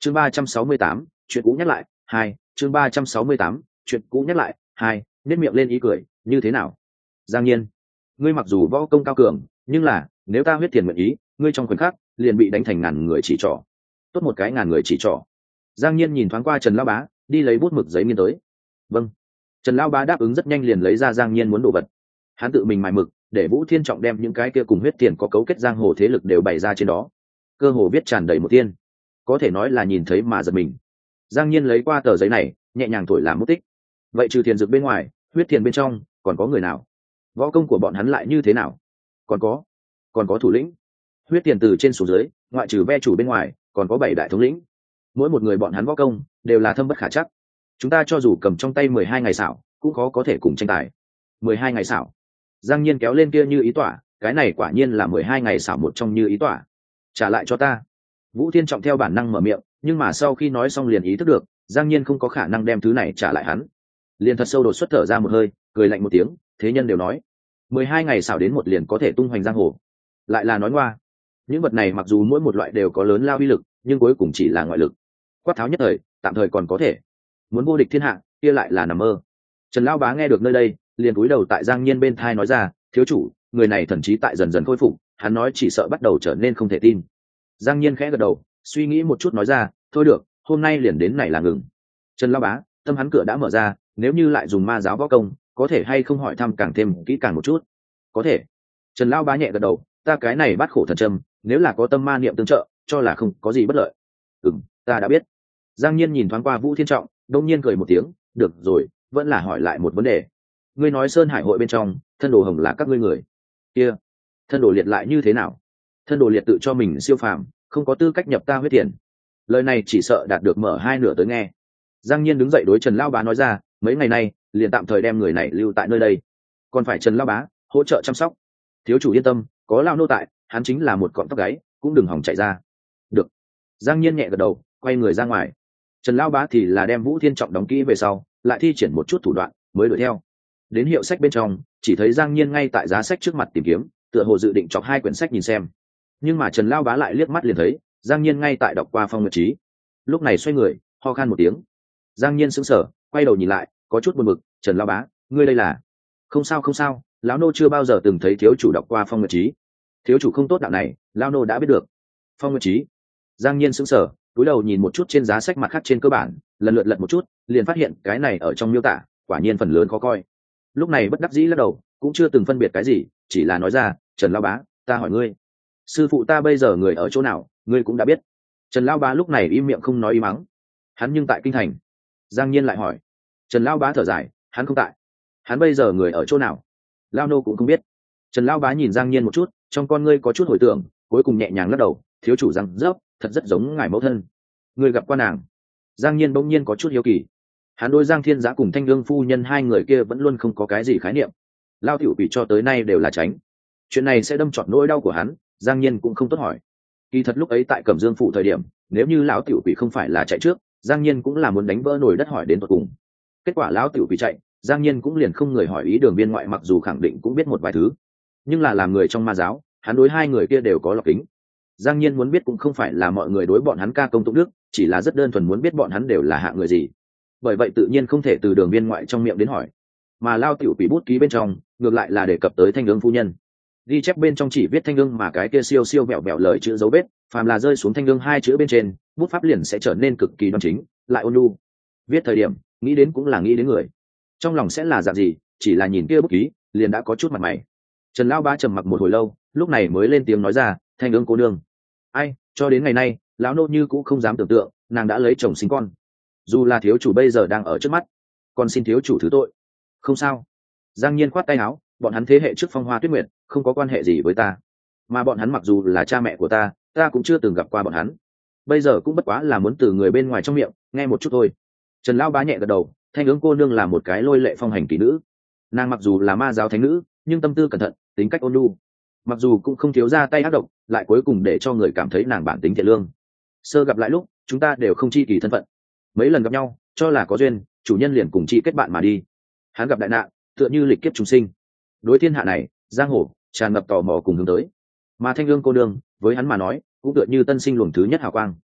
chương 368, chuyện cũ nhắc lại hai. Chương 368, chuyện cũ nhắc lại hai. Nét miệng lên ý cười, như thế nào? Giang Nhiên, ngươi mặc dù võ công cao cường, nhưng là nếu ta huyết tiền nguyện ý, ngươi trong khoảnh khắc liền bị đánh thành ngàn người chỉ trỏ. Tốt một cái ngàn người chỉ trỏ. Giang Nhiên nhìn thoáng qua Trần Lão Bá, đi lấy bút mực giấy nghiên tới. Vâng. Trần Lão Bá đáp ứng rất nhanh, liền lấy ra Giang Nhiên muốn đồ vật. Hắn tự mình mài mực, để Vũ Thiên Trọng đem những cái kia cùng huyết tiền có cấu kết giang hồ thế lực đều bày ra trên đó, cơ hồ viết tràn đầy một tiên, có thể nói là nhìn thấy mà giật mình. Giang Nhiên lấy qua tờ giấy này, nhẹ nhàng thổi làm bút tích. Vậy trừ tiền dược bên ngoài, huyết tiền bên trong còn có người nào? Võ công của bọn hắn lại như thế nào? Còn có thủ lĩnh. Huyết tiền từ trên xuống dưới, ngoại trừ ve chủ bên ngoài, còn có 7 đại thống lĩnh. Mỗi một người bọn hắn võ công đều là thâm bất khả chắc. Chúng ta cho dù cầm trong tay 12 ngày xảo, cũng khó có thể cùng tranh tài. 12 ngày xảo. Giang Nhiên kéo lên kia như ý tỏa, cái này quả nhiên là 12 ngày xảo một trong như ý tỏa. Trả lại cho ta. Vũ Thiên Trọng theo bản năng mở miệng, nhưng mà sau khi nói xong liền ý thức được, Giang Nhiên không có khả năng đem thứ này trả lại hắn. Liền thật sâu đột xuất thở ra một hơi, cười lạnh một tiếng, thế nhân đều nói, 12 ngày xảo đến một liền có thể tung hoành giang hồ. Lại là nói ngoa. Những vật này mặc dù mỗi một loại đều có lớn lao uy lực, nhưng cuối cùng chỉ là ngoại lực. Quát tháo nhất thời, tạm thời còn có thể. Muốn vô địch thiên hạ, kia lại là nằm mơ. Trần Lão Bá nghe được nơi đây, liền cúi đầu tại Giang Nhiên bên thai nói ra, thiếu chủ, người này thần trí tại dần dần khôi phục, hắn nói chỉ sợ bắt đầu trở nên không thể tin. Giang Nhiên khẽ gật đầu, suy nghĩ một chút nói ra, thôi được, hôm nay liền đến này là ngừng. Trần Lão Bá, tâm hắn cửa đã mở ra, nếu như lại dùng ma giáo võ công, có thể hay không hỏi thăm càng thêm kỹ càng một chút? Có thể. Trần Lão Bá nhẹ gật đầu, ta cái này bắt khổ thần châm, nếu là có tâm ma niệm tương trợ, cho là không có gì bất lợi. Ta đã biết. Giang Nhiên nhìn thoáng qua Vũ Thiên Trọng, đông nhiên cười một tiếng, được rồi, vẫn là hỏi lại một vấn đề. Ngươi nói Sơn Hải hội bên trong, thân đồ hồng là các ngươi người kia, thân đồ liệt lại như thế nào? Thân đồ liệt tự cho mình siêu phàm, không có tư cách nhập ta huyết tiền. Lời này chỉ sợ đạt được mở hai nửa tới nghe. Giang Nhiên đứng dậy đối Trần Lão Bá nói ra, mấy ngày nay liền tạm thời đem người này lưu tại nơi đây, còn phải Trần Lão Bá hỗ trợ chăm sóc. Thiếu chủ yên tâm, có lão nô tại, hắn chính là một cọng tóc gáy, cũng đừng hỏng chạy ra. Được. Giang Nhiên nhẹ gật đầu, quay người ra ngoài. Trần Lão Bá thì là đem Vũ Thiên Trọng đóng kỹ về sau, lại thi triển một chút thủ đoạn mới đuổi theo. Đến hiệu sách bên trong, chỉ thấy Giang Nhiên ngay tại giá sách trước mặt tìm kiếm, tựa hồ dự định chọc 2 quyển sách nhìn xem. Nhưng mà Trần Lão Bá lại liếc mắt liền thấy, Giang Nhiên ngay tại đọc qua Phong Nguyệt Chí. Lúc này xoay người, ho khan một tiếng. Giang Nhiên sững sờ, quay đầu nhìn lại, có chút buồn bực, Trần Lão Bá, ngươi đây là? Không sao, lão nô chưa bao giờ từng thấy thiếu chủ đọc qua Phong Nguyệt Chí. Thiếu chủ không tốt đạo này, lão nô đã biết được. Phong Nguyệt Chí. Giang Nhiên sững sờ, cúi đầu nhìn một chút trên giá sách mặt khác trên cơ bản, lần lượt lật một chút, liền phát hiện cái này ở trong miêu tả, quả nhiên phần lớn khó coi. Lúc này bất đắc dĩ lắc đầu, cũng chưa từng phân biệt cái gì, chỉ là nói ra, Trần Lão Bá, ta hỏi ngươi, sư phụ ta bây giờ người ở chỗ nào, ngươi cũng đã biết. Trần Lão Bá lúc này im miệng không nói ý mắng. Hắn nhưng tại kinh thành. Giang Nhiên lại hỏi. Trần Lão Bá thở dài, hắn không tại. Hắn bây giờ người ở chỗ nào? Lão nô cũng không biết. Trần Lão Bá nhìn Giang Nhiên một chút, trong con ngươi có chút hồi tưởng, cuối cùng nhẹ nhàng lắc đầu, thiếu chủ răng rớp, thật rất giống ngài mẫu thân. Ngươi gặp qua nàng? Giang Nhiên bỗng nhiên có chút hiếu kỳ. Hắn đôi Giang Thiên Giã cùng Thanh Lương phu nhân hai người kia vẫn luôn không có cái gì khái niệm. Lao tiểu quỷ cho tới nay đều là tránh. Chuyện này sẽ đâm trọt nỗi đau của hắn, Giang Nhiên cũng không tốt hỏi. Kỳ thật lúc ấy tại Cẩm Dương phủ thời điểm, nếu như lão tiểu quỷ không phải là chạy trước, Giang Nhiên cũng là muốn đánh vỡ nồi đất hỏi đến tận cùng. Kết quả lão tiểu quỷ chạy, Giang Nhiên cũng liền không người hỏi ý Đường Biên Ngoại, mặc dù khẳng định cũng biết một vài thứ, nhưng là làm người trong ma giáo, hắn đối hai người kia đều có lọc kính. Giang Nhiên muốn biết cũng không phải là mọi người đối bọn hắn ca công tụng đức, chỉ là rất đơn thuần muốn biết bọn hắn đều là hạng người gì. Bởi vậy tự nhiên không thể từ Đường Biên Ngoại trong miệng đến hỏi, mà lao tiểu quỷ bút ký bên trong ngược lại là đề cập tới Thanh Lương phu nhân. Ghi chép bên trong chỉ viết Thanh Lương, mà cái kia siêu siêu vẹo vẹo lời chữ dấu vết, phàm là rơi xuống Thanh Lương 2 chữ bên trên, bút pháp liền sẽ trở nên cực kỳ đoan chính, lại ôn nhu. Viết thời điểm, nghĩ đến cũng là nghĩ đến người, trong lòng sẽ là dạng gì, chỉ là nhìn kia bút ký, liền đã có chút mặt mày. Trần Lão Bá trầm mặc một hồi lâu, lúc này mới lên tiếng nói ra, Thanh Lương cô nương. Ai, cho đến ngày nay, lão nô như cũng không dám tưởng tượng, nàng đã lấy chồng sinh con. Dù là thiếu chủ bây giờ đang ở trước mắt, còn xin thiếu chủ thứ tội. Không sao. Giang Nhiên khoát tay áo, bọn hắn thế hệ trước Phong Hoa Tuyết Nguyệt, không có quan hệ gì với ta. Mà bọn hắn mặc dù là cha mẹ của ta cũng chưa từng gặp qua bọn hắn. Bây giờ cũng bất quá là muốn từ người bên ngoài trong miệng nghe một chút thôi. Trần Lão Bá nhẹ gật đầu, Thanh Lương cô nương là một cái lôi lệ phong hành kỹ nữ. Nàng mặc dù là ma giáo thánh nữ, nhưng tâm tư cẩn thận, tính cách ôn nhu. Mặc dù cũng không thiếu ra tay ác độc, lại cuối cùng để cho người cảm thấy nàng bản tính thiện lương. Sơ gặp lại lúc, chúng ta đều không chi kỳ thân phận. Mấy lần gặp nhau, cho là có duyên, chủ nhân liền cùng chị kết bạn mà đi. Hắn gặp đại nạn, tựa như lịch kiếp chúng sinh. Đối thiên hạ này, giang hồ tràn ngập tò mò cùng hướng tới. Mà Thanh Lương cô nương, với hắn mà nói, cũng tựa như tân sinh luồng thứ nhất hào quang.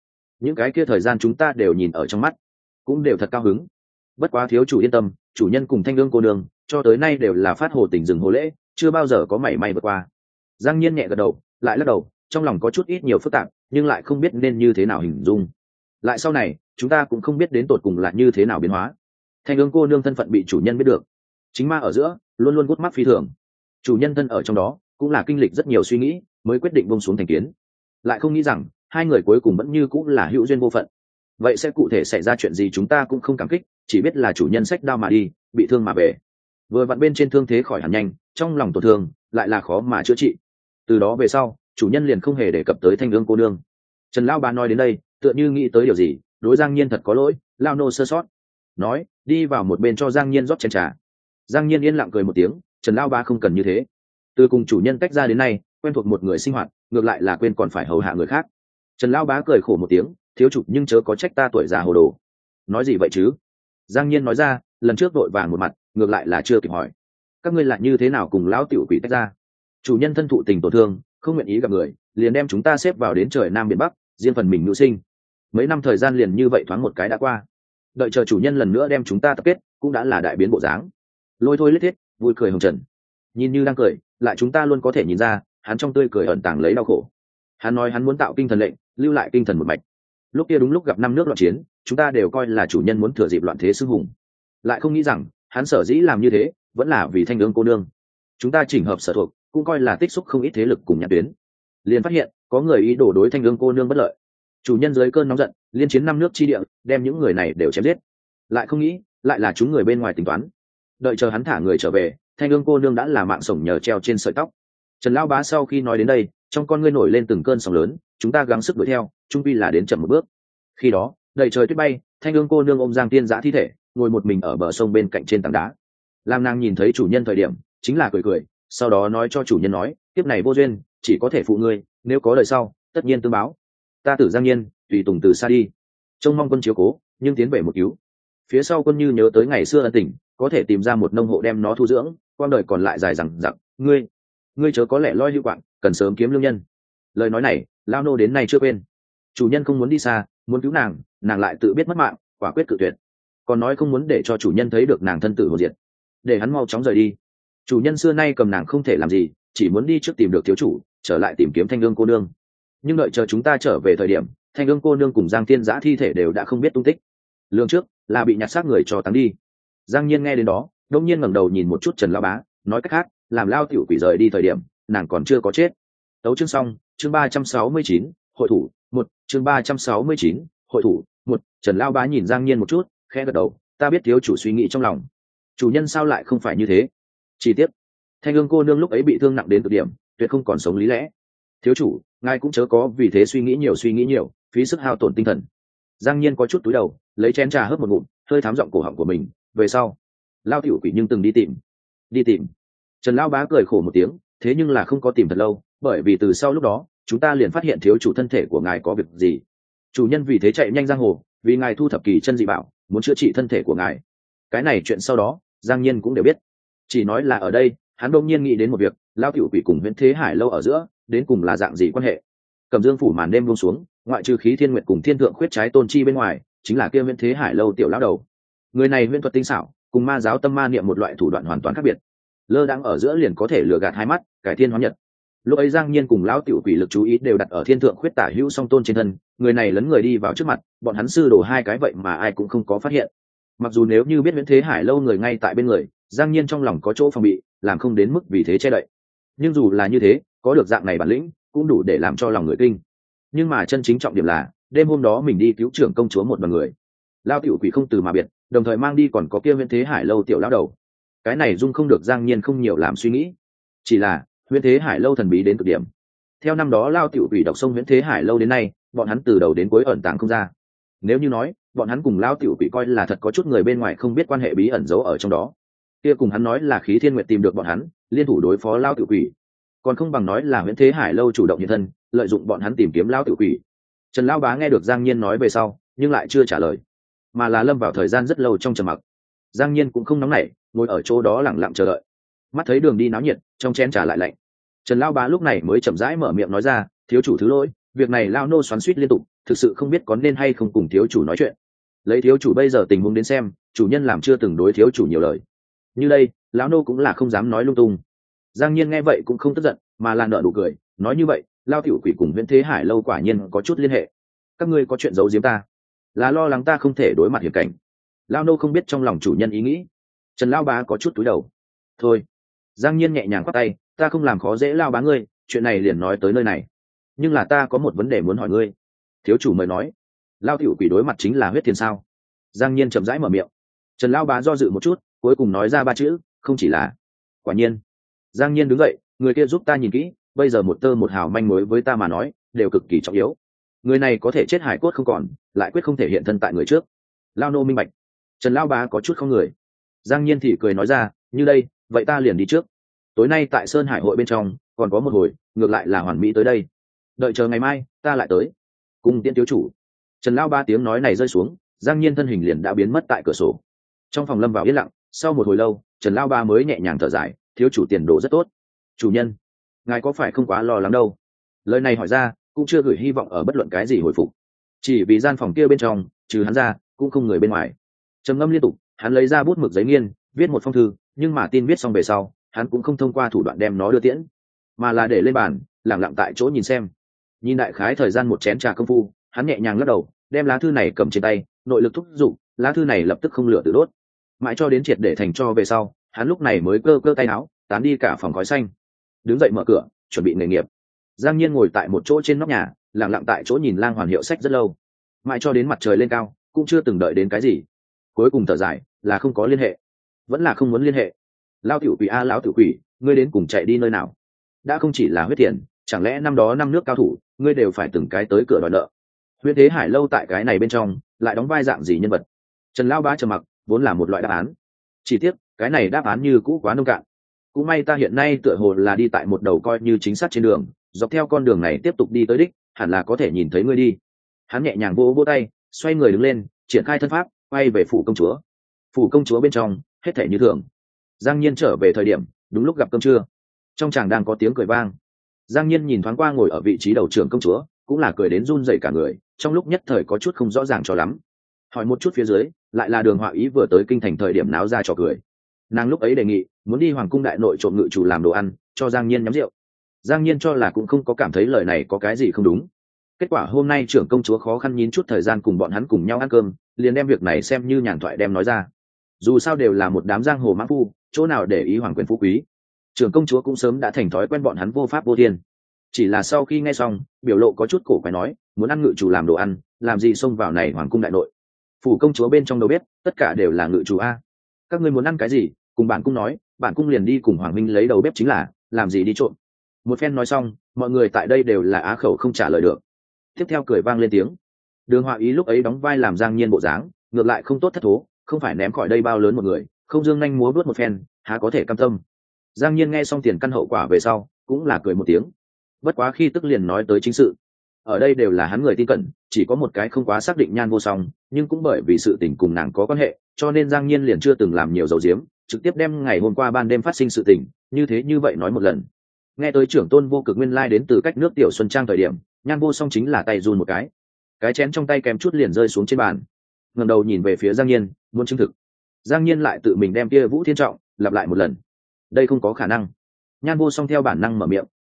những cái kia thời gian chúng ta đều nhìn ở trong mắt, cũng đều thật cao hứng. Bất quá thiếu chủ yên tâm, chủ nhân cùng thanh lương cô nương cho tới nay đều là phát hồ tình rừng hồ lễ, chưa bao giờ có mảy may vượt qua. Giang Nhiên nhẹ gật đầu, lại lắc đầu, trong lòng có chút ít nhiều phức tạp, nhưng lại không biết nên như thế nào hình dung. Lại sau này chúng ta cũng không biết đến tột cùng là như thế nào biến hóa. Thanh lương cô nương thân phận bị chủ nhân biết được, chính ma ở giữa luôn luôn gút mắt phi thường, chủ nhân thân ở trong đó cũng là kinh lịch rất nhiều suy nghĩ mới quyết định buông xuống thành kiến, lại không nghĩ rằng hai người cuối cùng vẫn như cũng là hữu duyên vô phận. Vậy sẽ cụ thể xảy ra chuyện gì chúng ta cũng không cảm kích, chỉ biết là chủ nhân xách đao mà đi, bị thương mà về. Vừa vặn bên trên thương thế khỏi hẳn nhanh, trong lòng tổn thương lại là khó mà chữa trị. Từ đó về sau chủ nhân liền không hề đề cập tới thanh lương cô nương. Trần lão bá nói đến đây tựa như nghĩ tới điều gì, đối Giang Nhiên thật có lỗi, lao nô sơ sót, nói đi vào một bên cho Giang Nhiên rót chén trà. Giang Nhiên yên lặng cười một tiếng, Trần lão bá không cần như thế, từ cùng chủ nhân tách ra đến nay quen thuộc một người sinh hoạt, ngược lại là quên còn phải hầu hạ người khác. Trần lão bá cười khổ một tiếng, thiếu chủ nhưng chớ có trách ta tuổi già hồ đồ. Nói gì vậy chứ? Giang Nhiên nói ra, lần trước đội vàng một mặt, ngược lại là chưa kịp hỏi, các ngươi lại như thế nào cùng lão tiểu quỷ tách ra? Chủ nhân thân thụ tình tổn thương, không nguyện ý gặp người, liền đem chúng ta xếp vào đến trời nam biển bắc, riêng phần mình mưu sinh. Mấy năm thời gian liền như vậy thoáng một cái đã qua, đợi chờ chủ nhân lần nữa đem chúng ta tập kết, cũng đã là đại biến bộ dáng. Lôi thôi lết thiết, vui cười hồng trần, nhìn như đang cười, lại chúng ta luôn có thể nhìn ra hắn trong tươi cười ẩn tàng lấy đau khổ. Hắn nói hắn muốn tạo kinh thần lệnh, lưu lại kinh thần một mạch. Lúc kia đúng lúc gặp năm nước loạn chiến, chúng ta đều coi là chủ nhân muốn thừa dịp loạn thế xưng hùng, lại không nghĩ rằng hắn sở dĩ làm như thế vẫn là vì thanh lương cô nương. Chúng ta chỉnh hợp sở thuộc, cũng coi là tích xúc không ít thế lực cùng nhãn tuyến, liền phát hiện có người ý đồ đối thanh lương cô nương bất lợi. Chủ nhân dưới cơn nóng giận liên chiến năm nước chi địa, đem những người này đều chém giết. Lại không nghĩ lại là chúng người bên ngoài tính toán. Đợi chờ hắn thả người trở về, thanh lương cô nương đã là mạng sống nhờ treo trên sợi tóc. Trần lão bá sau khi nói đến đây, trong con ngươi nổi lên từng cơn sóng lớn. Chúng ta gắng sức đuổi theo, chung quy là đến chậm một bước. Khi đó đầy trời tuyết bay, thanh lương cô nương ôm Giang Tiên Giã thi thể, ngồi một mình ở bờ sông bên cạnh trên tảng đá. Lam nàng nhìn thấy chủ nhân thời điểm chính là cười cười, sau đó nói cho chủ nhân nói, tiếp này vô duyên, chỉ có thể phụ ngươi, nếu có đời sau tất nhiên tương báo. Ta tử Giang Nhiên tùy tùng từ xa đi, trông mong quân chiếu cố, nhưng tiến về một cứu. Phía sau quân như nhớ tới ngày xưa ân tình, có thể tìm ra một nông hộ đem nó thu dưỡng, quang đời còn lại dài dằng dặc. Ngươi chớ có lẽ loi hữu quạng, cần sớm kiếm lương nhân. Lời nói này lao nô đến nay chưa quên. Chủ nhân không muốn đi xa, muốn cứu nàng, nàng lại tự biết mất mạng, quả quyết cự tuyệt, còn nói không muốn để cho chủ nhân thấy được nàng thân tử hồn diệt, để hắn mau chóng rời đi. Chủ nhân xưa nay cầm nàng không thể làm gì, chỉ muốn đi trước tìm được thiếu chủ, trở lại tìm kiếm thanh lương cô nương. Nhưng đợi chờ chúng ta trở về thời điểm, thanh lương cô nương cùng Giang Tiên Giã thi thể đều đã không biết tung tích. Lương trước là bị nhặt xác người cho táng đi. Giang Nhiên nghe đến đó đông nhiên ngẩng đầu nhìn một chút Trần lão bá, nói cách khác làm lao tiểu quỷ rời đi thời điểm nàng còn chưa có chết. Tấu chương xong. Chương 369, hội thủ một. Chương 369, hội thủ một. Trần lão bá nhìn Giang Nhiên một chút, khẽ gật đầu, ta biết thiếu chủ suy nghĩ trong lòng. Chủ nhân sao lại không phải như thế? Chi tiết, thanh lương cô nương lúc ấy bị thương nặng đến cực điểm, tuyệt không còn sống lý lẽ. Thiếu chủ ngài cũng chớ có vì thế suy nghĩ nhiều, phí sức hao tổn tinh thần. Giang Nhiên có chút túi đầu, lấy chén trà hớp một ngụm, hơi thám giọng cổ họng của mình. Về sau lao tiểu quỷ nhưng từng đi tìm. Trần lão bá cười khổ một tiếng, thế nhưng là không có tìm thật lâu, bởi vì từ sau lúc đó chúng ta liền phát hiện thiếu chủ thân thể của ngài có việc gì. Chủ nhân vì thế chạy nhanh giang hồ, vì ngài thu thập kỳ chân dị bảo, muốn chữa trị thân thể của ngài. Cái này chuyện sau đó Giang Nhiên cũng đều biết, chỉ nói là ở đây hắn đông nhiên nghĩ đến một việc, lao tiểu quỷ cùng Huyễn Thế Hải lâu ở giữa đến cùng là dạng gì quan hệ. Cầm Dương phủ màn đêm buông xuống, ngoại trừ Khí Thiên Nguyệt cùng Thiên Thượng Khuyết Trái Tôn Chi bên ngoài, chính là kia Huyễn Thế Hải lâu tiểu lão đầu. Người này huyễn thuật tinh xảo, cùng ma giáo tâm ma niệm một loại thủ đoạn hoàn toàn khác biệt, lơ đãng ở giữa liền có thể lừa gạt hai mắt, cải thiên hóa nhật. Lúc ấy Giang Nhiên cùng lão tiểu quỷ lực chú ý đều đặt ở Thiên Thượng Khuyết Tả Hữu Song Tôn trên thân, người này lấn người đi vào trước mặt, bọn hắn sư đồ hai cái vậy mà ai cũng không có phát hiện. Mặc dù nếu như biết Huyễn Thế Hải lâu người ngay tại bên người, Giang Nhiên trong lòng có chỗ phòng bị, làm không đến mức vì thế che đậy. Nhưng dù là như thế, có được dạng này bản lĩnh cũng đủ để làm cho lòng người kinh. Nhưng mà chân chính trọng điểm là đêm hôm đó mình đi cứu trưởng công chúa một đoàn người, lao tiểu quỷ không từ mà biệt, đồng thời mang đi còn có kia Huyễn Thế Hải lâu tiểu lão đầu. Cái này dung không được Giang Nhiên không nhiều làm suy nghĩ, chỉ là Huyễn Thế Hải lâu thần bí đến cực điểm. Theo năm đó lao tiểu quỷ đọc sông Huyễn Thế Hải lâu đến nay, bọn hắn từ đầu đến cuối ẩn tàng không ra. Nếu như nói bọn hắn cùng lao tiểu quỷ coi là thật có chút người bên ngoài không biết quan hệ bí ẩn giấu ở trong đó, kia cùng hắn nói là Khí Thiên Nguyệt tìm được bọn hắn, liên thủ đối phó lao tiểu quỷ, còn không bằng nói là Huyễn Thế Hải lâu chủ động hiện thân, lợi dụng bọn hắn tìm kiếm lao tiểu quỷ. Trần lão bá nghe được Giang Nhiên nói về sau, nhưng lại chưa trả lời, mà là lâm vào thời gian rất lâu trong trầm mặc. Giang Nhiên cũng không nóng nảy, ngồi ở chỗ đó lặng lặng chờ đợi. Mắt thấy đường đi náo nhiệt, trong chén trà lại lạnh. Trần lão bá lúc này mới chậm rãi mở miệng nói ra, thiếu chủ thứ lỗi, việc này lao nô xoắn xuýt liên tục, thực sự không biết có nên hay không cùng thiếu chủ nói chuyện. Lấy thiếu chủ bây giờ tình huống đến xem, chủ nhân làm chưa từng đối thiếu chủ nhiều lời. Như đây, lão nô cũng là không dám nói lung tung. Giang Nhiên nghe vậy cũng không tức giận, mà là nở nụ cười, nói như vậy, Lao tiểu quỷ cùng Viễn Thế Hải lâu quả nhiên có chút liên hệ. Các ngươi có chuyện giấu giếm ta, là lo lắng ta không thể đối mặt hiểm cảnh. Lao nô không biết trong lòng chủ nhân ý nghĩ. Trần Lao Bá có chút cúi đầu. Thôi. Giang Nhiên nhẹ nhàng quát tay, ta không làm khó dễ Lao Bá ngươi, chuyện này liền nói tới nơi này. Nhưng là ta có một vấn đề muốn hỏi ngươi. Thiếu chủ mời nói. Lao tiểu quỷ đối mặt chính là huyết thiên sao? Giang Nhiên chậm rãi mở miệng. Trần Lao Bá do dự một chút, cuối cùng nói ra ba chữ, không chỉ là. Quả nhiên. Giang Nhiên đứng dậy, người kia giúp ta nhìn kỹ, bây giờ một tơ một hào manh mối với ta mà nói đều cực kỳ trọng yếu. Người này có thể chết hải cốt không còn, lại quyết không thể hiện thân tại người trước. Lao nô minh bạch. Trần Lao Bá có chút không người. Giang Nhiên thì cười nói ra, như đây, vậy ta liền đi trước. Tối nay tại Sơn Hải hội bên trong còn có một hồi, ngược lại là hoàn mỹ tới đây. Đợi chờ ngày mai ta lại tới. Cung tiễn thiếu chủ. Trần Lao Bá tiếng nói này rơi xuống, Giang Nhiên thân hình liền đã biến mất tại cửa sổ. Trong phòng lâm vào yên lặng, sau một hồi lâu, Trần Lao Bá mới nhẹ nhàng thở dài, thiếu chủ tiền đồ rất tốt. Chủ nhân, ngài có phải không quá lo lắng đâu? Lời này hỏi ra cũng chưa gửi hy vọng ở bất luận cái gì hồi phục, chỉ vì gian phòng kia bên trong trừ hắn ra cũng không người bên ngoài. Trầm ngâm liên tục, hắn lấy ra bút mực giấy nghiên viết một phong thư, nhưng mà tin viết xong về sau hắn cũng không thông qua thủ đoạn đem nó đưa tiễn, mà là để lên bàn lẳng lặng tại chỗ nhìn xem. Nhìn đại khái thời gian một chén trà công phu, hắn nhẹ nhàng lắc đầu, đem lá thư này cầm trên tay, nội lực thúc giục, lá thư này lập tức không lửa tự đốt, mãi cho đến triệt để thành tro về sau, hắn lúc này mới cơ cơ tay áo tán đi cả phòng khói xanh, đứng dậy mở cửa chuẩn bị nghề nghiệp. Giang Nhiên ngồi tại một chỗ trên nóc nhà, lặng lặng tại chỗ nhìn Lang Hoàn hiệu sách rất lâu, mãi cho đến mặt trời lên cao cũng chưa từng đợi đến cái gì. Cuối cùng thở dài, là không có liên hệ, vẫn là không muốn liên hệ. Lao tiểu quỷ a, lão tiểu quỷ, ngươi đến cùng chạy đi nơi nào? Đã không chỉ là huyết tiền, chẳng lẽ năm đó năm nước cao thủ ngươi đều phải từng cái tới cửa đòi nợ? Huyễn Thế Hải lâu tại cái này bên trong lại đóng vai dạng gì nhân vật? Trần Lao Bá trầm mặc, vốn là một loại đáp án, chỉ tiếc cái này đáp án như cũ quá nông cạn. Cũng may ta hiện nay tựa hồ là đi tại một đầu coi như chính xác trên đường, dọc theo con đường này tiếp tục đi tới đích, hẳn là có thể nhìn thấy ngươi đi. Hắn nhẹ nhàng vỗ vỗ tay, xoay người đứng lên, triển khai thân pháp, quay về phủ công chúa. Phủ công chúa bên trong hết thảy như thường. Giang Nhiên trở về thời điểm đúng lúc gặp cơm trưa, trong chàng đang có tiếng cười vang. Giang Nhiên nhìn thoáng qua ngồi ở vị trí đầu trưởng công chúa, cũng là cười đến run rẩy cả người, trong lúc nhất thời có chút không rõ ràng cho lắm. Hỏi một chút phía dưới, lại là Đường Họa Ý vừa tới kinh thành thời điểm náo ra trò cười. Nàng lúc ấy đề nghị muốn đi hoàng cung đại nội trộm ngự chủ làm đồ ăn cho Giang Nhiên nhắm rượu. Giang Nhiên cho là cũng không có cảm thấy lời này có cái gì không đúng. Kết quả hôm nay trưởng công chúa khó khăn nhín chút thời gian cùng bọn hắn cùng nhau ăn cơm, liền đem việc này xem như nhàn thoại đem nói ra. Dù sao đều là một đám giang hồ mãng phu, chỗ nào để ý hoàng quyền phú quý. Trưởng công chúa cũng sớm đã thành thói quen bọn hắn vô pháp vô thiên. Chỉ là sau khi nghe xong, biểu lộ có chút cổ quái nói, muốn ăn ngự chủ làm đồ ăn, làm gì xông vào này hoàng cung đại nội? Phủ công chúa bên trong đầu bếp, tất cả đều là ngự chủ a. Các ngươi muốn ăn cái gì, cùng bản cung nói, bản cung liền đi cùng hoàng minh lấy đầu bếp chính là, làm gì đi trộn. Một phen nói xong, mọi người tại đây đều là á khẩu không trả lời được. Tiếp theo cười vang lên tiếng. Đường Họa Ý lúc ấy đóng vai làm Giang Nhiên bộ dáng, ngược lại không tốt thất thố, không phải ném khỏi đây bao lớn một người, không dương nhanh múa bước một phen, há có thể cam tâm. Giang Nhiên nghe xong tiền căn hậu quả về sau, cũng là cười một tiếng. Bất quá khi tức liền nói tới chính sự. Ở đây đều là hắn người tin cẩn, chỉ có một cái không quá xác định Nhan Vô Song, nhưng cũng bởi vì sự tình cùng nàng có quan hệ, cho nên Giang Nhiên liền chưa từng làm nhiều dầu diếm, trực tiếp đem ngày hôm qua ban đêm phát sinh sự tình, như vậy nói một lần. Nghe tới trưởng tôn vô cực nguyên lai đến từ cách nước Tiểu Xuân Trang thời điểm, Nhan Vô Song chính là tay run một cái chén trong tay kèm chút liền rơi xuống trên bàn. Ngẩng đầu nhìn về phía Giang Nhiên, muốn chứng thực. Giang Nhiên lại tự mình đem kia Vũ Thiên Trọng lặp lại một lần. Đây không có khả năng. Nhan Vô Song theo bản năng mở miệng,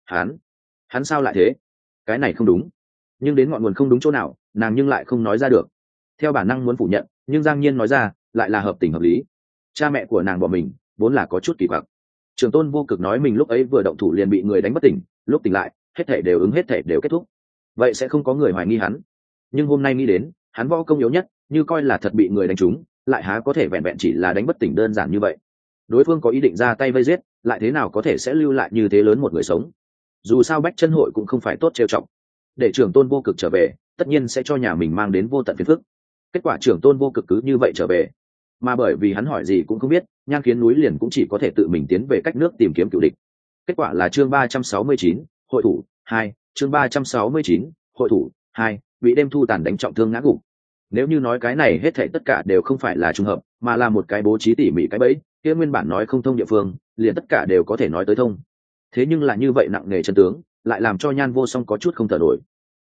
hắn sao lại thế? Cái này không đúng. Nhưng đến ngọn nguồn không đúng chỗ nào, nàng nhưng lại không nói ra được. Theo bản năng muốn phủ nhận, nhưng Giang Nhiên nói ra, lại là hợp tình hợp lý. Cha mẹ của nàng bỏ mình, vốn là có chút kỳ quặc. Trường tôn vô cực nói mình lúc ấy vừa động thủ liền bị người đánh bất tỉnh, lúc tỉnh lại, hết thể đều ứng, hết thể đều kết thúc. Vậy sẽ không có người hoài nghi hắn. Nhưng hôm nay nghĩ đến, hắn võ công yếu nhất, như coi là thật bị người đánh trúng, lại há có thể vẹn vẹn chỉ là đánh bất tỉnh đơn giản như vậy. Đối phương có ý định ra tay vây giết, lại thế nào có thể sẽ lưu lại như thế lớn một người sống. Dù sao Bách Chân hội cũng không phải tốt trêu chọc. Để trưởng tôn vô cực trở về, tất nhiên sẽ cho nhà mình mang đến vô tận phiền phức. Kết quả trưởng tôn vô cực cứ như vậy trở về, mà bởi vì hắn hỏi gì cũng không biết, Nhan Kiến núi liền cũng chỉ có thể tự mình tiến về cách nước tìm kiếm cựu địch. Kết quả là chương 369, hội thủ 2, chương 369, hội thủ 2, bị đêm thu tàn đánh trọng thương ngã gục. Nếu như nói cái này hết thảy tất cả đều không phải là trùng hợp, mà là một cái bố trí tỉ mỉ cái bẫy, kia nguyên bản nói không thông địa phương, liền tất cả đều có thể nói tới thông. Thế nhưng là như vậy nặng nề chân tướng, lại làm cho Nhan Vô Song có chút không thở nổi.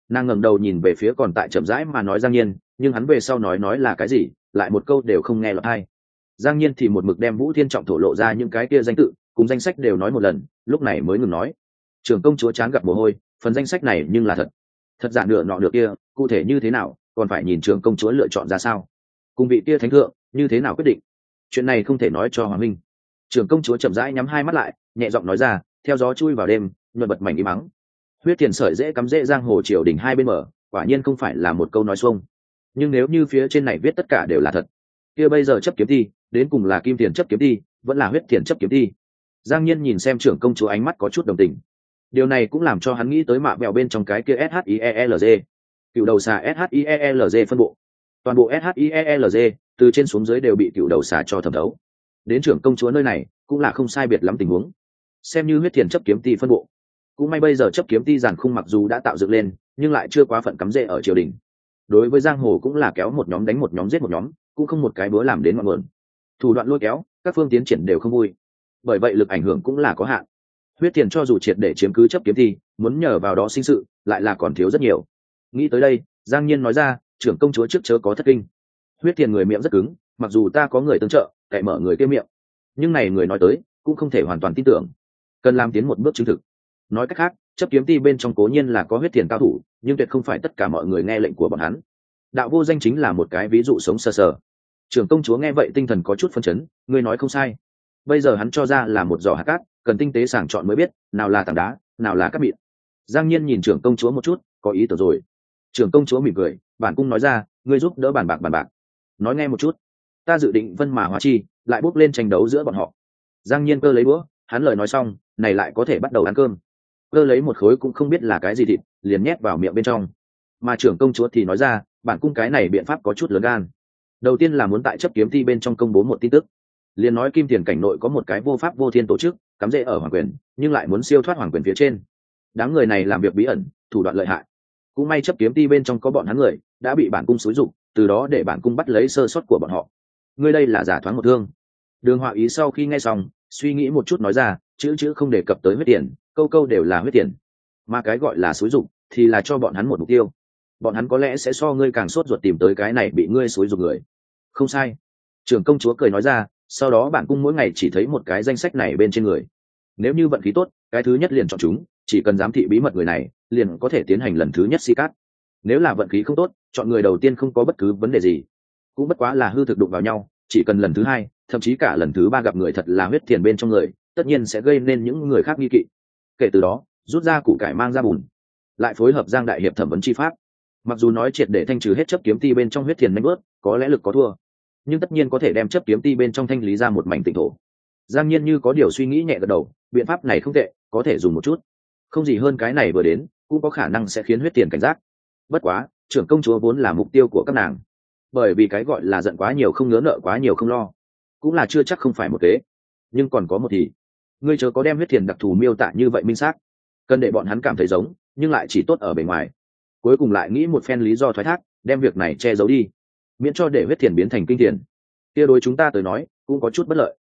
Nàng ngẩng đầu nhìn về phía còn tại chậm rãi mà nói Giang Nhiên, nhưng hắn về sau nói là cái gì lại một câu đều không nghe lọt tai. Giang Nhiên thì một mực đem Vũ Thiên Trọng thổ lộ ra những cái kia danh tự cùng danh sách đều nói một lần, lúc này mới ngừng nói. Trưởng công chúa chán gặp mồ hôi, phần danh sách này nhưng là thật giả nửa nọ nửa kia, cụ thể như thế nào còn phải nhìn trưởng công chúa lựa chọn ra sao, cùng vị kia thánh thượng như thế nào quyết định, chuyện này không thể nói cho hoàng minh. Trưởng công chúa chậm rãi nhắm hai mắt lại, nhẹ giọng nói ra, theo gió chui vào đêm, nhuận bật mảnh im mắng. Huyết tiền sợi dễ cắm dễ giang hồ triều đình hai bên mở, quả nhiên không phải là một câu nói xuông. Nhưng nếu như phía trên này viết tất cả đều là thật, kia bây giờ chấp kiếm thi đến cùng là kim tiền chấp kiếm thi vẫn là huyết tiền chấp kiếm thi? Giang Nhiên nhìn xem trưởng công chúa ánh mắt có chút đồng tình. Điều này cũng làm cho hắn nghĩ tới mạ bèo bên trong cái kia SHIELG, cựu đầu xà SHIELG phân bộ. Toàn bộ SHIELG từ trên xuống dưới đều bị cựu đầu xà cho thẩm thấu. Đến trưởng công chúa nơi này cũng là không sai biệt lắm tình huống. Xem như huyết tiền chấp kiếm ti phân bộ, cũng may bây giờ chấp kiếm ti giàn khung mặc dù đã tạo dựng lên, nhưng lại chưa quá phận cắm rễ ở triều đình. Đối với giang hồ cũng là kéo một nhóm đánh một nhóm giết một nhóm, cũng không một cái bữa làm đến ngọn nguồn. Thủ đoạn lôi kéo, các phương tiến triển đều không vui. Bởi vậy lực ảnh hưởng cũng là có hạn. Huyết tiền cho dù triệt để chiếm cứ chấp kiếm ti, muốn nhờ vào đó sinh sự, lại là còn thiếu rất nhiều. Nghĩ tới đây, Giang Nhiên nói ra, trưởng công chúa trước chớ có thất kinh. Huyết tiền người miệng rất cứng, mặc dù ta có người tương trợ, cậy mở người kia miệng, nhưng này người nói tới cũng không thể hoàn toàn tin tưởng, cần làm tiến một bước chứng thực. Nói cách khác, chấp kiếm ti bên trong cố nhiên là có huyết tiền cao thủ, nhưng tuyệt không phải tất cả mọi người nghe lệnh của bọn hắn. Đạo vô danh chính là một cái ví dụ sống sờ sờ. Trưởng công chúa nghe vậy tinh thần có chút phân chấn, ngươi nói không sai. Bây giờ hắn cho ra là một giỏ hạt cát, cần tinh tế sàng chọn mới biết nào là tảng đá, nào là cát mịn. Giang Nhiên nhìn trưởng công chúa một chút, có ý tưởng rồi. Trưởng công chúa mỉm cười, bản cung nói ra, ngươi giúp đỡ bàn bạc. Nói nghe một chút, ta dự định vân mà hóa chi, lại bốc lên tranh đấu giữa bọn họ. Giang Nhiên cơ lấy đũa, hắn lời nói xong, này lại có thể bắt đầu ăn cơm. Cơ lấy một khối cũng không biết là cái gì thịt, liền nhét vào miệng bên trong. Mà trưởng công chúa thì nói ra, bản cung cái này biện pháp có chút lớn gan. Đầu tiên là muốn tại chấp kiếm ti bên trong công bố một tin tức, liền nói kim tiền cảnh nội có một cái vô pháp vô thiên tổ chức cắm rễ ở hoàng quyền, nhưng lại muốn siêu thoát hoàng quyền phía trên. Đám người này làm việc bí ẩn, thủ đoạn lợi hại. Cũng may chấp kiếm ti bên trong có bọn hắn người đã bị bản cung xúi dụng, từ đó để bản cung bắt lấy sơ suất của bọn họ. Ngươi đây là giả thoáng một thương. Đường Họa Ý sau khi nghe xong, suy nghĩ một chút nói ra, chữ không đề cập tới huyết tiền, câu đều là huyết tiền. Mà cái gọi là xúi dụng thì là cho bọn hắn một mục tiêu. Bọn hắn có lẽ sẽ so ngươi càng sốt ruột tìm tới cái này bị ngươi xúi dụng người. Không sai. Trưởng công chúa cười nói ra, sau đó bản cung mỗi ngày chỉ thấy một cái danh sách này bên trên người. Nếu như vận khí tốt, cái thứ nhất liền chọn chúng, chỉ cần giám thị bí mật người này, liền có thể tiến hành lần thứ nhất si cát. Nếu là vận khí không tốt, chọn người đầu tiên không có bất cứ vấn đề gì, cũng bất quá là hư thực đụng vào nhau, chỉ cần lần thứ hai, thậm chí cả lần thứ ba gặp người thật là huyết tiền bên trong người, tất nhiên sẽ gây nên những người khác nghi kỵ. Kể từ đó, rút ra củ cải mang ra bùn, lại phối hợp Giang đại hiệp thẩm vấn chi pháp. Mặc dù nói triệt để thanh trừ hết chấp kiếm ti bên trong huyết tiền nanh bớt, có lẽ lực có thua, nhưng tất nhiên có thể đem chấp kiếm ti bên trong thanh lý ra một mảnh tịnh thổ. Giang Nhiên như có điều suy nghĩ nhẹ gật đầu, biện pháp này không tệ, có thể dùng một chút. Không gì hơn cái này vừa đến, cũng có khả năng sẽ khiến huyết tiền cảnh giác. Bất quá, trưởng công chúa vốn là mục tiêu của các nàng, bởi vì cái gọi là giận quá nhiều không ngớ nợ quá nhiều không lo, cũng là chưa chắc không phải một kế. Nhưng còn có một thì, ngươi chớ có đem huyết tiền đặc thù miêu tả như vậy minh xác, cần để bọn hắn cảm thấy giống, nhưng lại chỉ tốt ở bề ngoài. Cuối cùng lại nghĩ một phen lý do thoái thác, đem việc này che giấu đi, miễn cho để huyết tiền biến thành kinh tiền. Kia đối chúng ta tới nói cũng có chút bất lợi.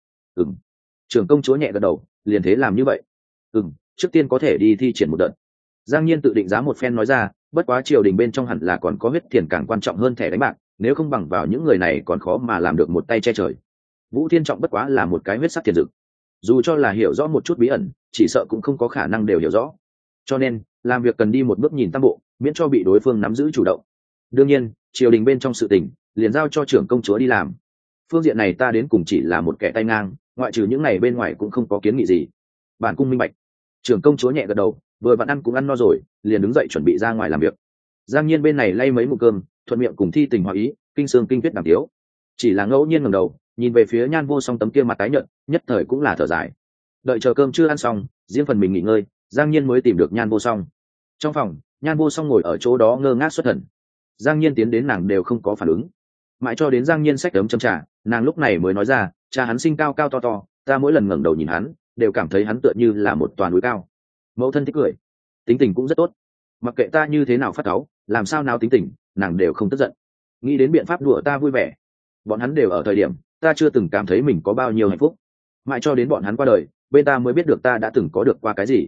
Trưởng công chúa nhẹ gật đầu, liền thế làm như vậy. Trước tiên có thể đi thi triển một đợt. Giang Nhiên tự định giá một phen nói ra, bất quá triều đình bên trong hẳn là còn có huyết tiền càng quan trọng hơn thẻ đánh bạc, nếu không bằng vào những người này còn khó mà làm được một tay che trời. Vũ Thiên Trọng bất quá là một cái huyết sắc tiền dực, dù cho là hiểu rõ một chút bí ẩn, chỉ sợ cũng không có khả năng đều hiểu rõ. Cho nên làm việc cần đi một bước nhìn tam bộ, miễn cho bị đối phương nắm giữ chủ động. Đương nhiên, triều đình bên trong sự tình liền giao cho trưởng công chúa đi làm. Phương diện này ta đến cùng chỉ là một kẻ tay ngang, ngoại trừ những này bên ngoài cũng không có kiến nghị gì. Bản cung minh bạch. Trưởng công chúa nhẹ gật đầu, vừa vặn ăn cũng ăn no rồi, liền đứng dậy chuẩn bị ra ngoài làm việc. Giang Nhiên bên này lay mấy muỗng cơm, thuận miệng cùng thi tình hòa ý, kinh sương kinh tuyết đàm tiếu. Chỉ là ngẫu nhiên ngẩng đầu, nhìn về phía Nhan Vô Song tấm kia mặt tái nhợt, nhất thời cũng là thở dài. Đợi chờ cơm chưa ăn xong, riêng phần mình nghỉ ngơi, Giang Nhiên mới tìm được Nhan Vô Song. Trong phòng, Nhan Vô Song ngồi ở chỗ đó ngơ ngác xuất thần. Giang Nhiên tiến đến nàng đều không có phản ứng, mãi cho đến Giang Nhiên xách ấm châm trà, nàng lúc này mới nói ra, cha hắn sinh cao cao to to, ta mỗi lần ngẩng đầu nhìn hắn đều cảm thấy hắn tựa như là một toàn núi cao. Mẫu thân thích cười, tính tình cũng rất tốt, mặc kệ ta như thế nào phát cáu, làm sao nào tính tình, nàng đều không tức giận, nghĩ đến biện pháp đùa ta vui vẻ. Bọn hắn đều ở thời điểm ta chưa từng cảm thấy mình có bao nhiêu hạnh phúc, mãi cho đến bọn hắn qua đời, bên ta mới biết được ta đã từng có được qua cái gì.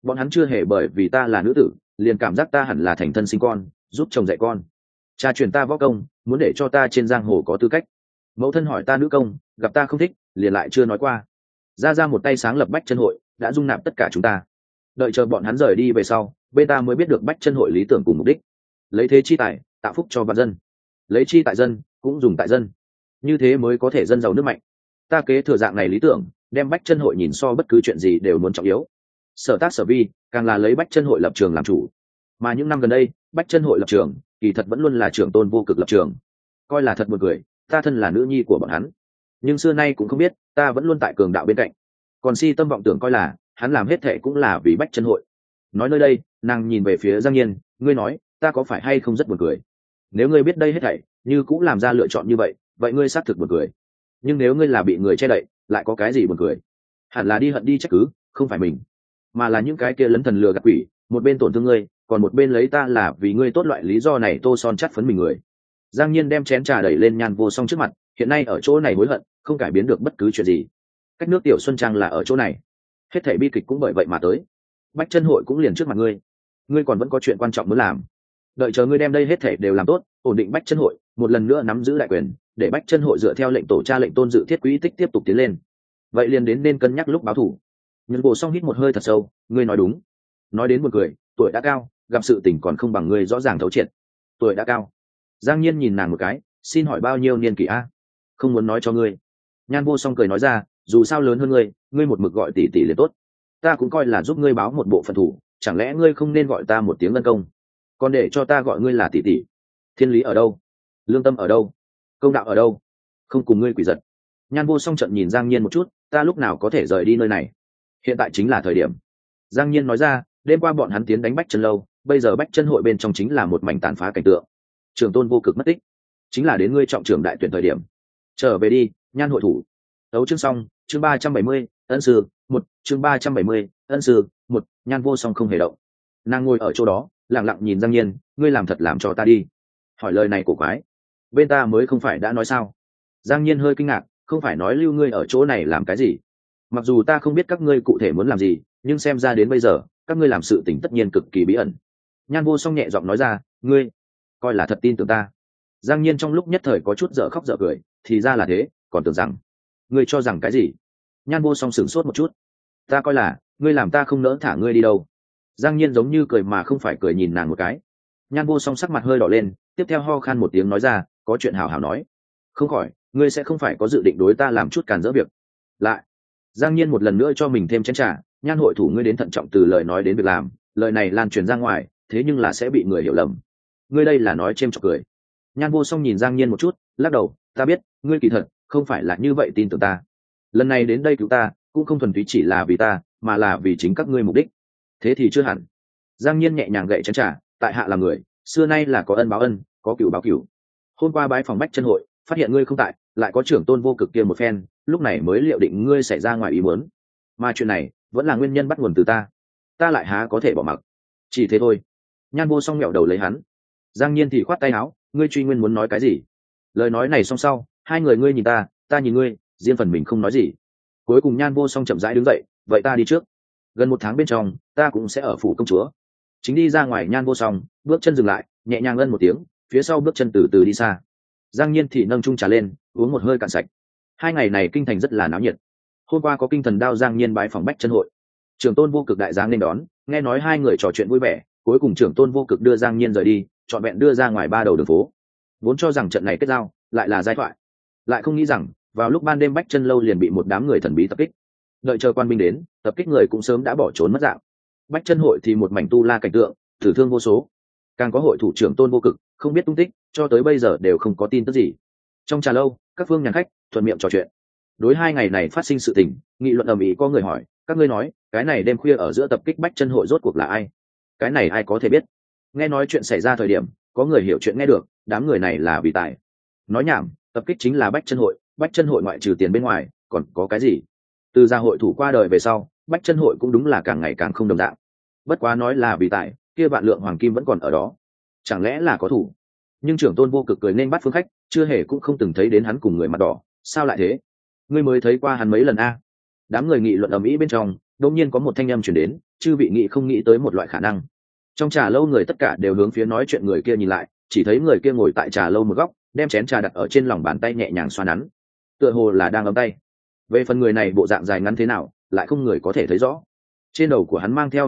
bọn hắn chưa hề bởi vì ta là nữ tử liền cảm giác ta hẳn là thành thân sinh con, giúp chồng dạy con. Cha truyền ta võ công, muốn để cho ta trên giang hồ có tư cách. Mẫu thân hỏi ta nữ công, gặp ta không thích liền lại chưa nói qua. Ra một tay sáng lập Bách Chân Hội, đã dung nạp tất cả chúng ta. Đợi chờ bọn hắn rời đi về sau, bên ta mới biết được Bách Chân Hội lý tưởng cùng mục đích: lấy thế chi tài, tạo phúc cho vạn dân, lấy chi tại dân, cũng dùng tại dân, như thế mới có thể dân giàu nước mạnh. Ta kế thừa dạng này lý tưởng, đem Bách Chân Hội nhìn so bất cứ chuyện gì đều muốn trọng yếu. Sở tác sở vi càng là lấy Bách Chân Hội lập trường làm chủ. Mà những năm gần đây, Bách Chân Hội lập trường kỳ thật vẫn luôn là Trưởng Tôn Vô Cực lập trường. Coi là thật buồn cười, ta thân là nữ nhi của bọn hắn, nhưng xưa nay cũng không biết ta vẫn luôn tại cường đạo bên cạnh, còn si tâm vọng tưởng coi là hắn làm hết thệ cũng là vì Bách Chân Hội. Nói nơi đây, nàng nhìn về phía Giang Nhiên, ngươi nói ta có phải hay không rất buồn cười? Nếu ngươi biết đây hết thảy như cũng làm ra lựa chọn như vậy, vậy ngươi xác thực buồn cười. Nhưng nếu ngươi là bị người che đậy, lại có cái gì buồn cười? Hẳn là đi hận đi trách cứ, không phải mình, mà là những cái kia lấn thần lừa gạt quỷ, một bên tổn thương ngươi, còn một bên lấy ta là vì ngươi tốt loại lý do này tô son chắt phấn mình người. Giang Nhiên đem chén trà đẩy lên Nhan Vô Song trước mặt, hiện nay ở chỗ này hối hận không cải biến được bất cứ chuyện gì. Cách nước Tiểu Xuân Trang là ở chỗ này, hết thảy bi kịch cũng bởi vậy mà tới. Bách Chân Hội cũng liền trước mặt ngươi, ngươi còn vẫn có chuyện quan trọng muốn làm. Đợi chờ ngươi đem đây hết thảy đều làm tốt, ổn định Bách Chân Hội, một lần nữa nắm giữ đại quyền, để Bách Chân Hội dựa theo lệnh tổ cha lệnh tôn dự thiết quỹ tích tiếp tục tiến lên. Vậy liền đến nên cân nhắc lúc báo thù. Nhân Vô Song hít một hơi thật sâu, ngươi nói đúng. Nói đến buồn cười, tuổi đã cao, gặp sự tình còn không bằng ngươi rõ ràng thấu triệt. Tuổi đã cao. Giang Nhiên nhìn nàng một cái, xin hỏi bao nhiêu niên kỷ a? Không muốn nói cho ngươi. Nhan Vô Song cười nói ra, dù sao lớn hơn ngươi, ngươi một mực gọi tỷ tỷ liền tốt. Ta cũng coi là giúp ngươi báo một bộ phận thủ, chẳng lẽ ngươi không nên gọi ta một tiếng ân công, còn để cho ta gọi ngươi là tỷ tỷ? Thiên lý ở đâu? Lương tâm ở đâu? Công đạo ở đâu? Không cùng ngươi quỷ giật. Nhan Vô Song trận nhìn Giang Nhiên một chút, ta lúc nào có thể rời đi nơi này? Hiện tại chính là thời điểm. Giang Nhiên nói ra, đêm qua bọn hắn tiến đánh Bách Chân Lâu, bây giờ Bách Chân Hội bên trong chính là một mảnh tàn phá cảnh tượng. Trường Tôn Vô Cực mất tích, chính là đến ngươi trọng trưởng đại tuyển thời điểm. Trở về đi, Nhan hội thủ. Đấu chương xong, chương 370, ân sư, một, chương 370, ân sư, một. Nhan Vô Song không hề động. Nàng ngồi ở chỗ đó, lặng lặng nhìn Giang Nhiên, ngươi làm thật làm cho ta đi. Hỏi lời này của quái, bên ta mới không phải đã nói sao? Giang Nhiên hơi kinh ngạc, không phải nói lưu ngươi ở chỗ này làm cái gì? Mặc dù ta không biết các ngươi cụ thể muốn làm gì, nhưng xem ra đến bây giờ các ngươi làm sự tình tất nhiên cực kỳ bí ẩn. Nhan Vô Song nhẹ giọng nói ra, ngươi coi là thật tin tưởng ta? Giang Nhiên trong lúc nhất thời có chút dở khóc dở cười, thì ra là thế, còn tưởng rằng ngươi cho rằng cái gì? Nhan Vô Song sửng sốt một chút, ta coi là ngươi làm ta không nỡ thả ngươi đi đâu. Giang Nhiên giống như cười mà không phải cười nhìn nàng một cái. Nhan Vô Song sắc mặt hơi đỏ lên, tiếp theo ho khan một tiếng nói ra, có chuyện hảo hảo nói. Không khỏi, ngươi sẽ không phải có dự định đối ta làm chút cản rỡ việc lại? Giang Nhiên một lần nữa cho mình thêm chén trà, Nhan hội thủ ngươi đến thận trọng từ lời nói đến việc làm, lời này lan truyền ra ngoài, thế nhưng là sẽ bị người hiểu lầm. Ngươi đây là nói chêm chọc cười. Nhan Vô Song nhìn Giang Nhiên một chút, lắc đầu, ta biết, ngươi kỳ thật không phải là như vậy tin tưởng ta. Lần này đến đây cứu ta, cũng không thuần túy chỉ là vì ta, mà là vì chính các ngươi mục đích. Thế thì chưa hẳn. Giang Nhiên nhẹ nhàng gậy chén trà, tại hạ là người, xưa nay là có ân báo ân, có cửu báo cửu. Hôm qua bái phòng Bách Chân Hội, phát hiện ngươi không tại, lại có Trưởng Tôn Vô Cực kia một phen, lúc này mới liệu định ngươi xảy ra ngoài ý muốn. Mà chuyện này vẫn là nguyên nhân bắt nguồn từ ta lại há có thể bỏ mặc. Chỉ thế thôi. Nhan Vô Song nghẹo đầu lấy hắn. Giang Nhiên thì khoát tay áo, ngươi truy nguyên muốn nói cái gì? Lời nói này xong sau, hai người ngươi nhìn ta nhìn ngươi, riêng phần mình không nói gì. Cuối cùng Nhan Vô Song chậm rãi đứng dậy, vậy ta đi trước. Gần một tháng bên trong, ta cũng sẽ ở phủ công chúa. Chính đi ra ngoài Nhan Vô Song, bước chân dừng lại, nhẹ nhàng ân một tiếng, phía sau bước chân từ từ đi xa. Giang Nhiên thì nâng chung trà lên, uống một hơi cạn sạch. Hai ngày này kinh thành rất là náo nhiệt. Hôm qua có kinh thần đao Giang Nhiên bái phòng Bách Chân Hội, Trưởng Tôn Vô Cực đại giáng nên đón, nghe nói hai người trò chuyện vui vẻ, cuối cùng Trưởng Tôn Vô Cực đưa Giang Nhiên rời đi, chọn vẹn đưa ra ngoài ba đầu đường phố. Vốn cho rằng trận này kết giao lại là giai thoại, lại không nghĩ rằng vào lúc ban đêm Bách Chân Lâu liền bị một đám người thần bí tập kích. Đợi chờ quan binh đến, tập kích người cũng sớm đã bỏ trốn mất dạng. Bách Chân Hội thì một mảnh tu la cảnh tượng, tử thương vô số. Càng có hội thủ Trưởng Tôn Vô Cực không biết tung tích, cho tới bây giờ đều không có tin tức gì. Trong trà lâu, các phương nhàn khách thuận miệng trò chuyện. Đối hai ngày này phát sinh sự tình, nghị luận ầm ĩ, có người hỏi, các ngươi nói, cái này đêm khuya ở giữa tập kích Bách Chân Hội rốt cuộc là ai? Cái này ai có thể biết? Nghe nói chuyện xảy ra thời điểm, có người hiểu chuyện nghe được, đám người này là vì tài. Nói nhảm, tập kích chính là Bách Chân Hội, Bách Chân Hội ngoại trừ tiền bên ngoài, còn có cái gì? Từ gia hội thủ qua đời về sau, Bách Chân Hội cũng đúng là càng ngày càng không đồng dạng. Bất quá nói là vì tài, kia vạn lượng hoàng kim vẫn còn ở đó. Chẳng lẽ là có thủ? Nhưng Trưởng Tôn Vô Cực cười nên bắt phương khách, chưa hề cũng không từng thấy đến hắn cùng người mặt đỏ, sao lại thế? Ngươi mới thấy qua hắn mấy lần a? Đám người nghị luận ầm ĩ bên trong, đột nhiên có một thanh âm truyền đến, chư vị nghĩ không nghĩ tới một loại khả năng. Trong trà lâu người tất cả đều hướng phía nói chuyện người kia nhìn lại, chỉ thấy người kia ngồi tại trà lâu một góc, đem chén trà đặt ở trên lòng bàn tay nhẹ nhàng xoa nắn, tựa hồ là đang ấm tay. Về phần người này bộ dạng dài ngắn thế nào lại không người có thể thấy rõ. Trên đầu của hắn mang theo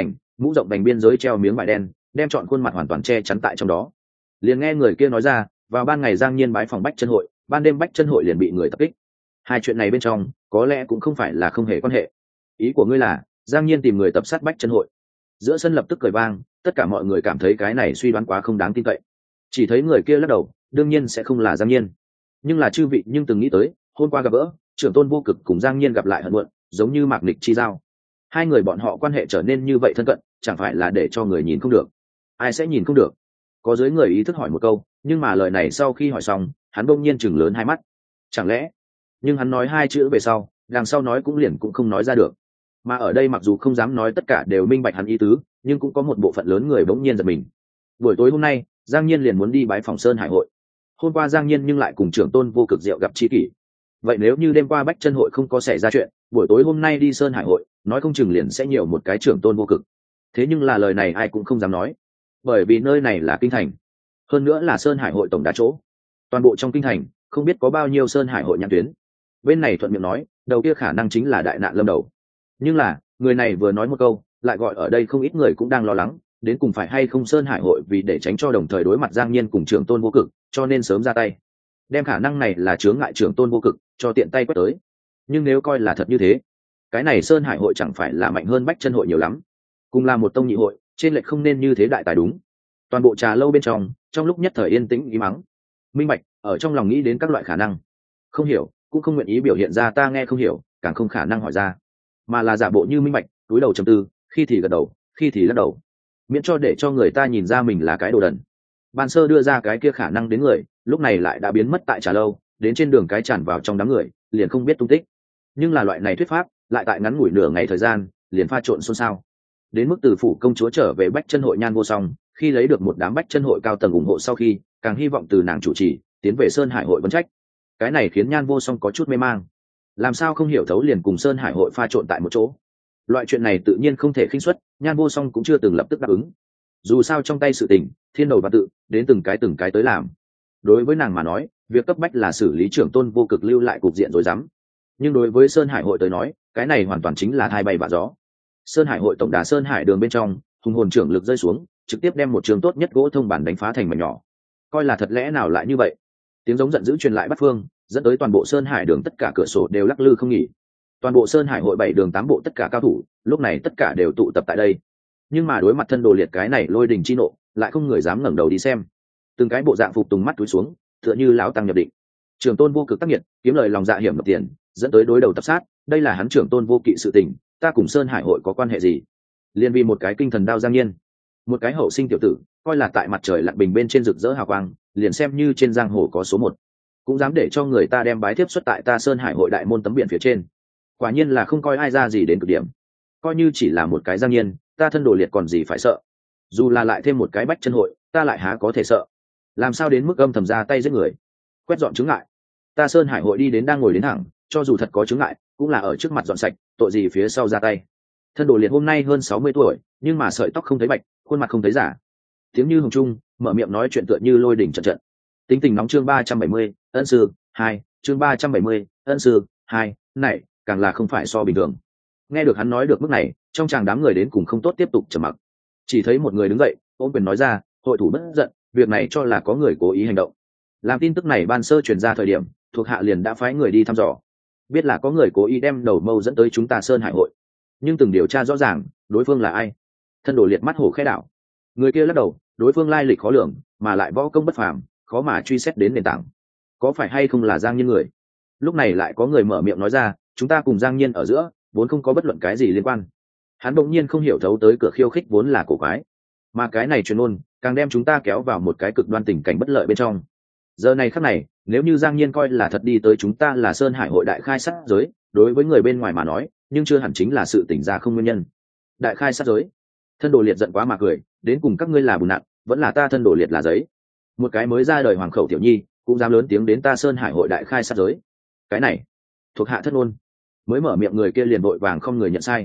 mũ rộng đành biên giới treo miếng vải đen, đem trọn khuôn mặt hoàn toàn che chắn tại trong đó. Liền nghe người kia nói ra, vào ban ngày Giang Nhiên bái phòng Bách Chân Hội, ban đêm Bách Chân Hội liền bị người tập kích. Hai chuyện này bên trong có lẽ cũng không phải là không hề quan hệ. Ý của ngươi là Giang Nhiên tìm người tập sát Bách Chân Hội? Giữa sân lập tức cười vang, tất cả mọi người cảm thấy cái này suy đoán quá không đáng tin cậy. Chỉ thấy người kia lắc đầu, đương nhiên sẽ không là Giang Nhiên. Nhưng là chư vị nhưng từng nghĩ tới, hôm qua gặp gỡ, trưởng tôn vô cực cùng Giang Nhiên gặp lại hận muộn, giống như mạc nịch chi giao. Hai người bọn họ quan hệ trở nên như vậy thân cận, chẳng phải là để cho người nhìn không được? Ai sẽ nhìn không được? Có dưới người ý thức hỏi một câu, nhưng mà lời này sau khi hỏi xong, hắn bỗng nhiên chừng lớn hai mắt. Chẳng lẽ? Nhưng hắn nói hai chữ về sau, đằng sau nói cũng liền cũng không nói ra được. Mà ở đây mặc dù không dám nói tất cả đều minh bạch hắn ý tứ, nhưng cũng có một bộ phận lớn người bỗng nhiên giật mình. Buổi tối hôm nay, Giang Nhiên liền muốn đi bái phòng Sơn Hải hội. Hôm qua Giang Nhiên nhưng lại cùng trưởng tôn vô cực rượu gặp tri kỷ. Vậy nếu như đêm qua Bách Chân hội không có xảy ra chuyện, buổi tối hôm nay đi Sơn Hải hội, nói không chừng liền sẽ nhiều một cái trưởng tôn vô cực. Thế nhưng là lời này ai cũng không dám nói, bởi vì nơi này là kinh thành, hơn nữa là Sơn Hải hội tổng đà chỗ. Toàn bộ trong kinh thành không biết có bao nhiêu Sơn Hải hội nhãn tuyến. Bên này thuận miệng nói, đầu kia khả năng chính là đại nạn lâm đầu. Nhưng là người này vừa nói một câu, lại gọi ở đây không ít người cũng đang lo lắng, đến cùng phải hay không Sơn Hải hội vì để tránh cho đồng thời đối mặt Giang Nhiên cùng trưởng tôn vô cực, cho nên sớm ra tay, đem khả năng này là chướng ngại trưởng tôn vô cực, cho tiện tay quét tới. Nhưng nếu coi là thật như thế, cái này Sơn Hải hội chẳng phải là mạnh hơn Bách Chân hội nhiều lắm? Cùng là một tông nhị hội, trên lệch không nên như thế đại tài đúng. Toàn bộ trà lâu bên trong lúc nhất thời yên tĩnh ý mắng. Minh bạch, ở trong lòng nghĩ đến các loại khả năng. Không hiểu, cũng không nguyện ý biểu hiện ra ta nghe không hiểu, càng không khả năng hỏi ra, mà là giả bộ như minh bạch, túi đầu trầm tư, khi thì gật đầu, khi thì lắc đầu, miễn cho để cho người ta nhìn ra mình là cái đồ đần. Ban sơ đưa ra cái kia khả năng đến người, lúc này lại đã biến mất tại trà lâu, đến trên đường cái tràn vào trong đám người, liền không biết tung tích. Nhưng là loại này thuyết pháp, lại tại ngắn ngủi nửa ngày thời gian, liền pha trộn xôn xao. Đến mức từ phủ công chúa trở về Bách Chân hội Nhan Vô Song, khi lấy được một đám Bách Chân hội cao tầng ủng hộ sau khi, càng hy vọng từ nàng chủ trì, tiến về Sơn Hải hội vấn trách. Cái này khiến Nhan Vô Song có chút mê mang. Làm sao không hiểu thấu liền cùng Sơn Hải hội pha trộn tại một chỗ? Loại chuyện này tự nhiên không thể khinh suất, Nhan Vô Song cũng chưa từng lập tức đáp ứng. Dù sao trong tay sự tình, thiên đầu và tự, đến từng cái tới làm. Đối với nàng mà nói, việc cấp bách là xử lý trưởng tôn vô cực lưu lại cục diện rối rắm. Nhưng đối với Sơn Hải hội tới nói, cái này hoàn toàn chính là thai bay vạ gió. Sơn Hải hội tổng đà Sơn Hải đường bên trong, hùng hồn trưởng lực rơi xuống, trực tiếp đem một trường tốt nhất gỗ thông bản đánh phá thành mảnh nhỏ. Coi là thật lẽ nào lại như vậy? Tiếng giống giận dữ truyền lại bắt phương, dẫn tới toàn bộ Sơn Hải đường tất cả cửa sổ đều lắc lư không nghỉ. Toàn bộ Sơn Hải hội 7 đường 8 bộ tất cả cao thủ, lúc này tất cả đều tụ tập tại đây. Nhưng mà đối mặt thân đồ liệt cái này lôi đình chi nộ, lại không người dám ngẩng đầu đi xem. Từng cái bộ dạng phục tùng mắt túi xuống, tựa như lão tăng nhập định. Trưởng tôn vô cực tác nghiệt, kiếm lời lòng dạ hiểm ngập tiền, dẫn tới đối đầu tập sát, đây là hắn trưởng tôn vô kỵ sự tình, ta cùng Sơn Hải hội có quan hệ gì? Liên vì một cái kinh thần đao Giang Nhiên, một cái hậu sinh tiểu tử, coi là tại mặt trời lặn bình bên trên rực rỡ hào quang, liền xem như trên giang hồ có số một, cũng dám để cho người ta đem bái thiếp xuất tại ta Sơn Hải hội đại môn tấm biển phía trên. Quả nhiên là không coi ai ra gì đến cực điểm. Coi như chỉ là một cái Giang Nhiên, ta thân đồ liệt còn gì phải sợ? Dù là lại thêm một cái Bách Chân hội, ta lại há có thể sợ? Làm sao đến mức âm thầm ra tay giết người, quét dọn chướng ngại? Ta Sơn Hải hội đi đến đang ngồi đến thẳng, cho dù thật có chướng ngại, cũng là ở trước mặt dọn sạch, tội gì phía sau ra tay? Thân đồ liệt hôm nay hơn 60 tuổi, nhưng mà sợi tóc không thấy bạch, khuôn mặt không thấy giả. Tiếng như hồng trung, mở miệng nói chuyện tựa như lôi đỉnh trận trận. Tính tình nóng chương 370, ân sư 2, chương 370, ân sư 2, này càng là không phải so bình thường. Nghe được hắn nói được mức này, trong chàng đám người đến cùng không tốt tiếp tục trầm mặc. Chỉ thấy một người đứng dậy, ôm quyền nói ra, hội thủ bất giận, việc này cho là có người cố ý hành động. Làm tin tức này ban sơ truyền ra thời điểm, thuộc hạ liền đã phái người đi thăm dò, biết là có người cố ý đem đầu mâu dẫn tới chúng ta Sơn Hải hội, nhưng từng điều tra rõ ràng đối phương là ai. Thân đồ liệt mắt hổ khẽ đảo, người kia lắc đầu, đối phương lai lịch khó lường, mà lại võ công bất phàm, khó mà truy xét đến nền tảng. Có phải hay không là Giang Nhiên người? Lúc này lại có người mở miệng nói ra, chúng ta cùng Giang Nhiên ở giữa vốn không có bất luận cái gì liên quan. Hắn bỗng nhiên không hiểu thấu tới cửa khiêu khích vốn là cổ quái, mà cái này truyền ôn càng đem chúng ta kéo vào một cái cực đoan tình cảnh bất lợi bên trong. Giờ này khắc này, nếu như Giang Nhiên coi là thật đi tới chúng ta là Sơn Hải hội đại khai sát giới, đối với người bên ngoài mà nói, nhưng chưa hẳn chính là sự tỉnh ra không nguyên nhân. Đại khai sát giới? Thân đồ liệt giận quá mà cười, đến cùng các ngươi là bùn nặng, vẫn là ta thân đồ liệt là giấy? Một cái mới ra đời hoàng khẩu tiểu nhi cũng dám lớn tiếng đến ta Sơn Hải hội đại khai sát giới? Cái này thuộc hạ thất ngôn. Mới mở miệng người kia liền vội vàng không người nhận sai.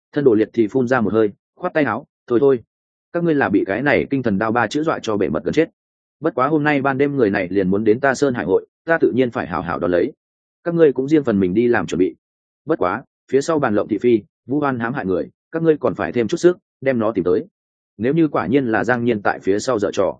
Thân đồ liệt thì phun ra một hơi, khoát tay áo, thôi thôi, các ngươi là bị cái này kinh thần đao ba chữ dọa cho bể mật gần chết. Bất quá hôm nay ban đêm người này liền muốn đến ta Sơn Hải hội, ta tự nhiên phải hảo hảo đón lấy. Các ngươi cũng riêng phần mình đi làm chuẩn bị. Bất quá phía sau bàn lộng thị phi, vu oan hãm hại người, các ngươi còn phải thêm chút sức đem nó tìm tới. Nếu như quả nhiên là Giang Nhiên tại phía sau dở trò,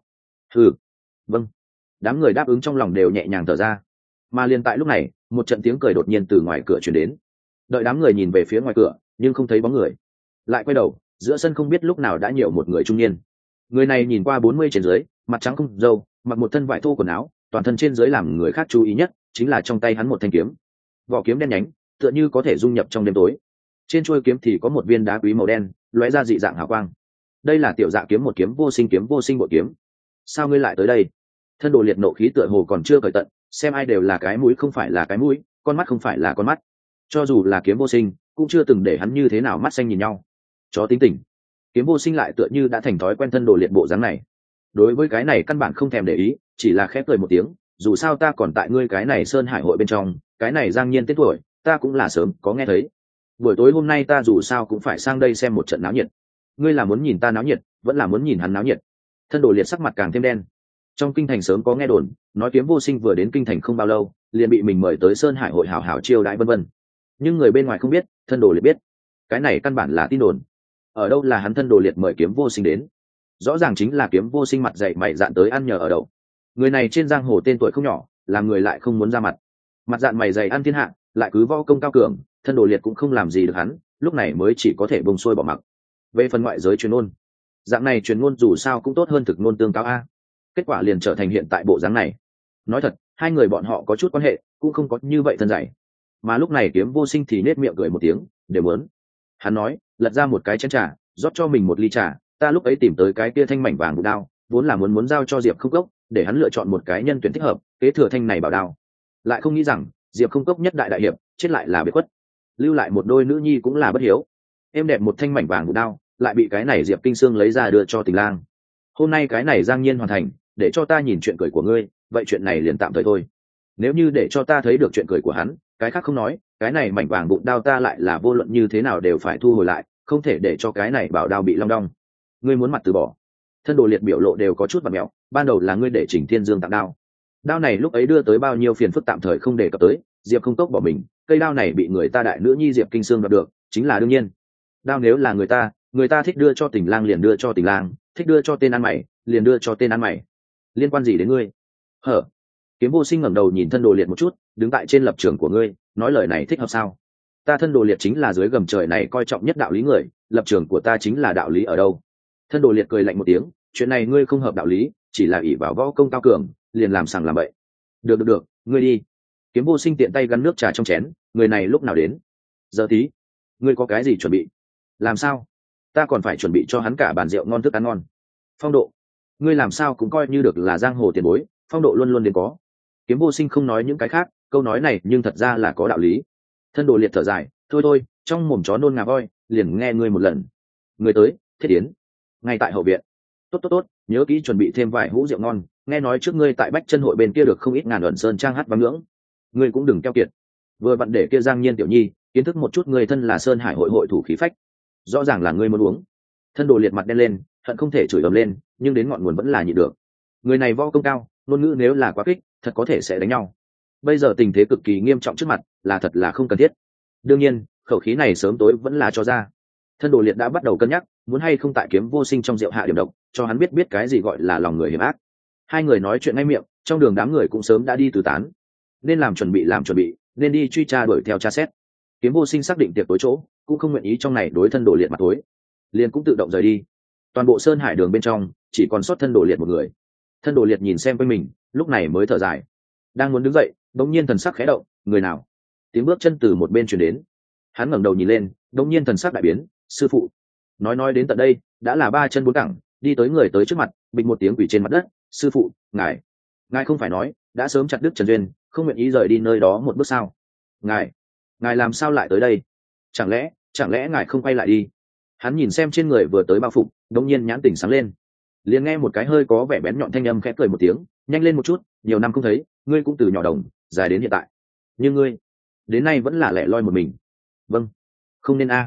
vâng. Đám người đáp ứng trong lòng đều nhẹ nhàng thở ra. Mà liền tại lúc này, một trận tiếng cười đột nhiên từ ngoài cửa truyền đến. Đợi đám người nhìn về phía ngoài cửa, nhưng không thấy bóng người. Lại quay đầu, giữa sân không biết lúc nào đã nhiều một người trung niên. Người này nhìn qua 40 trên dưới, mặt trắng không râu, mặc một thân vải thô quần áo, toàn thân trên dưới làm người khác chú ý nhất chính là trong tay hắn một thanh kiếm. Vỏ kiếm đen nhánh, tựa như có thể dung nhập trong đêm tối. Trên chuôi kiếm thì có một viên đá quý màu đen, lóe ra dị dạng hào quang. Đây là tiểu dạ kiếm, một kiếm vô sinh bội kiếm. Sao ngươi lại tới đây? Thân đồ liệt nộ khí tựa hồ còn chưa cởi tận, xem ai đều là cái mũi không phải là cái mũi, con mắt không phải là con mắt. Cho dù là kiếm vô sinh, cũng chưa từng để hắn như thế nào mắt xanh nhìn nhau. Chó tính tình. Kiếm vô sinh lại tựa như đã thành thói quen thân đồ liệt bộ dáng này. Đối với cái này căn bản không thèm để ý, chỉ là khép cười một tiếng, dù sao ta còn tại ngươi cái này Sơn Hải hội bên trong, cái này Giang Nhiên tên tuổi, ta cũng là sớm có nghe thấy. Buổi tối hôm nay ta dù sao cũng phải sang đây xem một trận náo nhiệt. Ngươi là muốn nhìn ta náo nhiệt, vẫn là muốn nhìn hắn náo nhiệt? Thân đồ liệt sắc mặt càng thêm đen. Trong kinh thành sớm có nghe đồn, nói kiếm vô sinh vừa đến kinh thành không bao lâu, liền bị mình mời tới Sơn Hải hội hảo hảo chiêu đãi vân vân. Nhưng người bên ngoài không biết, thân đồ liệt biết. Cái này căn bản là tin đồn. Ở đâu là hắn thân đồ liệt mời kiếm vô sinh đến? Rõ ràng chính là kiếm vô sinh mặt dày mày dạn tới ăn nhờ ở đậu. Người này trên giang hồ tên tuổi không nhỏ, làm người lại không muốn ra mặt. Mặt dạn mày dày ăn thiên hạ, lại cứ võ công cao cường, thân đồ liệt cũng không làm gì được hắn, lúc này mới chỉ có thể bông xuôi bỏ mặc. Về phần ngoại giới truyền ngôn, dạng này truyền ngôn dù sao cũng tốt hơn thực ngôn tương cao a. Kết quả liền trở thành hiện tại bộ dáng này. Nói thật, hai người bọn họ có chút quan hệ, cũng không có như vậy thân dày. Mà lúc này kiếm vô sinh thì nết miệng cười một tiếng, đều muốn. Hắn nói, lật ra một cái chén trà, rót cho mình một ly trà. Ta lúc ấy tìm tới cái kia thanh mảnh vàng bụi đao, vốn là muốn giao cho Diệp Không Cốc, để hắn lựa chọn một cái nhân tuyển thích hợp, kế thừa thanh này bảo đao. Lại không nghĩ rằng, Diệp Không Cốc nhất đại đại hiệp, chết lại là biệt khuất. Lưu lại một đôi nữ nhi cũng là bất hiếu. Em đẹp một thanh mảnh vàng bụi đao, lại bị cái này Diệp Kinh Sương lấy ra đưa cho Tình Lang. Hôm nay cái này Giang Nhiên hoàn thành, để cho ta nhìn chuyện cười của ngươi, vậy chuyện này liền tạm thời thôi. Nếu như để cho ta thấy được chuyện cười của hắn, cái khác không nói, cái này mảnh vàng bụng đao ta lại là vô luận như thế nào đều phải thu hồi lại, không thể để cho cái này bảo đao bị long đong. Ngươi muốn mặt từ bỏ? Thân đồ liệt biểu lộ đều có chút vặn mẹo. Ban đầu là ngươi để Trình Thiên Dương tặng đao, đao này lúc ấy đưa tới bao nhiêu phiền phức tạm thời không đề cập tới. Diệp Không Cốc bỏ mình, cây đao này bị người ta đại nữ nhi Diệp Kinh Sương đoạt được, chính là đương nhiên. Đao nếu là người ta thích đưa cho Tình Lang liền đưa cho Tình Lang, thích đưa cho tên ăn mày liền đưa cho tên ăn mày, liên quan gì đến ngươi? Hở? Kiếm vô sinh ngẩng đầu nhìn thân đồ liệt một chút, đứng tại trên lập trường của ngươi, nói lời này thích hợp sao? Ta thân đồ liệt chính là dưới gầm trời này coi trọng nhất đạo lý người, lập trường của ta chính là đạo lý ở đâu? Thân đồ liệt cười lạnh một tiếng, chuyện này ngươi không hợp đạo lý, chỉ là ỷ vào võ công cao cường, liền làm sằng làm bậy. Được, ngươi đi. Kiếm vô sinh tiện tay gắn nước trà trong chén, người này lúc nào đến? Giờ tí. Ngươi có cái gì chuẩn bị? Làm sao? Ta còn phải chuẩn bị cho hắn cả bàn rượu ngon thức ăn ngon. Phong độ, ngươi làm sao cũng coi như được là giang hồ tiền bối, phong độ luôn luôn đến có. Kiếm vô sinh không nói những cái khác, câu nói này nhưng thật ra là có đạo lý. Thân đồ liệt thở dài, thôi, trong mồm chó nôn ngà voi, liền nghe ngươi một lần. Người tới, Thiết Yến, ngay tại hậu viện. Tốt, nhớ kỹ chuẩn bị thêm vài hũ rượu ngon, nghe nói trước ngươi tại Bách Chân hội bên kia được không ít ngàn ẩn sơn trang hát vang ngưỡng, ngươi cũng đừng keo kiệt. Vừa vặn để kia Giang Nhiên tiểu nhi kiến thức một chút người thân là Sơn Hải hội hội thủ khí phách. Rõ ràng là ngươi muốn uống. Thân đồ liệt mặt đen lên, hận không thể chửi ầm lên, nhưng đến ngọn nguồn vẫn là nhịn được. Người này võ công cao, ngôn ngữ nếu là quá kích, thật có thể sẽ đánh nhau. Bây giờ tình thế cực kỳ nghiêm trọng trước mặt, là thật là không cần thiết. Đương nhiên, khẩu khí này sớm tối vẫn là cho ra. Thân đồ liệt đã bắt đầu cân nhắc, muốn hay không tại kiếm vô sinh trong rượu hạ điểm độc, cho hắn biết cái gì gọi là lòng người hiểm ác. Hai người nói chuyện ngay miệng, trong đường đám người cũng sớm đã đi tứ tán. Nên làm chuẩn bị, nên đi truy tra đuổi theo tra xét. Kiếm vô sinh xác định tiệc tối chỗ, cũng không nguyện ý trong này đối thân đồ liệt mặt tối, liền cũng tự động rời đi. Toàn bộ Sơn Hải đường bên trong chỉ còn sót thân đồ liệt một người. Thân đồ liệt nhìn xem quanh mình, lúc này mới thở dài, đang muốn đứng dậy, đột nhiên thần sắc khẽ động, người nào? Tiếng bước chân từ một bên truyền đến. Hắn ngẩng đầu nhìn lên, đột nhiên thần sắc đại biến, sư phụ. Nói đến tận đây, đã là ba chân bốn cẳng, đi tới người tới trước mặt, bịch một tiếng quỳ trên mặt đất, sư phụ, ngài không phải nói đã sớm chặt đứt trần duyên, không nguyện ý rời đi nơi đó một bước sao? Ngài làm sao lại tới đây? Chẳng lẽ ngài không quay lại đi? Hắn nhìn xem trên người vừa tới bao phục, đột nhiên nhãn tỉnh sáng lên, liền nghe một cái hơi có vẻ bén nhọn thanh âm khẽ cười một tiếng, nhanh lên một chút, nhiều năm không thấy, ngươi cũng từ nhỏ đồng dài đến hiện tại, nhưng ngươi đến nay vẫn là lẻ loi một mình. Vâng, không nên a.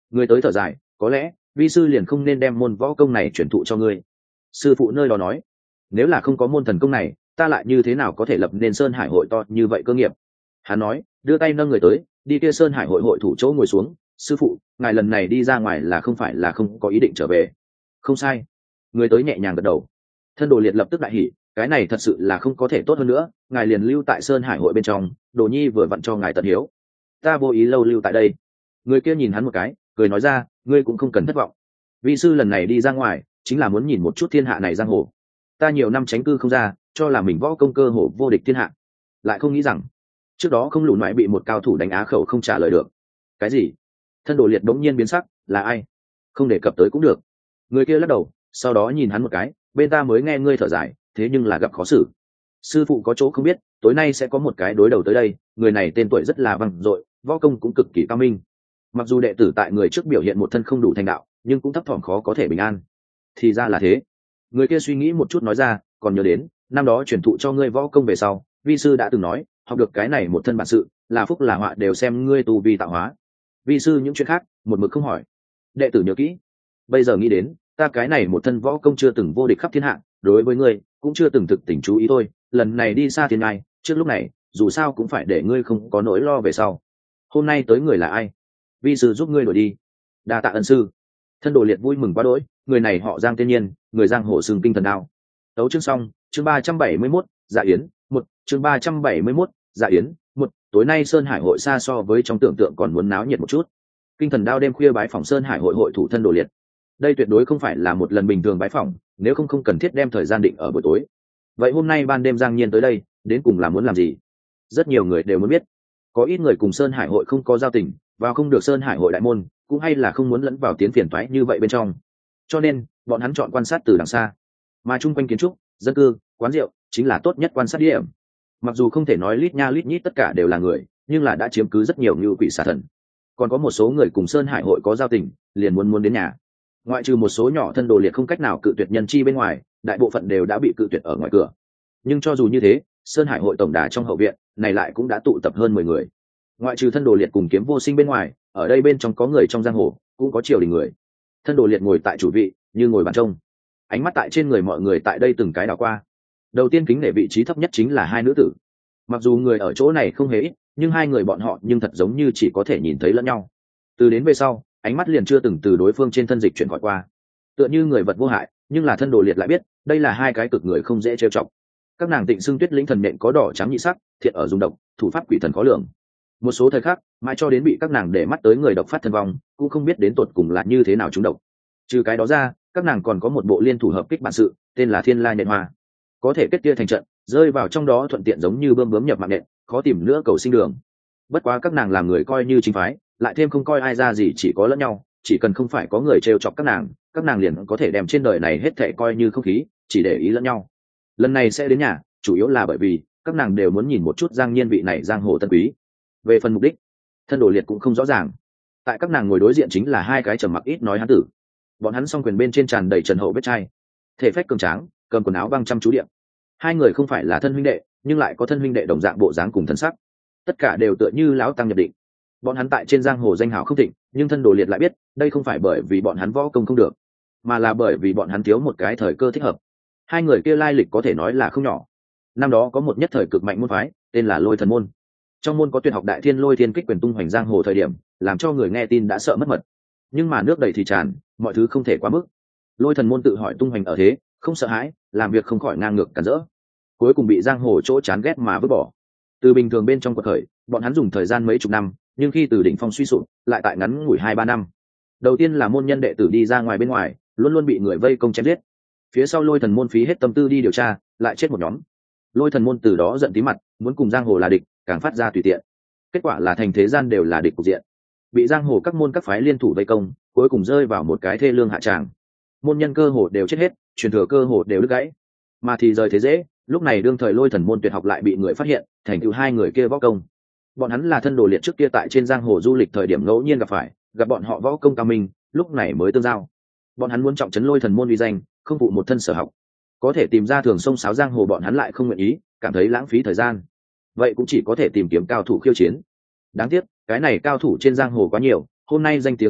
Người tới thở dài, có lẽ vi sư liền không nên đem môn võ công này chuyển thụ cho ngươi. Sư phụ nơi đó nói, nếu là không có môn thần công này, ta lại như thế nào có thể lập nên Sơn Hải hội to như vậy cơ nghiệp. Hắn nói, đưa tay nâng người tới, đi kia Sơn Hải hội hội thủ chỗ ngồi xuống. Sư phụ, ngài lần này đi ra ngoài là không phải là không có ý định trở về? Không sai. Người tới nhẹ nhàng gật đầu. Thân Đồ Liệt lập tức đại hỉ, cái này thật sự là không có thể tốt hơn nữa, ngài liền lưu tại Sơn Hải hội bên trong, Đồ Nhi vừa vặn cho ngài tận hiếu. Ta vô ý lâu lưu tại đây. Người kia nhìn hắn một cái, cười nói ra, ngươi cũng không cần thất vọng. Vi sư lần này đi ra ngoài, chính là muốn nhìn một chút thiên hạ này giang hồ. Ta nhiều năm tránh cư không ra, cho là mình võ công cơ hồ vô địch thiên hạ, lại không nghĩ rằng trước đó không lùn ngoại bị một cao thủ đánh á khẩu không trả lời được. Cái gì? Thân Đồ Liệt đống nhiên biến sắc, là ai? Không đề cập tới cũng được. Người kia lắc đầu, sau đó nhìn hắn một cái, bên ta mới nghe ngươi thở dài, thế nhưng là gặp khó xử. Sư phụ có chỗ không biết, tối nay sẽ có một cái đối đầu tới đây, người này tên tuổi rất là vang dội, võ công cũng cực kỳ cao minh. Mặc dù đệ tử tại người trước biểu hiện một thân không đủ thành đạo, nhưng cũng thấp thỏm khó có thể bình an. Thì ra là thế. Người kia suy nghĩ một chút nói ra, còn nhớ đến năm đó truyền thụ cho ngươi võ công về sau, vi sư đã từng nói, học được cái này một thân bản sự, là phúc là họa đều xem ngươi tu vi tạo hóa. Vi sư những chuyện khác một mực không hỏi. Đệ tử nhớ kỹ. Bây giờ nghĩ đến, ta cái này một thân võ công chưa từng vô địch khắp thiên hạ, đối với ngươi cũng chưa từng thực tình chú ý thôi. Lần này đi xa thiên ngai, trước lúc này dù sao cũng phải để ngươi không có nỗi lo về sau. Hôm nay tới người là ai? Vi sư giúp ngươi đổi đi. Đa tạ ân sư. Thân Đồ Liệt vui mừng quá đỗi, người này họ Giang Tiên Nhiên, người giang hồ xưng kinh thần đao. Tấu chương xong, chương 371, Dạ Yến, một chương 371, Dạ Yến, một tối nay Sơn Hải hội xa so với trong tưởng tượng còn muốn náo nhiệt một chút. Kinh thần đao đêm khuya bái phỏng Sơn Hải hội hội thủ Thân Đồ Liệt. Đây tuyệt đối không phải là một lần bình thường bái phỏng, nếu không cần thiết đem thời gian định ở buổi tối. Vậy hôm nay ban đêm Giang Nhiên tới đây, đến cùng là muốn làm gì? Rất nhiều người đều muốn biết. Có ít người cùng Sơn Hải hội không có giao tình, vào không được Sơn Hải hội đại môn, cũng hay là không muốn lẫn vào tiến phiền toái như vậy bên trong. Cho nên, bọn hắn chọn quan sát từ đằng xa. Mà chung quanh kiến trúc, dân cư, quán rượu chính là tốt nhất quan sát điểm. Mặc dù không thể nói lít nha lít nhít tất cả đều là người, nhưng là đã chiếm cứ rất nhiều như quỷ xà thần. Còn có một số người cùng Sơn Hải hội có giao tình, liền muốn đến nhà. Ngoại trừ một số nhỏ Thân Đồ Liệt không cách nào cự tuyệt nhân chi bên ngoài, đại bộ phận đều đã bị cự tuyệt ở ngoài cửa. Nhưng cho dù như thế, Sơn Hải hội tổng đà trong hậu viện này lại cũng đã tụ tập hơn 10 người. Ngoại trừ Thân Đồ Liệt cùng Kiếm Vô Sinh bên ngoài, ở đây bên trong có người trong giang hồ, cũng có triều đình người. Thân Đồ Liệt ngồi tại chủ vị, như ngồi bàn trông. Ánh mắt tại trên người mọi người tại đây từng cái đảo qua. Đầu tiên kính nể vị trí thấp nhất chính là hai nữ tử. Mặc dù người ở chỗ này không hề ít, nhưng hai người bọn họ nhưng thật giống như chỉ có thể nhìn thấy lẫn nhau. Từ đến về sau, ánh mắt liền chưa từng từ đối phương trên thân dịch chuyển khỏi qua. Tựa như người vật vô hại, nhưng là Thân Đồ Liệt lại biết, đây là hai cái cực người không dễ trêu chọc. Các nàng Tịnh Xưng Tuyết Lĩnh thần nện có đỏ trắng nhị sắc, thiện ở dùng độc, thủ pháp quỷ thần khó lường. Một số thời khắc, mãi cho đến bị các nàng để mắt tới người độc phát thân vong, cũng không biết đến tột cùng là như thế nào chúng độc. Trừ cái đó ra, các nàng còn có một bộ liên thủ hợp kích bản sự, tên là Thiên La Nhện Hoa, có thể kết tia thành trận, rơi vào trong đó thuận tiện giống như bơm bướm nhập mạng nện, khó tìm nữa cầu sinh đường. Bất quá các nàng làm người coi như chính phái, lại thêm không coi ai ra gì, chỉ có lẫn nhau, chỉ cần không phải có người trêu chọc các nàng liền có thể đem trên đời này hết thảy coi như không khí, chỉ để ý lẫn nhau. Lần này sẽ đến nhà, chủ yếu là bởi vì các nàng đều muốn nhìn một chút Giang Nhiên vị này giang hồ tân quý. Về phần mục đích, Thân Đồ Liệt cũng không rõ ràng. Tại các nàng ngồi đối diện chính là hai cái trầm mặc ít nói hán tử. Bọn hắn song quyền bên trên tràn đầy trần hậu vết chai, thể phách cường tráng, cầm quần áo băng chăm chú điện. Hai người không phải là thân huynh đệ, nhưng lại có thân huynh đệ đồng dạng bộ dáng cùng thân sắc. Tất cả đều tựa như lão tăng nhập định. Bọn hắn tại trên giang hồ danh hào không thịnh, nhưng Thân Đồ Liệt lại biết, đây không phải bởi vì bọn hắn võ công không được, mà là bởi vì bọn hắn thiếu một cái thời cơ thích hợp. Hai người kia lai lịch có thể nói là không nhỏ. Năm đó có một nhất thời cực mạnh môn phái, tên là Lôi Thần môn. Trong môn có tuyệt học Đại Thiên Lôi Thiên Kích quyền tung hoành giang hồ thời điểm, làm cho người nghe tin đã sợ mất mật. Nhưng mà nước đầy thì tràn, mọi thứ không thể quá mức. Lôi Thần môn tự hỏi tung hoành ở thế, không sợ hãi, làm việc không khỏi ngang ngược cản rỡ. Cuối cùng bị giang hồ chỗ chán ghét mà vứt bỏ. Từ bình thường bên trong quật khởi, bọn hắn dùng thời gian mấy chục năm, nhưng khi từ đỉnh phong suy sụp, lại tại ngắn ngủi 2-3 năm. Đầu tiên là môn nhân đệ tử đi ra ngoài bên ngoài, luôn luôn bị người vây công chém giết. Phía sau Lôi Thần môn phí hết tâm tư đi điều tra, lại chết một nhóm. Lôi Thần môn từ đó giận tí mặt, muốn cùng giang hồ là địch, càng phát ra tùy tiện. Kết quả là thành thế gian đều là địch cục diện, bị giang hồ các môn các phái liên thủ vây công, cuối cùng rơi vào một cái thê lương hạ tràng. Môn nhân cơ hồ đều chết hết, truyền thừa cơ hồ đều đứt gãy. Mà thì rời thế dễ, lúc này đương thời Lôi Thần môn tuyệt học lại bị người phát hiện, thành tựu hai người kia võ công. Bọn hắn là Thân Đồ Liệt trước kia tại trên giang hồ du lịch thời điểm ngẫu nhiên gặp phải, gặp bọn họ võ công cao minh, lúc này mới tương giao. Bọn hắn muốn trọng trấn Lôi Thần môn uy danh, không phụ một thân sở học. Có thể tìm ra thường sông sáo giang hồ bọn hắn lại không nguyện ý, cảm thấy lãng phí thời gian. Vậy cũng chỉ có thể tìm kiếm cao thủ khiêu chiến. Đáng tiếc, cái này cao thủ trên giang hồ quá nhiều, hôm nay danh tiếng chính thịnh,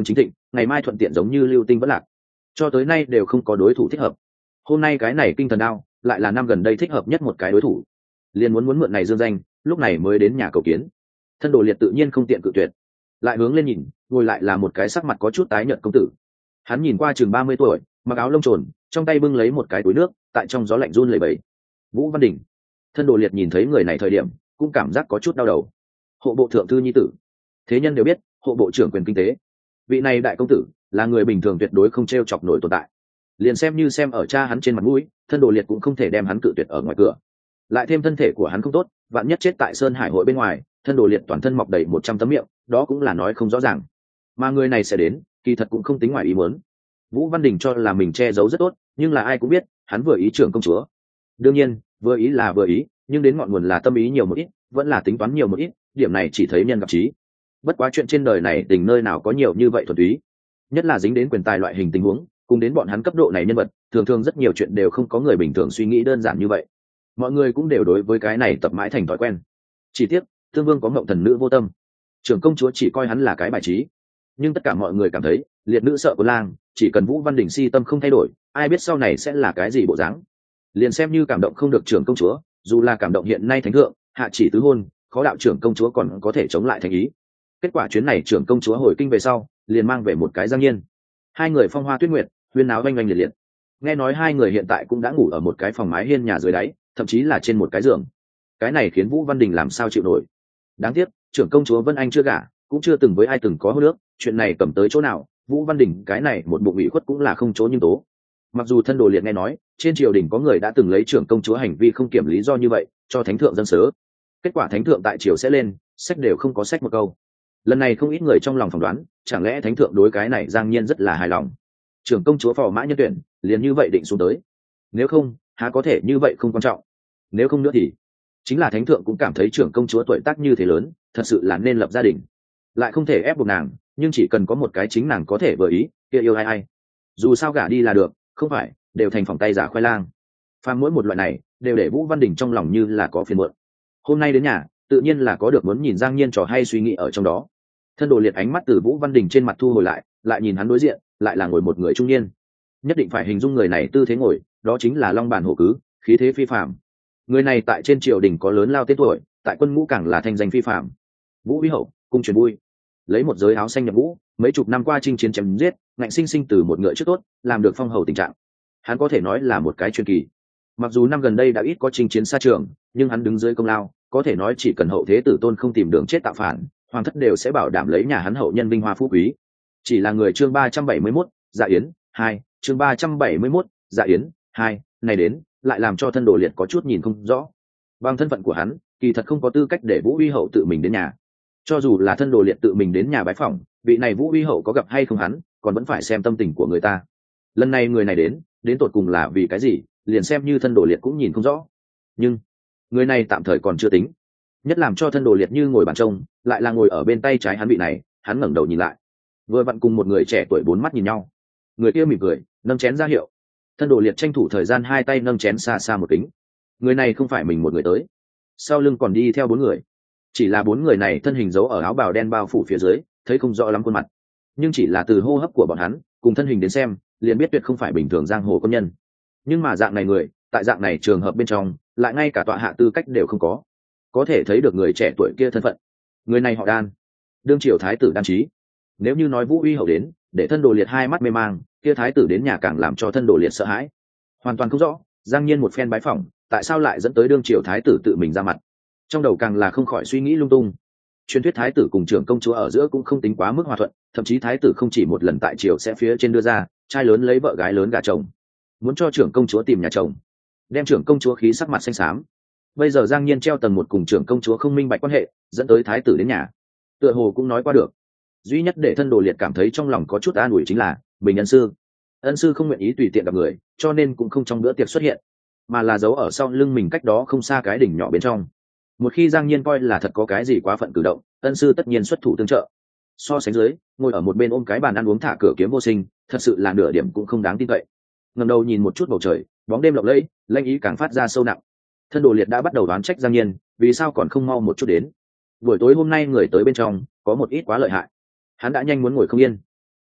ngày mai thuận tiện giống như lưu tinh vẫn lạc, cho tới nay đều không có đối thủ thích hợp. Hôm nay cái này kinh thần đao lại là năm gần đây thích hợp nhất một cái đối thủ, liền muốn mượn này dương danh, lúc này mới đến nhà cầu kiến. Thân Đồ Liệt tự nhiên không tiện cự tuyệt, lại hướng lên nhìn, ngồi lại là một cái sắc mặt có chút tái nhợt công tử. Hắn nhìn qua chừng 30 tuổi, mặc áo lông trồn, trong tay bưng lấy một cái túi nước, tại trong gió lạnh run lẩy bẩy. Vũ Văn Đình. Thân Đồ Liệt nhìn thấy người này thời điểm cũng cảm giác có chút đau đầu. Hộ bộ thượng thư nhi tử, thế nhân đều biết, hộ bộ trưởng quyền kinh tế, vị này đại công tử là người bình thường tuyệt đối không t chọc nổi tồn tại. Liền xem như xem ở cha hắn trên mặt mũi, Thân Đồ Liệt cũng không thể đem hắn cự tuyệt ở ngoài cửa. Lại thêm thân thể của hắn không tốt, vạn nhất chết tại Sơn Hải hội bên ngoài, Thân Đồ Liệt toàn thân mọc đầy 100 tấm miệng, đó cũng là nói không rõ ràng. Mà người này sẽ đến, kỳ thật cũng không tính ngoài ý muốn. Vũ Văn Đình cho là mình che giấu rất tốt, nhưng là ai cũng biết hắn vừa ý trưởng công chúa. Đương nhiên vừa ý là vừa ý, nhưng đến ngọn nguồn là tâm ý nhiều một ít, vẫn là tính toán nhiều một ít, điểm này chỉ thấy nhân gặp trí. Bất quá chuyện trên đời này tình nơi nào có nhiều như vậy thuần túy, nhất là dính đến quyền tài loại hình tình huống, cùng đến bọn hắn cấp độ này nhân vật, thường thường rất nhiều chuyện đều không có người bình thường suy nghĩ đơn giản như vậy. Mọi người cũng đều đối với cái này tập mãi thành thói quen. Chỉ tiếc Thương Vương có Ngộng Thần Nữ vô tâm, trưởng công chúa chỉ coi hắn là cái bài trí. Nhưng tất cả mọi người cảm thấy liệt nữ sợ của lang, chỉ cần Vũ Văn Đình si tâm không thay đổi, ai biết sau này sẽ là cái gì bộ dáng. Liền xem như cảm động không được trưởng công chúa, dù là cảm động hiện nay thánh thượng hạ chỉ tứ hôn, khó đạo trưởng công chúa còn có thể chống lại thành ý. Kết quả chuyến này trưởng công chúa hồi kinh về sau, liền mang về một cái Giang Nhiên. Hai người phong hoa tuyết nguyệt, huyên náo oanh oanh liệt liệt. Nghe nói hai người hiện tại cũng đã ngủ ở một cái phòng mái hiên nhà dưới đáy, thậm chí là trên một cái giường. Cái này khiến Vũ Văn Đình làm sao chịu nổi. Đáng tiếc trưởng công chúa Vân Anh chưa gả, cũng chưa từng với ai từng có hôn ước, chuyện này cầm tới chỗ nào, Vũ Văn Đình cái này một bụng ủy khuất cũng là không chỗ nhưng tố. Mặc dù Thân Đồ Liệt nghe nói trên triều đình có người đã từng lấy trưởng công chúa hành vi không kiểm lý do như vậy cho thánh thượng dâng sớ, kết quả thánh thượng tại triều sẽ lên sách đều không có sách một câu. Lần này không ít người trong lòng phỏng đoán, chẳng lẽ thánh thượng đối cái này Giang Nhiên rất là hài lòng, trưởng công chúa phò mã nhân tuyển liền như vậy định xuống tới. Nếu không há có thể như vậy không quan trọng, nếu không nữa thì chính là thánh thượng cũng cảm thấy trưởng công chúa tuổi tác như thế lớn, thật sự là nên lập gia đình, lại không thể ép buộc nàng, nhưng chỉ cần có một cái chính nàng có thể vừa ý, kia yêu ai ai, dù sao gả đi là được, không phải đều thành phòng tay giả khoai lang. Phàm mỗi một loại này đều để Vũ Văn Đình trong lòng như là có phiền muộn. Hôm nay đến nhà tự nhiên là có được muốn nhìn Giang Nhiên trò hay suy nghĩ ở trong đó. Thân Đồ Liệt ánh mắt từ Vũ Văn Đình trên mặt thu hồi lại, lại nhìn hắn đối diện, lại là ngồi một người trung niên. Nhất định phải hình dung người này tư thế ngồi, đó chính là Long Bản Hổ Cứ, khí thế phi phàm. Người này tại trên triều đình có lớn lao tên tuổi, tại quân ngũ càng là thanh danh phi phàm. Vũ Uy Hậu, cung truyền vui, lấy một giới áo xanh nhập ngũ, mấy chục năm qua chinh chiến chém giết, ngạnh sinh sinh từ một ngựa trước tốt, làm được phong hầu tình trạng. Hắn có thể nói là một cái truyền kỳ. Mặc dù năm gần đây đã ít có chinh chiến xa trường, nhưng hắn đứng dưới công lao, có thể nói chỉ cần hậu thế tử tôn không tìm đường chết tạo phản, hoàng thất đều sẽ bảo đảm lấy nhà hắn hậu nhân vinh hoa phú quý. Chỉ là người chương 371, Dạ Yến 2, chương 371, Dạ Yến 2, này đến, lại làm cho Thân Đồ Liệt có chút nhìn không rõ. Bằng thân phận của hắn, kỳ thật không có tư cách để Vũ Uy Hậu tự mình đến nhà. Cho dù là Thân Đồ Liệt tự mình đến nhà bái phỏng, vị này Vũ Uy Hậu có gặp hay không hắn, còn vẫn phải xem tâm tình của người ta. Lần này người này đến tột cùng là vì cái gì, liền xem như Thân Đồ Liệt cũng nhìn không rõ. Nhưng người này tạm thời còn chưa tính, nhất làm cho Thân Đồ Liệt như ngồi bàn trông, lại là ngồi ở bên tay trái hắn vị này. Hắn ngẩng đầu nhìn lại, vừa vặn cùng một người trẻ tuổi bốn mắt nhìn nhau. Người kia mỉm cười, nâng chén ra hiệu. Thân Đồ Liệt tranh thủ thời gian hai tay nâng chén xa xa một kính. Người này không phải mình một người tới, sau lưng còn đi theo bốn người. Chỉ là bốn người này thân hình giấu ở áo bào đen bao phủ phía dưới, thấy không rõ lắm khuôn mặt, nhưng chỉ là từ hô hấp của bọn hắn cùng thân hình đến xem, liền biết tuyệt không phải bình thường giang hồ công nhân. Nhưng mà dạng này người, tại dạng này trường hợp bên trong, lại ngay cả tọa hạ tư cách đều không có thể thấy được người trẻ tuổi kia thân phận. Người này họ Đan, đương triều thái tử Đan Chí. Nếu như nói Vũ Uy Hậu đến để Thân Đồ Liệt hai mắt mê mang, kia thái tử đến nhà càng làm cho Thân Đồ Liệt sợ hãi. Hoàn toàn không rõ Giang Nhiên một phen bái phỏng, tại sao lại dẫn tới đương triều thái tử tự mình ra mặt. Trong đầu càng là không khỏi suy nghĩ lung tung. Truyền thuyết thái tử cùng trưởng công chúa ở giữa cũng không tính quá mức hòa thuận, thậm chí thái tử không chỉ một lần tại triều sẽ phía trên đưa ra trai lớn lấy vợ gái lớn gả chồng, muốn cho trưởng công chúa tìm nhà chồng, đem trưởng công chúa khí sắc mặt xanh xám. Bây giờ Giang Nhiên treo tầng một cùng trưởng công chúa không minh bạch quan hệ, dẫn tới thái tử đến nhà, tựa hồ cũng nói qua được. Duy nhất để Thân Đồ Liệt cảm thấy trong lòng có chút an ủi chính là Bình ân sư không nguyện ý tùy tiện gặp người, cho nên cũng không trong bữa tiệc xuất hiện, mà là giấu ở sau lưng mình cách đó không xa cái đỉnh nhỏ bên trong. Một khi Giang Nhiên coi là thật có cái gì quá phận cử động, ân sư tất nhiên xuất thủ tương trợ. So sánh dưới, ngồi ở một bên ôm cái bàn ăn uống thả cửa kiếm vô sinh, thật sự là nửa điểm cũng không đáng tin cậy. Ngẩng đầu nhìn một chút bầu trời, bóng đêm lộng lẫy, lanh ý càng phát ra sâu nặng. Thân Đồ Liệt đã bắt đầu đoán trách Giang Nhiên, vì sao còn không mau một chút đến. Buổi tối hôm nay người tới bên trong có một ít quá lợi hại, hắn đã nhanh muốn ngồi không yên.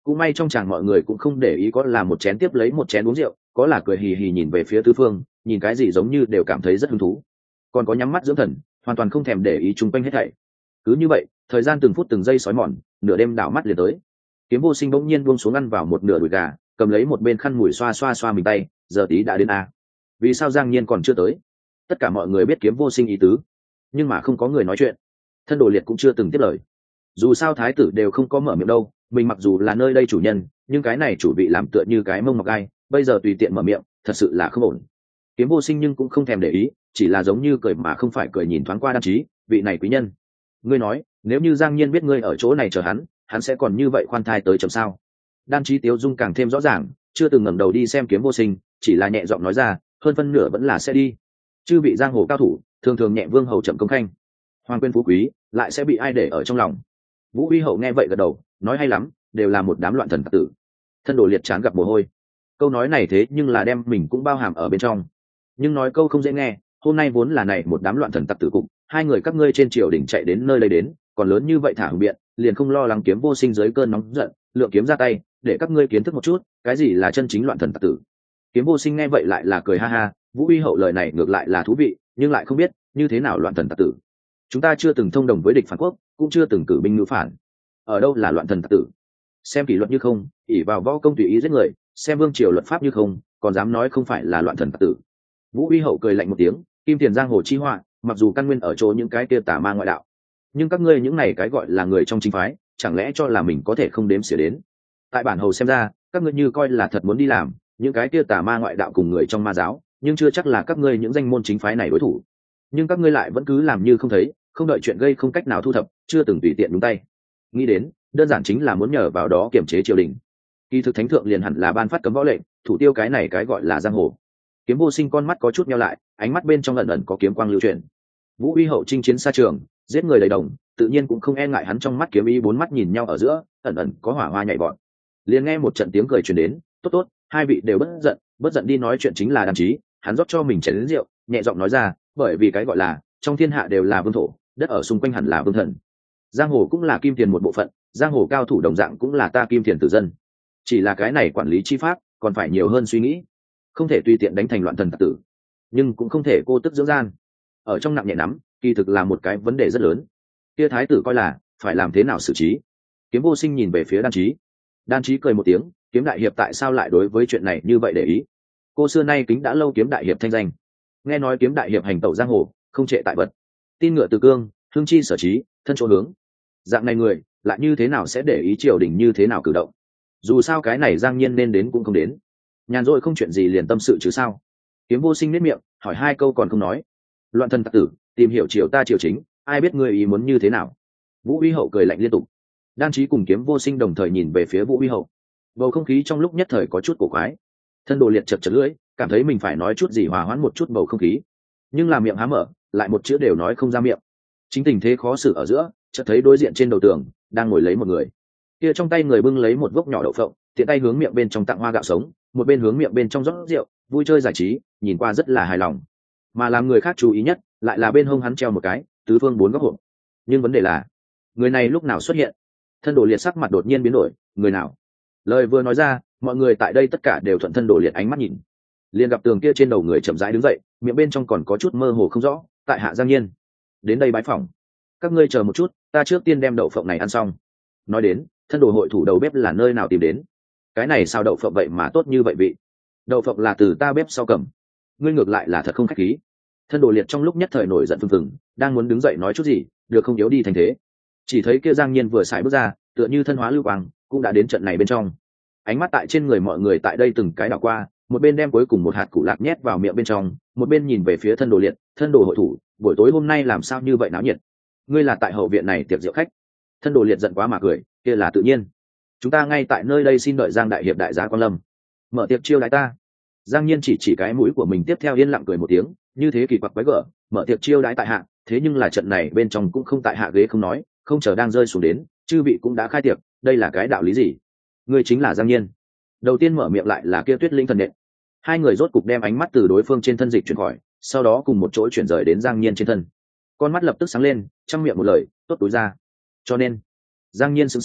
cũng may trong chàng mọi người cũng không để ý, có là một chén tiếp lấy một chén uống rượu, có là cười hì hì nhìn về phía tứ phương, nhìn cái gì giống như đều cảm thấy rất hứng thú, còn có nhắm mắt dưỡng thần, hoàn toàn không thèm để ý chung quanh hết thảy. Cứ như vậy thời gian từng phút từng giây sói mòn, nửa đêm đảo mắt liền tới. Kiếm Vô Sinh bỗng nhiên buông xuống ăn vào một nửa đùi gà, cầm lấy một bên khăn mùi xoa xoa xoa mình tay, giờ tí đã đến a. Vì sao Giang Nhiên còn chưa tới? Tất cả mọi người biết Kiếm Vô Sinh ý tứ, nhưng mà không có người nói chuyện. Thân Đồ Liệt cũng chưa từng tiếp lời. Dù sao thái tử đều không có mở miệng đâu, mình mặc dù là nơi đây chủ nhân, nhưng cái này chủ vị làm tựa như cái mông ngọc gai, bây giờ tùy tiện mở miệng, thật sự là không ổn. Kiếm Vô Sinh nhưng cũng không thèm để ý, chỉ là giống như cười mà không phải cười, nhìn thoáng qua Đan Chí, vị này quý nhân. Ngươi nói, nếu như Giang Nhiên biết ngươi ở chỗ này chờ hắn sẽ còn như vậy khoan thai tới chậm sao? Đan Chí tiếu dung càng thêm rõ ràng, chưa từng ngẩng đầu đi xem Kiếm Vô Sinh, chỉ là nhẹ giọng nói ra, hơn phân nửa vẫn là sẽ đi. Chư vị giang hồ cao thủ, thường thường nhẹ vương hầu chậm công khanh, hoàng quyền phú quý, lại sẽ bị ai để ở trong lòng. Vũ Uy Hậu nghe vậy gật đầu, nói hay lắm, đều là một đám loạn thần tặc tử. Thân Đồ Liệt chán gặp mồ hôi. Câu nói này thế nhưng là đem mình cũng bao hàm ở bên trong. Nhưng nói câu không dễ nghe, hôm nay vốn là này một đám loạn thần tặc tử cục, hai người các ngươi trên triều đình chạy đến nơi đây đến, còn lớn như vậy thả hùng biện, liền không lo lắng Kiếm Vô Sinh dưới cơn nóng giận, lượng kiếm ra tay, để các ngươi kiến thức một chút, cái gì là chân chính loạn thần tặc tử. Kiếm Vô Sinh nghe vậy lại là cười ha ha, Vũ Uy Hậu lời này ngược lại là thú vị, nhưng lại không biết như thế nào loạn thần tặc tử. Chúng ta chưa từng thông đồng với địch phản quốc, cũng chưa từng cử binh ngữ phản, ở đâu là loạn thần tặc tử? Xem kỷ luật như không, ỷ vào võ công tùy ý giết người, xem vương triều luật pháp như không, còn dám nói không phải là loạn thần tặc tử. Vũ Uy Hậu cười lạnh một tiếng, kim tiền giang hồ chi họa, mặc dù căn nguyên ở chỗ những cái kia tà ma ngoại đạo, nhưng các ngươi những này cái gọi là người trong chính phái, chẳng lẽ cho là mình có thể không đếm xỉa đến? Tại bản hầu xem ra, các ngươi như coi là thật muốn đi làm những cái kia tà ma ngoại đạo cùng người trong ma giáo, nhưng chưa chắc là các ngươi những danh môn chính phái này đối thủ. Nhưng các ngươi lại vẫn cứ làm như không thấy, không đợi chuyện gây không cách nào thu thập, chưa từng tùy tiện nhúng tay. Nghĩ đến, đơn giản chính là muốn nhờ vào đó kiểm chế triều đình. Kỳ thực thánh thượng liền hẳn là ban phát cấm võ lệnh, thủ tiêu cái này cái gọi là giang hồ. Kiếm Vô Sinh con mắt có chút nheo lại, ánh mắt bên trong ẩn ẩn có kiếm quang lưu chuyển. Vũ Uy Hậu chinh chiến xa trường, giết người đầy đồng, tự nhiên cũng không e ngại hắn trong mắt kiếm ý, bốn mắt nhìn nhau ở giữa, ẩn ẩn có hỏa hoa nhảy vọt. Liền nghe một trận tiếng cười truyền đến, tốt tốt, hai vị đều bất giận đi, nói chuyện chính là Đan Chí. Hắn rót cho mình chén lớn rượu, nhẹ giọng nói ra, bởi vì cái gọi là trong thiên hạ đều là vương thổ, đất ở xung quanh hẳn là vương thần, giang hồ cũng là kim tiền một bộ phận, giang hồ cao thủ đồng dạng cũng là ta kim tiền tử dân, chỉ là cái này quản lý chi pháp còn phải nhiều hơn suy nghĩ, không thể tùy tiện đánh thành loạn thần tặc tử, nhưng cũng không thể cô tức dưỡng gian, ở trong nặng nhẹ nắm, kỳ thực là một cái vấn đề rất lớn. Kia thái tử coi là phải làm thế nào xử trí? Kiếm Vô Sinh nhìn về phía Đan Chí. Đan Chí cười một tiếng, Kiếm đại hiệp tại sao lại đối với chuyện này như vậy để ý? Cô xưa nay kính đã lâu Kiếm đại hiệp thanh danh, nghe nói Kiếm đại hiệp hành tẩu giang hồ, không trệ tại vật, tin ngựa từ cương, hương chi sở trí, thân chỗ hướng. Dạng này người lại như thế nào sẽ để ý triều đình như thế nào cử động? Dù sao cái này Giang Nhiên nên đến cũng không đến, nhàn rỗi không chuyện gì liền tâm sự chứ sao? Kiếm Vô Sinh nét miệng hỏi hai câu còn không nói. Loạn thần tặc tử, tìm hiểu triều ta triều chính, ai biết ngươi ý muốn như thế nào? Vũ Uy Hậu cười lạnh liên tục. Đan Chí cùng Kiếm Vô Sinh đồng thời nhìn về phía Vũ Uy Hậu, bầu không khí trong lúc nhất thời có chút cổ quái. Thân Đồ Liệt chật chật lưỡi, cảm thấy mình phải nói chút gì hòa hoãn một chút bầu không khí, nhưng làm miệng há mở lại một chữ đều nói không ra miệng. Chính tình thế khó xử ở giữa, chợt thấy đối diện trên đầu tường đang ngồi lấy một người, kia trong tay người bưng lấy một vốc nhỏ đậu phộng, tiện tay hướng miệng bên trong tặng hoa gạo sống, một bên hướng miệng bên trong rót rượu, vui chơi giải trí, nhìn qua rất là hài lòng. Mà làm người khác chú ý nhất lại là bên hông hắn treo một cái tứ phương bốn góc hộp. Nhưng vấn đề là, người này lúc nào xuất hiện? Thân Đồ Liệt sắc mặt đột nhiên biến đổi, người nào? Lời vừa nói ra, mọi người tại đây tất cả đều thuận Thân Đồ Liệt ánh mắt nhìn, liền gặp tường kia trên đầu người chậm rãi đứng dậy, miệng bên trong còn có chút mơ hồ không rõ, tại hạ Giang Nhiên đến đây bái phỏng, các ngươi chờ một chút, ta trước tiên đem đậu phộng này ăn xong. Nói đến, Thân Đồ hội thủ đầu bếp là nơi nào tìm đến? Cái này sao đậu phộng vậy mà tốt như vậy vị? Đậu phộng là từ ta bếp sau cầm, ngươi ngược lại là thật không khách khí. Thân Đồ Liệt trong lúc nhất thời nổi giận phừng phừng, đang muốn đứng dậy nói chút gì, được không yếu đi thành thế. Chỉ thấy kia Giang Nhiên vừa xài bước ra, tựa như thân hóa lưu quang, cũng đã đến trận này bên trong. Ánh mắt tại trên người mọi người tại đây từng cái đảo qua, một bên đem cuối cùng một hạt củ lạc nhét vào miệng bên trong, một bên nhìn về phía Thân Đồ Liệt. Thân Đồ hội thủ, buổi tối hôm nay làm sao như vậy náo nhiệt? Ngươi là tại hậu viện này tiệc rượu khách? Thân Đồ Liệt giận quá mà cười, kia là tự nhiên, chúng ta ngay tại nơi đây xin đợi Giang đại hiệp đại giá quan lâm, mở tiệc chiêu đãi ta. Giang Nhiên chỉ cái mũi của mình, tiếp theo yên lặng cười một tiếng, như thế kỳ quặc quái gở, mở tiệc chiêu đãi tại hạ, thế nhưng là trận này bên trong cũng không tại hạ ghế không nói, không chờ đang rơi xuống đến, chư vị cũng đã khai tiệc, đây là cái đạo lý gì? Ngươi chính là Giang Nhiên. Đầu tiên mở miệng lại là kia Tuyết Linh thần nện. Hai người rốt cục đem ánh mắt từ đối phương trên thân dịch chuyển khỏi, sau đó cùng một chỗ chuyển rời đến Giang Nhiên trên thân. Con mắt lập tức sáng lên, trong miệng một lời, tốt túi ra. Cho nên, Giang Nhiên sững sờ,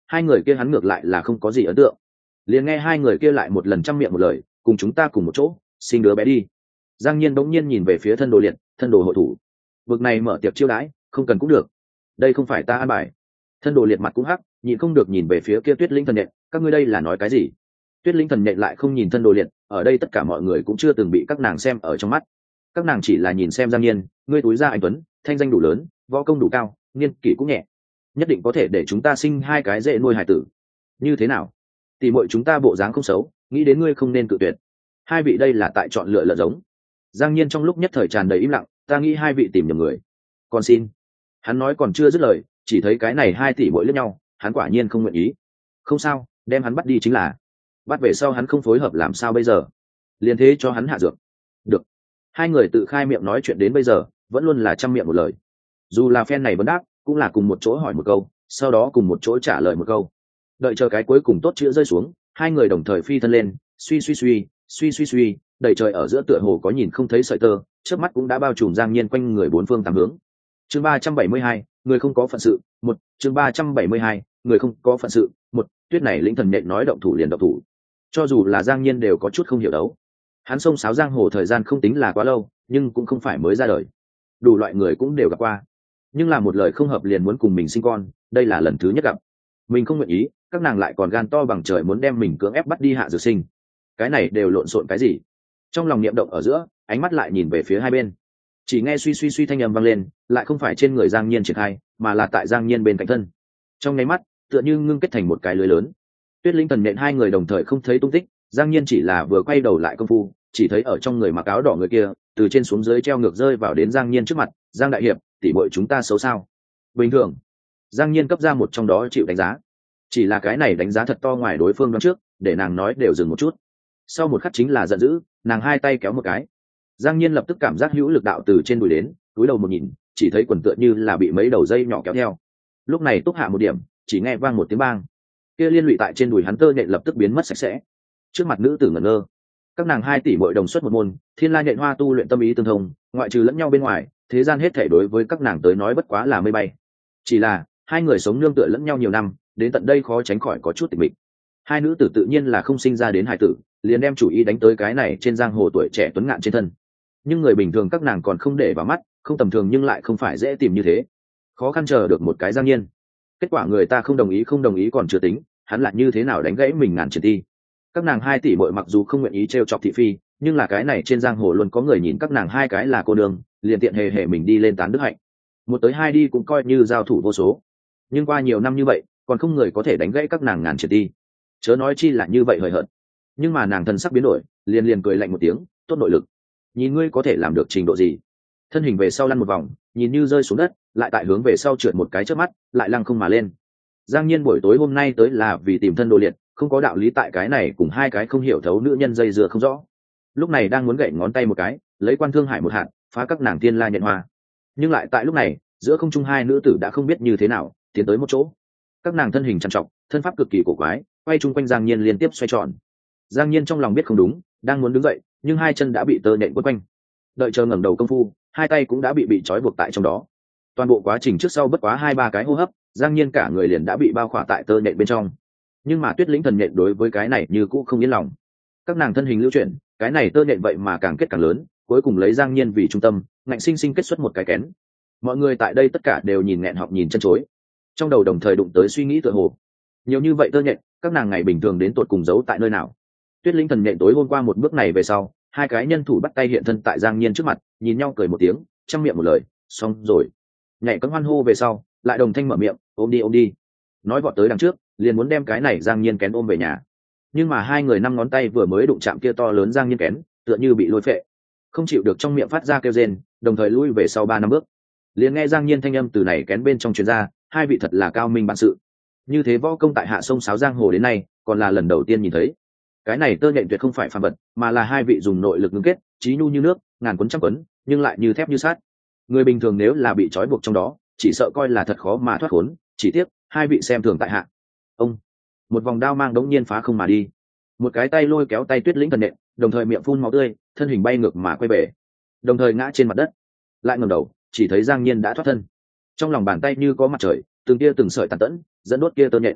hai người kia hắn ngược lại là không có gì ấn tượng. Liền nghe hai người kia lại một lần trăm miệng một lời, cùng chúng ta cùng một chỗ sinh đứa bé đi. Giang Nhiên bỗng nhiên nhìn về phía thân đồ liệt, thân đồ hội thủ. Bực này mở tiệc chiêu đãi, không cần cũng được, đây không phải ta an bài. Thân đồ liệt mặt cũng hắc, nhịn không được nhìn về phía kia Tuyết Linh thần nhện, các ngươi đây là nói cái gì? Tuyết Linh thần nhện lại không nhìn thân đồ liệt, ở đây tất cả mọi người cũng chưa từng bị các nàng xem ở trong mắt. Các nàng chỉ là nhìn xem Giang Nhiên, ngươi túi ra anh tuấn, thanh danh đủ lớn, võ công đủ cao, niên kỷ cũng nhẹ, nhất định có thể để chúng ta sinh hai cái dễ nuôi hải tử. Như thế nào? Tỷ muội chúng ta bộ dáng không xấu, nghĩ đến ngươi không nên cự tuyệt. Hai vị đây là tại chọn lựa lợn giống. Giang Nhiên trong lúc nhất thời tràn đầy im lặng, ta nghĩ hai vị tìm nhầm người. Còn xin. Hắn nói còn chưa dứt lời, chỉ thấy cái này hai tỷ muội liếc nhau, hắn quả nhiên không nguyện ý. Không sao, đem hắn bắt đi chính là. Bắt về sau hắn không phối hợp làm sao bây giờ? Liền thế cho hắn hạ dược. Được. Hai người tự khai miệng nói chuyện đến bây giờ, vẫn luôn là trăm miệng một lời. Dù là phen này vẫn đáp, cũng là cùng một chỗ hỏi một câu, sau đó cùng một chỗ trả lời một câu. Đợi chờ cái cuối cùng tốt chữ rơi xuống, hai người đồng thời phi thân lên, suy, đầy trời ở giữa tựa hồ có nhìn không thấy sợi tơ, chớp mắt cũng đã bao trùm Giang Nhiên quanh người bốn phương tám hướng. Chương 372, người không có phận sự, một. Chương 372, người không có phận sự, một. Tuyết này lĩnh thần nhện nói động thủ liền động thủ. Cho dù là Giang Nhiên đều có chút không hiểu đấu. Hắn xông xáo giang hồ thời gian không tính là quá lâu, nhưng cũng không phải mới ra đời. Đủ loại người cũng đều gặp qua, nhưng là một lời không hợp liền muốn cùng mình sinh con, đây là lần thứ nhất gặp. Mình không nguyện ý, các nàng lại còn gan to bằng trời muốn đem mình cưỡng ép bắt đi hạ dược sinh. Cái này đều lộn xộn cái gì? Trong lòng niệm động ở giữa, ánh mắt lại nhìn về phía hai bên. Chỉ nghe suy thanh âm vang lên, lại không phải trên người Giang Nhiên triển khai, mà là tại Giang Nhiên bên cạnh thân. Trong nháy mắt, tựa như ngưng kết thành một cái lưới lớn. Tuyết Linh thần nện hai người đồng thời không thấy tung tích, Giang Nhiên chỉ là vừa quay đầu lại công phu, chỉ thấy ở trong người mặc áo đỏ người kia, từ trên xuống dưới treo ngược rơi vào đến Giang Nhiên trước mặt. Giang đại hiệp, tỷ muội chúng ta xấu sao? Bình thường. Giang Nhiên cấp ra một trong đó chịu đánh giá. Chỉ là cái này đánh giá thật to ngoài đối phương đoán trước, để nàng nói đều dừng một chút. Sau một khắc chính là giận dữ, nàng hai tay kéo một cái. Giang Nhiên lập tức cảm giác hữu lực đạo từ trên đùi đến, cúi đầu một nhìn, chỉ thấy quần tựa như là bị mấy đầu dây nhỏ kéo theo. Lúc này túc hạ một điểm, chỉ nghe vang một tiếng bang, kia liên lụy tại trên đùi hắn tơ nhện lập tức biến mất sạch sẽ. Trước mặt nữ tử ngẩn ngơ. Các nàng hai tỷ muội đồng xuất một môn, Thiên La nhện hoa tu luyện tâm ý tương thông, ngoại trừ lẫn nhau bên ngoài, thế gian hết thảy đối với các nàng tới nói bất quá là mây bay. Chỉ là hai người sống nương tựa lẫn nhau nhiều năm, đến tận đây khó tránh khỏi có chút tịch mịch. Hai nữ tử tự nhiên là không sinh ra đến hài tử, liền đem chủ ý đánh tới cái này trên giang hồ tuổi trẻ tuấn ngạn trên thân. Nhưng người bình thường các nàng còn không để vào mắt, không tầm thường nhưng lại không phải dễ tìm như thế. Khó khăn chờ được một cái Giang Nhiên. Kết quả người ta không đồng ý còn chưa tính, hắn lại như thế nào đánh gãy mình ngàn triển ti. Các nàng hai tỷ muội mặc dù không nguyện ý trêu chọc thị phi, nhưng là cái này trên giang hồ luôn có người nhìn các nàng hai cái là cô đường, liền tiện hề mình đi lên tán đức hạnh. Một tới hai đi cũng coi như giao thủ vô số. Nhưng qua nhiều năm như vậy, còn không người có thể đánh gãy các nàng ngàn triển ti. Chớ nói chi là như vậy hời hợt. Nhưng mà nàng thần sắc biến đổi, liền cười lạnh một tiếng, tốt nội lực. Nhìn ngươi có thể làm được trình độ gì? Thân hình về sau lăn một vòng, nhìn như rơi xuống đất, lại tại hướng về sau trượt một cái chớp mắt, lại lăng không mà lên. Giang Nhiên buổi tối hôm nay tới là vì tìm thân đồ liệt, không có đạo lý tại cái này cùng hai cái không hiểu thấu nữ nhân dây dưa không rõ. Lúc này đang muốn gậy ngón tay một cái, lấy Quan Thương Hải một hạt, phá các nàng Thiên La nhện hoa. Nhưng lại tại lúc này, giữa không trung hai nữ tử đã không biết như thế nào, tiến tới một chỗ. Các nàng thân hình trằn trọc, thân pháp cực kỳ cổ quái, quay chung quanh Giang Nhiên liên tiếp xoay tròn. Giang Nhiên trong lòng biết không đúng, đang muốn đứng dậy, nhưng hai chân đã bị tơ nhện quấn quanh. Đợi chờ ngẩng đầu công phu, hai tay cũng đã bị trói buộc tại trong đó. Toàn bộ quá trình trước sau bất quá 2-3 cái hô hấp, Giang Nhiên cả người liền đã bị bao khỏa tại tơ nhện bên trong. Nhưng mà Tuyết Lĩnh thần nhện đối với cái này như cũ không yên lòng. Các nàng thân hình lưu chuyển, cái này tơ nhện vậy mà càng kết càng lớn, cuối cùng lấy Giang Nhiên vì trung tâm, ngạnh sinh sinh kết xuất một cái kén. Mọi người tại đây tất cả đều nhìn nghẹn họng nhìn chân chối. Trong đầu đồng thời đụng tới suy nghĩ tựa hồ, nhiều như vậy tơ nhện, các nàng ngày bình thường đến tột cùng giấu tại nơi nào? Tuyết Linh thần nhện tối hôm qua một bước này về sau, hai cái nhân thủ bắt tay hiện thân tại Giang Nhiên trước mặt, nhìn nhau cười một tiếng, trong miệng một lời, xong rồi. Nhảy cẫng hoan hô về sau, lại đồng thanh mở miệng, ôm đi. Nói vọt tới đằng trước, liền muốn đem cái này Giang Nhiên kén ôm về nhà. Nhưng mà hai người năm ngón tay vừa mới đụng chạm kia to lớn Giang Nhiên kén, tựa như bị lôi phệ, không chịu được trong miệng phát ra kêu rên, đồng thời lui về sau 3 năm bước. Liền nghe Giang Nhiên thanh âm từ này kén bên trong truyền ra, hai vị thật là cao minh bản sự. Như thế võ công tại hạ sông sáo giang hồ đến nay, còn là lần đầu tiên nhìn thấy. Cái này tơ nhện tuyệt không phải phàm vật, mà là hai vị dùng nội lực ngưng kết, trí nhu như nước, ngàn quấn trăm quấn, nhưng lại như thép như sắt. Người bình thường nếu là bị trói buộc trong đó, chỉ sợ coi là thật khó mà thoát khốn, chỉ tiếc hai vị xem thường tại hạ. Ông, một vòng đao mang đống nhiên phá không mà đi, một cái tay lôi kéo tay Tuyết Lĩnh thần nện, đồng thời miệng phun máu tươi, thân hình bay ngược mà quay về, đồng thời ngã trên mặt đất. Lại ngẩng đầu, chỉ thấy Giang Nhiên đã thoát thân, trong lòng bàn tay như có mặt trời, từng tia từng sợi tàn tẫn dẫn đốt kia tơ nhện.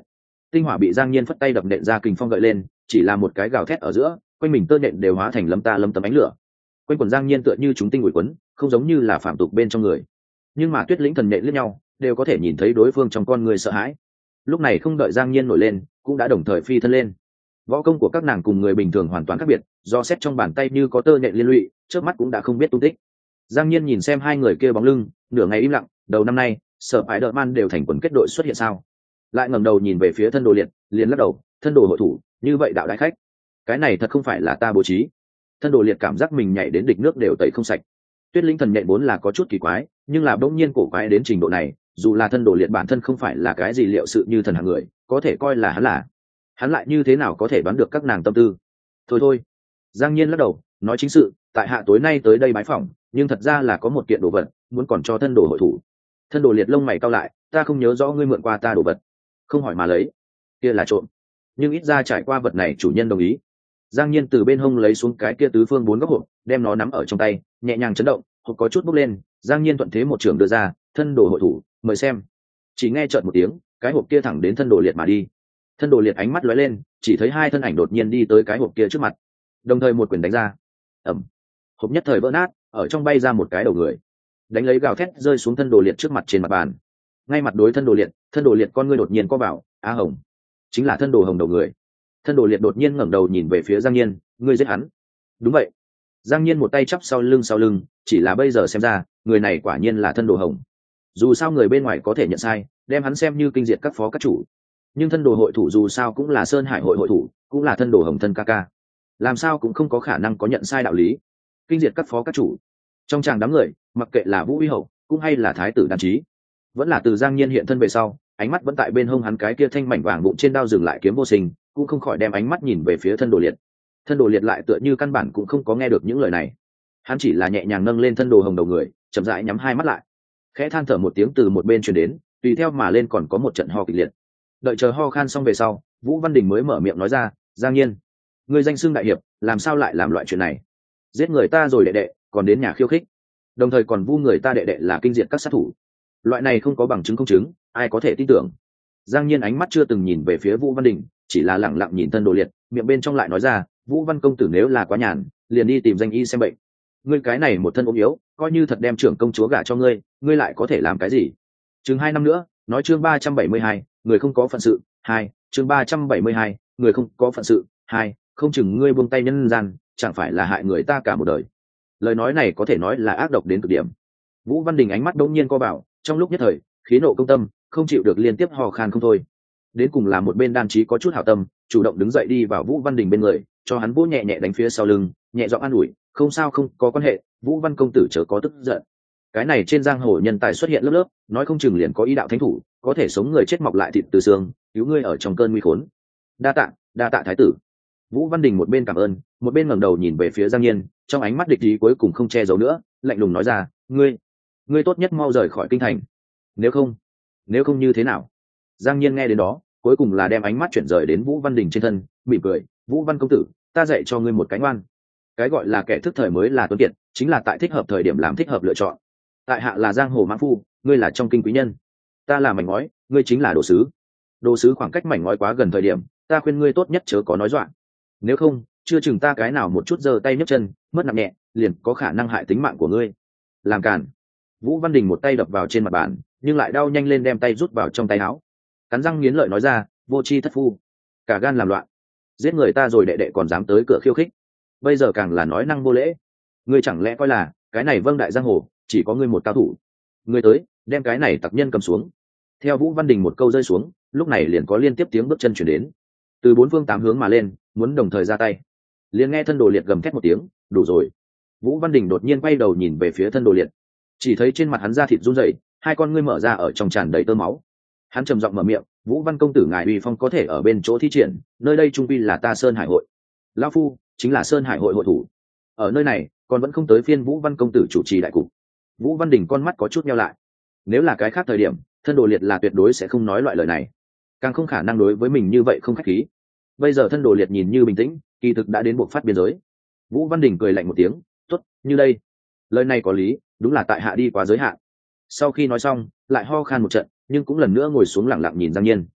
tinh hỏa bị Giang Nhiên phất tay đập nện ra kình phong gợi lên, chỉ là một cái gào thét ở giữa, quanh mình tơ nện đều hóa thành lấm ta lấm tấm ánh lửa. Quanh quần Giang Nhiên tựa như chúng tinh ủi quấn, không giống như là phạm tục bên trong người. Nhưng mà Tuyết Lĩnh Thần nện liếc nhau, đều có thể nhìn thấy đối phương trong con người sợ hãi. Lúc này không đợi Giang Nhiên nổi lên, cũng đã đồng thời phi thân lên. Võ công của các nàng cùng người bình thường hoàn toàn khác biệt, do xét trong bàn tay như có tơ nện liên lụy, trước mắt cũng đã không biết tung tích. Giang Nhiên nhìn xem hai người kia bóng lưng, nửa ngày im lặng. Đầu năm nay, Sở Ái Đợt Man đều thành quần kết đội xuất hiện sao? Lại ngẩng đầu nhìn về phía Thân Đồ Liệt, liền lắc đầu, thân đồ hội thủ, như vậy đạo đại khách, cái này thật không phải là ta bố trí. Thân Đồ Liệt cảm giác mình nhảy đến địch nước đều tẩy không sạch. Tuyết Linh Thần nhện vốn là có chút kỳ quái, nhưng là bỗng nhiên cổ quái đến trình độ này, dù là Thân Đồ Liệt bản thân không phải là cái gì liệu sự như thần hạng người, có thể coi là hắn lại như thế nào có thể đoán được các nàng tâm tư. Thôi, Giang Nhiên lắc đầu, nói chính sự, tại hạ tối nay tới đây bái phỏng, nhưng thật ra là có một kiện đồ vật muốn còn cho thân đồ hội thủ. Thân Đồ Liệt lông mày cau lại, ta không nhớ rõ ngươi mượn qua ta đồ vật, không hỏi mà lấy, kia là trộm. Nhưng ít ra trải qua vật này chủ nhân đồng ý. Giang Nhiên từ bên hông lấy xuống cái kia tứ phương 4 góc hộp, đem nó nắm ở trong tay, nhẹ nhàng chấn động, hộp có chút bốc lên. Giang Nhiên thuận thế một trường đưa ra, thân đồ hội thủ, mời xem. Chỉ nghe chợt một tiếng, cái hộp kia thẳng đến Thân Đồ Liệt mà đi. Thân Đồ Liệt ánh mắt lóe lên, chỉ thấy hai thân ảnh đột nhiên đi tới cái hộp kia trước mặt, đồng thời một quyền đánh ra. Ầm, hộp nhất thời vỡ nát, ở trong bay ra một cái đầu người, đánh lấy gào thét rơi xuống Thân Đồ Liệt trước mặt trên mặt bàn. Ngay mặt đối Thân Đồ Liệt con ngươi đột nhiên co vào, á hồng, chính là Thân Đồ Hồng đầu người. Thân Đồ Liệt đột nhiên ngẩng đầu nhìn về phía Giang Nhiên, ngươi giết hắn? Đúng vậy. Giang Nhiên một tay chắp sau lưng, chỉ là bây giờ xem ra, người này quả nhiên là Thân Đồ Hồng. Dù sao người bên ngoài có thể nhận sai, đem hắn xem như kinh diệt các phó các chủ, nhưng Thân Đồ hội thủ dù sao cũng là Sơn Hải hội hội thủ, cũng là Thân Đồ Hồng thân ca ca, làm sao cũng không có khả năng có nhận sai đạo lý. Kinh diệt các phó các chủ, trong tràng đám người, mặc kệ là Vũ Uy Hậu cũng hay là Thái tử Đan Trí, vẫn là từ Giang Nhiên hiện thân về sau, ánh mắt vẫn tại bên hông hắn cái kia thanh mảnh vàng bụng trên đao dừng lại kiếm vô sinh, cũng không khỏi đem ánh mắt nhìn về phía Thân Đồ Liệt. Thân Đồ Liệt lại tựa như căn bản cũng không có nghe được những lời này, hắn chỉ là nhẹ nhàng nâng lên Thân Đồ Hồng đầu người, chậm rãi nhắm hai mắt lại, khẽ than thở một tiếng từ một bên truyền đến, tùy theo mà lên còn có một trận ho kịch liệt. Đợi chờ ho khan xong về sau, Vũ Văn Đình mới mở miệng nói ra, Giang Nhiên, người danh xưng đại hiệp, làm sao lại làm loại chuyện này? Giết người ta rồi đệ đệ, còn đến nhà khiêu khích, đồng thời còn vu người ta đệ đệ là kinh diệt các sát thủ, loại này không có bằng chứng công chứng, ai có thể tin tưởng? Giang Nhiên ánh mắt chưa từng nhìn về phía Vũ Văn Đình, chỉ là lẳng lặng nhìn Thân Đồ Liệt, miệng bên trong lại nói ra, Vũ Văn công tử nếu là quá nhàn, liền đi tìm danh y xem bệnh. Ngươi cái này một thân ốm yếu, coi như thật đem trưởng công chúa gả cho ngươi, ngươi lại có thể làm cái gì? Chừng 2 năm nữa, nói chương 372, người không có phận sự, 2, chương 372, người không có phận sự, 2, không chừng ngươi buông tay nhân gian, chẳng phải là hại người ta cả một đời. Lời nói này có thể nói là ác độc đến cực điểm. Vũ Văn Đình ánh mắt đột nhiên co vào, trong lúc nhất thời, khí nộ công tâm, không chịu được liên tiếp hò khan không thôi. Đến cùng là một bên Đan Trí có chút hảo tâm, chủ động đứng dậy đi vào Vũ Văn Đình bên người, cho hắn vỗ nhẹ nhẹ đánh phía sau lưng, nhẹ giọng an ủi, không sao không có quan hệ, Vũ Văn công tử chớ có tức giận. Cái này trên giang hồ nhân tài xuất hiện lớp lớp, nói không chừng liền có ý đạo thánh thủ, có thể sống người chết mọc lại thịt từ xương, cứu ngươi ở trong cơn nguy khốn. Đa tạ thái tử. Vũ Văn Đình một bên cảm ơn, một bên ngẩng đầu nhìn về phía Giang Nhiên, trong ánh mắt địch ý cuối cùng không che giấu nữa, lạnh lùng nói ra, ngươi tốt nhất mau rời khỏi kinh thành, nếu không như thế nào? Giang Nhiên nghe đến đó, cuối cùng là đem ánh mắt chuyển rời đến Vũ Văn Đình trên thân, mỉm cười, Vũ Văn công tử, ta dạy cho ngươi một cái ngoan. Cái gọi là kẻ thức thời mới là tuấn kiệt, chính là tại thích hợp thời điểm làm thích hợp lựa chọn. Tại hạ là giang hồ mãn phu, ngươi là trong kinh quý nhân, ta là mảnh ngói, ngươi chính là đồ sứ. Đồ sứ khoảng cách mảnh ngói quá gần thời điểm, ta khuyên ngươi tốt nhất chớ có nói dọa, nếu không chưa chừng ta cái nào một chút giơ tay nhấc chân, mất nặng nhẹ, liền có khả năng hại tính mạng của ngươi. Làm cản. Vũ Văn Đình một tay đập vào trên mặt bàn, nhưng lại đau nhanh lên đem tay rút vào trong tay áo, cắn răng nghiến lợi nói ra, vô tri thất phu, cả gan làm loạn, giết người ta rồi đệ đệ còn dám tới cửa khiêu khích, bây giờ càng là nói năng vô lễ. Ngươi chẳng lẽ coi là cái này Vâng Đại giang hồ chỉ có ngươi một cao thủ? Ngươi tới đem cái này tặc nhân cầm xuống. Theo Vũ Văn Đình một câu rơi xuống, lúc này liền có liên tiếp tiếng bước chân chuyển đến, từ 4 phương 8 hướng mà lên, muốn đồng thời ra tay. Liền nghe Thân Đồ Liệt gầm thét một tiếng, đủ rồi. Vũ Văn Đình đột nhiên quay đầu nhìn về phía Thân Đồ Liệt, chỉ thấy trên mặt hắn da thịt run rẩy, hai con ngươi mở ra ở trong tràn đầy tơ máu. Hắn trầm giọng mở miệng, Vũ Văn công tử ngài uy phong có thể ở bên chỗ thi triển, nơi đây trung quy là ta Sơn Hải hội, lão phu chính là Sơn Hải hội hội thủ, ở nơi này còn vẫn không tới phiên Vũ Văn công tử chủ trì đại cục. Vũ Văn Đình con mắt có chút nheo lại, nếu là cái khác thời điểm, Thân Đồ Liệt là tuyệt đối sẽ không nói loại lời này, càng không khả năng đối với mình như vậy không khách khí. Bây giờ Thân Đồ Liệt nhìn như bình tĩnh, kỳ thực đã đến buộc phát biên giới. Vũ Văn Đình cười lạnh một tiếng, tốt, như đây, lời này có lý, đúng là tại hạ đi quá giới hạn. Sau khi nói xong, lại ho khan một trận, nhưng cũng lần nữa ngồi xuống lặng lặng nhìn Giang Nhiên.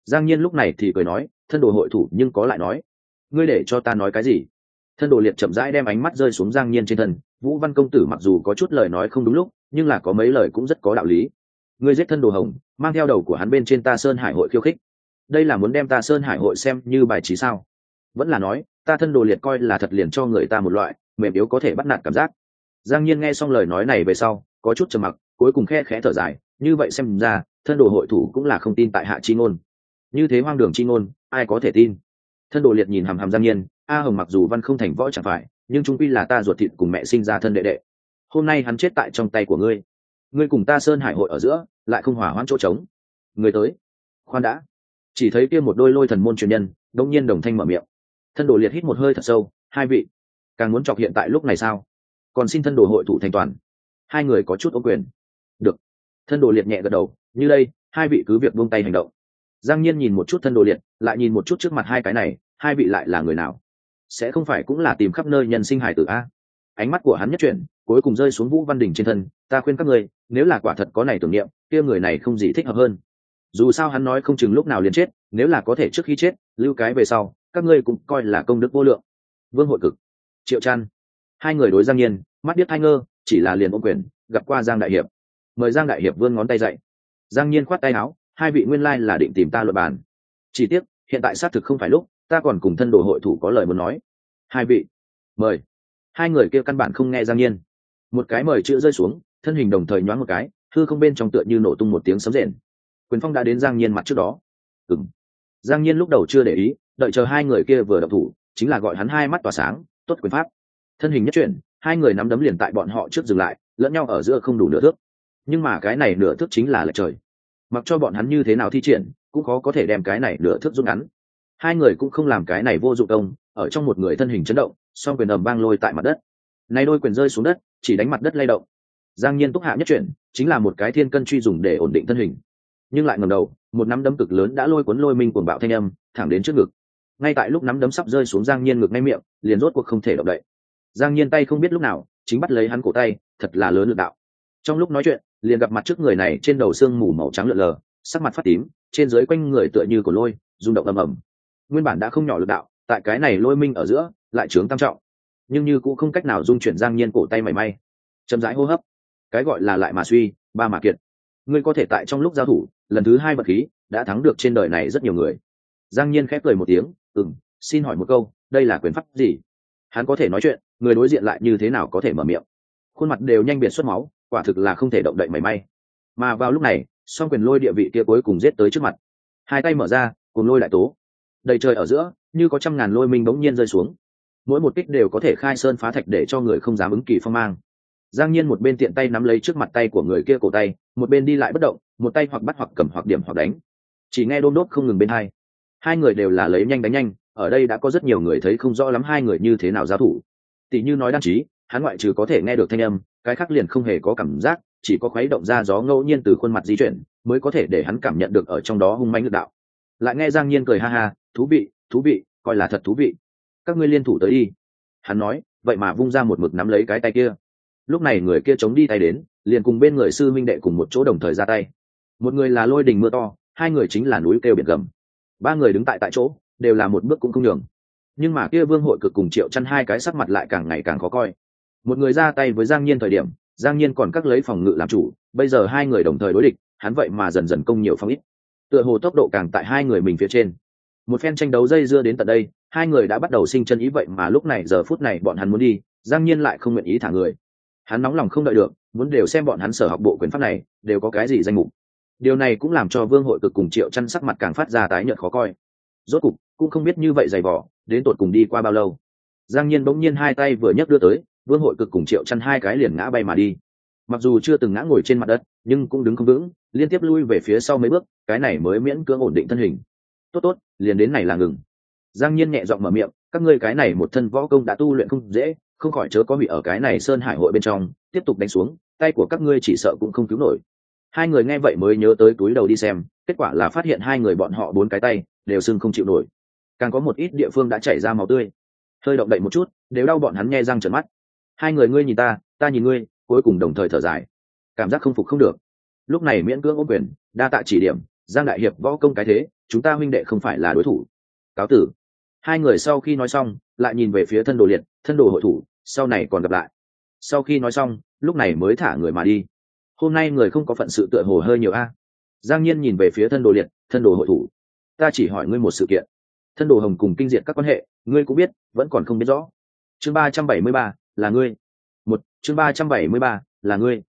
Giang Nhiên lúc này thì cười nói, thân đồ hội thủ nhưng có lại nói, ngươi để cho ta nói cái gì? Thân đồ liệt chậm rãi đem ánh mắt rơi xuống Giang Nhiên trên thân. Vũ Văn công tử mặc dù có chút lời nói không đúng lúc, nhưng là có mấy lời cũng rất có đạo lý. Ngươi giết thân đồ hồng, mang theo đầu của hắn bên trên ta Sơn Hải hội khiêu khích, đây là muốn đem ta Sơn Hải hội xem như bài trí sao? Vẫn là nói ta thân đồ liệt coi là thật liền cho người ta một loại mềm yếu có thể bắt nạt cảm giác? Giang Nhiên nghe xong lời nói này về sau có chút trầm mặc, cuối cùng khe khẽ thở dài, như vậy xem ra thân đồ hội thủ cũng là không tin tại hạ chi ngôn. Như thế hoang đường chi ngôn ai có thể tin? Thân đồ liệt nhìn hàm hàm Giang Nhiên, a hồng mặc dù văn không thành võ chẳng phải, nhưng trung quy là ta ruột thịt cùng mẹ sinh ra thân đệ đệ. Hôm nay hắn chết tại trong tay của ngươi, ngươi cùng ta Sơn Hải hội ở giữa lại không hòa hoãn chỗ trống. Người tới. Khoan đã. Chỉ thấy kia một đôi lôi thần môn truyền nhân đông nhiên đồng thanh mở miệng. Thân đồ liệt hít một hơi thật sâu, hai vị càng muốn chọc hiện tại lúc này sao? Còn xin thân đồ hội thủ thành toàn. Hai người có chút ôm quyền. Được. Thân đồ liệt nhẹ gật đầu, như đây hai vị cứ việc buông tay hành động. Giang Nhiên nhìn một chút thân đồ liệt, lại nhìn một chút trước mặt hai cái này, hai vị lại là người nào? Sẽ không phải cũng là tìm khắp nơi nhân sinh hải tử a? Ánh mắt của hắn nhất chuyển, cuối cùng rơi xuống Vũ Văn Đình trên thân. Ta khuyên các ngươi, nếu là quả thật có này tưởng niệm, kia người này không gì thích hợp hơn. Dù sao hắn nói không chừng lúc nào liền chết, nếu là có thể trước khi chết lưu cái về sau, các ngươi cũng coi là công đức vô lượng. Vương Hội Cực, Triệu Trăn, hai người đối Giang Nhiên mắt biết hai ngơ, chỉ là liền ôm quyền gặp qua Giang đại hiệp. Mời Giang đại hiệp vươn ngón tay dậy. Giang Nhiên khoát tay áo, hai vị nguyên lai là định tìm ta luận bàn, chỉ tiếc hiện tại xác thực không phải lúc, ta còn cùng thân đồ hội thủ có lời muốn nói. Hai vị mời. Hai người kia căn bản không nghe Giang Nhiên, một cái mời chữ rơi xuống, thân hình đồng thời nhoáng một cái, hư không bên trong tựa như nổ tung một tiếng sấm rền. Quyền phong đã đến Giang Nhiên mặt trước đó. Giang Nhiên lúc đầu chưa để ý, đợi chờ hai người kia vừa động thủ chính là gọi hắn hai mắt tỏa sáng, tốt quyền pháp. Thân hình nhất chuyển, hai người nắm đấm liền tại bọn họ trước dừng lại, lẫn nhau ở giữa không đủ nửa thước. Nhưng mà cái này nửa thước chính là lệch trời, mặc cho bọn hắn như thế nào thi triển cũng khó có thể đem cái này nửa thước rút ngắn. Hai người cũng không làm cái này vô dụng công, ở trong một người thân hình chấn động, song quyền ầm vang lôi tại mặt đất. Này đôi quyền rơi xuống đất, chỉ đánh mặt đất lay động. Giang Nhiên túc hạ nhất chuyển, chính là một cái thiên cân truy dùng để ổn định thân hình, nhưng lại ngẩng đầu, một nắm đấm cực lớn đã lôi cuốn lôi minh cuồng bạo thanh âm thẳng đến trước ngực. Ngay tại lúc nắm đấm sắp rơi xuống Giang Nhiên ngực ngay miệng, liền rốt cuộc không thể động đậy. Giang Nhiên tay không biết lúc nào chính bắt lấy hắn cổ tay, thật là lớn lực đạo. Trong lúc nói chuyện, liền gặp mặt trước người này trên đầu xương mù màu trắng lượn lờ, sắc mặt phát tím, trên dưới quanh người tựa như cổ lôi, rung động ầm ầm. Nguyên bản đã không nhỏ lực đạo, tại cái này lôi minh ở giữa lại trướng tam trọng, nhưng như cũng không cách nào dung chuyển Giang Nhiên cổ tay mảy may. Chậm rãi hô hấp, cái gọi là lại mà suy, ba mà kiệt. Ngươi có thể tại trong lúc giao thủ lần thứ hai vật khí đã thắng được trên đời này rất nhiều người. Giang Nhiên khép cười một tiếng, xin hỏi một câu, đây là quyền pháp gì? Hắn có thể nói chuyện, người đối diện lại như thế nào có thể mở miệng? Khuôn mặt đều nhanh biệt xuất máu, quả thực là không thể động đậy mảy may. Mà vào lúc này, song quyền lôi địa vị kia cuối cùng giết tới trước mặt. Hai tay mở ra, cùng lôi đại tố, đầy trời ở giữa như có trăm ngàn lôi minh bỗng nhiên rơi xuống, mỗi một kích đều có thể khai sơn phá thạch để cho người không dám ứng kỳ phong mang. Giang Nhiên một bên tiện tay nắm lấy trước mặt tay của người kia cổ tay, một bên đi lại bất động, một tay hoặc bắt hoặc cầm hoặc điểm hoặc đánh. Chỉ nghe đôm đốt không ngừng bên hai người đều là lấy nhanh đánh nhanh, ở đây đã có rất nhiều người thấy không rõ lắm hai người như thế nào giao thủ. Tỷ như nói đan trí, hắn ngoại trừ có thể nghe được thanh âm, cái khác liền không hề có cảm giác, chỉ có khuấy động ra gió ngẫu nhiên từ khuôn mặt di chuyển mới có thể để hắn cảm nhận được ở trong đó hung mãnh lực đạo. Lại nghe Giang Nhiên cười ha ha, thú vị, coi là thật thú vị. Các ngươi liên thủ tới đi. Hắn nói, vậy mà vung ra một mực nắm lấy cái tay kia. Lúc này người kia chống đi tay đến, liền cùng bên người sư minh đệ cùng một chỗ đồng thời ra tay. Một người là lôi đình mưa to, hai người chính là núi kêu biển gầm. Ba người đứng tại chỗ, đều là một bước cũng không nhường. Nhưng mà kia Vương Hội Cực cùng Triệu Chân hai cái sắc mặt lại càng ngày càng khó coi. Một người ra tay với Giang Nhiên thời điểm, Giang Nhiên còn các lấy phòng ngự làm chủ, bây giờ hai người đồng thời đối địch, hắn vậy mà dần dần công nhiều phong ít. Tựa hồ tốc độ càng tại hai người mình phía trên. Một phen tranh đấu dây dưa đến tận đây, hai người đã bắt đầu sinh chân ý, vậy mà lúc này giờ phút này bọn hắn muốn đi, Giang Nhiên lại không nguyện ý thả người. Hắn nóng lòng không đợi được, muốn đều xem bọn hắn sở học bộ quyền pháp này đều có cái gì danh mục. Điều này cũng làm cho Vương Hội Cực cùng Triệu Chân sắc mặt càng phát ra tái nhợt khó coi. Rốt cục cũng không biết như vậy dày vò đến tột cùng đi qua bao lâu. Giang Nhiên bỗng nhiên hai tay vừa nhấc đưa tới, Vương Hội Cực cùng Triệu Chân hai cái liền ngã bay mà đi. Mặc dù chưa từng ngã ngồi trên mặt đất, nhưng cũng đứng không vững, liên tiếp lui về phía sau mấy bước, cái này mới miễn cưỡng ổn định thân hình. Tốt, liền đến này là ngừng. Giang Nhiên nhẹ giọng mở miệng, các ngươi cái này một thân võ công đã tu luyện không dễ, không khỏi chớ có bị ở cái này Sơn Hải hội bên trong tiếp tục đánh xuống, tay của các ngươi chỉ sợ cũng không cứu nổi. Hai người nghe vậy mới nhớ tới túi đầu đi xem, kết quả là phát hiện hai người bọn họ bốn cái tay đều sưng không chịu nổi, càng có một ít địa phương đã chảy ra máu tươi, hơi động đậy một chút đều đau bọn hắn nghe răng trợn mắt. Hai người ngươi nhìn ta nhìn ngươi, cuối cùng đồng thời thở dài, cảm giác không phục không được. Lúc này miễn cưỡng ôm quyền, đa tạ chỉ điểm, Giang đại hiệp võ công cái thế, chúng ta huynh đệ không phải là đối thủ. Cáo tử. Hai người sau khi nói xong lại nhìn về phía thân đồ liệt, thân đồ hội thủ, sau này còn gặp lại. Sau khi nói xong lúc này mới thả người mà đi. Hôm nay người không có phận sự tựa hồ hơi nhiều a. Giang Nhiên nhìn về phía thân đồ liệt, thân đồ hội thủ, ta chỉ hỏi ngươi một sự kiện, thân đồ hồng cùng kinh diệt các quan hệ ngươi cũng biết vẫn còn không biết rõ. Chương 373 là ngươi. Chương 373 là ngươi.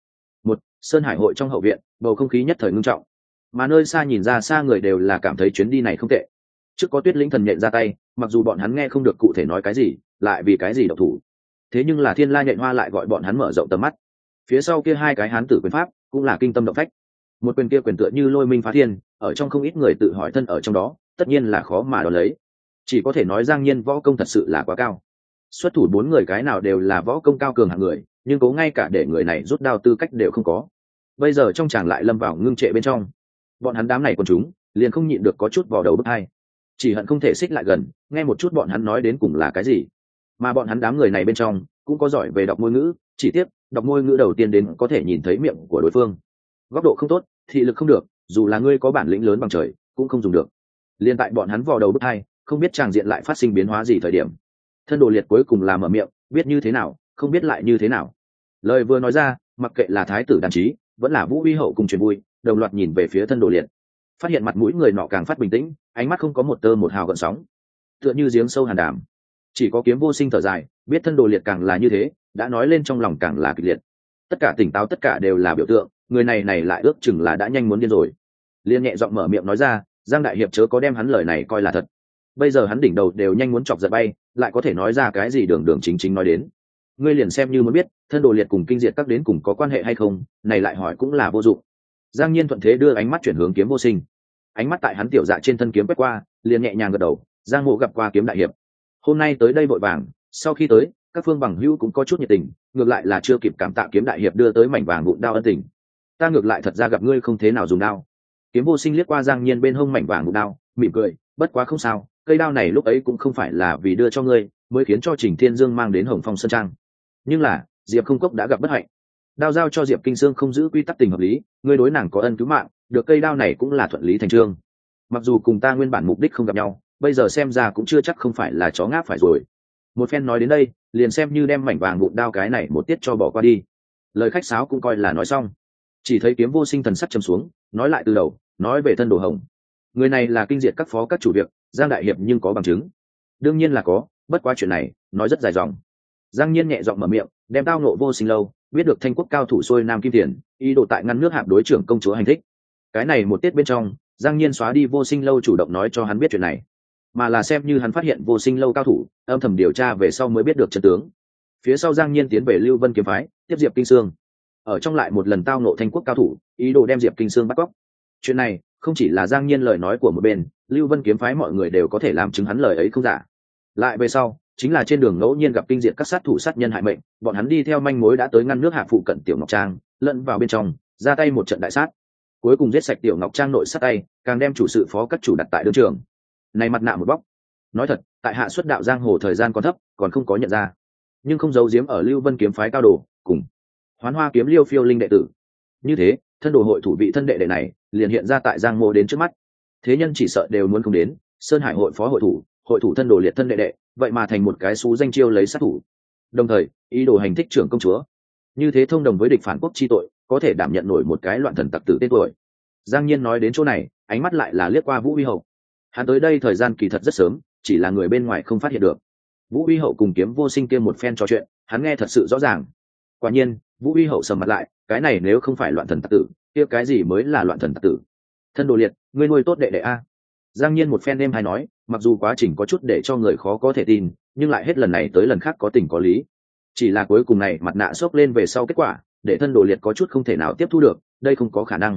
Sơn Hải hội trong hậu viện, bầu không khí nhất thời ngưng trọng, mà nơi xa nhìn ra xa người đều là cảm thấy chuyến đi này không tệ. Trước có Tuyết Lĩnh thần nhện ra tay, mặc dù bọn hắn nghe không được cụ thể nói cái gì, lại vì cái gì độc thủ, thế nhưng là Thiên La nhện hoa lại gọi bọn hắn mở rộng tầm mắt. Phía sau kia hai cái hán tử quyền pháp cũng là kinh tâm động phách, một quyền kia quyền tựa như lôi minh phá thiên, ở trong không ít người tự hỏi thân ở trong đó, tất nhiên là khó mà đón lấy. Chỉ có thể nói Giang Nhiên võ công thật sự là quá cao. Xuất thủ bốn người cái nào đều là võ công cao cường hạng người, nhưng cố ngay cả để người này rút đao tư cách đều không có. Bây giờ trong chàng lại lâm vào ngưng trệ bên trong, bọn hắn đám này còn chúng liền không nhịn được có chút vào đầu bức hai, chỉ hận không thể xích lại gần nghe một chút bọn hắn nói đến cùng là cái gì. Mà bọn hắn đám người này bên trong cũng có giỏi về đọc ngôn ngữ, chỉ tiếc đọc ngôn ngữ đầu tiên đến có thể nhìn thấy miệng của đối phương, góc độ không tốt, thị lực không được, dù là ngươi có bản lĩnh lớn bằng trời cũng không dùng được. Liên tại bọn hắn vào đầu bức hai, không biết tràng diện lại phát sinh biến hóa gì thời điểm, thân đồ liệt cuối cùng là mở miệng, biết như thế nào không biết lại như thế nào. Lời vừa nói ra, mặc kệ là thái tử đàn trí vẫn là Vũ Uy hậu cùng truyền vui, đồng loạt nhìn về phía thân đồ liệt, phát hiện mặt mũi người nọ càng phát bình tĩnh, ánh mắt không có một tơ một hào gợn sóng, tựa như giếng sâu hàn đàm. Chỉ có Kiếm Vô Sinh thở dài, biết thân đồ liệt càng là như thế, đã nói lên trong lòng càng là kịch liệt. Tất cả tỉnh táo, tất cả đều là biểu tượng, người này lại ước chừng là đã nhanh muốn điên rồi. Liên nhẹ giọng mở miệng nói ra, Giang đại hiệp chớ có đem hắn lời này coi là thật. Bây giờ hắn đỉnh đầu đều nhanh muốn chọc giật bay, lại có thể nói ra cái gì đường đường chính chính nói đến. Ngươi liền xem như muốn biết thân đồ liệt cùng kinh diệt các đến cùng có quan hệ hay không, này lại hỏi cũng là vô dụng. Giang Nhiên thuận thế đưa ánh mắt chuyển hướng Kiếm Vô Sinh, ánh mắt tại hắn tiểu dạ trên thân kiếm quét qua, liền nhẹ nhàng gật đầu. Giang mộ gặp qua Kiếm đại hiệp, hôm nay tới đây vội vàng, sau khi tới các phương bằng hữu cũng có chút nhiệt tình, ngược lại là chưa kịp cảm tạ Kiếm đại hiệp đưa tới mảnh vàng vụn đao ân tình. Ta ngược lại thật ra gặp ngươi không thế nào dùng đao. Kiếm Vô Sinh liếc qua Giang Nhiên bên hông mảnh vàng vụn đao, mỉm cười, bất quá không sao, cây đao này lúc ấy cũng không phải là vì đưa cho ngươi mới khiến cho Trình Thiên Dương mang đến Hồng Phong Sơn Trang, nhưng là Diệp Không Cốc đã gặp bất hạnh, đao giao cho Diệp Kinh Sương không giữ quy tắc tình hợp lý, ngươi đối nàng có ân cứu mạng, được cây đao này cũng là thuận lý thành trương. Mặc dù cùng ta nguyên bản mục đích không gặp nhau, bây giờ xem ra cũng chưa chắc không phải là chó ngáp phải rồi. Một phen nói đến đây, liền xem như đem mảnh vàng vụn đao cái này một tiết cho bỏ qua đi. Lời khách sáo cũng coi là nói xong. Chỉ thấy Kiếm Vô Sinh thần sắc trầm xuống, nói lại từ đầu, nói về thân đồ hồng. Người này là kinh diệt các phó các chủ việc, Giang đại hiệp nhưng có bằng chứng? Đương nhiên là có, bất quá chuyện này nói rất dài dòng. Giang Nhiên nhẹ giọng mở miệng, đem tao nộ Vô Sinh lâu, biết được Thanh Quốc cao thủ xuôi Nam Kim Tiền, ý đồ tại ngăn nước hạp đối trưởng công chúa hành thích. Cái này một tiết bên trong, Giang Nhiên xóa đi Vô Sinh lâu chủ động nói cho hắn biết chuyện này, mà là xem như hắn phát hiện Vô Sinh lâu cao thủ, âm thầm điều tra về sau mới biết được chân tướng. Phía sau Giang Nhiên tiến về Lưu Vân kiếm phái, tiếp Diệp Kinh Sương, ở trong lại một lần tao nộ Thanh Quốc cao thủ, ý đồ đem Diệp Kinh Sương bắt cóc. Chuyện này không chỉ là Giang Nhiên lời nói của một bên, Lưu Vân kiếm phái mọi người đều có thể làm chứng hắn lời ấy không giả. Lại về sau chính là trên đường ngẫu nhiên gặp kinh diệt các sát thủ sát nhân hại mệnh, bọn hắn đi theo manh mối đã tới ngăn nước hạ phụ cận Tiểu Ngọc Trang, lẫn vào bên trong, ra tay một trận đại sát, cuối cùng giết sạch Tiểu Ngọc Trang nội sát tay, càng đem chủ sự phó các chủ đặt tại đương trường. Này mặt nạ một bóc. Nói thật, tại hạ xuất đạo giang hồ thời gian còn thấp, còn không có nhận ra, nhưng không giấu giếm ở Lưu Vân kiếm phái cao đồ, cùng Hoán Hoa kiếm Liêu Phiêu linh đệ tử. Như thế, thân đồ hội thủ vị thân đệ đệ này, liền hiện ra tại giang mô đến trước mắt. Thế nhân chỉ sợ đều muốn không đến, Sơn Hải hội phó hội thủ thân đồ liệt thân đệ đệ, vậy mà thành một cái xú danh chiêu lấy sát thủ, đồng thời ý đồ hành thích trưởng công chúa. Như thế thông đồng với địch phản quốc chi tội, có thể đảm nhận nổi một cái loạn thần tặc tử tên tuổi. Giang Nhiên nói đến chỗ này, ánh mắt lại là liếc qua Vũ Uy hậu. Hắn tới đây thời gian kỳ thật rất sớm, chỉ là người bên ngoài không phát hiện được. Vũ Uy hậu cùng Kiếm Vô Sinh kia một phen trò chuyện, hắn nghe thật sự rõ ràng. Quả nhiên, Vũ Uy hậu sầm mặt lại, cái này nếu không phải loạn thần tặc tử, kia cái gì mới là loạn thần tặc tử? Thân đồ liệt, ngươi nuôi tốt đệ đệ a. Giang Nhiên một phen đêm hay nói, mặc dù quá trình có chút để cho người khó có thể tin, nhưng lại hết lần này tới lần khác có tình có lý. Chỉ là cuối cùng này mặt nạ xốc lên về sau kết quả, để thân đồ liệt có chút không thể nào tiếp thu được, đây không có khả năng.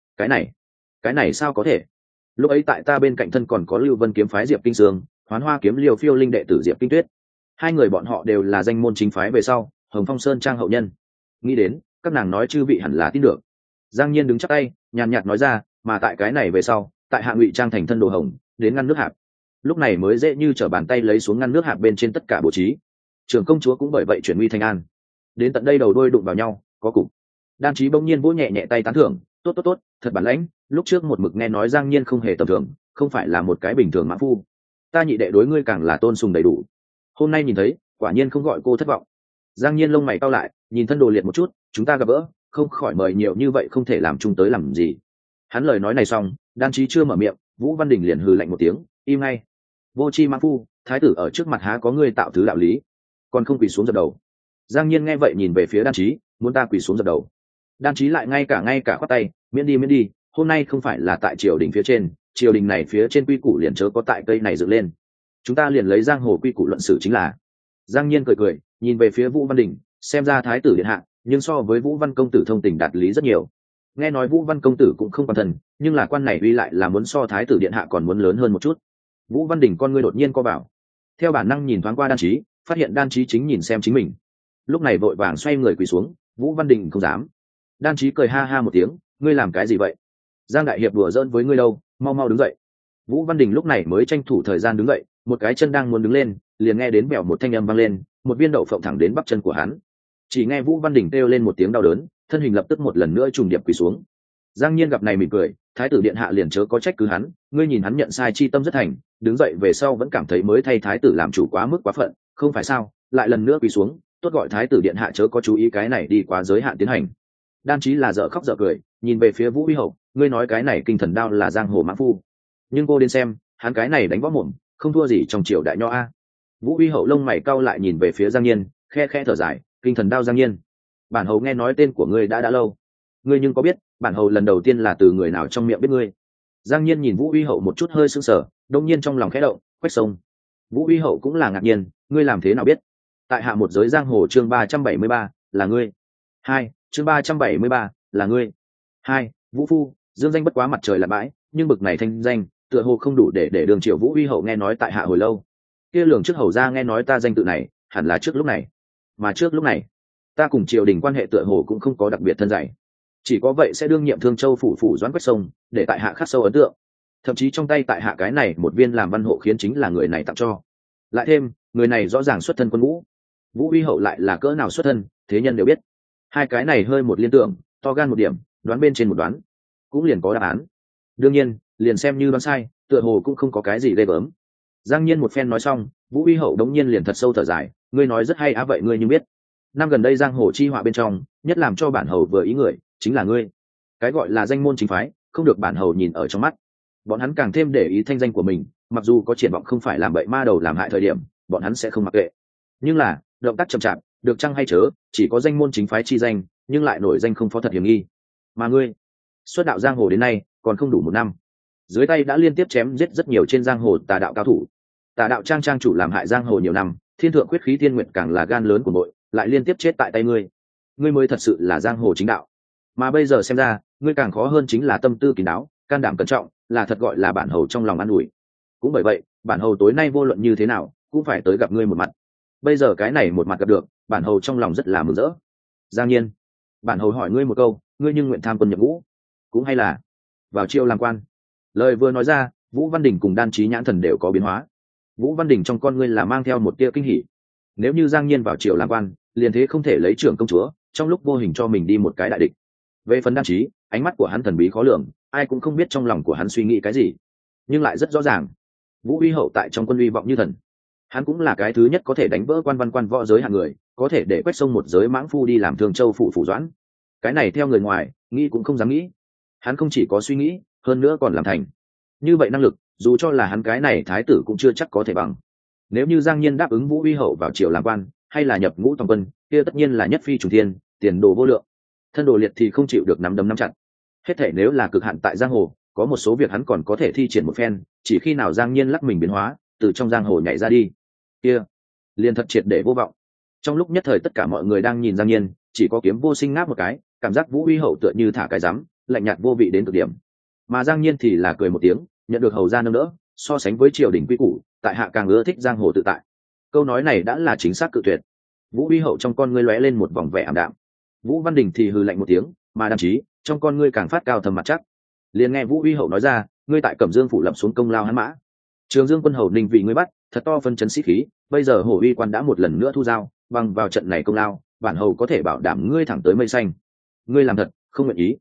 Cái này sao có thể? Lúc ấy tại ta bên cạnh thân còn có Lưu Vân kiếm phái Diệp Kinh Sương, Hoán Hoa kiếm Liêu Phiêu linh đệ tử Diệp Kinh Tuyết. Hai người bọn họ đều là danh môn chính phái về sau, Hồng Phong Sơn Trang hậu nhân. Nghĩ đến, các nàng nói chư vị hẳn là tin được. Giang Nhiên đứng chắp tay, nhàn nhạt nói ra, mà tại cái này về sau, tại hạ Ngụy Trang thành thân đồ hồng, đến ngăn nước hạp. Lúc này mới dễ như trở bàn tay lấy xuống ngăn nước hạp bên trên tất cả bố trí. Trưởng công chúa cũng bởi vậy chuyển nguy thành an. Đến tận đây đầu đôi đụng vào nhau, có cục. Đan Chí bỗng nhiên vỗ nhẹ nhẹ tay tán thưởng, tốt, thật bản lãnh, lúc trước một mực nghe nói Giang Nhiên không hề tầm thường, không phải là một cái bình thường mãn phu. Ta nhị đệ đối ngươi càng là tôn sùng đầy đủ, hôm nay nhìn thấy quả nhiên không gọi cô thất vọng. Giang Nhiên lông mày cau lại, nhìn Thân Đồ Liệt một chút, chúng ta gặp gỡ không khỏi mời nhiều như vậy không thể làm chung tới làm gì. Hắn lời nói này xong, Đan Chí chưa mở miệng, Vũ Văn Đình liền hừ lạnh một tiếng, im ngay. Vô chi mãn phu, thái tử ở trước mặt há có ngươi tạo thứ đạo lý, còn không quỳ xuống dập đầu. Giang Nhiên nghe vậy nhìn về phía Đan Chí, muốn ta quỳ xuống dập đầu. Đan Chí lại ngay cả khoát tay, miễn đi, hôm nay không phải là tại triều đình phía trên, triều đình này phía trên quy củ liền chớ có tại cây này dựng lên, chúng ta liền lấy giang hồ quy củ luận xử chính là. Giang Nhiên cười nhìn về phía Vũ Văn Đình, xem ra thái tử điện hạ nhưng so với Vũ Văn công tử thông tình đạt lý rất nhiều. Nghe nói Vũ Văn công tử cũng không quan thần, nhưng là quan này uy lại là muốn so thái tử điện hạ còn muốn lớn hơn một chút. Vũ Văn Đình con ngươi đột nhiên co bảo, theo bản năng nhìn thoáng qua Đan Chí, phát hiện Đan Chí chính nhìn xem chính mình, lúc này vội vàng xoay người quỳ xuống. Vũ Văn Đình không dám. Đan Chí cười ha ha một tiếng, ngươi làm cái gì vậy? Giang đại hiệp đùa giỡn với ngươi đâu, mau đứng dậy. Vũ Văn Đình lúc này mới tranh thủ thời gian đứng dậy, một cái chân đang muốn đứng lên, liền nghe đến bèo một thanh âm vang lên, một viên đậu phộng thẳng đến bắp chân của hắn. Chỉ nghe Vũ Văn Đình kêu lên một tiếng đau đớn, thân hình lập tức một lần nữa trùng điệp quỳ xuống. Giang Nhiên gặp này mỉm cười, thái tử điện hạ liền chớ có trách cứ hắn, ngươi nhìn hắn nhận sai chi tâm rất thành, đứng dậy về sau vẫn cảm thấy mới thay thái tử làm chủ quá mức quá phận, không phải sao? Lại lần nữa quỳ xuống, tốt gọi thái tử điện hạ chớ có chú ý cái này đi quá giới hạn tiến hành. Đan Chí là dở khóc dở cười, nhìn về phía Vũ Uy Hậu, ngươi nói cái này kinh thần đao là giang hồ mãn phu, nhưng cô đến xem, hắn cái này đánh võ mồm, không thua gì trong triều đại nho a. Vũ Uy Hậu lông mày cau lại nhìn về phía Giang Nhiên, khe thở dài, kinh thần đao Giang Nhiên, bản hầu nghe nói tên của ngươi đã lâu, ngươi nhưng có biết bản hầu lần đầu tiên là từ người nào trong miệng biết ngươi? Giang Nhiên nhìn Vũ Uy Hậu một chút hơi sững sờ, đông nhiên trong lòng khẽ động, Quách Sông. Vũ Uy Hậu cũng là ngạc nhiên, ngươi làm thế nào biết? Tại hạ một giới giang hồ chương 373, là ngươi. 2, chương 373, là ngươi. 2, Vũ phu, dương danh bất quá mặt trời là bãi, nhưng bực này thanh danh, tựa hồ không đủ để đường triệu Vũ Uy Hậu nghe nói tại hạ hồi lâu. Kia lường trước hầu ra nghe nói ta danh tự này, hẳn là trước lúc này. Mà trước lúc này, ta cùng triều đình quan hệ tựa hồ cũng không có đặc biệt thân dày. Chỉ có vậy sẽ đương nhiệm Thương Châu phủ Doãn Quách Sông, để tại hạ khắc sâu ấn tượng. Thậm chí trong tay tại hạ cái này một viên làm văn hộ khiến chính là người này tặng cho. Lại thêm, người này rõ ràng xuất thân quân ngũ. Vũ Uy Hậu lại là cỡ nào xuất thân, thế nhân đều biết. Hai cái này hơi một liên tưởng, to gan một điểm, đoán bên trên một đoán, cũng liền có đáp án. Đương nhiên, liền xem như đoán sai, tựa hồ cũng không có cái gì ghê gớm. Giang Nhiên một phen nói xong, Vũ Uy Hậu đống nhiên liền thật sâu thở dài, ngươi nói rất hay á, vậy ngươi nhưng biết, năm gần đây giang hồ chi họa bên trong, nhất làm cho bản hầu vừa ý người, chính là ngươi. Cái gọi là danh môn chính phái, không được bản hầu nhìn ở trong mắt. Bọn hắn càng thêm để ý thanh danh của mình, mặc dù có triển vọng không phải làm bậy ma đầu làm hại thời điểm, bọn hắn sẽ không mặc kệ. Nhưng là, động tác chậm chạp, được chăng hay chớ, chỉ có danh môn chính phái chi danh, nhưng lại nổi danh không phó thật hiểm nghi. Mà ngươi, xuất đạo giang hồ đến nay, còn không đủ một năm, dưới tay đã liên tiếp chém giết rất nhiều trên giang hồ tà đạo cao thủ. Tà đạo trang chủ làm hại giang hồ nhiều năm, thiên thượng quyết khí thiên nguyện càng là gan lớn của nội, lại liên tiếp chết tại tay ngươi. Ngươi mới thật sự là giang hồ chính đạo. Mà bây giờ xem ra, ngươi càng khó hơn chính là tâm tư kín đáo, can đảm cẩn trọng, là thật gọi là bản hầu trong lòng an ủi. Cũng bởi vậy, bản hầu tối nay vô luận như thế nào, cũng phải tới gặp ngươi một mặt. Bây giờ cái này một mặt gặp được, bản hầu trong lòng rất là mừng rỡ. Giang Nhiên, bản hầu hỏi ngươi một câu, ngươi nhưng nguyện tham quân nhập ngũ, cũng hay là vào triều làm quan? Lời vừa nói ra, Vũ Văn Đình cùng Đan Chí nhãn thần đều có biến hóa. Vũ Văn Đình trong con ngươi là mang theo một tia kinh hỉ. Nếu như Giang Nhiên vào triều làm quan, liền thế không thể lấy trưởng công chúa, trong lúc vô hình cho mình đi một cái đại địch. Về phần Đan Chí, ánh mắt của hắn thần bí khó lường, ai cũng không biết trong lòng của hắn suy nghĩ cái gì, nhưng lại rất rõ ràng, Vũ Uy Hậu tại trong quân uy vọng như thần. Hắn cũng là cái thứ nhất có thể đánh vỡ quan văn quan võ giới hạng người, có thể để Quách Sông một giới mãng phu đi làm Thương Châu phủ Doãn. Cái này theo người ngoài nghĩ cũng không dám nghĩ. Hắn không chỉ có suy nghĩ, hơn nữa còn làm thành. Như vậy năng lực, dù cho là hắn cái này thái tử cũng chưa chắc có thể bằng. Nếu như Giang Nhiên đáp ứng Vũ Uy Hậu vào triều làm quan, hay là nhập ngũ toàn quân, kia tất nhiên là nhất phi trùng thiên, tiền đồ vô lượng. Thân Đồ Liệt thì không chịu được nắm đấm nắm chặt. Hết thể nếu là cực hạn tại giang hồ, có một số việc hắn còn có thể thi triển một phen, chỉ khi nào Giang Nhiên lắc mình biến hóa, từ trong giang hồ nhảy ra đi, kia liền thật triệt để vô vọng. Trong lúc nhất thời tất cả mọi người đang nhìn Giang Nhiên, chỉ có Kiếm Vô Sinh ngáp một cái, cảm giác Vũ Uy Hậu tựa như thả cái rắm, lạnh nhạt vô vị đến cực điểm. Mà Giang Nhiên thì là cười một tiếng, nhận được hầu gia nâng đỡ, so sánh với triều đình quy củ, tại hạ càng ưa thích giang hồ tự tại. Câu nói này đã là chính xác cự tuyệt. Vũ Uy Hậu trong con ngươi lóe lên một vòng vẻ ảm đạm. Vũ Văn Đình thì hừ lạnh một tiếng, mà Đan Chí trong con ngươi càng phát cao thầm mặt chắc. Liền nghe Vũ Uy Hậu nói ra, ngươi tại Cẩm Dương phủ lập xuống công lao hắn mã, Trường Dương quân hầu Ninh vì ngươi bắt, thật to phân chấn sĩ khí, bây giờ Hổ Uy quan đã một lần nữa thu giao, bằng vào trận này công lao, bản hầu có thể bảo đảm ngươi thẳng tới mây xanh. Ngươi làm thật, không nguyện ý.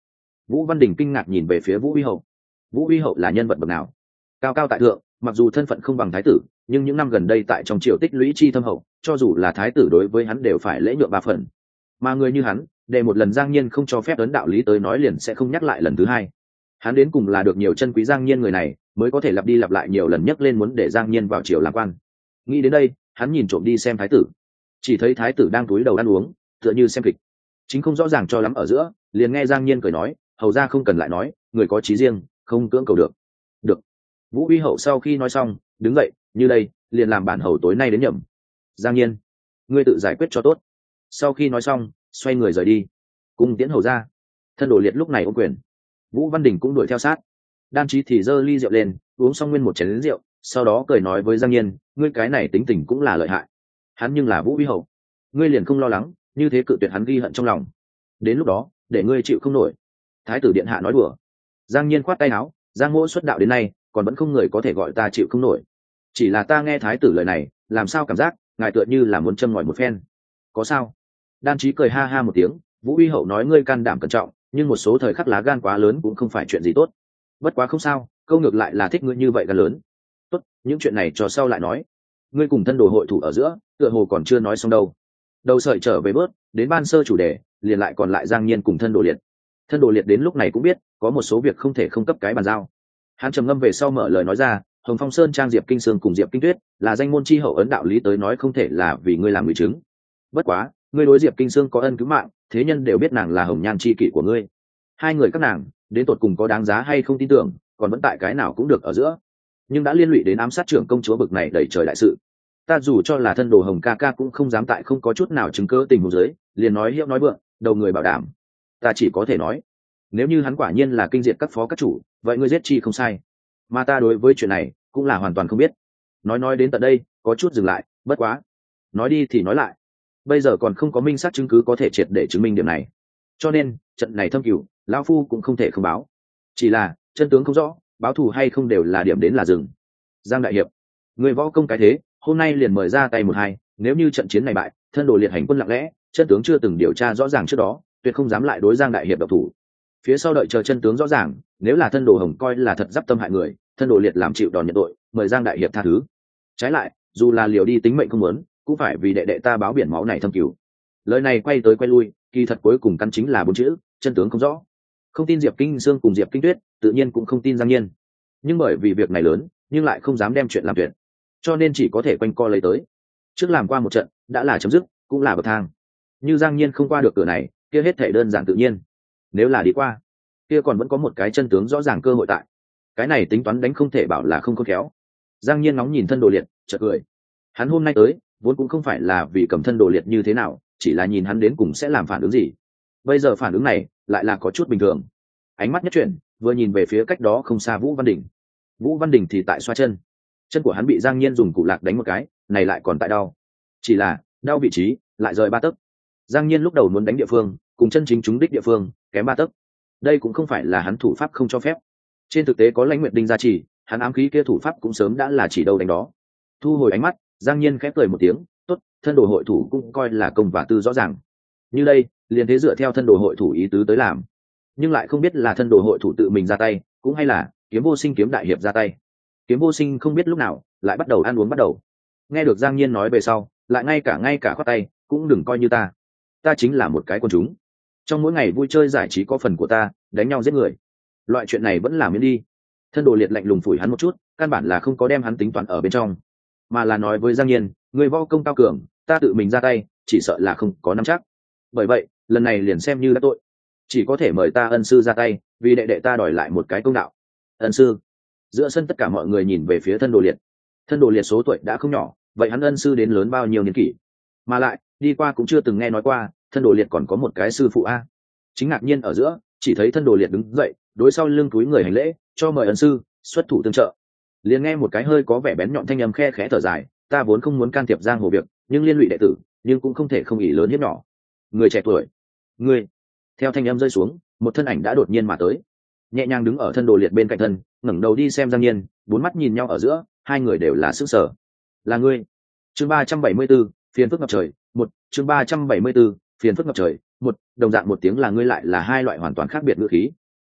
Vũ Văn Đình kinh ngạc nhìn về phía Vũ Uy Hậu. Vũ Uy Hậu là nhân vật bậc nào? Cao cao tại thượng, mặc dù thân phận không bằng thái tử, nhưng những năm gần đây tại trong triều tích lũy chi thâm hậu, cho dù là thái tử đối với hắn đều phải lễ nhượng 3 phần. Mà người như hắn, để một lần Giang Nhiên không cho phép ấn đạo lý tới nói liền sẽ không nhắc lại lần thứ hai. Hắn đến cùng là được nhiều chân quý Giang Nhiên người này, mới có thể lặp đi lặp lại nhiều lần nhắc lên muốn để Giang Nhiên vào triều làm quan. Nghĩ đến đây, hắn nhìn trộm đi xem thái tử. Chỉ thấy thái tử đang cúi đầu ăn uống, tựa như xem kịch. Chính không rõ ràng cho lắm ở giữa, liền nghe Giang Nhiên cười nói, hầu ra không cần lại nói, người có chí riêng, không cưỡng cầu được. Được. Vũ Uy Hậu sau khi nói xong, đứng dậy, như đây, liền làm bản hầu tối nay đến nhậm. Giang Nhiên, ngươi tự giải quyết cho tốt. Sau khi nói xong, xoay người rời đi. Cung tiễn hầu ra. Thân Đồ Liệt lúc này ôm quyền. Vũ Văn Đình cũng đuổi theo sát. Đan Chí thì giơ ly rượu lên, uống xong nguyên một chén rượu, sau đó cười nói với Giang Nhiên, ngươi cái này tính tình cũng là lợi hại. Hắn nhưng là Vũ Uy Hậu, ngươi liền không lo lắng, như thế cự tuyệt hắn ghi hận trong lòng. Đến lúc đó, để ngươi chịu không nổi. Thái tử điện hạ nói đùa. Giang Nhiên khoát tay áo, Giang Mỗ xuất đạo đến nay, còn vẫn không người có thể gọi ta chịu không nổi. Chỉ là ta nghe thái tử lời này, làm sao cảm giác ngài tựa như là muốn châm ngòi một phen. Có sao? Đan Chí cười ha ha một tiếng, Vũ Uy Hậu nói ngươi can đảm cẩn trọng, nhưng một số thời khắc lá gan quá lớn cũng không phải chuyện gì tốt. Bất quá không sao, câu ngược lại là thích ngươi như vậy gan lớn. Tốt, những chuyện này cho sau lại nói. Ngươi cùng Thân Đồ hội thủ ở giữa, tựa hồ còn chưa nói xong đâu. Đầu sợi trở về bớt, đến ban sơ chủ đề, liền lại còn lại Giang Nhiên cùng Thân Đồ Liệt. Thân Đồ Liệt đến lúc này cũng biết, có một số việc không thể không cấp cái bàn giao. Hắn trầm ngâm về sau mở lời nói ra, Hồng Phong Sơn trang Diệp Kinh Sương cùng Diệp Kinh Tuyết là danh môn chi hậu ấn đạo lý tới nói không thể là vì ngươi làm người chứng. Bất quá, ngươi đối Diệp Kinh Sương có ân cứu mạng, thế nhân đều biết nàng là hồng nhan chi kỷ của ngươi. Hai người các nàng, đến tột cùng có đáng giá hay không tin tưởng, còn vẫn tại cái nào cũng được ở giữa. Nhưng đã liên lụy đến ám sát trưởng công chúa bực này đẩy trời đại sự. Ta dù cho là Thân Đồ Hồng ca ca cũng không dám tại không có chút nào chứng cứ tình huống dưới, liền nói hiệu nói vượng, đầu người bảo đảm. Ta chỉ có thể nói, nếu như hắn quả nhiên là kinh diệt các phó các chủ, vậy ngươi giết chi không sai. Mà ta đối với chuyện này cũng là hoàn toàn không biết. Nói đến tận đây, có chút dừng lại, bất quá. Nói đi thì nói lại. Bây giờ còn không có minh xác chứng cứ có thể triệt để chứng minh điểm này. Cho nên, trận này thâm cửu, lão phu cũng không thể không báo. Chỉ là, chân tướng không rõ, báo thù hay không đều là điểm đến là dừng. Giang đại hiệp, người võ công cái thế, hôm nay liền mời ra tay một hai, nếu như trận chiến này bại, Thân Đồ Liệt hành quân lặng lẽ, chân tướng chưa từng điều tra rõ ràng trước đó, tuyệt không dám lại đối Giang đại hiệp độc thủ. Phía sau đợi chờ chân tướng rõ ràng, nếu là Thân Đồ Hồng coi là thật giáp tâm hại người, Thân Đồ Liệt làm chịu đòn nhận tội, mời Giang đại hiệp tha thứ. Trái lại, dù là liều đi tính mệnh không muốn, cũng phải vì đệ đệ ta báo biển máu này thâm cửu. Lời này quay tới quay lui, kỳ thật cuối cùng căn chính là 4 chữ, chân tướng không rõ. Không tin Diệp Kinh Sương cùng Diệp Kinh Tuyết, tự nhiên cũng không tin Giang Nhiên. Nhưng bởi vì việc này lớn, nhưng lại không dám đem chuyện làm tuyệt, cho nên chỉ có thể quanh co lấy tới. Trước làm qua một trận, đã là chấm dứt, cũng là bậc thang. Như Giang Nhiên không qua được cửa này, kia hết thảy đơn giản tự nhiên. Nếu là đi qua, kia còn vẫn có một cái chân tướng rõ ràng cơ hội tại. Cái này tính toán đánh không thể bảo là không khôn khéo. Giang Nhiên ngóng nhìn Thân Đồ Liệt, chợt cười. Hắn hôm nay tới, vốn cũng không phải là vì cầm Thân Đồ Liệt như thế nào, chỉ là nhìn hắn đến cùng sẽ làm phản ứng gì. Bây giờ phản ứng này lại là có chút bình thường. Ánh mắt nhất chuyển, vừa nhìn về phía cách đó không xa Vũ Văn Đình. Vũ Văn Đình thì tại xoa chân. Chân của hắn bị Giang Nhiên dùng cụ lạc đánh một cái, này lại còn tại đau. Chỉ là, đau vị trí lại rời 3 tấc. Giang Nhiên lúc đầu muốn đánh địa phương, cùng chân chính trúng đích địa phương, kém 3 tấc. Đây cũng không phải là hắn thủ pháp không cho phép. Trên thực tế có Lãnh Nguyệt Đinh gia trì, hắn ám khí kia thủ pháp cũng sớm đã là chỉ đâu đánh đó. Thu hồi ánh mắt, Giang Nhiên khép cười một tiếng, tốt, Thân Đồ hội thủ cũng coi là công và tư rõ ràng. Như đây, liền thế dựa theo Thân Đồ hội thủ ý tứ tới làm. Nhưng lại không biết là Thân Đồ hội thủ tự mình ra tay, cũng hay là Kiếm Vô Sinh kiếm đại hiệp ra tay. Kiếm Vô Sinh không biết lúc nào lại bắt đầu ăn uống bắt đầu. Nghe được Giang Nhiên nói về sau, lại ngay cả khoát tay, cũng đừng coi như ta chính là một cái con chúng. Trong mỗi ngày vui chơi giải trí có phần của ta, đánh nhau giết người. Loại chuyện này vẫn làm miễn đi. Thân Đồ Liệt lạnh lùng phủi hắn một chút, căn bản là không có đem hắn tính toán ở bên trong, mà là nói với Giang Nhiên, người võ công cao cường, ta tự mình ra tay, chỉ sợ là không có nắm chắc. Bởi vậy, lần này liền xem như đã tội, chỉ có thể mời ta ân sư ra tay, vì đệ đệ ta đòi lại một cái công đạo. Ân sư? Giữa sân tất cả mọi người nhìn về phía Thân Đồ Liệt. Thân Đồ Liệt số tuổi đã không nhỏ, vậy hắn ân sư đến lớn bao nhiêu niên kỷ? Mà lại, đi qua cũng chưa từng nghe nói qua, Thân Đồ Liệt còn có một cái sư phụ a. Chính ngạc nhiên ở giữa, chỉ thấy Thân Đồ Liệt đứng dậy, đối sau lưng túi người hành lễ, cho mời ân sư xuất thủ tương trợ. Liền nghe một cái hơi có vẻ bén nhọn thanh âm khe khẽ thở dài, ta vốn không muốn can thiệp giang hồ việc, nhưng liên lụy đệ tử, nhưng cũng không thể không ỷ lớn hiếp nhỏ. Người trẻ tuổi, ngươi. Theo thanh âm rơi xuống, một thân ảnh đã đột nhiên mà tới, nhẹ nhàng đứng ở Thân Đồ Liệt bên cạnh thân, ngẩng đầu đi xem Giang Nhiên, 4 mắt nhìn nhau ở giữa, hai người đều là sững sờ. Là ngươi? Chương 374, phiền phức ngập trời, chương 374, phiền phức ngập trời, đồng dạng một tiếng là ngươi lại là hai loại hoàn toàn khác biệt ngữ khí.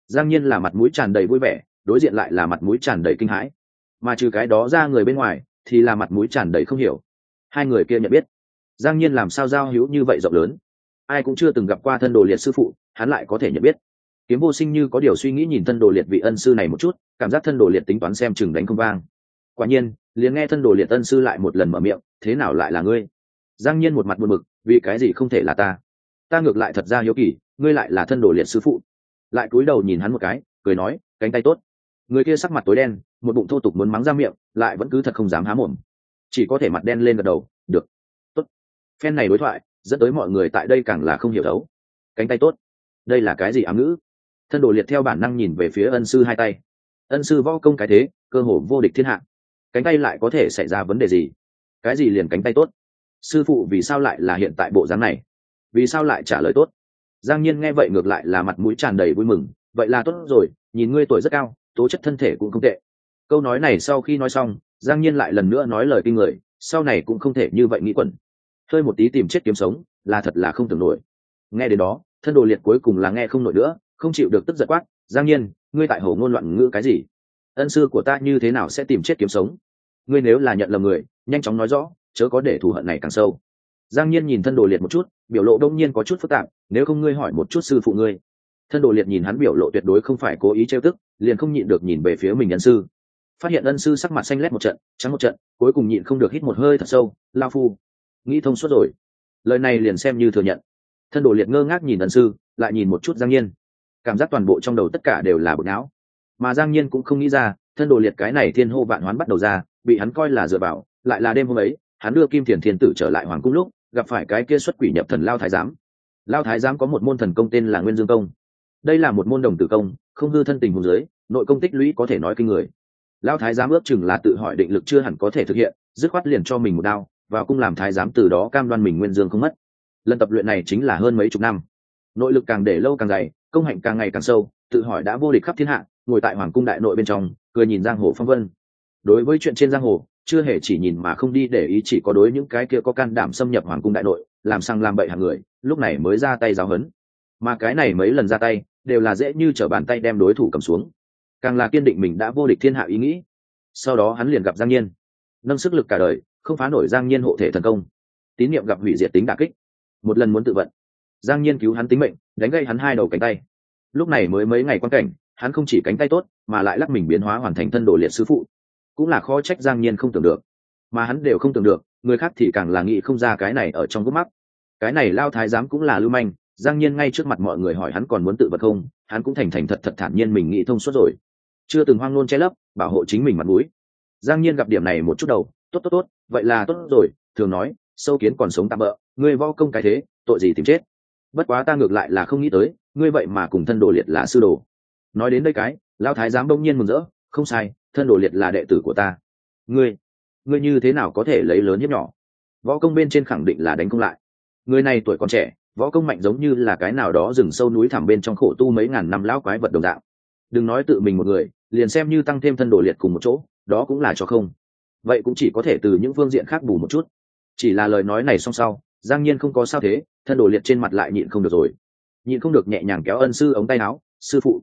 Giang Nhiên là mặt mũi tràn đầy vui vẻ, đối diện lại là mặt mũi tràn đầy kinh hãi, mà trừ cái đó ra người bên ngoài thì là mặt mũi tràn đầy không hiểu. Hai người kia nhận biết. Giang Nhiên làm sao giao hữu như vậy rộng lớn, ai cũng chưa từng gặp qua thân đồ liệt sư phụ, hắn lại có thể nhận biết. Kiếm Vô Sinh như có điều suy nghĩ nhìn thân đồ liệt vị ân sư này một chút, cảm giác thân đồ liệt tính toán xem chừng đánh không vang. Quả nhiên, liền nghe thân đồ liệt ân sư lại một lần mở miệng, thế nào lại là ngươi? Giang Nhiên một mặt buồn bực, vì cái gì không thể là ta? Ta ngược lại thật ra hiếu kỳ, ngươi lại là thân đồ liệt sư phụ. Lại cúi đầu nhìn hắn một cái, cười nói, cánh tay tốt. Người kia sắc mặt tối đen, một bụng thô tục muốn mắng ra miệng, lại vẫn cứ thật không dám há mồm, chỉ có thể mặt đen lên gật đầu, được, tốt. Phen này đối thoại dẫn tới mọi người tại đây càng là không hiểu thấu. Cánh tay tốt, đây là cái gì ám ngữ? Thân đồ liệt theo bản năng nhìn về phía ân sư hai tay. Ân sư võ công cái thế, cơ hồ vô địch thiên hạ, cánh tay lại có thể xảy ra vấn đề gì? Cái gì liền cánh tay tốt? Sư phụ vì sao lại là hiện tại bộ dáng này? Vì sao lại trả lời tốt? Giang Nhiên nghe vậy ngược lại là mặt mũi tràn đầy vui mừng, vậy là tốt rồi, nhìn ngươi tuổi rất cao, tố chất thân thể cũng không tệ. Câu nói này sau khi nói xong, Giang Nhiên lại lần nữa nói lời kinh người, sau này cũng không thể như vậy nghĩ quẩn. Hơi một tí tìm chết kiếm sống, là thật là không tưởng nổi. Nghe đến đó, thân đồ liệt cuối cùng là nghe không nổi nữa, không chịu được tức giận quát, Giang Nhiên, ngươi tại hồ ngôn loạn ngữ cái gì? Ân sư của ta như thế nào sẽ tìm chết kiếm sống? Ngươi nếu là nhận lầm người, nhanh chóng nói rõ, chớ có để thù hận này càng sâu. Giang Nhiên nhìn thân đồ liệt một chút, biểu lộ đông nhiên có chút phức tạp, nếu không ngươi hỏi một chút sư phụ ngươi. Thân đồ liệt nhìn hắn biểu lộ tuyệt đối không phải cố ý trêu tức, liền không nhịn được nhìn về phía mình ân sư. Phát hiện ân sư sắc mặt xanh lét một trận, trắng một trận, cuối cùng nhịn không được hít một hơi thật sâu, lao phu nghĩ thông suốt rồi. Lời này liền xem như thừa nhận. Thân đồ liệt ngơ ngác nhìn ân sư, lại nhìn một chút Giang Nhiên, cảm giác toàn bộ trong đầu tất cả đều là bột não. Mà Giang Nhiên cũng không nghĩ ra, thân đồ liệt cái này thiên hô vạn hoán bắt đầu ra, bị hắn coi là dựa vào, lại là đêm hôm ấy, hắn đưa Kim Thiền Thiên Tử trở lại hoàng cung lúc, gặp phải cái kia xuất quỷ nhập thần Lao Thái Giám. Lao Thái Giám có một môn thần công tên là Nguyên Dương Công. Đây là một môn đồng tử công, không hư thân tình hồn giới, nội công tích lũy có thể nói kinh người. Lao Thái Giám ước chừng là tự hỏi định lực chưa hẳn có thể thực hiện, dứt khoát liền cho mình một đao, vào cung làm thái giám, từ đó cam đoan mình nguyên dương không mất. Lần tập luyện này chính là hơn mấy chục năm, nội lực càng để lâu càng dày, công hạnh càng ngày càng sâu, tự hỏi đã vô địch khắp thiên hạ, ngồi tại hoàng cung đại nội bên trong, cười nhìn giang hồ phong vân. Đối với chuyện trên giang hồ, chưa hề chỉ nhìn mà không đi để ý, chỉ có đối những cái kia có can đảm xâm nhập hoàng cung đại nội, làm sang làm bậy hàng người, lúc này mới ra tay giáo huấn. Mà cái này mấy lần ra tay, đều là dễ như trở bàn tay đem đối thủ cầm xuống, càng là kiên định mình đã vô địch thiên hạ ý nghĩ. Sau đó hắn liền gặp Giang Nhiên, nâng sức lực cả đời không phá nổi Giang Nhiên hộ thể thần công, tín niệm gặp hủy diệt tính đả kích. Một lần muốn tự vận, Giang Nhiên cứu hắn tính mệnh, đánh gãy hắn hai đầu cánh tay. Lúc này mới mấy ngày quan cảnh, hắn không chỉ cánh tay tốt, mà lại lắc mình biến hóa hoàn thành thân đồ liệt sư phụ, cũng là khó trách Giang Nhiên không tưởng được. Mà hắn đều không tưởng được, người khác thì càng là nghĩ không ra cái này ở trong gốc mắt. Cái này Lao Thái Giám cũng là lưu manh. Giang Nhiên ngay trước mặt mọi người hỏi hắn còn muốn tự vật không, hắn cũng thành thành thật thật thản nhiên mình nghĩ thông suốt rồi, chưa từng hoang nôn che lấp, bảo hộ chính mình mặt mũi. Giang Nhiên gặp điểm này một chút đầu, tốt, vậy là tốt rồi, thường nói sâu kiến còn sống tạm bỡ, ngươi võ công cái thế, tội gì tìm chết. Bất quá ta ngược lại là không nghĩ tới, ngươi vậy mà cùng thân đồ liệt là sư đồ. Nói đến đây cái, Lão Thái Giám đông nhiên mừng rỡ, không sai, thân đồ liệt là đệ tử của ta. Ngươi như thế nào có thể lấy lớn hiếp nhỏ? Võ công bên trên khẳng định là đánh không lại. Người này tuổi còn trẻ, võ công mạnh giống như là cái nào đó rừng sâu núi thẳm bên trong khổ tu mấy ngàn năm lão quái vật đồng dạng. Đừng nói tự mình một người, liền xem như tăng thêm thân đồ liệt cùng một chỗ, đó cũng là cho không. Vậy cũng chỉ có thể từ những phương diện khác bù một chút. Chỉ là lời nói này xong sau, Giang Nhiên không có sao thế, thân đồ liệt trên mặt lại nhịn không được rồi, nhịn không được nhẹ nhàng kéo ân sư ống tay áo, sư phụ,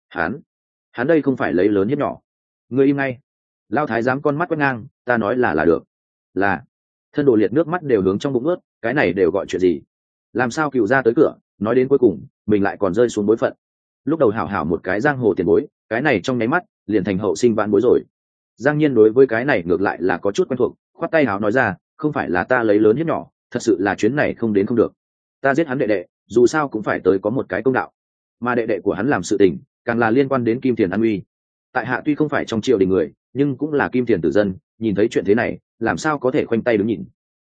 hắn đây không phải lấy lớn hiếp nhỏ. Ngươi im ngay. Lao Thái Giám con mắt quét ngang, ta nói là được. Là. Thân đồ liệt nước mắt đều hướng trong bụng ướt, cái này đều gọi chuyện gì? Làm sao cựu ra tới cửa, nói đến cuối cùng mình lại còn rơi xuống bối phận. Lúc đầu hảo hảo một cái giang hồ tiền bối, cái này trong nháy mắt liền thành hậu sinh vãn bối rồi. Giang Nhiên đối với cái này ngược lại là có chút quen thuộc, khoát tay áo nói ra, không phải là ta lấy lớn hiếp nhỏ, thật sự là chuyến này không đến không được. Ta giết hắn đệ đệ, dù sao cũng phải tới có một cái công đạo. Mà đệ đệ của hắn làm sự tình, càng là liên quan đến Kim Tiền an uy. Tại hạ tuy không phải trong triều đình người, nhưng cũng là Kim Tiền tử dân, nhìn thấy chuyện thế này, làm sao có thể khoanh tay đứng nhìn.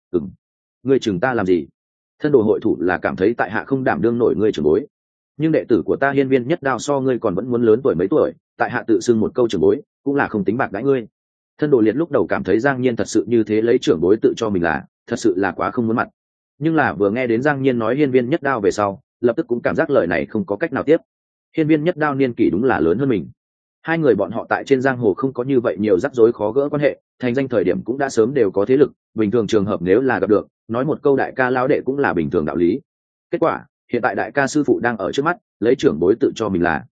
Ngươi chừng ta làm gì? Thân đồ hội thủ là cảm thấy tại hạ không đảm đương nổi ngươi trưởng bối, nhưng đệ tử của ta Hiên Viên Nhất Đao so ngươi còn vẫn muốn lớn tuổi mấy tuổi, tại hạ tự xưng một câu trưởng bối, cũng là không tính bạc đãi ngươi. Thân đồ liệt lúc đầu cảm thấy Giang Nhiên thật sự như thế lấy trưởng bối tự cho mình là, thật sự là quá không muốn mặt. Nhưng là vừa nghe đến Giang Nhiên nói Hiên Viên Nhất Đao về sau, lập tức cũng cảm giác lời này không có cách nào tiếp. Hiên Viên Nhất Đao niên kỷ đúng là lớn hơn mình. Hai người bọn họ tại trên giang hồ không có như vậy nhiều rắc rối khó gỡ quan hệ, thành danh thời điểm cũng đã sớm đều có thế lực, bình thường trường hợp nếu là gặp được, nói một câu đại ca lão đệ cũng là bình thường đạo lý. Kết quả, hiện tại đại ca sư phụ đang ở trước mắt, lấy trưởng bối tự cho mình là.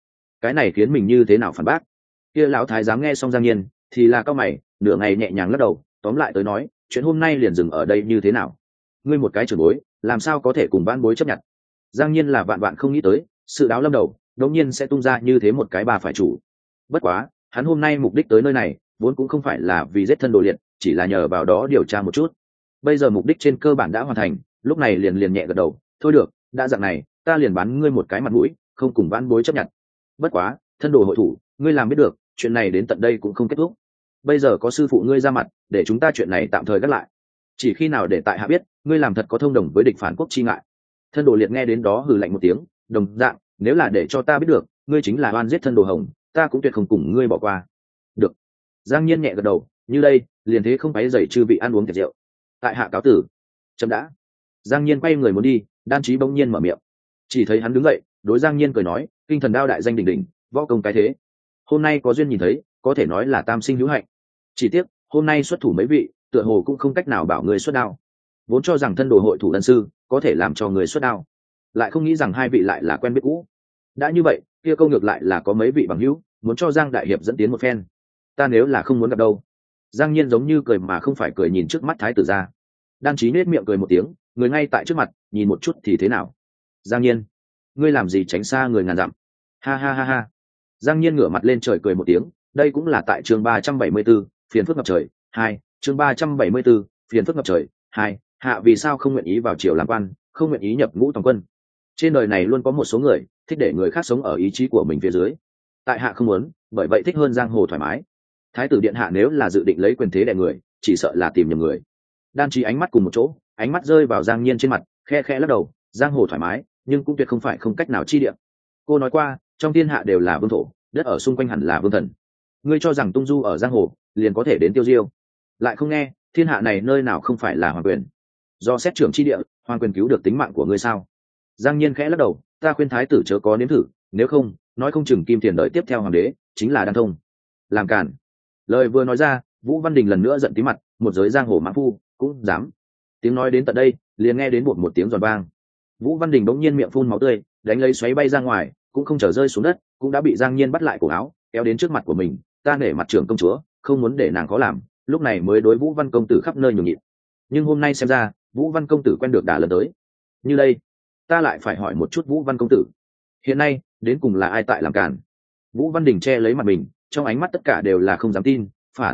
cái này khiến mình như thế nào phản bác. Kia lão thái giám nghe xong Giang Nhiên thì là cao mày, nửa ngày nhẹ nhàng lắc đầu, tóm lại tới nói chuyện hôm nay liền dừng ở đây như thế nào. Ngươi một cái trưởng bối làm sao có thể cùng vãn bối chấp nhận. Giang Nhiên là vạn vạn không nghĩ tới sự đáo lâm đầu đột nhiên sẽ tung ra như thế một cái bà phải chủ. Bất quá hắn hôm nay mục đích tới nơi này vốn cũng không phải là vì giết thân đồ liệt, chỉ là nhờ vào đó điều tra một chút. Bây giờ mục đích trên cơ bản đã hoàn thành, lúc này liền nhẹ gật đầu, thôi được, đã dạng này ta liền bán ngươi một cái mặt mũi, không cùng vãn bối chấp nhận. Bất quá thân đồ hội thủ ngươi làm biết được, chuyện này đến tận đây cũng không kết thúc. Bây giờ có sư phụ ngươi ra mặt để chúng ta chuyện này tạm thời gác lại, chỉ khi nào để tại hạ biết ngươi làm thật có thông đồng với địch phản quốc chi ngại. Thân đồ liệt nghe đến đó hừ lạnh một tiếng, đồng dạng nếu là để cho ta biết được ngươi chính là oan giết thân đồ hồng, ta cũng tuyệt không cùng ngươi bỏ qua. Được. Giang Nhiên nhẹ gật đầu, như đây liền thế không phải dậy chư vị ăn uống tiệc rượu, tại hạ cáo tử. Chấm đã. Giang Nhiên quay người muốn đi, Đan Chí bỗng nhiên mở miệng. Chỉ thấy hắn đứng dậy đối Giang Nhiên cười nói, kinh thần đao đại danh đỉnh đỉnh, võ công cái thế, hôm nay có duyên nhìn thấy, có thể nói là tam sinh hữu hạnh. Chỉ tiếc hôm nay xuất thủ mấy vị tựa hồ cũng không cách nào bảo người xuất đao, vốn cho rằng thân đồ hội thủ ân sư có thể làm cho người xuất đao, lại không nghĩ rằng hai vị lại là quen biết cũ. Đã như vậy kia câu ngược lại là có mấy vị bằng hữu muốn cho Giang đại hiệp dẫn tiến một phen, ta nếu là không muốn gặp đâu. Giang Nhiên giống như cười mà không phải cười nhìn trước mắt thái tử ra. Đan Chí nết miệng cười một tiếng, người ngay tại trước mặt nhìn một chút thì thế nào. Giang Nhiên ngươi làm gì tránh xa người ngàn dặm. Ha ha ha ha. Giang Nhiên ngửa mặt lên trời cười một tiếng, đây cũng là tại chương 374, phiền phức ngập trời 2, chương 374, phiền phức ngập trời 2, hạ vì sao không nguyện ý vào triều làm quan, không nguyện ý nhập ngũ toàn quân. Trên đời này luôn có một số người thích để người khác sống ở ý chí của mình phía dưới, tại hạ không muốn, bởi vậy thích hơn giang hồ thoải mái. Thái tử điện hạ nếu là dự định lấy quyền thế đè người, chỉ sợ là tìm nhầm người. Đan Chí ánh mắt cùng một chỗ, ánh mắt rơi vào Giang Nhiên trên mặt, khe khẽ lắc đầu, giang hồ thoải mái nhưng cũng tuyệt không phải không cách nào chi địa. Cô nói qua trong thiên hạ đều là vương thổ, đất ở xung quanh hẳn là vương thần, ngươi cho rằng tung du ở giang hồ liền có thể đến tiêu diêu, lại không nghe thiên hạ này nơi nào không phải là hoàng quyền. Do xét trưởng chi địa, hoàng quyền cứu được tính mạng của ngươi sao? Giang Nhiên khẽ lắc đầu, ta khuyên thái tử chớ có nếm thử, nếu không nói không chừng kim tiền đợi tiếp theo hoàng đế chính là Đan Thông. Làm cản. Lời vừa nói ra, Vũ Văn Đình lần nữa giận tí mặt, một giới giang hồ mã phu cũng dám. Tiếng nói đến tận đây liền nghe đến một tiếng giòn vang. Vũ Văn Đình bỗng nhiên miệng phun máu tươi, đánh lấy xoáy bay ra ngoài, cũng không trở rơi xuống đất, cũng đã bị Giang Nhiên bắt lại cổ áo, kéo đến trước mặt của mình. Ta nể mặt trưởng công chúa, không muốn để nàng khó làm, lúc này mới đối Vũ Văn công tử khắp nơi nhường nhịn. Nhưng hôm nay xem ra Vũ Văn công tử quen được đả lần tới. Như đây ta lại phải hỏi một chút Vũ Văn công tử, hiện nay đến cùng là ai tại làm cản? Vũ Văn Đình che lấy mặt mình, trong ánh mắt tất cả đều là không dám tin.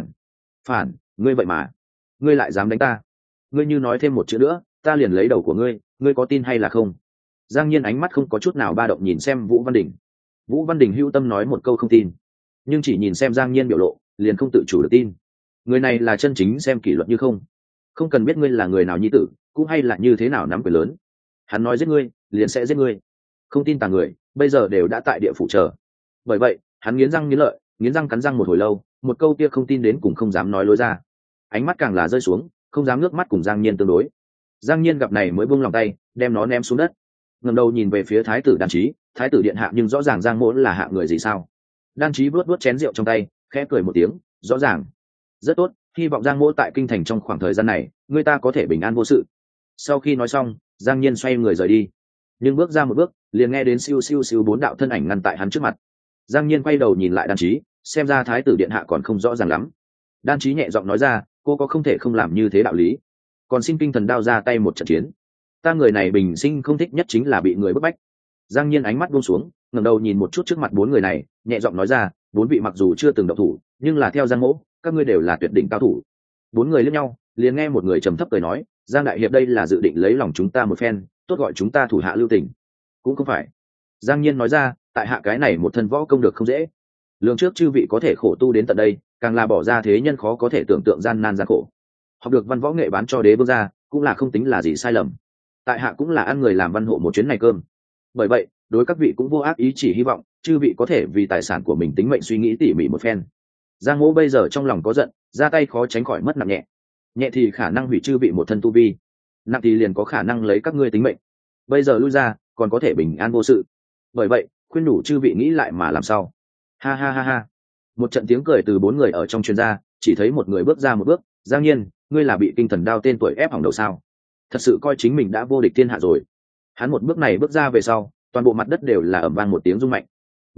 Phản, ngươi vậy mà ngươi lại dám đánh ta, ngươi như nói thêm một chữ nữa ta liền lấy đầu của ngươi, ngươi có tin hay là không? Giang Nhiên ánh mắt không có chút nào ba động nhìn xem Vũ Văn Đình. Vũ Văn Đình hưu tâm nói một câu không tin, nhưng chỉ nhìn xem Giang Nhiên biểu lộ liền không tự chủ được tin. Người này là chân chính xem kỷ luật như không, không cần biết ngươi là người nào nhi tử, cũng hay là như thế nào nắm quyền lớn, hắn nói giết ngươi liền sẽ giết ngươi. Không tin tà người bây giờ đều đã tại địa phủ chờ. Bởi vậy hắn nghiến răng nghiến lợi, nghiến răng cắn răng một hồi lâu, một câu kia không tin đến cùng không dám nói lối ra. Ánh mắt càng là rơi xuống, không dám nước mắt cùng Giang Nhiên tương đối. Giang Nhiên gặp này mới buông lòng tay, đem nó ném xuống đất, ngẩng đầu nhìn về phía thái tử Đan Chí. Thái tử điện hạ nhưng rõ ràng Giang Mỗ là hạ người gì sao? Đan Chí vuốt chén rượu trong tay, khẽ cười một tiếng, rõ ràng. Rất tốt, hy vọng Giang Mỗ tại kinh thành trong khoảng thời gian này người ta có thể bình an vô sự. Sau khi nói xong, Giang Nhiên xoay người rời đi, nhưng bước ra một bước liền nghe đến siêu siêu siêu 4 đạo thân ảnh ngăn tại hắn trước mặt. Giang Nhiên quay đầu nhìn lại Đan Chí, xem ra thái tử điện hạ còn không rõ ràng lắm. Đan Chí nhẹ giọng nói ra, cô có không thể không làm như thế đạo lý, còn xin kinh thần đao ra tay một trận chiến. Ta người này bình sinh không thích nhất chính là bị người bức bách. Giang Nhiên ánh mắt buông xuống, ngẩng đầu nhìn một chút trước mặt 4 người này, nhẹ giọng nói ra, 4 vị mặc dù chưa từng động thủ, nhưng là theo Giang Mỗ, các ngươi đều là tuyệt đỉnh cao thủ. 4 người liếc nhau, liền nghe một người trầm thấp cười nói, Giang đại hiệp đây là dự định lấy lòng chúng ta một phen, tốt gọi chúng ta thủ hạ lưu tình. Cũng không phải. Giang Nhiên nói ra, tại hạ cái này một thân võ công được không dễ, lường trước chư vị có thể khổ tu đến tận đây, càng là bỏ ra thế nhân khó có thể tưởng tượng gian nan gian khổ, học được văn võ nghệ bán cho đế vương gia, cũng là không tính là gì sai lầm. Tại hạ cũng là ăn người làm văn hộ một chuyến này cơm, bởi vậy đối các vị cũng vô ác ý, chỉ hy vọng chư vị có thể vì tài sản của mình tính mệnh suy nghĩ tỉ mỉ một phen. Giang Mỗ bây giờ trong lòng có giận, ra tay khó tránh khỏi mất nặng nhẹ. Nhẹ thì khả năng hủy chư vị một thân tu vi, nặng thì liền có khả năng lấy các ngươi tính mệnh. Bây giờ lui ra còn có thể bình an vô sự, bởi vậy khuyên nhủ chư vị nghĩ lại mà làm sao. Ha ha ha ha. Một trận tiếng cười từ 4 người ở trong truyền ra, chỉ thấy một người bước ra một bước. Giang Nhiên, ngươi là bị kinh thần đao tên tuổi ép hỏng đầu sao? Thật sự coi chính mình đã vô địch thiên hạ rồi. Hắn một bước này bước ra về sau, toàn bộ mặt đất đều là ầm vang một tiếng rung mạnh.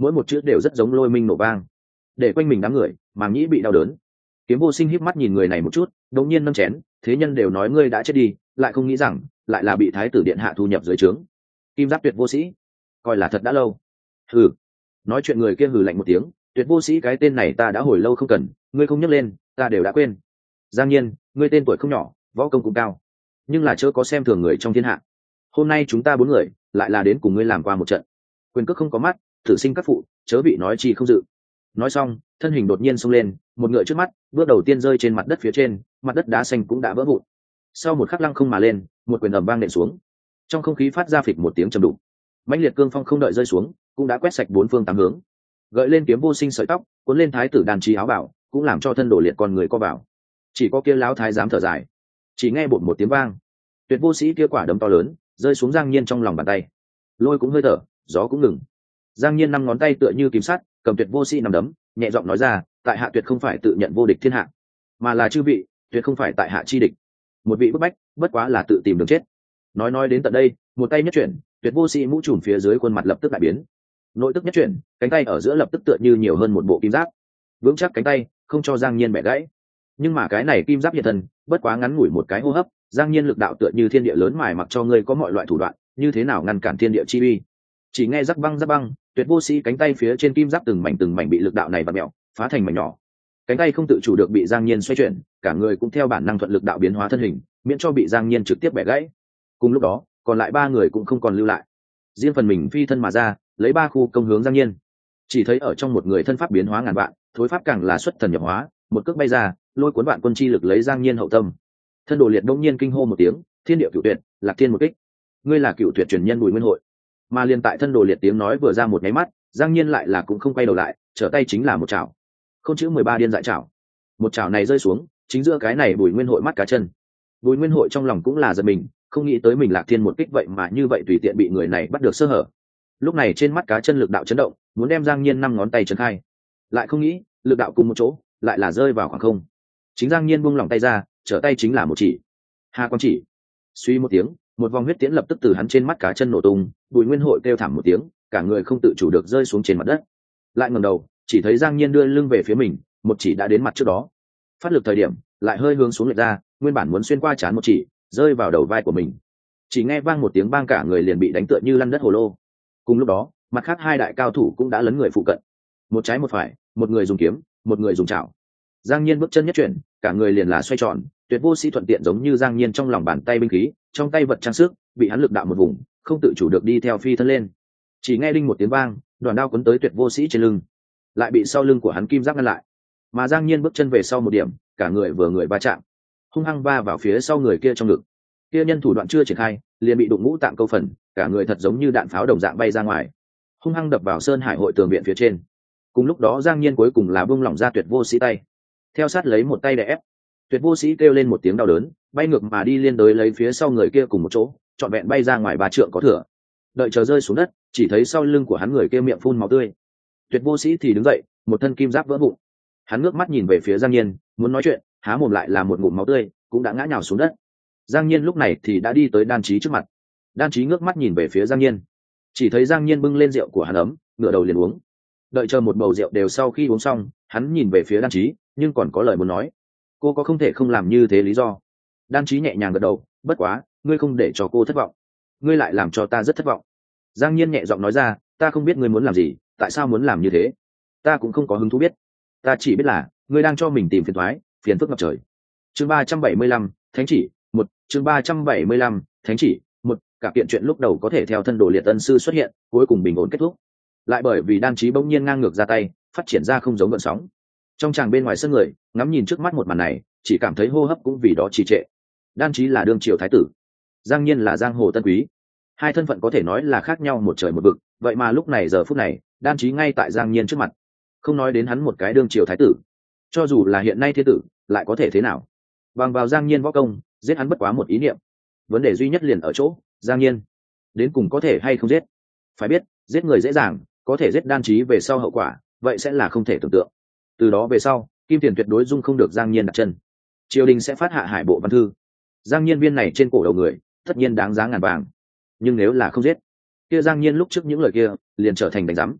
mỗi một chữ đều rất giống lôi minh nổ vang, để quanh mình đám người màng nhĩ bị đau đớn. Kiếm Vô Sinh híp mắt nhìn người này một chút, đột nhiên nâng chén, thế nhân đều nói ngươi đã chết đi, lại không nghĩ rằng lại là bị thái tử điện hạ thu nhập dưới trướng. Kim Giáp Tuyệt Vô Sĩ, coi là thật đã lâu. Hừ. Nói chuyện người kia hừ lạnh một tiếng, Tuyệt Vô Sĩ cái tên này ta đã hồi lâu không cần, ngươi không nhắc lên ta đều đã quên. Giang Nhiên, ngươi tên tuổi không nhỏ, võ công cũng cao, nhưng là chớ có xem thường người trong thiên hạ. Hôm nay chúng ta 4 người lại là đến cùng ngươi làm qua một trận. Quyền cước không có mắt, thử sinh các phụ, chớ bị nói chi không dự. Nói xong, thân hình đột nhiên xông lên, một ngựa trước mắt, bước đầu tiên rơi trên mặt đất phía trên, mặt đất đá xanh cũng đã vỡ vụn. Sau một khắc lăng không mà lên, một quyền ầm vang nện xuống. Trong không khí phát ra phịch một tiếng trầm đục. Mãnh liệt cương phong không đợi rơi xuống, cũng đã quét sạch 4 phương 8 hướng. Gợi lên Kiếm Vô Sinh sợi tóc, cuốn lên thái tử đàn trí áo bảo, cũng làm cho thân đổ liệt con người co vào. Chỉ có kia lão thái dám thở dài. Chỉ nghe bột một tiếng vang, Tuyệt Vô Sĩ kia quả đấm to lớn rơi xuống Giang Nhiên trong lòng bàn tay. Lôi cũng hơi thở, gió cũng ngừng. Giang Nhiên 5 ngón tay tựa như kim sắt, cầm Tuyệt Vô Sĩ nằm đấm, nhẹ giọng nói ra, tại hạ tuyệt không phải tự nhận vô địch thiên hạ, mà là chư vị tuyệt không phải tại hạ chi địch. Một vị bức bách, bất quá là tự tìm đường chết. Nói đến tận đây, một tay nhất chuyển, Tuyệt Vô Sĩ mũ trùm phía dưới khuôn mặt lập tức đại biến. Nội tức nhất chuyển, cánh tay ở giữa lập tức tựa như nhiều hơn một bộ kim giáp, vững chắc cánh tay, không cho Giang Nhiên bẻ gãy. Nhưng mà cái này kim giáp hiện thân, bất quá ngắn ngủi một cái hô hấp, Giang Nhiên lực đạo tựa như thiên địa lớn mài mặc cho ngươi có mọi loại thủ đoạn, như thế nào ngăn cản thiên địa chi uy. Chỉ nghe rắc băng, Tuyệt Vô Sĩ cánh tay phía trên kim giáp từng mảnh bị lực đạo này vặn mèo, phá thành mảnh nhỏ. Cánh tay không tự chủ được bị Giang Nhiên xoay chuyển, cả người cũng theo bản năng thuận lực đạo biến hóa thân hình, miễn cho bị Giang Nhiên trực tiếp bẻ gãy. Cùng lúc đó, còn lại 3 người cũng không còn lưu lại, riêng phần mình phi thân mà ra, lấy 3 khu công hướng Giang Nhiên. Chỉ thấy ở trong một người thân pháp biến hóa ngàn vạn, thối pháp càng là xuất thần nhập hóa, một cước bay ra, lôi cuốn vạn quân chi lực lấy Giang Nhiên hậu tâm. Thân đồ liệt đông nhiên kinh hô một tiếng, thiên địa cửu tuyệt, lạc thiên một kích. Ngươi là cửu tuyệt truyền nhân Bùi Nguyên Hội. Mà liền tại thân đồ liệt tiếng nói vừa ra một cái mắt, Giang Nhiên lại là cũng không quay đầu lại, trở tay chính là một chảo. Không chữ 13 điên dại chảo. Một chảo này rơi xuống, chính giữa cái này Bùi Nguyên Hội mắt cá chân. Bùi Nguyên Hội trong lòng cũng là giật mình, không nghĩ tới mình lạc thiên một kích vậy mà như vậy tùy tiện bị người này bắt được sơ hở. Lúc này trên mắt cá chân lực đạo chấn động, muốn đem Giang Nhiên 5 ngón tay trấn khai, lại không nghĩ lực đạo cùng một chỗ, lại là rơi vào khoảng không. Chính Giang Nhiên buông lỏng tay ra, trở tay chính là một chỉ. Hà Quang chỉ. Suy một tiếng, một vòng huyết tiễn lập tức từ hắn trên mắt cá chân nổ tung, Bùi Nguyên Hội kêu thảm một tiếng, cả người không tự chủ được rơi xuống trên mặt đất. Lại ngẩng đầu, chỉ thấy Giang Nhiên đưa lưng về phía mình, một chỉ đã đến mặt trước đó. Phát lực thời điểm, lại hơi hướng xuống lệch ra, nguyên bản muốn xuyên qua trán một chỉ, rơi vào đầu vai của mình. Chỉ nghe vang một tiếng bang, cả người liền bị đánh tựa như lăn đất hồ lô. Cùng lúc đó, mặt khác 2 đại cao thủ cũng đã lấn người phụ cận. Một trái một phải, một người dùng kiếm, một người dùng chảo. Giang Nhiên bước chân nhất chuyển, cả người liền là xoay tròn, Tuyệt Vô Sĩ thuận tiện giống như Giang Nhiên trong lòng bàn tay binh khí, trong tay vật trang sức, bị hắn lực đạo một vùng, không tự chủ được đi theo phi thân lên. Chỉ nghe đinh một tiếng vang, đoàn đao cuốn tới Tuyệt Vô Sĩ trên lưng, lại bị sau lưng của hắn kim giáp ngăn lại. Mà Giang Nhiên bước chân về sau một điểm, cả người vừa người va chạm, hung hăng va vào phía sau người kia trong ngực. Kia nhân thủ đoạn chưa triển khai, liền bị đụng ngũ tạng câu phần, cả người thật giống như đạn pháo đồng dạng bay ra ngoài, hung hăng đập vào Sơn Hải hội tường viện phía trên. Cùng lúc đó Giang Nhiên cuối cùng là buông lỏng ra Tuyệt Vô Sĩ tay, theo sát lấy một tay đè ép. Tuyệt Vô Sĩ kêu lên một tiếng đau đớn, bay ngược mà đi liên đối lấy phía sau người kia cùng một chỗ, trọn vẹn bay ra ngoài 3 trượng có thừa. Đợi chờ rơi xuống đất, chỉ thấy sau lưng của hắn người kia miệng phun máu tươi. Tuyệt Vô Sĩ thì đứng dậy, một thân kim giáp vỡ vụn. Hắn ngước mắt nhìn về phía Giang Nhiên, muốn nói chuyện, há mồm lại là một ngụm máu tươi, cũng đã ngã nhào xuống đất. Giang Nhiên lúc này thì đã đi tới Đan Chí trước mặt. Đan Chí ngước mắt nhìn về phía Giang Nhiên, chỉ thấy Giang Nhiên bưng lên rượu của hắn ấm, ngửa đầu liền uống. Đợi chờ một bầu rượu đều sau khi uống xong, hắn nhìn về phía Đan Chí, nhưng còn có lời muốn nói. Cô có không thể không làm như thế lý do? Đan Chí nhẹ nhàng gật đầu, bất quá, ngươi không để cho cô thất vọng, ngươi lại làm cho ta rất thất vọng. Giang Nhiên nhẹ giọng nói ra, ta không biết ngươi muốn làm gì, tại sao muốn làm như thế, ta cũng không có hứng thú biết. Ta chỉ biết là ngươi đang cho mình tìm phiền toái, phiền phức ngập trời. Chương 375, Thánh chỉ 1. Chương 375, Thánh chỉ 1. Cả kiện chuyện lúc đầu có thể theo thân đồ liệt ân sư xuất hiện, cuối cùng bình ổn kết thúc, lại bởi vì Đan Chí bỗng nhiên ngang ngược ra tay, phát triển ra không giống gợn sóng. Trong tràng bên ngoài sân người ngắm nhìn trước mắt một màn này, chỉ cảm thấy hô hấp cũng vì đó trì trệ. Đan Chí là đương triều thái tử, Giang Nhiên là giang hồ tân quý, 2 thân phận có thể nói là khác nhau một trời một vực. Vậy mà lúc này giờ phút này, Đan Chí ngay tại Giang Nhiên trước mặt. Không nói đến hắn một cái đương triều thái tử, cho dù là hiện nay thiên tử, lại có thể thế nào? Bằng vào Giang Nhiên võ công, giết hắn bất quá một ý niệm. Vấn đề duy nhất liền ở chỗ, Giang Nhiên đến cùng có thể hay không giết. Phải biết, giết người dễ dàng, có thể giết Đan Chí về sau hậu quả, vậy sẽ là không thể tưởng tượng. Từ đó về sau, Kim Tiền tuyệt đối dung không được Giang Nhiên đặt chân. Triều đình sẽ phát hạ hải bộ văn thư. Giang Nhiên viên này trên cổ đầu người, tất nhiên đáng giá ngàn vàng. Nhưng nếu là không giết, kia Giang Nhiên lúc trước những lời kia liền trở thành đánh rắm.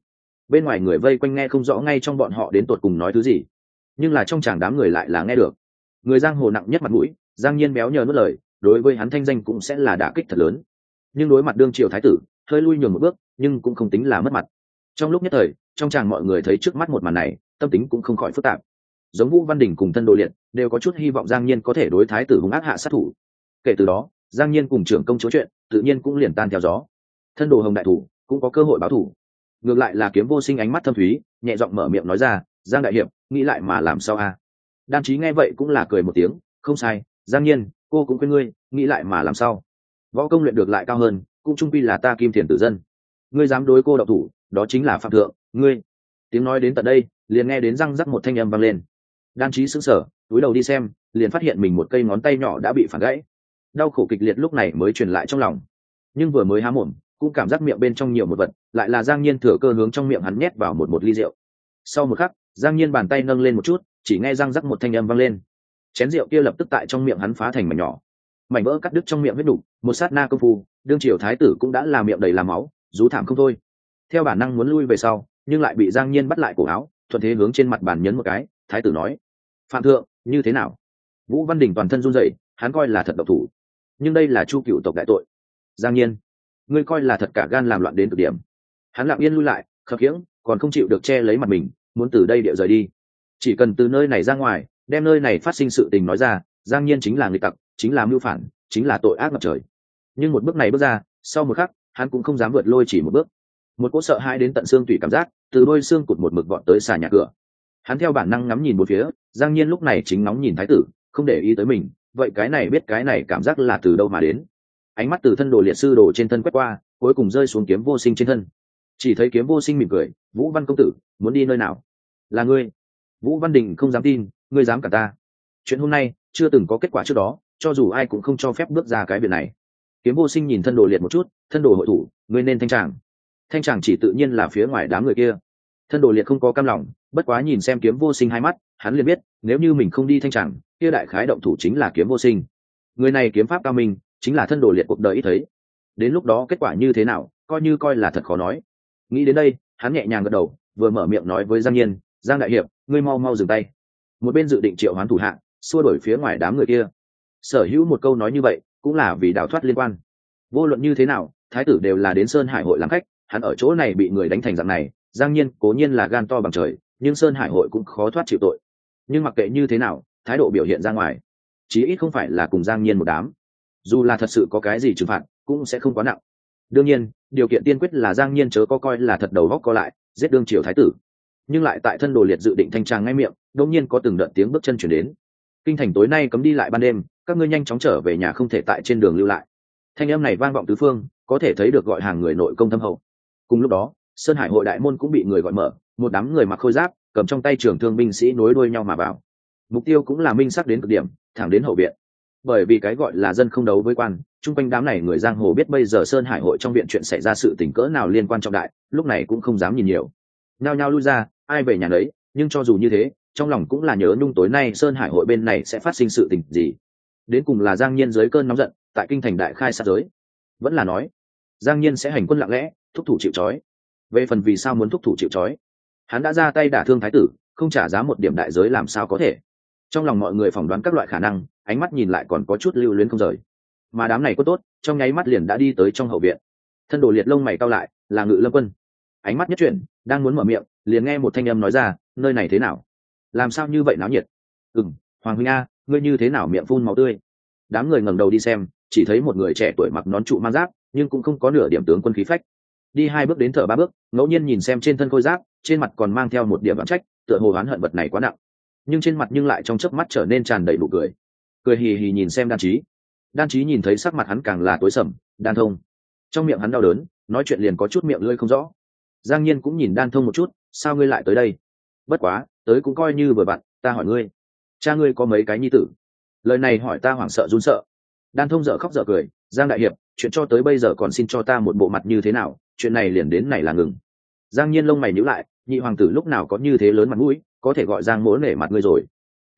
bên ngoài người vây quanh nghe không rõ ngay trong bọn họ đến tột cùng nói thứ gì, nhưng là trong chàng đám người lại là nghe được. Người giang hồ nặng nhất mặt mũi, Giang Nhiên béo nhờ nuốt lời, đối với hắn thanh danh cũng sẽ là đả kích thật lớn. Nhưng đối mặt đương triều thái tử, hơi lui nhường một bước, nhưng cũng không tính là mất mặt. Trong lúc nhất thời, trong chàng mọi người thấy trước mắt một màn này, tâm tính cũng không khỏi phức tạp. Giống Vũ Văn Đình cùng Thân Đồ Liệt đều có chút hy vọng Giang Nhiên có thể đối thái tử hung ác hạ sát thủ. Kể từ đó, Giang Nhiên cùng trưởng công chúa chuyện, tự nhiên cũng liền tan theo gió. Thân Đồ Hồng đại thủ cũng có cơ hội báo thủ. Ngược lại là Kiếm Vô Sinh ánh mắt thâm thúy, nhẹ giọng mở miệng nói ra, Giang đại hiệp, nghĩ lại mà làm sao a? Đan Chí nghe vậy cũng là cười một tiếng, không sai, Giang Nhiên, cô cũng khuyên ngươi, nghĩ lại mà làm sao? Võ công luyện được lại cao hơn, cũng trung quy là ta Kim Thiền tử dân. Ngươi dám đối cô độc thủ, đó chính là phạm thượng, ngươi. Tiếng nói đến tận đây, liền nghe đến răng rắc một thanh âm vang lên. Đan Chí sững sờ, cúi đầu đi xem, liền phát hiện mình một cây ngón tay nhỏ đã bị phản gãy. Đau khổ kịch liệt lúc này mới truyền lại trong lòng. Nhưng vừa mới há mồm, cũng cảm giác miệng bên trong nhiều một vật, lại là Giang Nhiên thừa cơ hướng trong miệng hắn nhét vào một ly rượu. Sau một khắc, Giang Nhiên bàn tay nâng lên một chút, chỉ nghe răng rắc một thanh âm vang lên. Chén rượu kia lập tức tại trong miệng hắn phá thành mảnh nhỏ, mảnh vỡ cắt đứt trong miệng huyết đủ, một sát na công phu, đương triều thái tử cũng đã là miệng đầy là máu, rú thảm không thôi. Theo bản năng muốn lui về sau, nhưng lại bị Giang Nhiên bắt lại cổ áo, thuận thế hướng trên mặt bàn nhấn một cái. Thái tử nói, phạm thượng, như thế nào? Vũ Văn Đình toàn thân run rẩy, hắn coi là thật độc thủ, nhưng đây là Chu Cựu tộc đại tội. Giang Nhiên, ngươi coi là thật cả gan làm loạn đến cực điểm. Hắn lặng yên lui lại, khập khiễng, còn không chịu được che lấy mặt mình, muốn từ đây địa rời đi. Chỉ cần từ nơi này ra ngoài, đem nơi này phát sinh sự tình nói ra, Giang Nhiên chính là người tặc, chính là mưu phản, chính là tội ác ngập trời. Nhưng một bước này bước ra, sau một khắc, hắn cũng không dám vượt lôi chỉ một bước. Một cỗ sợ hãi đến tận xương tủy cảm giác từ đôi xương cụt một mực vọt tới xà nhà cửa. Hắn theo bản năng ngắm nhìn một phía, Giang Nhiên lúc này chính nóng nhìn thái tử, không để ý tới mình, vậy cái này biết cái này cảm giác là từ đâu mà đến. Ánh mắt từ Thân Đồ Liệt sư đồ trên thân quét qua, cuối cùng rơi xuống Kiếm Vô Sinh trên thân. Chỉ thấy Kiếm Vô Sinh mỉm cười, Vũ Văn công tử, muốn đi nơi nào? Là ngươi? Vũ Văn Đình không dám tin, ngươi dám cả ta? Chuyện hôm nay chưa từng có kết quả trước đó, cho dù ai cũng không cho phép bước ra cái việc này. Kiếm Vô Sinh nhìn Thân Đồ Liệt một chút, Thân Đồ hội thủ, ngươi nên thanh tràng. Thanh tràng chỉ tự nhiên là phía ngoài đám người kia. Thân Đồ Liệt không có cam lòng, bất quá nhìn xem Kiếm Vô Sinh hai mắt, hắn liền biết, nếu như mình không đi thanh tràng, kia đại khái động thủ chính là Kiếm Vô Sinh. Người này kiếm pháp cao minh, chính là Thân Đồ Liệt cuộc đời ít thấy. Đến lúc đó kết quả như thế nào, coi là thật khó nói. Nghĩ đến đây, hắn nhẹ nhàng gật đầu, vừa mở miệng nói với Giang Nhiên, Giang đại hiệp, ngươi mau mau dừng tay. Một bên dự định triệu hoán thủ hạ, xua đuổi phía ngoài đám người kia. Sở hữu một câu nói như vậy, cũng là vì đào thoát liên quan. Vô luận như thế nào, thái tử đều là đến Sơn Hải hội làm khách, hắn ở chỗ này bị người đánh thành dạng này, Giang Nhiên cố nhiên là gan to bằng trời, nhưng Sơn Hải hội cũng khó thoát chịu tội. Nhưng mặc kệ như thế nào, thái độ biểu hiện ra ngoài, chí ít không phải là cùng Giang Nhiên một đám. Dù là thật sự có cái gì trừng phạt, cũng sẽ không quá nặng. Đương nhiên, điều kiện tiên quyết là Giang Nhiên chớ có coi là thật đầu góc co lại, giết đương triều thái tử. Nhưng lại tại Thân Đồ Liệt dự định thanh tràng ngay miệng, đột nhiên có từng đợt tiếng bước chân chuyển đến. Kinh thành tối nay cấm đi lại ban đêm, các ngươi nhanh chóng trở về nhà, không thể tại trên đường lưu lại. Thanh âm này vang vọng tứ phương, có thể thấy được gọi hàng người nội công thâm hậu. Cùng lúc đó, Sơn Hải hội đại môn cũng bị người gọi mở, một đám người mặc khôi giáp, cầm trong tay trường thương binh sĩ nối đuôi nhau mà vào. Mục tiêu cũng là minh sắc đến cực điểm, thẳng đến hậu viện. Bởi vì cái gọi là dân không đấu với quan, chung quanh đám này người giang hồ biết bây giờ Sơn Hải hội trong viện chuyện xảy ra sự tình cỡ nào liên quan trọng đại, lúc này cũng không dám nhìn nhiều, nhao nhao lui ra, ai về nhà nấy. Nhưng cho dù như thế, trong lòng cũng là nhớ nhung tối nay Sơn Hải hội bên này sẽ phát sinh sự tình gì. Đến cùng là Giang Nhiên dưới cơn nóng giận, tại kinh thành đại khai sát giới, vẫn là nói Giang Nhiên sẽ hành quân lặng lẽ, thúc thủ chịu trói. Về phần vì sao muốn thúc thủ chịu trói, hắn đã ra tay đả thương thái tử, không trả giá một điểm đại giới làm sao có thể. Trong lòng mọi người phỏng đoán các loại khả năng, ánh mắt nhìn lại còn có chút lưu luyến không rời. Mà đám này có tốt, trong nháy mắt liền đã đi tới trong hậu viện. Thân Đồ Liệt lông mày cau lại, là Ngự Lâm Quân. Ánh mắt nhất chuyển, đang muốn mở miệng, liền nghe một thanh âm nói ra, nơi này thế nào? Làm sao như vậy náo nhiệt? Hoàng huynh a, ngươi như thế nào miệng phun máu tươi? Đám người ngẩng đầu đi xem, chỉ thấy một người trẻ tuổi mặc nón trụ mang giáp, nhưng cũng không có nửa điểm tướng quân khí phách. Đi hai bước đến thở ba bước, ngẫu nhiên nhìn xem trên thân khôi giáp, trên mặt còn mang theo một điểm oán trách, tựa hồ oán hận vật này quá nặng. Nhưng trên mặt nhưng lại trong chớp mắt trở nên tràn đầy nụ cười. Cười hì hì nhìn xem Đan Chí. Đan Chí nhìn thấy sắc mặt hắn càng là tối sầm, Đan Thông. Trong miệng hắn đau đớn, nói chuyện liền có chút miệng lưỡi không rõ. Giang Nhiên cũng nhìn Đan Thông một chút, sao ngươi lại tới đây? Bất quá, tới cũng coi như vừa vặn, ta hỏi ngươi, cha ngươi có mấy cái nhi tử? Lời này hỏi ta hoảng sợ run sợ. Đan Thông dở khóc dở cười, Giang đại hiệp, chuyện cho tới bây giờ còn xin cho ta một bộ mặt như thế nào, chuyện này liền đến này là ngừng. Giang Nhiên lông mày nhíu lại, nhị hoàng tử lúc nào có như thế lớn mặt mũi, có thể gọi Giang mỗ nể mặt ngươi rồi.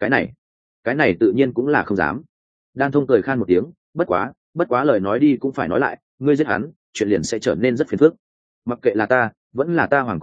Cái này tự nhiên cũng là không dám. Đan Thông cười khan một tiếng, bất quá lời nói đi cũng phải nói lại, ngươi giết hắn, chuyện liền sẽ trở nên rất phiền phức. Mặc kệ là ta, vẫn là ta hoàng cô cô,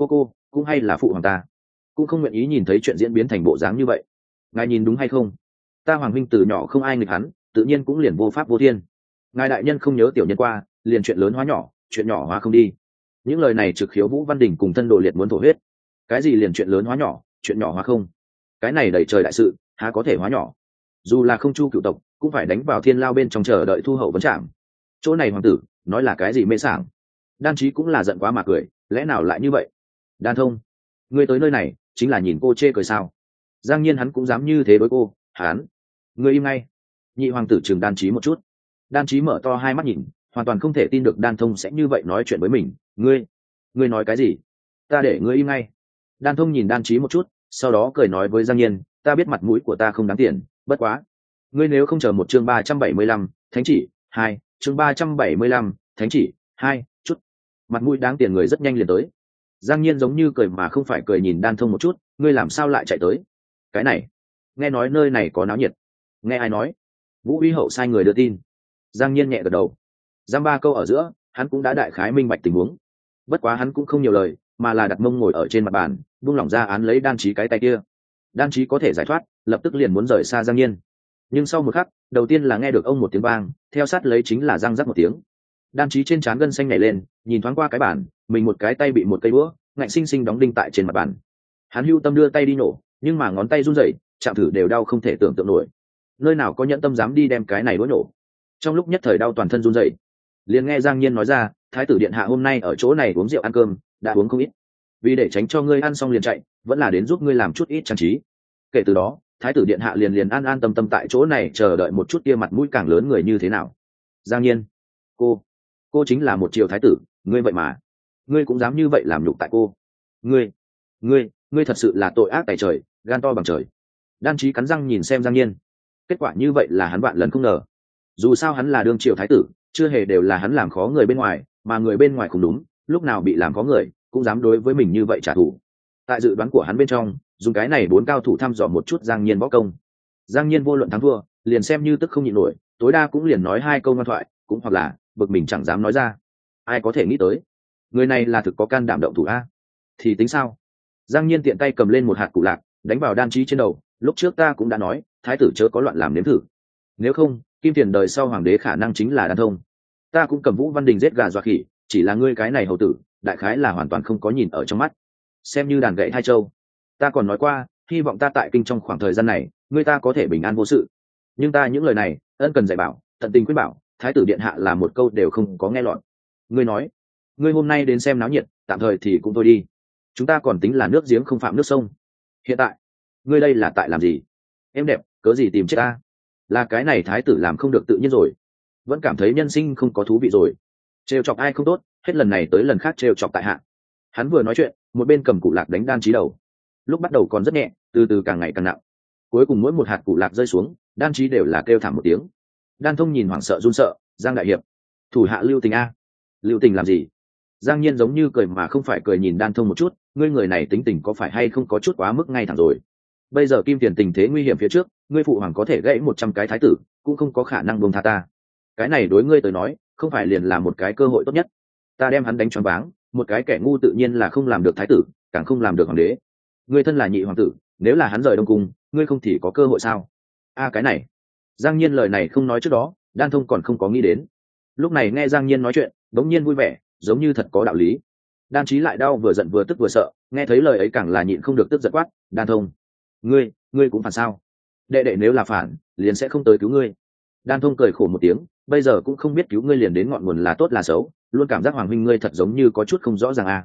cũng hay là phụ hoàng ta cũng không nguyện ý nhìn thấy chuyện diễn biến thành bộ dáng như vậy. Ngài nhìn đúng hay không? Ta hoàng huynh từ nhỏ không ai nghịch hắn, tự nhiên cũng liền vô pháp vô thiên. Ngài đại nhân không nhớ tiểu nhân qua, liền chuyện lớn hóa nhỏ, chuyện nhỏ hóa không đi. Những lời này trực khiếu Vũ Văn Đình cùng thân đồ liệt muốn thổ huyết. Cái gì liền chuyện lớn hóa nhỏ, chuyện nhỏ hóa không? Cái này đầy trời đại sự, há có thể hóa nhỏ? Dù là không chu cựu tộc, cũng phải đánh vào thiên lao bên trong chờ đợi thu hậu vấn trạm. Chỗ này hoàng tử, nói là cái gì mê sảng? Đan Chí cũng là giận quá mà cười, lẽ nào lại như vậy? Đan Thông, ngươi tới nơi này chính là nhìn cô chê cười sao? Giang Nhiên hắn cũng dám như thế đối cô, hắn, ngươi im ngay. Nhị hoàng tử chừng Đan Chí một chút. Đan Chí mở to hai mắt nhìn, hoàn toàn không thể tin được Đan Thông sẽ như vậy nói chuyện với mình. Ngươi nói cái gì? Ta để ngươi im ngay. Đan Thông nhìn Đan Chí một chút, sau đó cười nói với Giang Nhiên, ta biết mặt mũi của ta không đáng tiền, bất quá, ngươi nếu không chờ một chương 375, thánh chỉ 2, chương 375, thánh chỉ 2, chút. Mặt mũi đáng tiền người rất nhanh liền tới. Giang Nhiên giống như cười mà không phải cười nhìn Đan Thông một chút, ngươi làm sao lại chạy tới? Cái này, nghe nói nơi này có náo nhiệt. Nghe ai nói? Vũ Uy Hậu sai người đưa tin. Giang Nhiên nhẹ gật đầu. Giam ba câu ở giữa, hắn cũng đã đại khái minh bạch tình huống. Bất quá hắn cũng không nhiều lời, mà là đặt mông ngồi ở trên mặt bàn, buông lỏng ra án lấy Đan Chí cái tay kia. Đan Chí có thể giải thoát, lập tức liền muốn rời xa Giang Nhiên. Nhưng sau một khắc, đầu tiên là nghe được ông một tiếng vang, theo sát lấy chính là răng rắc một tiếng. Đan Chí trên trán gân xanh nhảy lên, nhìn thoáng qua cái bàn, mình một cái tay bị một cây búa ngạnh sinh sinh đóng đinh tại trên mặt bàn. Hắn hưu tâm đưa tay đi nổ, nhưng mà ngón tay run rẩy, chạm thử đều đau không thể tưởng tượng nổi. Nơi nào có nhẫn tâm dám đi đem cái này đũa nổ? Trong lúc nhất thời đau toàn thân run rẩy, liền nghe Giang Nhiên nói ra, thái tử điện hạ hôm nay ở chỗ này uống rượu ăn cơm, đã uống không ít. Vì để tránh cho ngươi ăn xong liền chạy, vẫn là đến giúp ngươi làm chút ít trang trí. Kể từ đó, thái tử điện hạ liền an an tâm tâm tại chỗ này chờ đợi một chút kia mặt mũi càng lớn người như thế nào. Giang Nhiên, cô chính là một triều thái tử, ngươi vậy mà, ngươi cũng dám như vậy làm nhục tại cô. Ngươi thật sự là tội ác tày trời, gan to bằng trời. Đan Chí cắn răng nhìn xem Giang Nhiên. Kết quả như vậy là hắn vạn lần không ngờ. Dù sao hắn là đương triều thái tử, chưa hề đều là hắn làm khó người bên ngoài, mà người bên ngoài không đúng, lúc nào bị làm khó người, cũng dám đối với mình như vậy trả thù. Tại dự đoán của hắn bên trong, dùng cái này 4 cao thủ thăm dò một chút Giang Nhiên võ công. Giang Nhiên vô luận thắng thua, liền xem như tức không nhịn nổi, tối đa cũng liền nói 2 câu ngoan thoại, cũng hoặc là bực mình chẳng dám nói ra. Ai có thể nghĩ tới, người này là thực có can đảm động thủ a? Thì tính sao? Giang Nhiên tiện tay cầm lên một hạt củ lạc, đánh vào Đan Chí trên đầu. Lúc trước ta cũng đã nói, thái tử chớ có loạn làm nếm thử. Nếu không, kim tiền đời sau hoàng đế khả năng chính là Đan Thông. Ta cũng cầm Vũ Văn Đình giết gà dọa khỉ, chỉ là ngươi cái này hầu tử, đại khái là hoàn toàn không có nhìn ở trong mắt, xem như đàn gậy hai châu. Ta còn nói qua, hy vọng ta tại kinh trong khoảng thời gian này, ngươi ta có thể bình an vô sự. Nhưng ta những lời này, ân cần dạy bảo, tận tình khuyên bảo, thái tử điện hạ là một câu đều không có nghe lọt. Ngươi nói, ngươi hôm nay đến xem náo nhiệt, tạm thời thì cũng thôi đi. Chúng ta còn tính là nước giếng không phạm nước sông. Hiện tại, ngươi đây là tại làm gì? Em đẹp, cớ gì tìm chết ta? Là cái này thái tử làm không được tự nhiên rồi, vẫn cảm thấy nhân sinh không có thú vị rồi. Trêu chọc ai không tốt, hết lần này tới lần khác trêu chọc tại hạ. Hắn vừa nói chuyện, một bên cầm củ lạc đánh Đan Chí đầu. Lúc bắt đầu còn rất nhẹ, từ từ càng ngày càng nặng. Cuối cùng mỗi một hạt củ lạc rơi xuống, Đan Chí đều là kêu thảm một tiếng. Đan Thông nhìn hoảng sợ run sợ, Giang đại hiệp, thủ hạ lưu tình a. Lưu tình làm gì? Giang Nhiên giống như cười mà không phải cười nhìn Đan Thông một chút, ngươi người này tính tình có phải hay không có chút quá mức ngay thẳng rồi. Bây giờ kim tiền tình thế nguy hiểm phía trước, ngươi phụ hoàng có thể gãy 100 cái thái tử, cũng không có khả năng buông tha ta. Cái này đối ngươi tới nói, không phải liền là một cái cơ hội tốt nhất. Ta đem hắn đánh choáng váng, một cái kẻ ngu tự nhiên là không làm được thái tử, càng không làm được hoàng đế. Ngươi thân là nhị hoàng tử, nếu là hắn rời Đông cung, ngươi không thì có cơ hội sao? Cái này. Giang Nhiên lời này không nói trước đó, Đan Thông còn không có nghĩ đến. Lúc này nghe Giang Nhiên nói chuyện, đống nhiên vui vẻ, giống như thật có đạo lý. Đan Chí lại đau vừa giận vừa tức vừa sợ, nghe thấy lời ấy càng là nhịn không được tức giận quát, Đan Thông, ngươi cũng phản sao? Đệ đệ nếu là phản, liền sẽ không tới cứu ngươi. Đan Thông cười khổ một tiếng, bây giờ cũng không biết cứu ngươi liền đến ngọn nguồn là tốt là xấu, luôn cảm giác hoàng huynh ngươi thật giống như có chút không rõ ràng à.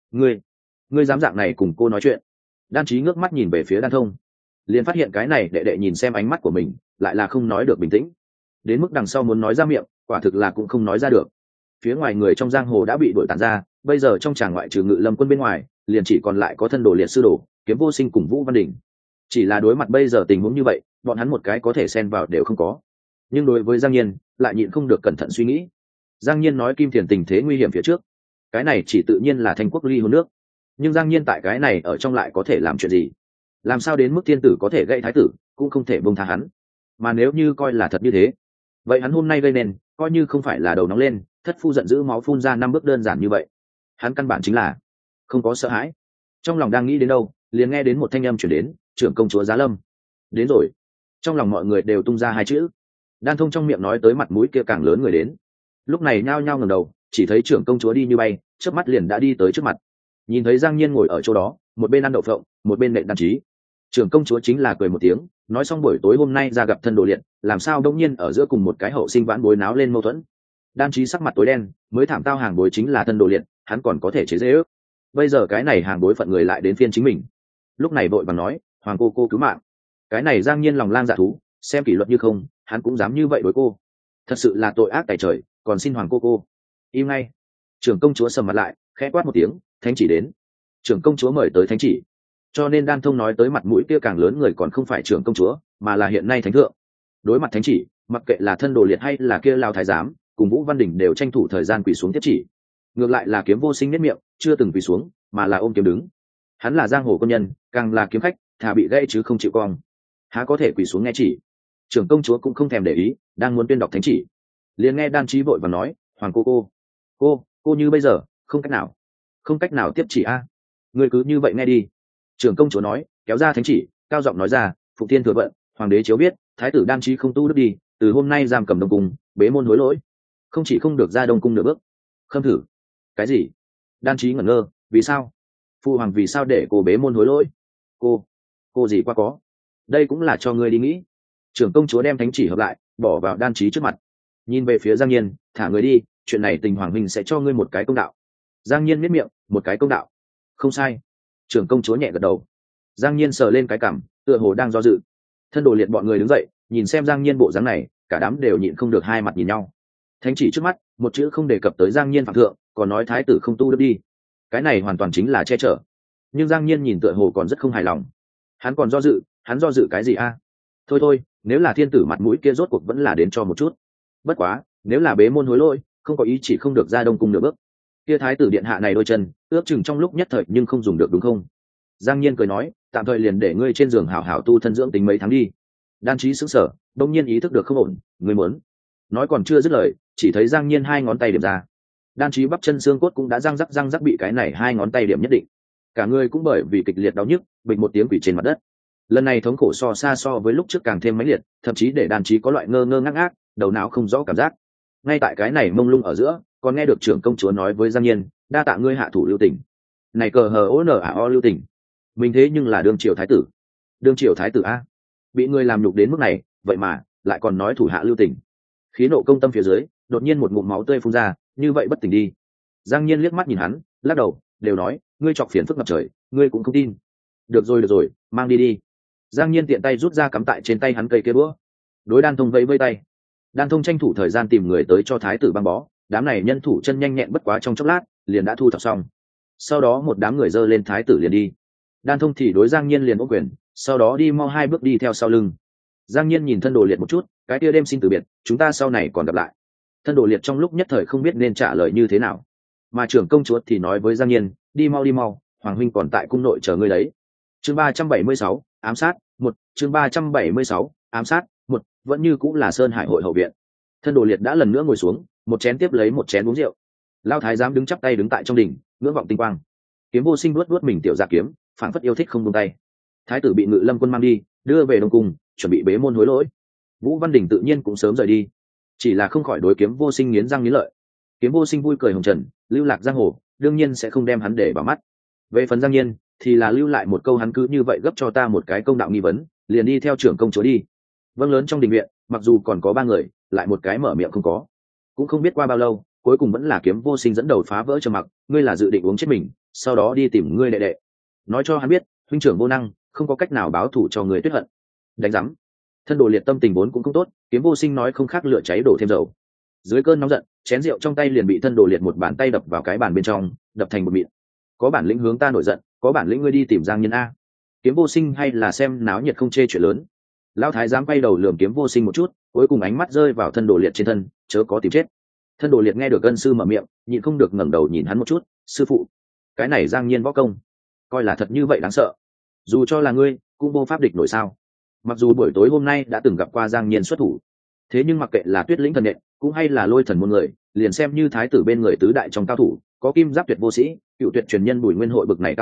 Ngươi dám dạng này cùng cô nói chuyện? Đan Chí ngước mắt nhìn về phía Đan Thông, liền phát hiện cái này đệ đệ nhìn xem ánh mắt của mình, lại là không nói được bình tĩnh, đến mức đằng sau muốn nói ra miệng, quả thực là cũng không nói ra được. Phía ngoài người trong giang hồ đã bị đuổi tản ra, bây giờ trong tràng ngoại trừ Ngự Lâm quân bên ngoài, liền chỉ còn lại có thân đồ liệt sư đồ, Kiếm Vô Sinh cùng Vũ Văn Đình. Chỉ là đối mặt bây giờ tình huống như vậy, bọn hắn một cái có thể xen vào đều không có. Nhưng đối với Giang Nhiên, lại nhịn không được cẩn thận suy nghĩ. Giang Nhiên nói kim tiền tình thế nguy hiểm phía trước, cái này chỉ tự nhiên là Thanh quốc ly hôn nước. Nhưng Giang Nhiên tại cái này ở trong lại có thể làm chuyện gì? Làm sao đến mức thiên tử có thể gãy thái tử, cũng không thể buông tha hắn. Mà nếu như coi là thật như thế, vậy hắn hôm nay gây nên, coi như không phải là đầu nóng lên, thất phu giận dữ máu phun ra 5 bước đơn giản như vậy. Hắn căn bản chính là không có sợ hãi. Trong lòng đang nghĩ đến đâu, liền nghe đến một thanh âm chuyển đến, trưởng công chúa Giá Lâm đến rồi. Trong lòng mọi người đều tung ra hai chữ. Đan Thông trong miệng nói tới mặt mũi kia càng lớn người đến. Lúc này nhao nhao ngẩng đầu, chỉ thấy trưởng công chúa đi như bay, chớp mắt liền đã đi tới trước mặt. Nhìn thấy Giang Nhiên ngồi ở chỗ đó, một bên ăn đậu phộng, một bên nện đan chí. Trưởng công chúa chính là cười một tiếng, nói xong buổi tối hôm nay ra gặp thân đồ liệt, làm sao đông nhiên ở giữa cùng một cái hậu sinh vãn bối náo lên mâu thuẫn. Đan chí sắc mặt tối đen, mới thảm tao hàng bối chính là thân đồ liệt, hắn còn có thể chế giễu. Bây giờ cái này hàng bối phận người lại đến phiên chính mình. Lúc này vội vàng nói, hoàng cô cứu mạng. Cái này Giang Nhiên lòng lang dạ thú, xem kỷ luật như không, hắn cũng dám như vậy đối cô. Thật sự là tội ác tày trời, còn xin hoàng cô im ngay. Trưởng công chúa sầm mặt lại, khẽ quát một tiếng, thánh chỉ đến. Trưởng công chúa mời tới thánh chỉ. Cho nên Đan Thông nói tới mặt mũi kia càng lớn người còn không phải trưởng công chúa, mà là hiện nay thánh thượng. Đối mặt thánh chỉ, mặc kệ là thân đồ liệt hay là kia lao thái giám, cùng Vũ Văn Đình đều tranh thủ thời gian quỳ xuống tiếp chỉ. Ngược lại là Kiếm Vô Sinh nét miệng, chưa từng quỳ xuống, mà là ôm kiếm đứng. Hắn là giang hồ công nhân, càng là kiếm khách, thà bị gãy chứ không chịu cong. Há có thể quỳ xuống nghe chỉ. Trưởng công chúa cũng không thèm để ý, đang muốn tuyên đọc thánh chỉ, liền nghe Đan Chí vội và nói, hoàng cô như bây giờ không cách nào tiếp chỉ a. Người cứ như vậy nghe đi. Trưởng công chúa nói, kéo ra thánh chỉ, cao giọng nói ra, phụ tiên thừa vận, hoàng đế chiếu biết, thái tử Đan Chí không tu đức đi, từ hôm nay giam cầm đông cung, bế môn hối lỗi, không chỉ không được ra đông cung nửa bước. Khâm thử. Cái gì? Đan Chí ngẩn ngơ, vì sao? Phụ hoàng vì sao để cô bế môn hối lỗi? Cô gì qua có? Đây cũng là cho ngươi đi nghĩ. Trưởng công chúa đem thánh chỉ hợp lại, bỏ vào Đan Chí trước mặt, nhìn về phía Giang Nhiên, thả người đi, chuyện này Tình hoàng huynh sẽ cho ngươi một cái công đạo. Giang Nhiên miết miệng, một cái công đạo. Không sai. Trưởng công chúa nhẹ gật đầu. Giang Nhiên sờ lên cái cằm, tựa hồ đang do dự. Thân đồ liệt bọn người đứng dậy, nhìn xem Giang Nhiên bộ dáng này, cả đám đều nhịn không được hai mặt nhìn nhau. Thánh chỉ trước mắt, một chữ không đề cập tới Giang Nhiên phạm thượng, còn nói thái tử không tu đức đi. Cái này hoàn toàn chính là che chở. Nhưng Giang Nhiên nhìn tựa hồ còn rất không hài lòng. Hắn còn do dự, hắn do dự cái gì a? Thôi, nếu là thiên tử mặt mũi kia rốt cuộc vẫn là đến cho một chút. Bất quá, nếu là bế môn hối lỗi, không có ý chỉ không được ra đông cung nửa bước. Kia thái tử điện hạ này đôi chân, ước chừng trong lúc nhất thời nhưng không dùng được đúng không? Giang Nhiên cười nói, tạm thời liền để ngươi trên giường hảo hảo tu thân dưỡng tính mấy tháng đi. Đan Chí sững sờ, đông nhiên ý thức được không ổn, ngươi muốn. Nói còn chưa dứt lời, chỉ thấy Giang Nhiên hai ngón tay điểm ra. Đan Chí bắp chân xương cốt cũng đã răng rắc bị cái này hai ngón tay điểm nhất định. Cả người cũng bởi vì kịch liệt đau nhức, bịch một tiếng quỳ trên mặt đất. Lần này thống khổ so với lúc trước càng thêm mãnh liệt, thậm chí để Đan Chí có loại ngơ ngác, đầu não không rõ cảm giác. Ngay tại cái này mông lung ở giữa, còn nghe được trưởng công chúa nói với Giang Nhiên, đa tạ ngươi hạ thủ lưu tình. Này cờ hờ ố nở o lưu tình, mình thế nhưng là đương triều thái tử a, bị ngươi làm nhục đến mức này, vậy mà lại còn nói thủ hạ lưu tình. Khí nộ công tâm phía dưới, đột nhiên một ngụm máu tươi phun ra, như vậy bất tỉnh đi. Giang Nhiên liếc mắt nhìn hắn, lắc đầu, đều nói, ngươi chọc phiền phức ngập trời, ngươi cũng không tin. Được rồi, mang đi. Giang Nhiên tiện tay rút ra cắm tại trên tay hắn cây kia búa, đối Đan Thông vẫy tay. Đan Thông tranh thủ thời gian tìm người tới cho thái tử băng bó, đám này nhân thủ chân nhanh nhẹn bất quá trong chốc lát, liền đã thu thập xong. Sau đó một đám người dơ lên thái tử liền đi. Đan Thông thì đối Giang Nhiên liền ôm quyền, sau đó đi mau hai bước đi theo sau lưng. Giang Nhiên nhìn thân đồ liệt một chút, cái kia đêm xin từ biệt, chúng ta sau này còn gặp lại. Thân đồ liệt trong lúc nhất thời không biết nên trả lời như thế nào, mà trưởng công chúa thì nói với Giang Nhiên, đi mau, hoàng huynh còn tại cung nội chờ ngươi đấy. Chương 376, ám sát một. Chương 376, ám sát một. Vẫn như cũng là Sơn Hải hội hậu viện. Thân đồ liệt đã lần nữa ngồi xuống, một chén tiếp lấy một chén uống rượu. Lao thái giám đứng chắp tay đứng tại trong đỉnh, ngưỡng vọng tinh quang. Kiếm Vô Sinh luốt mình tiểu dạ kiếm, phảng phất yêu thích không buông tay. Thái tử bị Ngự Lâm quân mang đi, đưa về đông cung, chuẩn bị bế môn hối lỗi. Vũ Văn Đình tự nhiên cũng sớm rời đi, chỉ là không khỏi đối Kiếm Vô Sinh nghiến răng nghiến lợi. Kiếm Vô Sinh vui cười hồng trần, lưu lạc giang hồ, đương nhiên sẽ không đem hắn để vào mắt. Về phần Giang Nhiên, thì là lưu lại một câu hắn cứ như vậy gấp cho ta một cái công đạo nghi vấn, liền đi theo trưởng công chúa đi. Vâng lớn trong đình viện, mặc dù còn có ba người, lại một cái mở miệng không có. Cũng không biết qua bao lâu, cuối cùng vẫn là Kiếm Vô Sinh dẫn đầu phá vỡ trầm mặc, ngươi là dự định uống chết mình, sau đó đi tìm ngươi đệ đệ, nói cho hắn biết huynh trưởng vô năng, không có cách nào báo thù cho người tuyết hận. Đánh rắm. Thân đồ liệt tâm tình vốn cũng không tốt, Kiếm Vô Sinh nói không khác lửa cháy đổ thêm dầu. Dưới cơn nóng giận, chén rượu trong tay liền bị thân đồ liệt một bàn tay đập vào cái bàn bên trong, đập thành một mịn. Có bản lĩnh hướng ta nổi giận, có bản lĩnh ngươi đi tìm Giang Nhân a. Kiếm Vô Sinh hay là xem náo nhiệt không chê chuyện lớn. Lão thái giám quay đầu lườm Kiếm Vô Sinh một chút, cuối cùng ánh mắt rơi vào thân đồ liệt trên thân, chớ có tìm chết. Thân đồ liệt nghe được ân sư mở miệng, nhịn không được ngẩng đầu nhìn hắn một chút, sư phụ, cái này Giang Nhiên võ công, coi là thật như vậy đáng sợ? Dù cho là ngươi, cũng vô pháp địch nổi sao? Mặc dù buổi tối hôm nay đã từng gặp qua Giang Nhiên xuất thủ, thế nhưng mặc kệ là Tuyết Lĩnh thần nện, cũng hay là Lôi thần môn người, liền xem như thái tử bên người tứ đại trong cao thủ, có kim giáp tuyệt vô sĩ, cựu tuyệt truyền nhân Bùi Nguyên hội bực này cao thủ,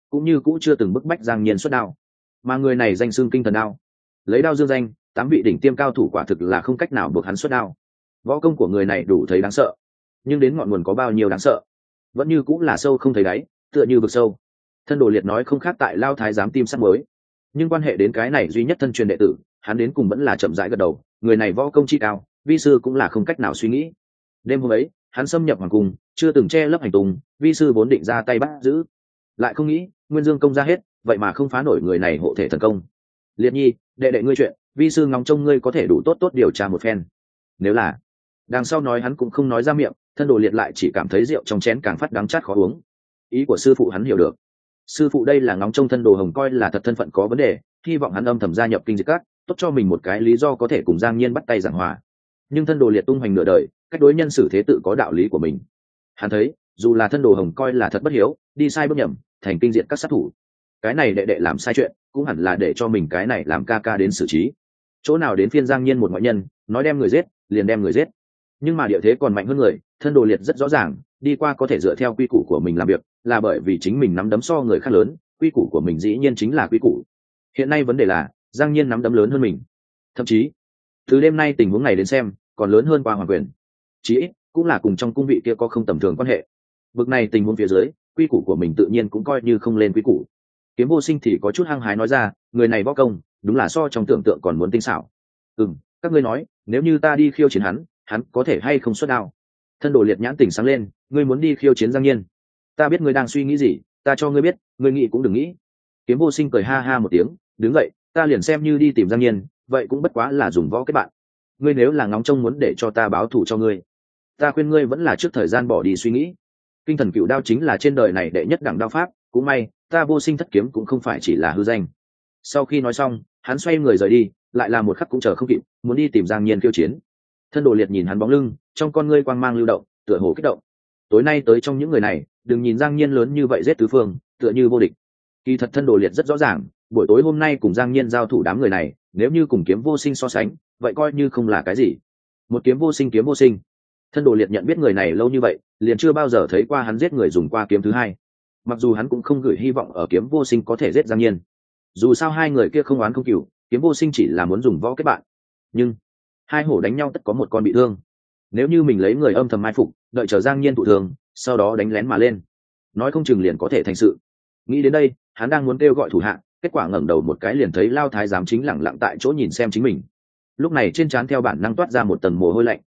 cũng như cũ chưa từng bức bách Giang Nhiên xuất đao. Mà người này danh xưng kinh thần đao, lấy đao dương danh, 8 vị đỉnh tiêm cao thủ quả thực là không cách nào buộc hắn xuất đao. Võ công của người này đủ thấy đáng sợ, nhưng đến ngọn nguồn có bao nhiêu đáng sợ, vẫn như cũng là sâu không thấy đáy, tựa như vực sâu. Thân Đồ Liệt nói không khác tại Lao Thái giám tim sắt mới, nhưng quan hệ đến cái này duy nhất thân truyền đệ tử, hắn đến cùng vẫn là chậm rãi gật đầu. Người này võ công chi cao, vi sư cũng là không cách nào suy nghĩ. Đêm hôm ấy, hắn xâm nhập hoàng cung, chưa từng che lấp hành tung, vi sư vốn định ra tay bắt giữ, lại không nghĩ Nguyên Dương công ra hết, vậy mà không phá nổi người này hộ thể thần công. Liệt nhi, đệ đệ ngươi chuyện, vi sư ngóng trông ngươi có thể đủ tốt điều tra một phen. Nếu là đằng sau nói hắn cũng không nói ra miệng, Thân Đồ Liệt lại chỉ cảm thấy rượu trong chén càng phát đắng chát khó uống. Ý của sư phụ hắn hiểu được, sư phụ đây là ngóng trông Thân Đồ Hồng coi là thật thân phận có vấn đề, hy vọng hắn âm thầm gia nhập kinh diệt các, tốt cho mình một cái lý do có thể cùng Giang Nhiên bắt tay giảng hòa. Nhưng Thân Đồ Liệt tung hoành nửa đời, cách đối nhân xử thế tự có đạo lý của mình. Hắn thấy dù là Thân Đồ Hồng coi là thật bất hiếu, đi sai bước nhầm, thành kinh diệt các sát thủ, cái này đệ đệ làm sai chuyện cũng hẳn là để cho mình cái này làm ca ca đến xử trí. Chỗ nào đến phiên Giang Nhiên một ngoại nhân nói đem người giết liền đem người giết. Nhưng mà địa thế còn mạnh hơn người, Thân Đồ Liệt rất rõ ràng, đi qua có thể dựa theo quy củ của mình làm việc, là bởi vì chính mình nắm đấm so người khác lớn, quy củ của mình dĩ nhiên chính là quy củ. Hiện nay vấn đề là Giang Nhiên nắm đấm lớn hơn mình, thậm chí từ đêm nay tình huống này đến xem còn lớn hơn qua Hoàng Quyền, chí ít cũng là cùng trong cung vị kia có không tầm thường quan hệ. Bực này tình huống phía dưới, quy củ của mình tự nhiên cũng coi như không lên quy củ. Kiếm Vô Sinh thì có chút hăng hái nói ra, người này võ công đúng là so trong tưởng tượng còn muốn tinh xảo. Các ngươi nói, nếu như ta đi khiêu chiến hắn, hắn có thể hay không xuất đao? Thân Đồ Liệt nhãn tỉnh sáng lên, ngươi muốn đi khiêu chiến Giang Nhiên? Ta biết ngươi đang suy nghĩ gì, ta cho ngươi biết, ngươi nghĩ cũng đừng nghĩ. Kiếm Vô Sinh cười ha ha một tiếng, đứng dậy, ta liền xem như đi tìm Giang Nhiên, vậy cũng bất quá là dùng võ kết bạn. Ngươi nếu là ngóng trông muốn để cho ta báo thù cho ngươi, ta khuyên ngươi vẫn là trước thời gian bỏ đi suy nghĩ. Kinh Thần Cựu Đao chính là trên đời này đệ nhất đẳng đao pháp, cũng may ta Vô Sinh thất kiếm cũng không phải chỉ là hư danh. Sau khi nói xong, hắn xoay người rời đi, lại là một khắc cũng chờ không kịp, muốn đi tìm Giang Nhiên khiêu chiến. Thân Đồ Liệt nhìn hắn bóng lưng, trong con ngươi quang mang lưu động, tựa hồ kích động. Tối nay tới trong những người này, đừng nhìn Giang Nhiên lớn như vậy giết tứ phương, tựa như vô địch. Kỳ thật Thân Đồ Liệt rất rõ ràng, buổi tối hôm nay cùng Giang Nhiên giao thủ đám người này, nếu như cùng Kiếm Vô Sinh so sánh, vậy coi như không là cái gì. Một kiếm vô sinh, kiếm vô sinh. Thân Đồ Liệt nhận biết người này lâu như vậy, liền chưa bao giờ thấy qua hắn giết người dùng qua kiếm thứ hai. Mặc dù hắn cũng không gửi hy vọng ở Kiếm Vô Sinh có thể giết Giang Nhiên, dù sao hai người kia không oán không cừu, Kiếm Vô Sinh chỉ là muốn dùng võ kết bạn. Nhưng hai hổ đánh nhau tất có một con bị thương, nếu như mình lấy người âm thầm mai phục, đợi chờ Giang Nhiên thụ thương, sau đó đánh lén mà lên, nói không chừng liền có thể thành sự. Nghĩ đến đây, hắn đang muốn kêu gọi thủ hạ, kết quả ngẩng đầu một cái liền thấy Lao Thái giám chính lẳng lặng tại chỗ nhìn xem chính mình. Lúc này trên trán theo bản năng toát ra một tầng mồ hôi lạnh.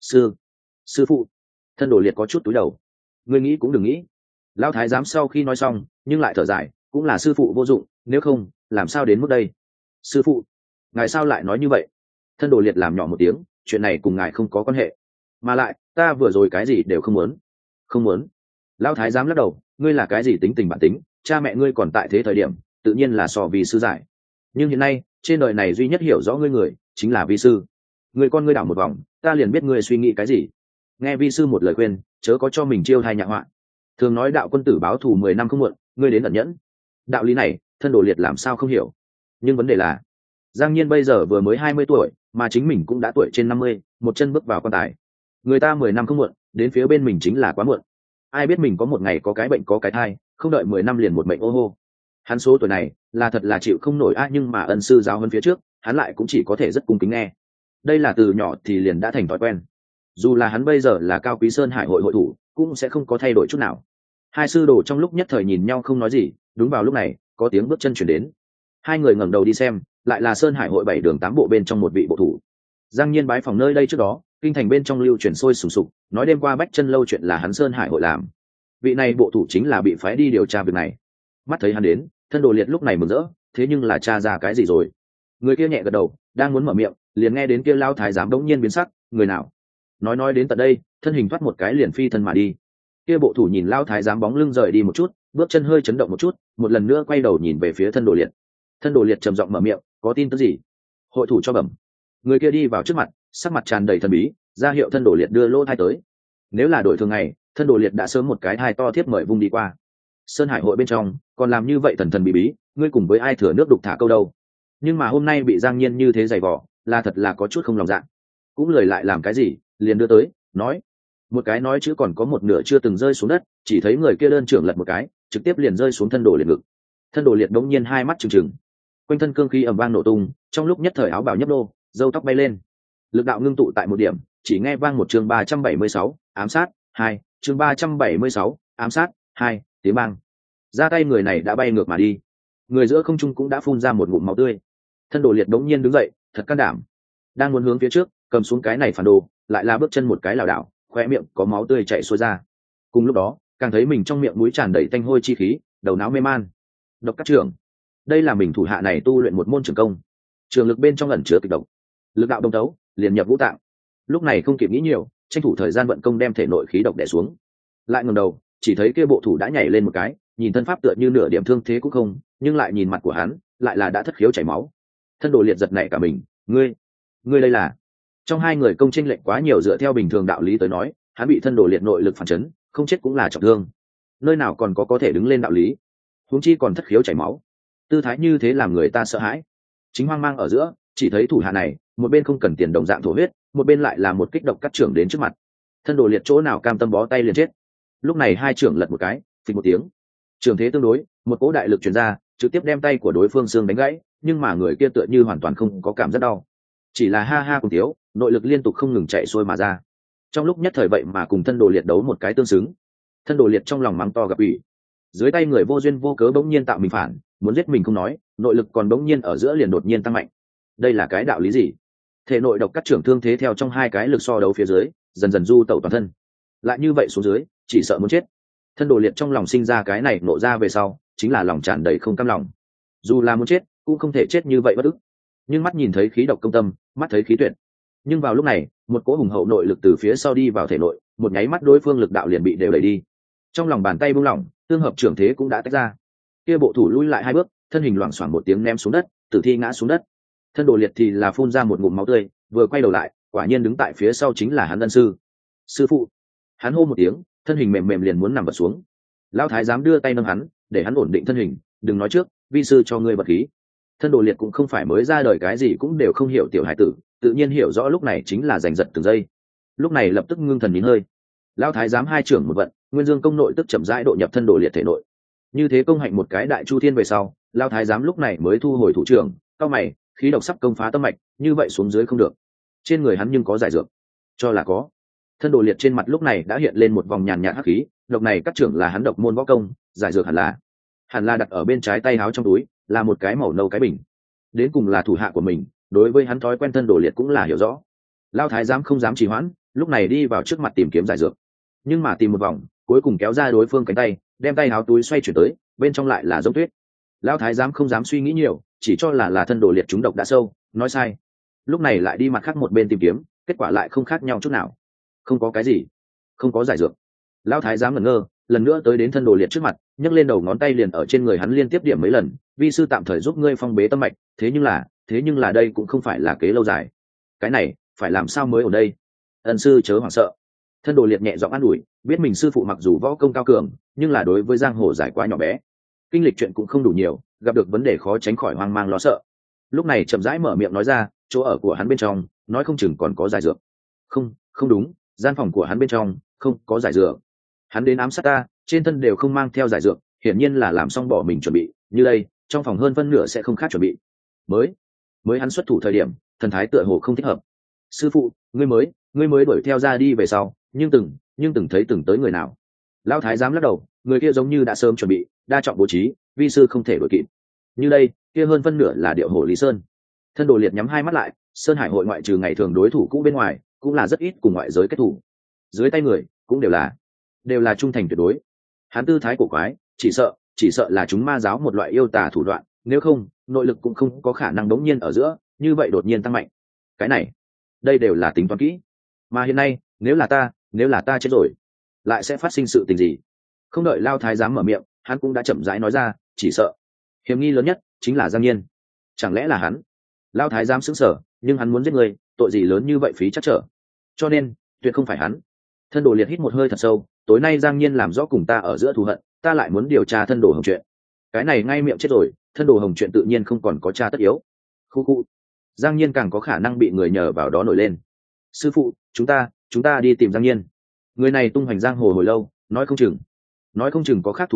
Sư phụ. Thân Đồ Liệt có chút túi đầu. Ngươi nghĩ cũng đừng nghĩ. Lao Thái giám sau khi nói xong nhưng lại thở dài, cũng là sư phụ vô dụng, nếu không làm sao đến mức đây. Sư phụ, ngài sao lại nói như vậy? Thân Đồ Liệt làm nhỏ một tiếng, chuyện này cùng ngài không có quan hệ, mà lại ta vừa rồi cái gì đều không muốn. Lao Thái giám lắc đầu, ngươi là cái gì tính tình bản tính, cha mẹ ngươi còn tại thế thời điểm tự nhiên là so vì sư giải, nhưng hiện nay trên đời này duy nhất hiểu rõ ngươi người chính là vi sư. Ngươi con ngươi đảo một vòng, ta liền biết ngươi suy nghĩ cái gì. Nghe vi sư một lời khuyên, chớ có cho mình chiêu thai nhạ họa. Thường nói đạo quân tử báo thù 10 năm không muộn, ngươi đến ẩn nhẫn. Đạo lý này Thân Đồ Liệt làm sao không hiểu. Nhưng vấn đề là Giang Nhiên bây giờ vừa mới 20 tuổi, mà chính mình cũng đã tuổi trên 50, một chân bước vào quan tài. Người ta 10 năm không muộn, đến phía bên mình chính là quá muộn. Ai biết mình có một ngày có cái bệnh có cái thai, không đợi 10 năm liền một mệnh ô hô. Hắn số tuổi này là thật là chịu không nổi nhưng mà ân sư giáo hơn phía trước, hắn lại cũng chỉ có thể rất cung kính nghe. Đây là từ nhỏ thì liền đã thành thói quen. Dù là hắn bây giờ là Cao Quý Sơn Hải hội hội thủ, cũng sẽ không có thay đổi chút nào. Hai sư đồ trong lúc nhất thời nhìn nhau không nói gì. Đúng vào lúc này, có tiếng bước chân chuyển đến. Hai người ngẩng đầu đi xem, lại là Sơn Hải hội 7 đường 8 bộ bên trong một vị bộ thủ. Giang Nhiên bái phòng nơi đây trước đó, kinh thành bên trong lưu truyền sôi sùng sục, nói đêm qua Bách Chân lâu chuyện là hắn Sơn Hải hội làm. Vị này bộ thủ chính là bị phái đi điều tra việc này. Mắt thấy hắn đến, Thân Đồ Liệt lúc này mừng rỡ, thế nhưng là tra ra cái gì rồi? Người kia nhẹ gật đầu, đang muốn mở miệng, liền nghe đến kia Lao Thái giám đống nhiên biến sắc, người nào? Nói đến tận đây, thân hình thoát một cái liền phi thân mà đi. Kia bộ thủ nhìn Lao Thái giám bóng lưng rời đi một chút, bước chân hơi chấn động một chút, một lần nữa quay đầu nhìn về phía Thân Đồ Liệt. Thân Đồ Liệt trầm giọng mở miệng, có tin tức gì? Hội thủ cho bẩm. Người kia đi vào trước mặt, sắc mặt tràn đầy thần bí, ra hiệu Thân Đồ Liệt đưa lô thai tới. Nếu là đổi thường ngày, Thân Đồ Liệt đã sớm một cái thai to thiếp mời vung đi qua. Sơn Hải hội bên trong còn làm như vậy thần thần bí bí, ngươi cùng với ai thừa nước đục thả câu đâu? Nhưng mà hôm nay bị Giang Nhiên như thế giày vò, là thật là có chút không lòng dạ. Cũng lời lại làm cái gì, liền đưa tới, nói một cái nói chứ còn có một nửa chưa từng rơi xuống đất, chỉ thấy người kia đơn trưởng lật một cái, trực tiếp liền rơi xuống thân đồ liệt ngực. Thân đồ liệt đống nhiên hai mắt trừng trừng, quanh thân cương khí ầm vang nổ tung, trong lúc nhất thời áo bào nhấp nô, râu tóc bay lên, lực đạo ngưng tụ tại một điểm, chỉ nghe vang một chương 376, ám sát 2, chương 376, ám sát 2, tiếng bang. Ra tay người này đã bay ngược mà đi, người giữa không trung cũng đã phun ra một ngụm máu tươi. Thân đồ liệt đống nhiên đứng dậy, thật can đảm, đang muốn hướng phía trước cầm xuống cái này phản đồ, lại là bước chân một cái lảo đảo, khoe miệng có máu tươi chảy xuôi ra. Cùng lúc đó càng thấy mình trong miệng mũi tràn đầy tanh hôi chi khí, đầu não mê man. Độc Cát Trưởng, đây là mình thủ hạ này tu luyện một môn trường công, trường lực bên trong ẩn chứa kịch độc, lực đạo đông tấu liền nhập vũ tạng. Lúc này không kịp nghĩ nhiều, tranh thủ thời gian vận công đem thể nội khí độc đè xuống. Lại ngẩng đầu chỉ thấy kia bộ thủ đã nhảy lên một cái, nhìn thân pháp tựa như nửa điểm thương thế cũng không, nhưng lại nhìn mặt của hắn lại là đã thất khiếu chảy máu. Thân đồ liệt giật nảy cả mình, ngươi đây là? Trong hai người công chênh lệch quá nhiều, dựa theo bình thường đạo lý tới nói, hắn bị thân đồ liệt nội lực phản chấn, không chết cũng là trọng thương, nơi nào còn có thể đứng lên đạo lý, huống chi còn thất khiếu chảy máu, tư thái như thế làm người ta sợ hãi. Chính hoang mang ở giữa, chỉ thấy thủ hạ này một bên không cần tiền đồng dạng thổ huyết, một bên lại là một kích Độc Cát Trưởng đến trước mặt. Thân đồ liệt chỗ nào cam tâm bó tay liền chết. Lúc này hai trưởng lật một cái, phịch một tiếng, trường thế tương đối, một cỗ đại lực truyền ra, trực tiếp đem tay của đối phương xương đánh gãy, nhưng mà người kia tựa như hoàn toàn không có cảm giác đau, chỉ là ha ha cùng thiếu, nội lực liên tục không ngừng chạy xuôi mà ra. Trong lúc nhất thời vậy mà cùng thân đồ liệt đấu một cái tương xứng. Thân đồ liệt trong lòng mắng to gặp ủy, dưới tay người vô duyên vô cớ bỗng nhiên tạo mình phản, muốn giết mình không nói, nội lực còn bỗng nhiên ở giữa liền đột nhiên tăng mạnh. Đây là cái đạo lý gì? Thể nội Độc Cát Trưởng thương thế theo trong hai cái lực so đấu phía dưới dần dần du tẩu toàn thân, lại như vậy xuống dưới chỉ sợ muốn chết. Thân đồ liệt trong lòng sinh ra cái này nộ ra về sau chính là lòng tràn đầy không cam lòng, dù là muốn chết cũng không thể chết như vậy bất ức. Nhưng mắt nhìn thấy khí độc công tâm, mắt thấy khí tuyệt, nhưng vào lúc này một cỗ hùng hậu nội lực từ phía sau đi vào thể nội, một nháy mắt đối phương lực đạo liền bị đều đẩy đi. Trong lòng bàn tay buông lỏng, tương hợp trưởng thế cũng đã tách ra, kia bộ thủ lui lại hai bước, thân hình loảng xoảng một tiếng ném xuống đất, tử thi ngã xuống đất. Thân đồ liệt thì là phun ra một ngụm máu tươi, vừa quay đầu lại quả nhiên đứng tại phía sau chính là hắn ân sư. Sư phụ! Hắn hô một tiếng, thân hình mềm mềm liền muốn nằm vật xuống. Lão thái giám đưa tay nâng hắn, để hắn ổn định thân hình, đừng nói trước, vi sư cho ngươi bật khí. Thân đồ liệt cũng không phải mới ra đời cái gì cũng đều không hiểu tiểu hải tử, tự nhiên hiểu rõ lúc này chính là giành giật từng giây. Lúc này lập tức ngưng thần nín hơi. Lão thái giám hai trưởng một vận, nguyên dương công nội tức chậm rãi độ nhập thân đồ liệt thể nội. Như thế công hạnh một cái đại chu thiên về sau, Lão thái giám lúc này mới thu hồi thủ trưởng, cao mày, khí độc sắp công phá tâm mạch, như vậy xuống dưới không được. Trên người hắn nhưng có giải dược, cho là có. Thân đồ liệt trên mặt lúc này đã hiện lên một vòng nhàn nhạt hắc khí, độc này Cát Trưởng là hắn độc môn võ công, giải dược hẳn là đặt ở bên trái tay áo trong túi, là một cái màu nâu cái bình. Đến cùng là thủ hạ của mình, đối với hắn thói quen thân đồ liệt cũng là hiểu rõ. Lão thái giám không dám trì hoãn, lúc này đi vào trước mặt tìm kiếm giải dược, nhưng mà tìm một vòng, cuối cùng kéo ra đối phương cánh tay, đem tay áo túi xoay chuyển tới, bên trong lại là giống tuyết. Lão thái giám không dám suy nghĩ nhiều, chỉ cho là thân đồ liệt trúng độc đã sâu, nói sai. Lúc này lại đi mặt khác một bên tìm kiếm, kết quả lại không khác nhau chút nào, không có cái gì, không có giải dược. Lão thái giám ngẩn ngơ, lần nữa tới đến thân đồ liệt trước mặt, nhấc lên đầu ngón tay liền ở trên người hắn liên tiếp điểm mấy lần, vi sư tạm thời giúp ngươi phong bế tâm mạch, thế nhưng là đây cũng không phải là kế lâu dài, cái này phải làm sao mới ở đây? Ân sư chớ hoảng sợ. Thân đồ liệt nhẹ giọng an ủi, biết mình sư phụ mặc dù võ công cao cường, nhưng là đối với giang hồ giải quá nhỏ bé, kinh lịch chuyện cũng không đủ nhiều, gặp được vấn đề khó tránh khỏi hoang mang lo sợ. Lúc này chậm rãi mở miệng nói ra, chỗ ở của hắn bên trong nói không chừng còn có giải dược. Không đúng, gian phòng của hắn bên trong không có giải dược. Hắn đến ám sát ta, trên thân đều không mang theo giải dược, hiển nhiên là làm xong bỏ mình chuẩn bị. Như đây, trong phòng hơn phân nửa sẽ không khác chuẩn bị. Mới hắn xuất thủ thời điểm, thần thái tựa hồ không thích hợp. Sư phụ, ngươi mới đuổi theo ra đi về sau, nhưng từng thấy từng tới người nào? Lão thái giám lắc đầu, người kia giống như đã sớm chuẩn bị, đa trọng bố trí, vi sư không thể đuổi kịp. Như đây, kia hơn phân nửa là điệu hổ Lý Sơn. Thân đồ liệt nhắm hai mắt lại, Sơn Hải hội ngoại trừ ngày thường đối thủ cũ bên ngoài, cũng là rất ít cùng ngoại giới kết thủ. Dưới tay người cũng đều là trung thành tuyệt đối. Hắn tư thái cổ quái, chỉ sợ là chúng ma giáo một loại yêu tà thủ đoạn, nếu không, nội lực cũng không có khả năng đống nhiên ở giữa, như vậy đột nhiên tăng mạnh. Cái này, đây đều là tính toán kỹ. Mà hiện nay, nếu là ta chết rồi, lại sẽ phát sinh sự tình gì? Không đợi Lao thái giám mở miệng, hắn cũng đã chậm rãi nói ra, chỉ sợ hiểm nghi lớn nhất chính là Giang Nhiên. Chẳng lẽ là hắn? Lao thái giám sững sờ, nhưng hắn muốn giết người, tội gì lớn như vậy phí chắc trở, cho nên tuyệt không phải hắn. Thân đồ liệt hít một hơi thật sâu, tối nay Giang Nhiên làm rõ cùng ta ở giữa thù hận, ta lại muốn điều tra thân đồ hồng chuyện. Cái này ngay miệng chết rồi, thân đồ hồng chuyện tự nhiên không còn có tra tất yếu. Khu Giang Nhiên càng có khả năng bị người nhờ vào đó nổi lên. Sư phụ, chúng ta đi tìm Giang Nhiên. Người này tung hoành giang hồ hồi lâu, nói không chừng có khác thủ đoạn,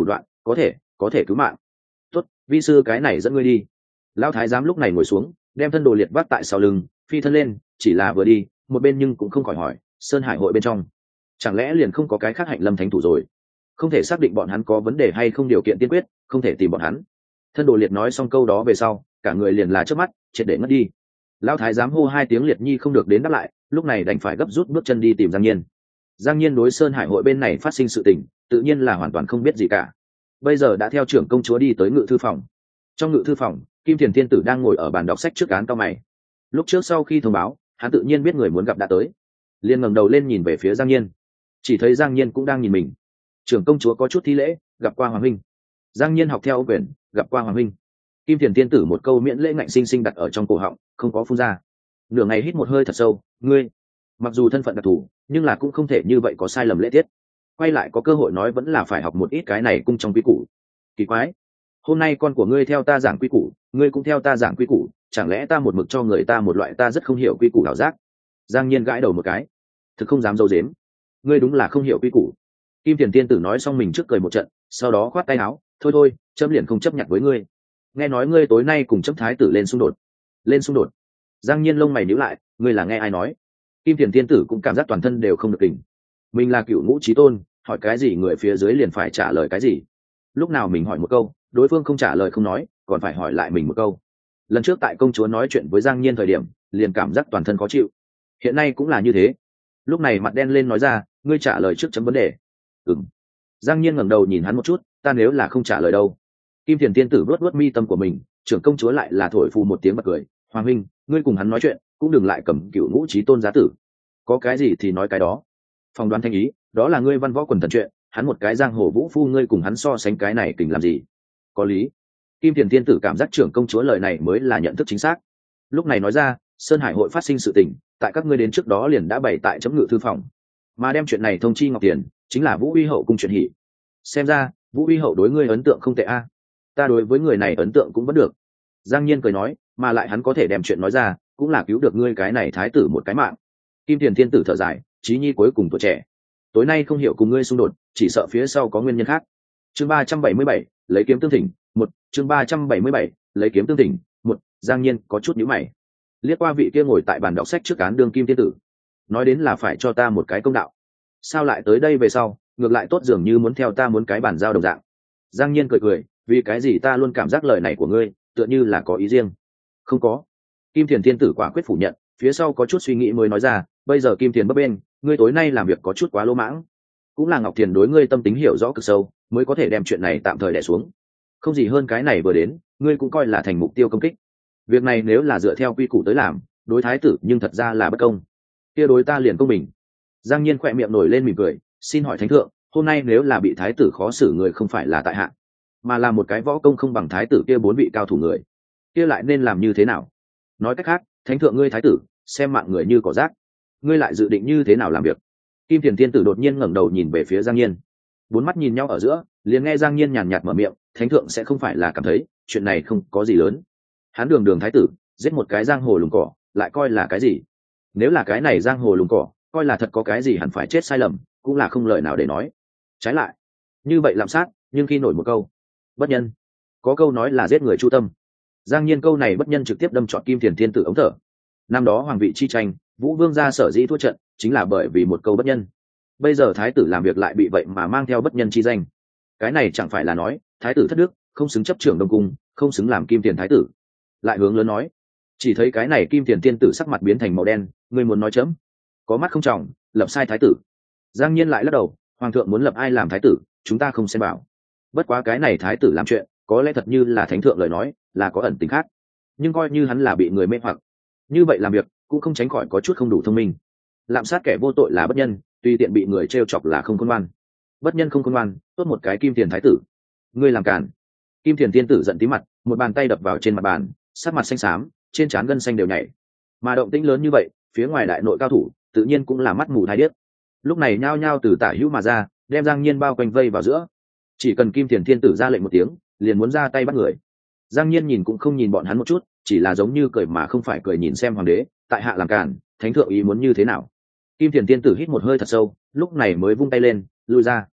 có thể cứu mạng. Tốt, vi sư cái này dẫn ngươi đi. Lão thái giám lúc này ngồi xuống, đem thân đồ liệt vác tại sau lưng, phi thân lên, chỉ là vừa đi một bên nhưng cũng không khỏi hỏi, sơn hải hội bên trong chẳng lẽ liền không có cái khác hạnh lâm thánh thủ rồi? Không thể xác định bọn hắn có vấn đề hay không, điều kiện tiên quyết không thể tìm bọn hắn. Thân đồ liệt nói xong câu đó về sau, cả người liền là trước mắt triệt để mất đi. Lão thái giám hô hai tiếng liệt nhi không được đến đáp lại, lúc này đành phải gấp rút bước chân đi tìm Giang Nhiên. Giang Nhiên đối sơn hải hội bên này phát sinh sự tình tự nhiên là hoàn toàn không biết gì cả. Bây giờ đã theo trưởng công chúa đi tới ngự thư phòng. Trong ngự thư phòng, Kim Thiền Tiên tử đang ngồi ở bàn đọc sách trước án cao mày. Lúc trước sau khi thông báo, hắn tự nhiên biết người muốn gặp đã tới, liền ngẩng đầu lên nhìn về phía Giang Nhiên. Chỉ thấy Giang Nhiên cũng đang nhìn mình. Trưởng công chúa có chút thi lễ, gặp qua hoàng huynh. Giang Nhiên học theo ô quyền, gặp qua hoàng huynh. Kim Thiền Tiên tử một câu miễn lễ ngạnh sinh sinh đặt ở trong cổ họng, không có phun ra. Nửa ngày hít một hơi thật sâu, ngươi mặc dù thân phận đặc thù, nhưng là cũng không thể như vậy có sai lầm lễ tiết. Quay lại có cơ hội nói vẫn là phải học một ít cái này cung trong quý củ. Kỳ quái, hôm nay con của ngươi theo ta giảng quy củ, ngươi cũng theo ta giảng quy củ, chẳng lẽ ta một mực cho người ta một loại ta rất không hiểu quy củ ảo giác? Giang Nhiên gãi đầu một cái, thực không dám dâu dếm, ngươi đúng là không hiểu quy củ. Kim Tiền Tiên tử nói xong mình trước cười một trận, sau đó khoát tay áo, thôi thôi, chấm liền không chấp nhận với ngươi. Nghe nói ngươi tối nay cùng chấm thái tử lên xung đột. Lên xung đột? Giang Nhiên lông mày nhíu lại, ngươi là nghe ai nói? Kim Tiền Tiên tử cũng cảm giác toàn thân đều không được tỉnh. Mình là cựu ngũ chí tôn, hỏi cái gì người phía dưới liền phải trả lời cái gì. Lúc nào mình hỏi một câu, đối phương không trả lời không nói, còn phải hỏi lại mình một câu. Lần trước tại công chúa nói chuyện với Giang Nhiên thời điểm, liền cảm giác toàn thân khó chịu. Hiện nay cũng là như thế. Lúc này mặt đen lên nói ra, ngươi trả lời trước chấm vấn đề. Ừm. Giang Nhiên ngẩng đầu nhìn hắn một chút, ta nếu là không trả lời đâu? Kim Thiền Tiên tử vuốt vuốt mi tâm của mình, trưởng công chúa lại là thổi phù một tiếng bật cười, hoàng huynh, ngươi cùng hắn nói chuyện, cũng đừng lại cầm cựu ngũ chí tôn giá tử. Có cái gì thì nói cái đó. Phòng đoán thanh ý, đó là ngươi văn võ quần thần chuyện, hắn một cái giang hồ vũ phu, ngươi cùng hắn so sánh cái này kình làm gì? Có lý. Kim Thiền Tiên tử cảm giác trưởng công chúa lời này mới là nhận thức chính xác. Lúc này nói ra, sơn hải hội phát sinh sự tình, tại các ngươi đến trước đó liền đã bày tại chấm ngự thư phòng, mà đem chuyện này thông chi ngọc tiền, chính là Vũ Uy hậu cung chuyện hỉ. Xem ra Vũ Uy hậu đối ngươi ấn tượng không tệ a. Ta đối với người này ấn tượng cũng vẫn được. Giang Nhiên cười nói, mà lại hắn có thể đem chuyện nói ra, cũng là cứu được ngươi cái này thái tử một cái mạng. Kim Thiền Tiên tử thở dài, chí nhi cuối cùng tuổi trẻ, tối nay không hiểu cùng ngươi xung đột, chỉ sợ phía sau có nguyên nhân khác. Chương 377, lấy kiếm tương thỉnh. Chương 377, lấy kiếm tương thỉnh. Giang Nhiên có chút nhíu mày, liếc qua vị kia ngồi tại bàn đọc sách trước án đương kim tiên tử, nói đến là phải cho ta một cái công đạo, sao lại tới đây về sau ngược lại tốt dường như muốn theo ta muốn cái bàn giao đồng dạng. Giang Nhiên cười cười, vì cái gì ta luôn cảm giác lời này của ngươi tựa như là có ý riêng. Không có. Kim Thiền Tiên tử quả quyết phủ nhận, phía sau có chút suy nghĩ mới nói ra, bây giờ Kim Thiền bấp bên, ngươi tối nay làm việc có chút quá lỗ mãng, cũng là Ngọc Thiền đối ngươi tâm tính hiểu rõ cực sâu, mới có thể đem chuyện này tạm thời đè xuống. Không gì hơn cái này vừa đến, ngươi cũng coi là thành mục tiêu công kích. Việc này nếu là dựa theo quy củ tới làm, đối thái tử nhưng thật ra là bất công, kia đối ta liền công bình. Giang Nhiên khỏe miệng nổi lên mỉm cười, xin hỏi thánh thượng, hôm nay nếu là bị thái tử khó xử người không phải là tại hạ, mà là một cái võ công không bằng thái tử kia bốn vị cao thủ người, kia lại nên làm như thế nào? Nói cách khác, thánh thượng ngươi thái tử xem mạng người như cỏ rác, ngươi lại dự định như thế nào làm việc? Kim Thiền Tiên tử đột nhiên ngẩng đầu nhìn về phía Giang Nhiên, bốn mắt nhìn nhau ở giữa, liền nghe Giang Nhiên nhàn nhạt mở miệng, thánh thượng sẽ không phải là cảm thấy chuyện này không có gì lớn? Hắn đường đường thái tử giết một cái giang hồ lùng cỏ lại coi là cái gì? Nếu là cái này giang hồ lùng cỏ coi là thật có cái gì hẳn phải chết sai lầm, cũng là không lời nào để nói. Trái lại như vậy làm sát, nhưng khi nổi một câu bất nhân, có câu nói là giết người chu tâm. Giang Nhiên câu này bất nhân trực tiếp đâm trọn Kim Thiền Tiên tử ống thở. Năm đó hoàng vị chi tranh, Vũ Vương gia sở dĩ thua trận chính là bởi vì một câu bất nhân. Bây giờ thái tử làm việc lại bị vậy mà mang theo bất nhân chi danh, cái này chẳng phải là nói thái tử thất đức, không xứng chấp trưởng đông cung, không xứng làm Kim Tiền thái tử. Lại hướng lớn nói, chỉ thấy cái này Kim Tiền tiên tử sắc mặt biến thành màu đen, ngươi muốn nói chấm có mắt không trọng, lập sai thái tử. Giang Nhiên lại lắc đầu, hoàng thượng muốn lập ai làm thái tử, chúng ta không xem bảo. Bất quá cái này thái tử làm chuyện, có lẽ thật như là thánh thượng lời nói, là có ẩn tình khác. Nhưng coi như hắn là bị người mê hoặc, như vậy làm việc cũng không tránh khỏi có chút không đủ thông minh. Lạm sát kẻ vô tội là bất nhân, tùy tiện bị người trêu chọc là không khôn ngoan. Bất nhân không khôn ngoan, tốt một cái Kim Tiền thái tử, ngươi làm càn. Kim Tiền tiên tử giận tí mặt, một bàn tay đập vào trên mặt bàn, sắc mặt xanh xám, trên trán gân xanh đều nhảy. Mà động tĩnh lớn như vậy, phía ngoài đại nội cao thủ tự nhiên cũng là mắt mù tai điếc. Lúc này nhao nhao từ tả hữu mà ra, đem Giang Nhiên bao quanh vây vào giữa. Chỉ cần Kim Tiền thiên tử ra lệnh một tiếng, liền muốn ra tay bắt người. Giang Nhiên nhìn cũng không nhìn bọn hắn một chút, chỉ là giống như cười mà không phải cười nhìn xem hoàng đế, tại hạ làm cản, thánh thượng ý muốn như thế nào? Kim Tiền tiên tử hít một hơi thật sâu, lúc này mới vung tay lên, lui ra.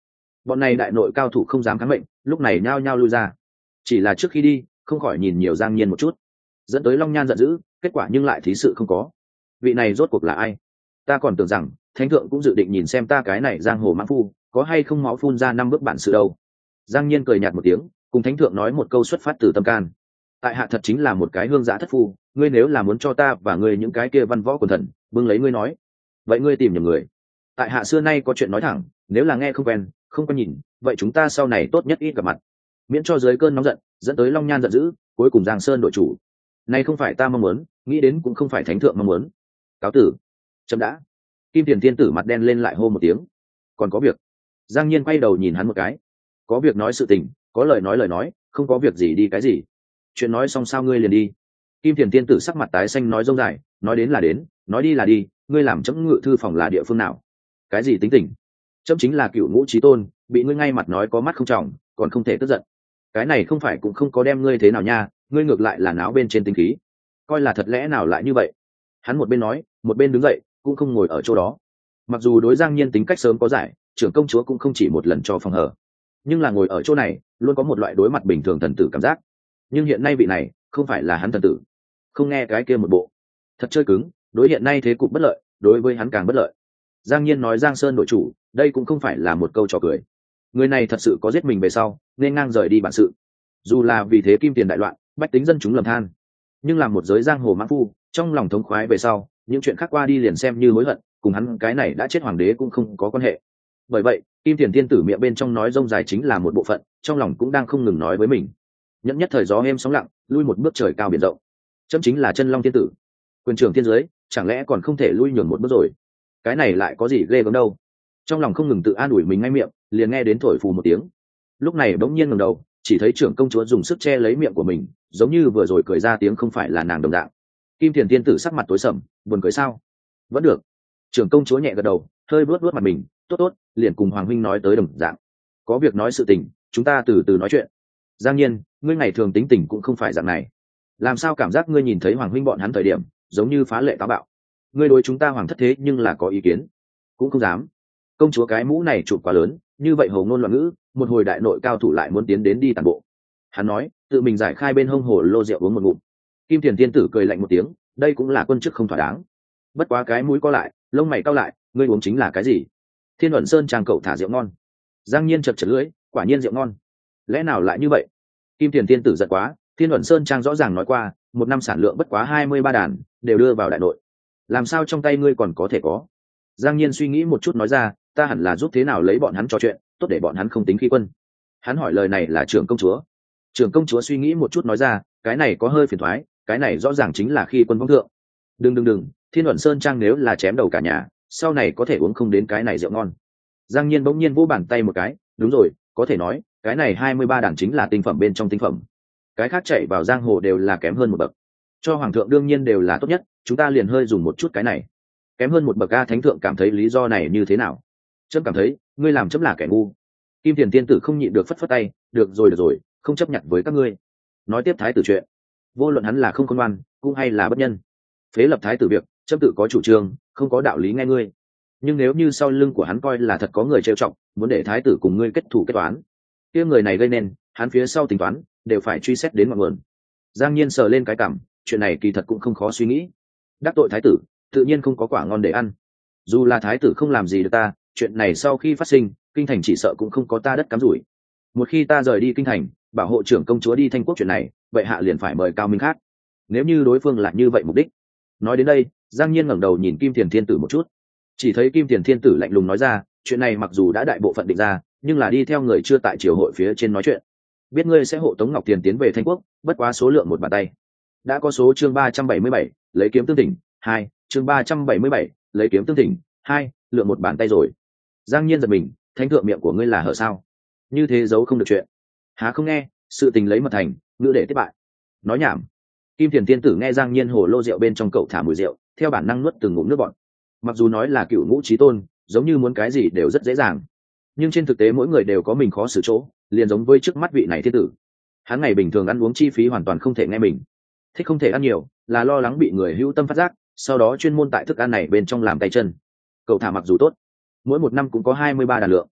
Bọn này đại nội cao thủ không dám kháng mệnh, lúc này nhao nhao lui ra. Chỉ là trước khi đi không khỏi nhìn nhiều Giang Nhiên một chút, dẫn tới Long Nhan giận dữ, kết quả nhưng lại thí sự không có. Vị này rốt cuộc là ai? Ta còn tưởng rằng thánh thượng cũng dự định nhìn xem ta cái này giang hồ mãng phu có hay không máu phun ra 5 bước bản sự đâu. Giang Nhiên cười nhạt một tiếng, cùng thánh thượng nói một câu xuất phát từ tâm can. Tại hạ thật chính là một cái hương giã thất phu, ngươi nếu là muốn cho ta và ngươi những cái kia văn võ quần thần bưng lấy ngươi nói, vậy ngươi tìm nhầm người. Tại hạ xưa nay có chuyện nói thẳng, nếu là nghe không quen không có nhìn, vậy chúng ta sau này tốt nhất ít gặp mặt, miễn cho dưới cơn nóng giận dẫn tới Long Nhan giận dữ, cuối cùng Giang Sơn đội chủ. Này không phải ta mong muốn, nghĩ đến cũng không phải thánh thượng mong muốn. Cáo tử. Chấm đã. Kim Tiền Tiên tử mặt đen lên lại hô một tiếng. Còn có việc. Giang Nhiên quay đầu nhìn hắn một cái. Có việc nói sự tình, có lời nói, không có việc gì đi cái gì. Chuyện nói xong sao ngươi liền đi? Kim Tiền Tiên tử sắc mặt tái xanh nói rông dài, nói đến là đến, nói đi là đi, ngươi làm chấm ngự thư phòng là địa phương nào? Cái gì tính tình? Chấm chính là Cựu Ngũ Chí Tôn, bị ngươi ngay mặt nói có mắt không trọng, còn không thể tức giận. Cái này không phải cũng không có đem ngươi thế nào nha, ngươi ngược lại là náo bên trên tinh khí, coi là thật lẽ nào lại như vậy. Hắn một bên nói một bên đứng dậy, cũng không ngồi ở chỗ đó. Mặc dù đối Giang Nhiên tính cách sớm có giải, trưởng công chúa cũng không chỉ một lần cho phòng hở, nhưng là ngồi ở chỗ này luôn có một loại đối mặt bình thường thần tử cảm giác. Nhưng hiện nay vị này không phải là hắn thần tử, không nghe cái kia một bộ, thật chơi cứng, đối hiện nay thế cục bất lợi, đối với hắn càng bất lợi. Giang Nhiên nói Giang Sơn đội chủ, đây cũng không phải là một câu trò cười. Người này thật sự có giết mình về sau nên ngang rời đi bản sự. Dù là vì thế kim tiền đại loạn, bách tính dân chúng lầm than, nhưng làm một giới giang hồ mãn phu, trong lòng thống khoái về sau, những chuyện khác qua đi liền xem như hối hận, cùng hắn cái này đã chết hoàng đế cũng không có quan hệ. Bởi vậy kim tiền tiên tử miệng bên trong nói rông dài chính là một bộ phận, trong lòng cũng đang không ngừng nói với mình. Nhẫn nhất thời gió êm sóng lặng, lui một bước trời cao biển rộng. Chấm chính là chân long tiên tử, quyền trưởng thiên giới, chẳng lẽ còn không thể lui nhường một bước rồi? Cái này lại có gì ghê gớm đâu. Trong lòng không ngừng tự an ủi mình ngay miệng, liền nghe đến thổi phù một tiếng. Lúc này bỗng nhiên ngẩng đầu, chỉ thấy trưởng công chúa dùng sức che lấy miệng của mình, giống như vừa rồi cười ra tiếng không phải là nàng đồng dạng. Kim Tiền Tiên tử sắc mặt tối sầm, buồn cười sao? Vẫn được. Trưởng công chúa nhẹ gật đầu, hơi vuốt vuốt mặt mình, tốt tốt, liền cùng hoàng huynh nói tới đồng dạng. Có việc nói sự tình, chúng ta từ từ nói chuyện. Giang Nhiên, ngươi ngày thường tính tình cũng không phải dạng này, làm sao cảm giác ngươi nhìn thấy hoàng huynh bọn hắn thời điểm giống như phá lệ táo bạo? Ngươi đối chúng ta hoàng thất thế nhưng là có ý kiến? Cũng không dám. Công chúa cái mũ này chụp quá lớn, như vậy hồ ngôn loạn ngữ, một hồi đại nội cao thủ lại muốn tiến đến đi tàn bộ. Hắn nói, tự mình giải khai bên hông hồ lô rượu uống một ngụm. Kim Tiền Tiên tử cười lạnh một tiếng, đây cũng là quân chức không thỏa đáng. Bất quá cái mũi co lại, lông mày cau lại, ngươi uống chính là cái gì? Thiên Luận Sơn trang cậu thả rượu ngon. Giang Nhiên chật chật lưỡi, quả nhiên rượu ngon. Lẽ nào lại như vậy? Kim Tiền Tiên tử giận quá, Thiên Luận Sơn trang rõ ràng nói qua, một năm sản lượng bất quá 23 đàn, đều đưa vào đại nội. Làm sao trong tay ngươi còn có thể có? Giang Nhiên suy nghĩ một chút nói ra, ta hẳn là giúp thế nào lấy bọn hắn trò chuyện, tốt để bọn hắn không tính khi quân. Hắn hỏi lời này là trưởng công chúa. Trưởng công chúa suy nghĩ một chút nói ra, cái này có hơi phiền thoái, cái này rõ ràng chính là khi quân vong thượng. Đừng, Thiên Luận Sơn trang nếu là chém đầu cả nhà, sau này có thể uống không đến cái này rượu ngon. Giang Nhiên bỗng nhiên vỗ bàn tay một cái, đúng rồi, có thể nói, cái này 23 đàn chính là tinh phẩm bên trong tinh phẩm. Cái khác chạy vào giang hồ đều là kém hơn một bậc. Cho hoàng thượng đương nhiên đều là tốt nhất, chúng ta liền hơi dùng một chút cái này. Kém hơn một bậc a, thánh thượng cảm thấy lý do này như thế nào? Chấm cảm thấy, ngươi làm chấm là kẻ ngu. Kim Tiền Tiên tử không nhịn được phất phất tay, được rồi, không chấp nhận với các ngươi. Nói tiếp thái tử chuyện, vô luận hắn là không khôn ngoan, cũng hay là bất nhân, phế lập thái tử việc, chấm tự có chủ trương, không có đạo lý nghe ngươi. Nhưng nếu như sau lưng của hắn coi là thật có người trêu chọc, muốn để thái tử cùng ngươi kết thù kết toán, kia người này gây nên, hắn phía sau tính toán đều phải truy xét đến ngọn nguồn. Giang Nhiên sờ lên cái cằm, chuyện này kỳ thật cũng không khó suy nghĩ. Đắc tội thái tử, tự nhiên không có quả ngon để ăn. Dù là thái tử không làm gì được ta, chuyện này sau khi phát sinh, kinh thành chỉ sợ cũng không có ta đất cắm rủi. Một khi ta rời đi kinh thành, bảo hộ trưởng công chúa đi Thanh Quốc chuyện này, vậy hạ liền phải mời Cao Minh khác. Nếu như đối phương là như vậy mục đích. Nói đến đây, Giang Nhiên ngẩng đầu nhìn Kim Tiền Thiên tử một chút. Chỉ thấy Kim Tiền Thiên tử lạnh lùng nói ra, chuyện này mặc dù đã đại bộ phận định ra, nhưng là đi theo người chưa tại triều hội phía trên nói chuyện. Biết ngươi sẽ hộ tống Ngọc Tiền tiến về Thanh Quốc, bất quá số lượng một bàn tay. Đã có số chương 377, lấy kiếm tương tỉnh, 2, chương 377, lấy kiếm tương tỉnh, 2, lượng một bàn tay rồi. Giang Nhiên giật mình, thánh thượng miệng của ngươi là hở sao? Như thế giấu không được chuyện. Há không nghe, sự tình lấy mật thành, ngữ để tiếp bại. Nói nhảm. Kim Tiền Tiên tử nghe Giang Nhiên hồ lô rượu bên trong cậu thả mùi rượu, theo bản năng nuốt từng ngụm nước bọt. Mặc dù nói là Cựu Ngũ Chí Tôn, giống như muốn cái gì đều rất dễ dàng, nhưng trên thực tế mỗi người đều có mình khó xử chỗ, liền giống với trước mắt vị này thiên tử. Hắn ngày bình thường ăn uống chi phí hoàn toàn không thể nghe mình, thích không thể ăn nhiều, là lo lắng bị người hữu tâm phát giác, sau đó chuyên môn tại thức ăn này bên trong làm tay chân. Cậu thả mặc dù tốt, mỗi một năm cũng có 23 đàn lượng,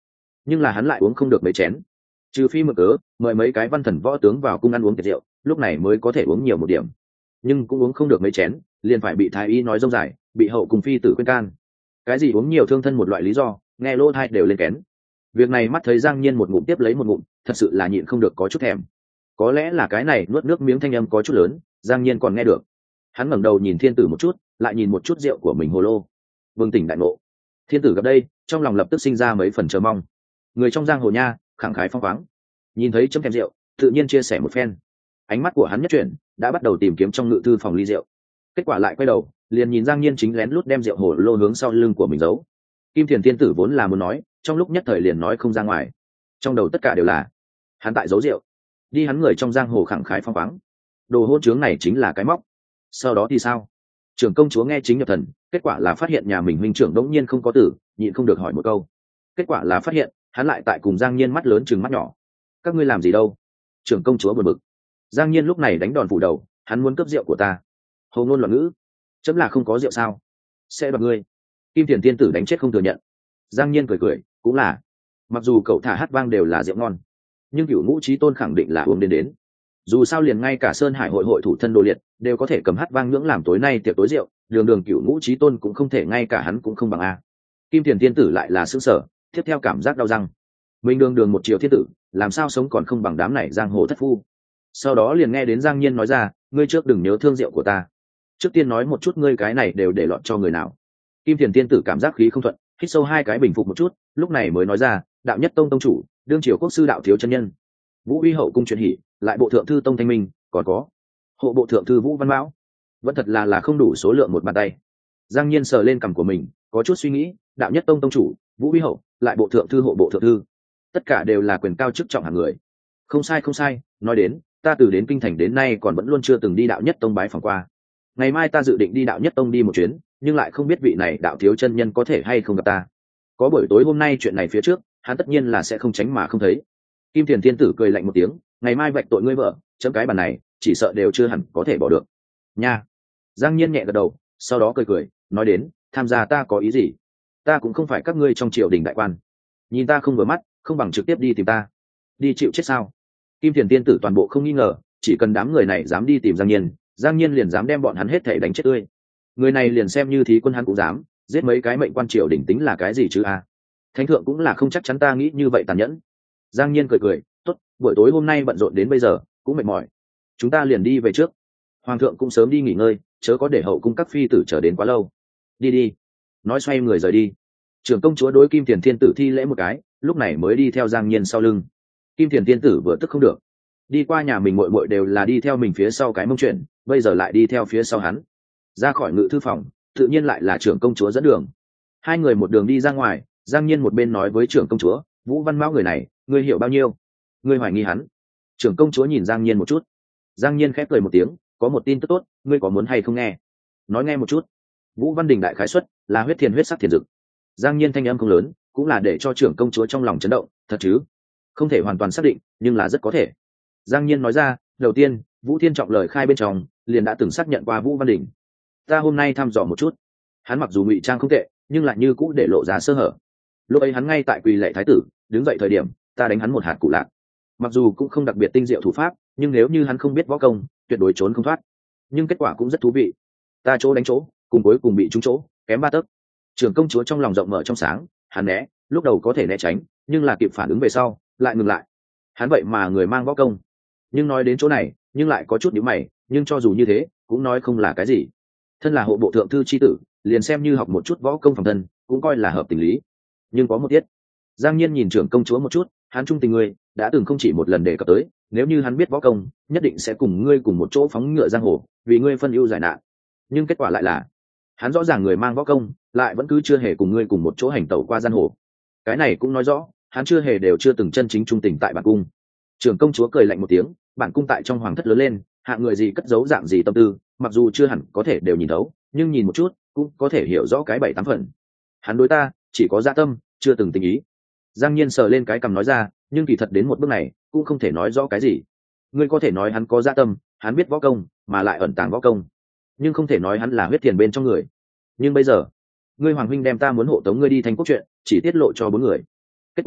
nhưng là hắn lại uống không được mấy chén, trừ phi mượn cớ mời mấy cái văn thần võ tướng vào cung ăn uống tiệc rượu, lúc này mới có thể uống nhiều một điểm, nhưng cũng uống không được mấy chén liền phải bị thái y nói rông dài, bị hậu cùng phi tử khuyên can. Cái gì uống nhiều thương thân một loại lý do, nghe lỗ tai đều lên kén. Việc này mắt thấy Giang Nhiên một ngụm tiếp lấy một ngụm, thật sự là nhịn không được có chút thèm. Có lẽ là cái này nuốt nước miếng thanh âm có chút lớn, Giang Nhiên còn nghe được. Hắn ngẩng đầu nhìn thiên tử một chút, lại nhìn một chút rượu của mình hồ lô, vương tỉnh đại ngộ. Thiên tử gặp đây, trong lòng lập tức sinh ra mấy phần chờ mong. Người trong giang hồ nha, khẳng khái phong khoáng, nhìn thấy chấm thèm rượu, tự nhiên chia sẻ một phen. Ánh mắt của hắn nhất chuyển, đã bắt đầu tìm kiếm trong ngự thư phòng ly rượu. Kết quả lại quay đầu, liền nhìn Giang Nhiên chính lén lút đem rượu hồ lô hướng sau lưng của mình giấu. Kim Thiền thiên tử vốn là muốn nói, trong lúc nhất thời liền nói không ra ngoài. Trong đầu tất cả đều là hắn tại giấu rượu. Đi hắn người trong giang hồ khẳng khái phong khoáng. Đồ hôn trướng này chính là cái móc. Sau đó thì sao? Trưởng công chúa nghe chính nhập thần, kết quả là phát hiện nhà mình huynh trưởng đống nhiên không có tử, nhịn không được hỏi một câu. Kết quả là phát hiện, hắn lại tại cùng Giang Nhiên mắt lớn chừng mắt nhỏ. Các ngươi làm gì đâu? Trưởng công chúa buồn bực. Giang Nhiên lúc này đánh đòn phủ đầu, hắn muốn cướp rượu của ta. Hồ ngôn loạn ngữ, chấm là không có rượu sao? Sẽ đoạt ngươi. Kim Thiền tiên tử đánh chết không thừa nhận. Giang Nhiên cười cười, cũng là. Mặc dù cậu thả hát vang đều là rượu ngon, nhưng Cửu Ngũ Chí Tôn khẳng định là uống đến. Dù sao liền ngay cả Sơn Hải hội hội thủ thân đồ liệt đều có thể cầm hát vang nhưỡng làm tối nay tiệc tối rượu, đường Cửu Ngũ Chí Tôn cũng không thể, ngay cả hắn cũng không bằng a. Kim Thiền tiên tử lại là sững sờ, tiếp theo cảm giác đau răng. Mình đường một triệu thiên tử, làm sao sống còn không bằng đám này giang hồ thất phu. Sau đó liền nghe đến Giang Nhiên nói ra, ngươi trước đừng nhớ thương rượu của ta, trước tiên nói một chút ngươi cái này đều để lọt cho người nào. Kim Thiền tiên tử cảm giác khí không thuận, hít sâu hai cái bình phục một chút, lúc này mới nói ra, đạo nhất tông tông chủ, đương triều quốc sư đạo thiếu chân nhân, Vũ Uy hậu cung truyền hỉ, lại bộ thượng thư tông thanh minh, còn có hộ bộ thượng thư Vũ Văn Mão. Vẫn thật là không đủ số lượng một bàn tay. Giang Nhiên sờ lên cằm của mình, có chút suy nghĩ, đạo nhất tông tông chủ, Vũ Uy hậu, lại bộ thượng thư hộ bộ thượng thư, tất cả đều là quyền cao chức trọng hạng người. Không sai không sai, nói đến, ta từ đến kinh thành đến nay còn vẫn luôn chưa từng đi đạo nhất tông bái phỏng qua. Ngày mai ta dự định đi đạo nhất tông đi một chuyến, nhưng lại không biết vị này đạo thiếu chân nhân có thể hay không gặp ta. Có buổi tối hôm nay chuyện này phía trước, hắn tất nhiên là sẽ không tránh mà không thấy. Kim Thiền thiên tử cười lạnh một tiếng, ngày mai vạch tội ngươi vợ, chấm cái bàn này chỉ sợ đều chưa hẳn có thể bỏ được nha. Giang Nhiên nhẹ gật đầu, sau đó cười cười, nói đến, tham gia ta có ý gì? Ta cũng không phải các ngươi trong triều đình đại quan, nhìn ta không vừa mắt, không bằng trực tiếp đi tìm ta. Đi chịu chết sao? Kim Thiền tiên tử toàn bộ không nghi ngờ, chỉ cần đám người này dám đi tìm Giang Nhiên, Giang Nhiên liền dám đem bọn hắn hết thảy đánh chết tươi. Người này liền xem như thí quân hắn cũng dám, giết mấy cái mệnh quan triều đình tính là cái gì chứ a? Thánh thượng cũng là không chắc chắn ta nghĩ như vậy tàn nhẫn. Giang Nhiên cười cười, tốt, buổi tối hôm nay bận rộn đến bây giờ, cũng mệt mỏi, chúng ta liền đi về trước. Hoàng thượng cũng sớm đi nghỉ ngơi, chớ có để hậu cung các phi tử chờ đến quá lâu. Đi đi. Nói xoay người rời đi. Trưởng công chúa đối Kim Thiền thiên tử thi lễ một cái, lúc này mới đi theo Giang Nhiên sau lưng. Kim Thiền thiên tử vừa tức không được, đi qua nhà mình muội muội đều là đi theo mình phía sau cái mông chuyện, bây giờ lại đi theo phía sau hắn. Ra khỏi ngự thư phòng, tự nhiên lại là trưởng công chúa dẫn đường. Hai người một đường đi ra ngoài, Giang Nhiên một bên nói với trưởng công chúa, Vũ Văn Mão người này, ngươi hiểu bao nhiêu? Ngươi hoài nghi hắn? Trưởng công chúa nhìn Giang Nhiên một chút. Giang Nhiên khép cười một tiếng, có một tin tức tốt, ngươi có muốn hay không nghe? Nói nghe một chút. Vũ Văn Đình đại khái xuất là huyết thiền huyết sắc thiền dực. Giang Nhiên thanh âm không lớn, cũng là để cho trưởng công chúa trong lòng chấn động, thật chứ? Không thể hoàn toàn xác định, nhưng là rất có thể. Giang Nhiên nói ra, đầu tiên, Vũ Thiên Trọng lời khai bên trong liền đã từng xác nhận qua Vũ Văn Đình. Ta hôm nay thăm dò một chút, hắn mặc dù ngụy trang không tệ, nhưng lại như cũ để lộ ra sơ hở. Lúc ấy hắn ngay tại quỳ lạy thái tử, đứng dậy thời điểm, ta đánh hắn một hạt cụ lạc. Mặc dù cũng không đặc biệt tinh diệu thủ pháp, nhưng nếu như hắn không biết võ công, tuyệt đối trốn không thoát. Nhưng kết quả cũng rất thú vị. Ta chỗ đánh chỗ, cùng cuối cùng bị trúng chỗ, kém 3 tấc. Trưởng công chúa trong lòng rộng mở trong sáng, hắn né, lúc đầu có thể né tránh, nhưng là kịp phản ứng về sau, lại ngừng lại. Hắn vậy mà người mang võ công. Nhưng nói đến chỗ này, nhưng lại có chút nhíu mày, nhưng cho dù như thế, cũng nói không là cái gì. Thân là hộ bộ thượng thư chi tử, liền xem như học một chút võ công phòng thân, cũng coi là hợp tình lý. Nhưng có một tiết. Giang Nhiên nhìn trưởng công chúa một chút, hắn trung tình ngươi, đã từng không chỉ một lần đề cập tới, nếu như hắn biết võ công, nhất định sẽ cùng ngươi cùng một chỗ phóng ngựa giang hồ, vì ngươi phân ưu giải nạn. Nhưng kết quả lại là, hắn rõ ràng người mang võ công, lại vẫn cứ chưa hề cùng ngươi cùng một chỗ hành tẩu qua giang hồ. Cái này cũng nói rõ, hắn chưa hề đều chưa từng chân chính trung tình tại bản cung. Trưởng công chúa cười lạnh một tiếng, bản cung tại trong hoàng thất lớn lên, hạng người gì cất giấu dạng gì tâm tư, mặc dù chưa hẳn có thể đều nhìn thấu, nhưng nhìn một chút cũng có thể hiểu rõ cái 7-8 phần. Hắn đối ta chỉ có dạ tâm, chưa từng tình ý. Giang Nhiên sờ lên cái cằm nói ra, nhưng kỳ thật đến một bước này cũng không thể nói rõ cái gì. Ngươi có thể nói hắn có dạ tâm, hắn biết võ công, mà lại ẩn tàng võ công, nhưng không thể nói hắn là huyết tiền bên trong người. Nhưng bây giờ, ngươi hoàng huynh đem ta muốn hộ tống ngươi đi thành quốc chuyện, chỉ tiết lộ cho 4 người. Kết quả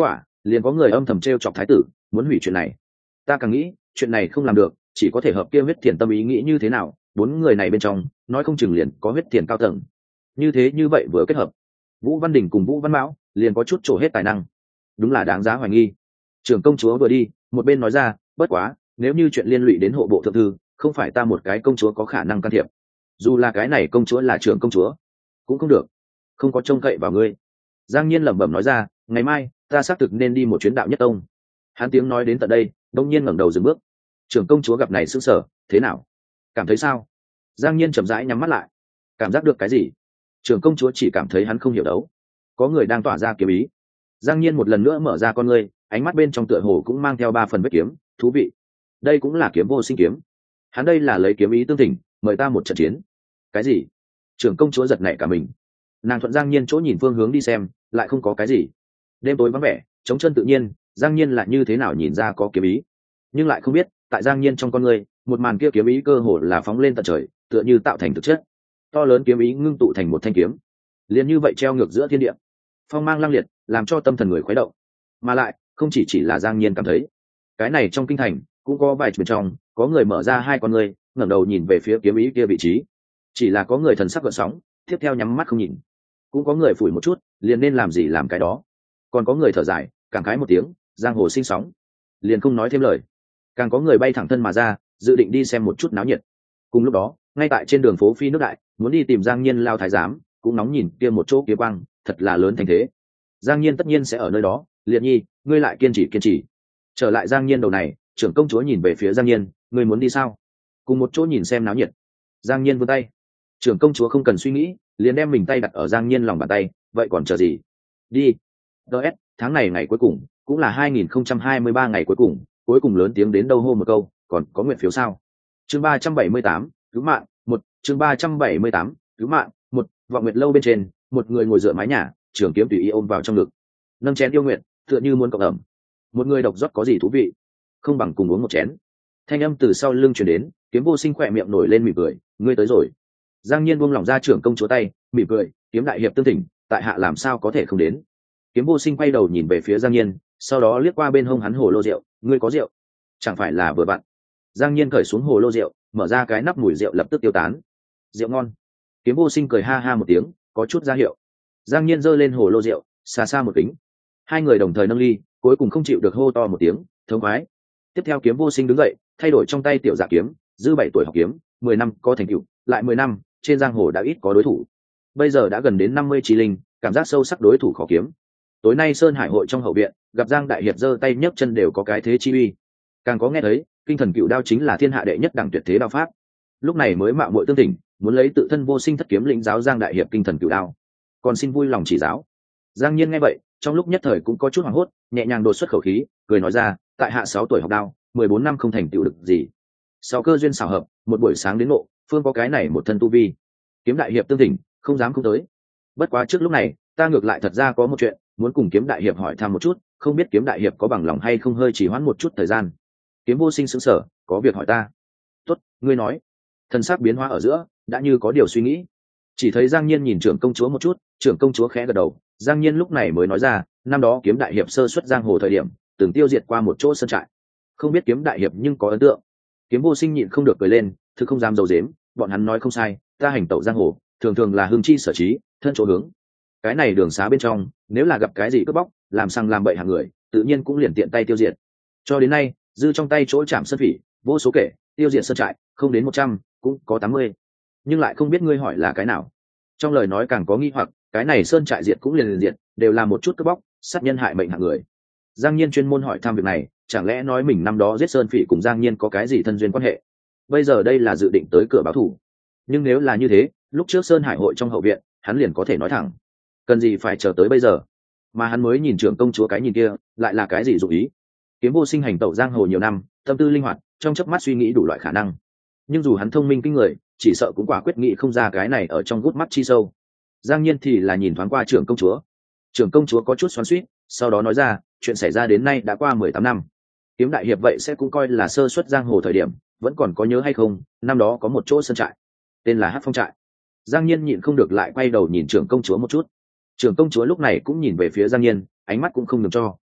liền có người âm thầm t r e o chọc thái tử muốn hủy chuyện này. Ta càng nghĩ chuyện này không làm được, chỉ có thể hợp kia huyết thiền tâm ý nghĩ như thế nào, 4 người này bên trong nói không chừng liền có huyết thiền cao tầng, như thế như vậy vừa kết hợp, Vũ Văn Đình cùng Vũ Văn Mão liền có chút trổ hết tài năng, đúng là đáng giá hoài nghi. Trưởng công chúa vừa đi một bên nói ra, bất quá nếu như chuyện liên lụy đến hộ bộ thượng thư, không phải ta một cái công chúa có khả năng can thiệp, dù là cái này công chúa là trưởng công chúa cũng không được, không có trông cậy vào ngươi. Giang Nhiên lẩm bẩm nói ra, ngày mai ta xác thực nên đi một chuyến đạo nhất tông. Hắn tiếng nói đến tận đây, đông nhiên ngẩng đầu dừng bước. Trưởng công chúa gặp này sững sờ, thế nào, cảm thấy sao? Giang Nhiên chậm rãi nhắm mắt lại, cảm giác được cái gì? Trưởng công chúa chỉ cảm thấy hắn không hiểu đấu, có người đang tỏa ra kiếm ý. Giang Nhiên một lần nữa mở ra con ngươi, ánh mắt bên trong tựa hồ cũng mang theo 3 phần vết kiếm, thú vị. Đây cũng là kiếm vô sinh kiếm. Hắn đây là lấy kiếm ý tương thỉnh, mời ta một trận chiến. Cái gì? Trưởng công chúa giật nảy cả mình. Nàng thuận Giang Nhiên chỗ nhìn phương hướng đi xem, lại không có cái gì. Đêm tối vắng vẻ, trống chân tự nhiên, Giang Nhiên lại như thế nào nhìn ra có kiếm ý, nhưng lại không biết tại Giang Nhiên trong con người, một màn kia kiếm ý cơ hồ là phóng lên tận trời, tựa như tạo thành thực chất. To lớn kiếm ý ngưng tụ thành một thanh kiếm, liền như vậy treo ngược giữa thiên địa, phong mang lăng liệt, làm cho tâm thần người khuấy động. Mà lại không chỉ là Giang Nhiên cảm thấy, cái này trong kinh thành cũng có vài bên trong có người mở ra 2 con ngươi, ngẩng đầu nhìn về phía kiếm ý kia vị trí. Chỉ là có người thần sắc gợn sóng, tiếp theo nhắm mắt không nhìn, cũng có người phủi một chút, liền nên làm gì làm cái đó, còn có người thở dài cảm khái một tiếng, giang hồ sinh sóng, liền không nói thêm lời. Càng có người bay thẳng thân mà ra, dự định đi xem một chút náo nhiệt. Cùng lúc đó, ngay tại trên đường phố phi nước đại, muốn đi tìm Giang Nhiên lao thái giám, cũng nóng nhìn kia một chỗ kiếm quang, thật là lớn thành thế. Giang Nhiên tất nhiên sẽ ở nơi đó, Liệt Nhi, ngươi lại kiên trì. Trở lại Giang Nhiên đầu này, trưởng công chúa nhìn về phía Giang Nhiên, ngươi muốn đi sao? Cùng một chỗ nhìn xem náo nhiệt. Giang Nhiên vươn tay. Trưởng công chúa không cần suy nghĩ, liền đem mình tay đặt ở Giang Nhiên lòng bàn tay, vậy còn chờ gì? Đi. DS, tháng này ngày cuối cùng, cũng là 2023 ngày cuối cùng lớn tiếng đến đâu hô một câu, còn có nguyện phiếu sao? Chương 378, cứu mạng, 1, chương 378, cứu mạng, 1, vọng nguyệt lâu bên trên, một người ngồi dựa mái nhà, trường kiếm tùy ý ôm vào trong ngực. Nâng chén yêu nguyện, tựa như muốn cộng ẩm. Một người độc rót có gì thú vị, không bằng cùng uống một chén. Thanh âm từ sau lưng truyền đến, Kiếm Vô Sinh khỏe miệng nổi lên mỉm cười, ngươi tới rồi. Giang Nhiên buông lỏng ra trưởng công chúa tay, mỉm cười, Kiếm đại hiệp tương thỉnh, tại hạ làm sao có thể không đến. Kiếm Vô Sinh quay đầu nhìn về phía Giang Nhiên, sau đó liếc qua bên hông hắn hồ lô rượu, ngươi có rượu? Chẳng phải là vừa vặn. Giang Nhiên cởi xuống hồ lô rượu, mở ra cái nắp, mùi rượu lập tức tiêu tán. Rượu ngon. Kiếm Vô Sinh cười ha ha một tiếng, có chút ra hiệu. Giang Nhiên giơ lên hồ lô rượu, xa xa một kính. 2 người đồng thời nâng ly, cuối cùng không chịu được hô to một tiếng, thống khoái. Tiếp theo Kiếm Vô Sinh đứng dậy, thay đổi trong tay tiểu dạ kiếm, dư 7 tuổi học kiếm, 10 năm có thành tựu, lại 10 năm, trên giang hồ đã ít có đối thủ. Bây giờ đã gần đến 50 trí linh, cảm giác sâu sắc đối thủ khó kiếm. Tối nay Sơn Hải hội trong hậu viện, gặp Giang đại hiệp giơ tay nhấc chân đều có cái thế chi uy. Càng có nghe thấy, kinh thần cựu đao chính là thiên hạ đệ nhất đẳng tuyệt thế đao pháp. Lúc này mới mạo muội tương tỉnh, muốn lấy tự thân Vô Sinh thất kiếm lĩnh giáo Giang đại hiệp kinh thần cựu đao. Còn xin vui lòng chỉ giáo. Giang Nhiên nghe vậy, trong lúc nhất thời cũng có chút hoảng hốt, nhẹ nhàng đột xuất khẩu khí, cười nói ra, tại hạ 6 tuổi học đao, 14 năm không thành tựu được gì. Sau cơ duyên xảo hợp, một buổi sáng đến ngộ, phương có cái này một thân tu vi. Kiếm đại hiệp tương tỉnh, không dám không tới. Bất quá trước lúc này, ta ngược lại thật ra có một chuyện, muốn cùng Kiếm đại hiệp hỏi thăm một chút, không biết Kiếm đại hiệp có bằng lòng hay không hơi chỉ hoãn một chút thời gian. Kiếm Vô Sinh sững sờ, có việc hỏi ta. Tốt, ngươi nói. Thần sắc biến hóa ở giữa, đã như có điều suy nghĩ. Chỉ thấy Giang Nhiên nhìn trưởng công chúa một chút, trưởng công chúa khẽ gật đầu. Giang Nhiên lúc này mới nói ra, năm đó Kiếm đại hiệp sơ xuất giang hồ thời điểm, từng tiêu diệt qua một chỗ sơn trại. Không biết Kiếm đại hiệp nhưng có ấn tượng. Kiếm Vô Sinh nhịn không được cười lên, thực không dám giấu giếm, bọn hắn nói không sai, ta hành tẩu giang hồ, thường thường là hương chi sở trí, thân chỗ hướng. Cái này đường xá bên trong, nếu là gặp cái gì cướp bóc, làm sang làm bậy hàng người, tự nhiên cũng liền tiện tay tiêu diệt. Cho đến nay, dư trong tay chỗ chạm sơn phỉ, vô số kể, tiêu diệt sơn trại, không đến 100, cũng có 80. Nhưng lại không biết ngươi hỏi là cái nào. Trong lời nói càng có nghi hoặc, cái này sơn trại diệt cũng liền diệt, đều là một chút cướp bóc, sát nhân hại mệnh hạng người. Giang Nhiên chuyên môn hỏi thăm việc này, chẳng lẽ nói mình năm đó giết sơn phỉ cùng Giang Nhiên có cái gì thân duyên quan hệ? Bây giờ đây là dự định tới cửa báo thù. Nhưng nếu là như thế, lúc trước Sơn Hải hội trong hậu viện, hắn liền có thể nói thẳng. Cần gì phải chờ tới bây giờ? Mà hắn mới nhìn trưởng công chúa cái nhìn kia, lại là cái gì dụng ý? Kiếm Vô Sinh hành tẩu giang hồ nhiều năm, tâm tư linh hoạt, trong chớp mắt suy nghĩ đủ loại khả năng. Nhưng dù hắn thông minh kinh người, chỉ sợ cũng quả quyết nghĩ không ra cái này ở trong gút mắt chi sâu. Giang Nhiên thì là nhìn thoáng qua trưởng công chúa. Trưởng công chúa có chút xoắn xuýt, sau đó nói ra, chuyện xảy ra đến nay đã qua 18 năm. Kiếm đại hiệp vậy sẽ cũng coi là sơ xuất giang hồ thời điểm, vẫn còn có nhớ hay không, năm đó có một chỗ sơn trại, tên là Hắc Phong trại. Giang Nhiên nhịn không được lại quay đầu nhìn trưởng công chúa một chút. Trưởng công chúa lúc này cũng nhìn về phía Giang Nhiên, ánh mắt cũng không ngừng cho.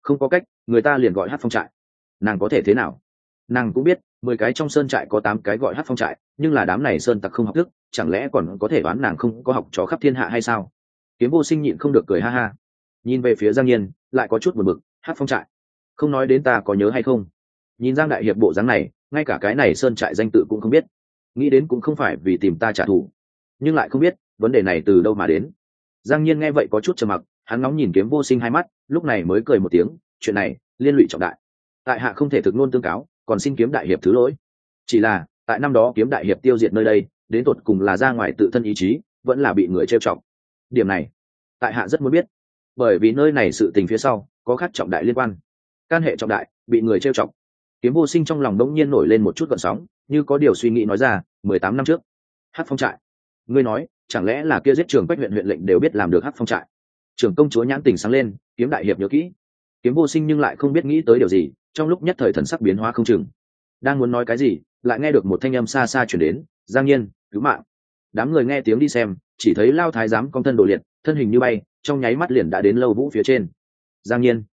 Không có cách, người ta liền gọi hát phong trại. Nàng có thể thế nào? Nàng cũng biết 10 cái trong sơn trại có 8 cái gọi hát phong trại, nhưng là đám này sơn tặc không học thức, chẳng lẽ còn có thể đoán nàng không có học trò khắp thiên hạ hay sao? Kiếm Vô Sinh nhịn không được cười ha ha, nhìn về phía Giang Nhiên lại có chút buồn bực. Hát phong trại, không nói đến ta có nhớ hay không? Nhìn Giang đại hiệp bộ dáng này, ngay cả cái này sơn trại danh tự cũng không biết, nghĩ đến cũng không phải vì tìm ta trả thù, nhưng lại không biết vấn đề này từ đâu mà đến. Giang Nhiên nghe vậy có chút trầm mặc, hắn ngóng nhìn Kiếm Vô Sinh hai mắt, lúc này mới cười một tiếng, chuyện này liên lụy trọng đại, tại hạ không thể thực ngôn tương cáo, còn xin Kiếm đại hiệp thứ lỗi. Chỉ là tại năm đó Kiếm đại hiệp tiêu diệt nơi đây, đến tột cùng là ra ngoài tự thân ý chí, vẫn là bị người trêu chọc. Điểm này tại hạ rất muốn biết, bởi vì nơi này sự tình phía sau có khác trọng đại liên quan, can hệ trọng đại, bị người trêu chọc. Kiếm Vô Sinh trong lòng đống nhiên nổi lên một chút gợn sóng, như có điều suy nghĩ nói ra, 18 năm trước, Hắc Phong trại. Ngươi nói, chẳng lẽ là kia giết Trường Bách huyện huyện lệnh đều biết làm được Hắc Phong trại? Trưởng công chúa nhãn tình sáng lên, Kiếm đại hiệp nhớ kỹ. Kiếm Vô Sinh nhưng lại không biết nghĩ tới điều gì, trong lúc nhất thời thần sắc biến hóa không chừng. Đang muốn nói cái gì, lại nghe được một thanh âm xa xa truyền đến, Giang Nhiên, cứu mạng. Đám người nghe tiếng đi xem, chỉ thấy Lao thái giám cong thân đổ liệt, thân hình như bay, trong nháy mắt liền đã đến Lâu Vũ phía trên. Giang Nhiên,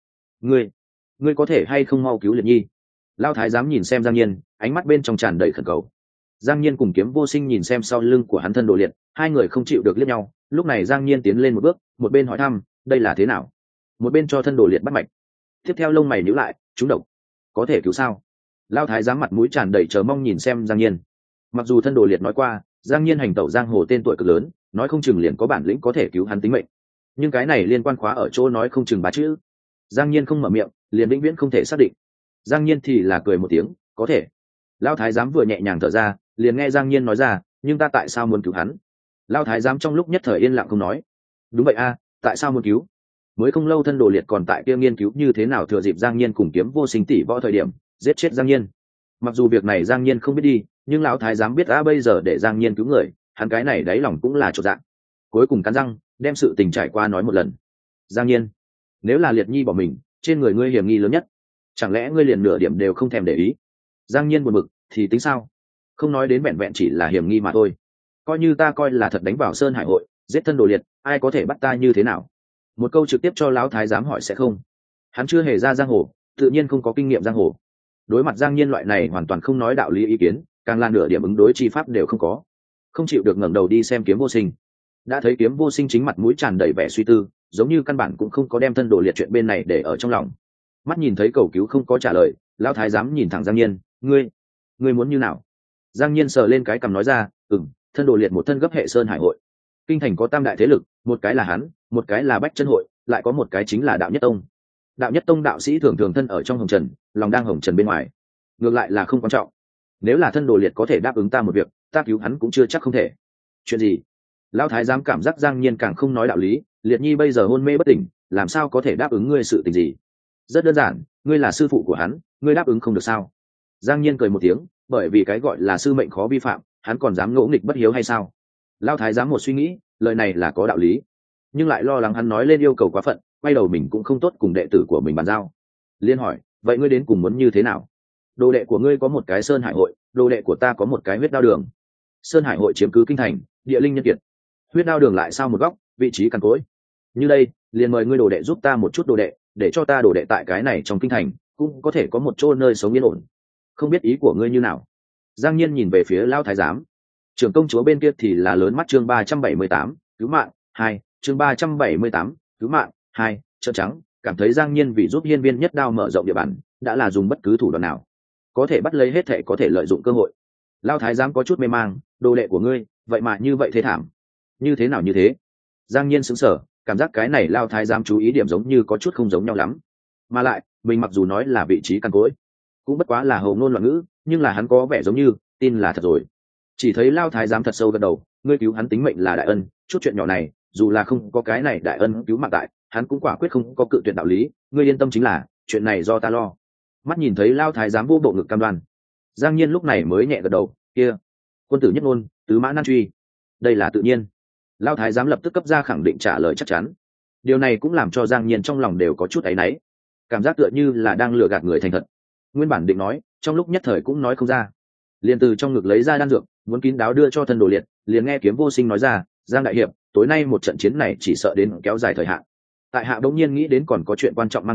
ngươi có thể hay không mau cứu Liệt Nhi? Lao thái giám nhìn xem Giang Nhiên, ánh mắt bên trong tràn đầy khẩn cầu. Giang Nhiên cùng Kiếm Vô Sinh nhìn xem sau lưng của hắn thân đổ liệt, hai người không chịu được liếc nhau. Lúc này Giang Nhiên tiến lên một bước, một bên hỏi thăm, đây là thế nào? Một bên cho thân đổ liệt bắt mạch. Tiếp theo lông mày nhíu lại, trúng độc, có thể cứu sao? Lao thái giám mặt mũi tràn đầy chờ mong nhìn xem Giang Nhiên. Mặc dù thân đồ liệt nói qua, Giang Nhiên hành tẩu giang hồ tên tuổi cực lớn, nói không chừng liền có bản lĩnh có thể cứu hắn tính mệnh, nhưng cái này liên quan khóa ở chỗ nói không chừng ba chữ. Giang Nhiên không mở miệng, liền vĩnh viễn không thể xác định. Giang Nhiên thì là cười một tiếng, có thể. Lao thái giám vừa nhẹ nhàng thở ra, liền nghe Giang Nhiên nói ra, nhưng ta tại sao muốn cứu hắn? Lao thái giám trong lúc nhất thời yên lặng không nói. Đúng vậy a, tại sao muốn cứu? Mới không lâu thân đồ liệt còn tại kia nghiên cứu như thế nào thừa dịp Giang Nhiên cùng Kiếm Vô Sinh tỷ võ thời điểm giết chết Giang Nhiên. Mặc dù việc này Giang Nhiên không biết đi, nhưng lão thái giám biết bây giờ để Giang Nhiên cứu người, hắn cái này đáy lòng cũng là chột dạ. Cuối cùng cắn răng đem sự tình trải qua nói một lần. Giang Nhiên, nếu là Liệt Nhi bỏ mình, trên người ngươi hiểm nghi lớn nhất, chẳng lẽ ngươi liền nửa điểm đều không thèm để ý? Giang Nhiên buồn bực, thì tính sao? Không nói đến vẹn vẹn chỉ là hiểm nghi mà thôi, coi như ta coi là thật đánh vào Sơn Hải hội, giết thân đồ liệt, ai có thể bắt ta như thế nào? Một câu trực tiếp cho lão thái giám hỏi sẽ không. Hắn chưa hề ra giang hồ, tự nhiên không có kinh nghiệm giang hồ. Đối mặt Giang Nhiên loại này hoàn toàn không nói đạo lý ý kiến, càng là nửa điểm ứng đối chi pháp đều không có. Không chịu được ngẩng đầu đi xem Kiếm Vô Sinh. Đã thấy Kiếm Vô Sinh chính mặt mũi tràn đầy vẻ suy tư, giống như căn bản cũng không có đem thân đồ liệt chuyện bên này để ở trong lòng. Mắt nhìn thấy cầu cứu không có trả lời, lão thái giám nhìn thẳng Giang Nhiên, ngươi muốn như nào? Giang Nhiên sờ lên cái cằm nói ra, thân đồ liệt một thân gấp hệ Sơn Hải hội. Kinh thành có tam đại thế lực, một cái là hắn, một cái là Bách Chân hội, lại có một cái chính là Đạo Nhất Tông. Đạo Nhất Tông đạo sĩ thường thường thân ở trong hồng trần, lòng đang hồng trần bên ngoài, ngược lại là không quan trọng. Nếu là thân đồ liệt có thể đáp ứng ta một việc, ta cứu hắn cũng chưa chắc không thể. Chuyện gì? Lão thái giám cảm giác Giang Nhiên càng không nói đạo lý, Liệt Nhi bây giờ hôn mê bất tỉnh, làm sao có thể đáp ứng ngươi sự tình gì? Rất đơn giản, ngươi là sư phụ của hắn, ngươi đáp ứng không được sao? Giang Nhiên cười một tiếng, bởi vì cái gọi là sư mệnh khó vi phạm, hắn còn dám ngỗ nghịch bất hiếu hay sao? Lão thái giám một suy nghĩ, lời này là có đạo lý, nhưng lại lo lắng hắn nói lên yêu cầu quá phận, quay đầu mình cũng không tốt cùng đệ tử của mình bàn giao. Liên hỏi, vậy ngươi đến cùng muốn như thế nào? Đồ đệ của ngươi có một cái Sơn Hải hội, đồ đệ của ta có một cái Huyết Đao đường. Sơn Hải hội chiếm cứ kinh thành, địa linh nhân kiệt. Huyết Đao đường lại sao một góc, vị trí cằn cỗi. Như đây, liền mời ngươi đồ đệ giúp ta một chút đồ đệ, để cho ta đồ đệ tại cái này trong kinh thành, cũng có thể có một chỗ nơi sống yên ổn. Không biết ý của ngươi như nào? Giang Nhiên nhìn về phía Lão thái giám. Trưởng công chúa bên kia thì là lớn mắt chương 378, cứu mạng 2, chương 378, cứu mạng 2, trợn trắng, cảm thấy Giang Nhiên vì giúp Hiên Viên Nhất Đao mở rộng địa bàn, đã là dùng bất cứ thủ đoạn nào, có thể bắt lấy hết thể có thể lợi dụng cơ hội. Lão thái giám có chút mê mang, đồ đệ của ngươi, vậy mà như vậy thế thảm. Như thế nào như thế? Giang Nhiên sững sờ, cảm giác cái này Lão thái giám chú ý điểm giống như có chút không giống nhau lắm. Mà lại, mình mặc dù nói là vị trí căn cối, cũng bất quá là hầu ngôn loạn ngữ, nhưng là hắn có vẻ giống như tin là thật rồi. Chỉ thấy Lão thái giám thật sâu gật đầu, ngươi cứu hắn tính mệnh là đại ân, chút chuyện nhỏ này, dù là không có cái này đại ân cứu mạng tại, hắn cũng quả quyết không có cự tuyệt đạo lý, ngươi yên tâm chính là, chuyện này do ta lo. Mắt nhìn thấy Lão thái giám vô bộ ngực cam đoan, Giang Nhiên lúc này mới nhẹ gật đầu, kia, quân tử nhất ngôn, tứ mã nan truy, đây là tự nhiên. Lão thái giám lập tức cấp ra khẳng định trả lời chắc chắn. Điều này cũng làm cho Giang Nhiên trong lòng đều có chút áy náy, cảm giác tựa như là đang lừa gạt người thành thật. Nguyên bản định nói, trong lúc nhất thời cũng nói không ra, liền từ trong ngực lấy ra đan dược, muốn kín đáo đưa cho thân đồ liệt, liền nghe Kiếm Vô Sinh nói ra, Giang đại hiệp, tối nay một trận chiến này chỉ sợ đến kéo dài thời hạn. Tại hạ bỗng nhiên nghĩ đến còn có chuyện quan trọng mang theo,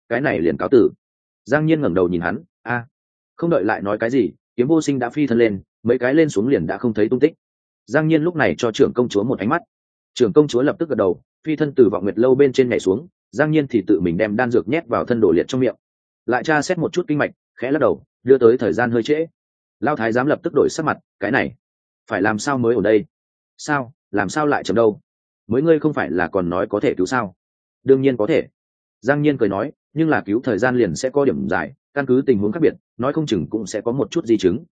cái này liền cáo tử. Giang Nhiên ngẩng đầu nhìn hắn, không đợi lại nói cái gì, Kiếm Vô Sinh đã phi thân lên, mấy cái lên xuống liền đã không thấy tung tích. Giang Nhiên lúc này cho trưởng công chúa một ánh mắt, trưởng công chúa lập tức gật đầu, phi thân từ Vọng Nguyệt lâu bên trên nhảy xuống. Giang Nhiên thì tự mình đem đan dược nhét vào thân Đồ Liệt trong miệng, lại tra xét một chút kinh mạch, khẽ lắc đầu, đưa tới thời gian hơi trễ. Lao thái giám lập tức đổi sắc mặt, cái này phải làm sao mới ở đây? Sao, làm sao lại chậm đâu? Mới ngươi không phải là còn nói có thể cứu sao? Đương nhiên có thể. Giang Nhiên cười nói, nhưng là cứu thời gian liền sẽ có điểm dài, căn cứ tình huống khác biệt, nói không chừng cũng sẽ có một chút di chứng.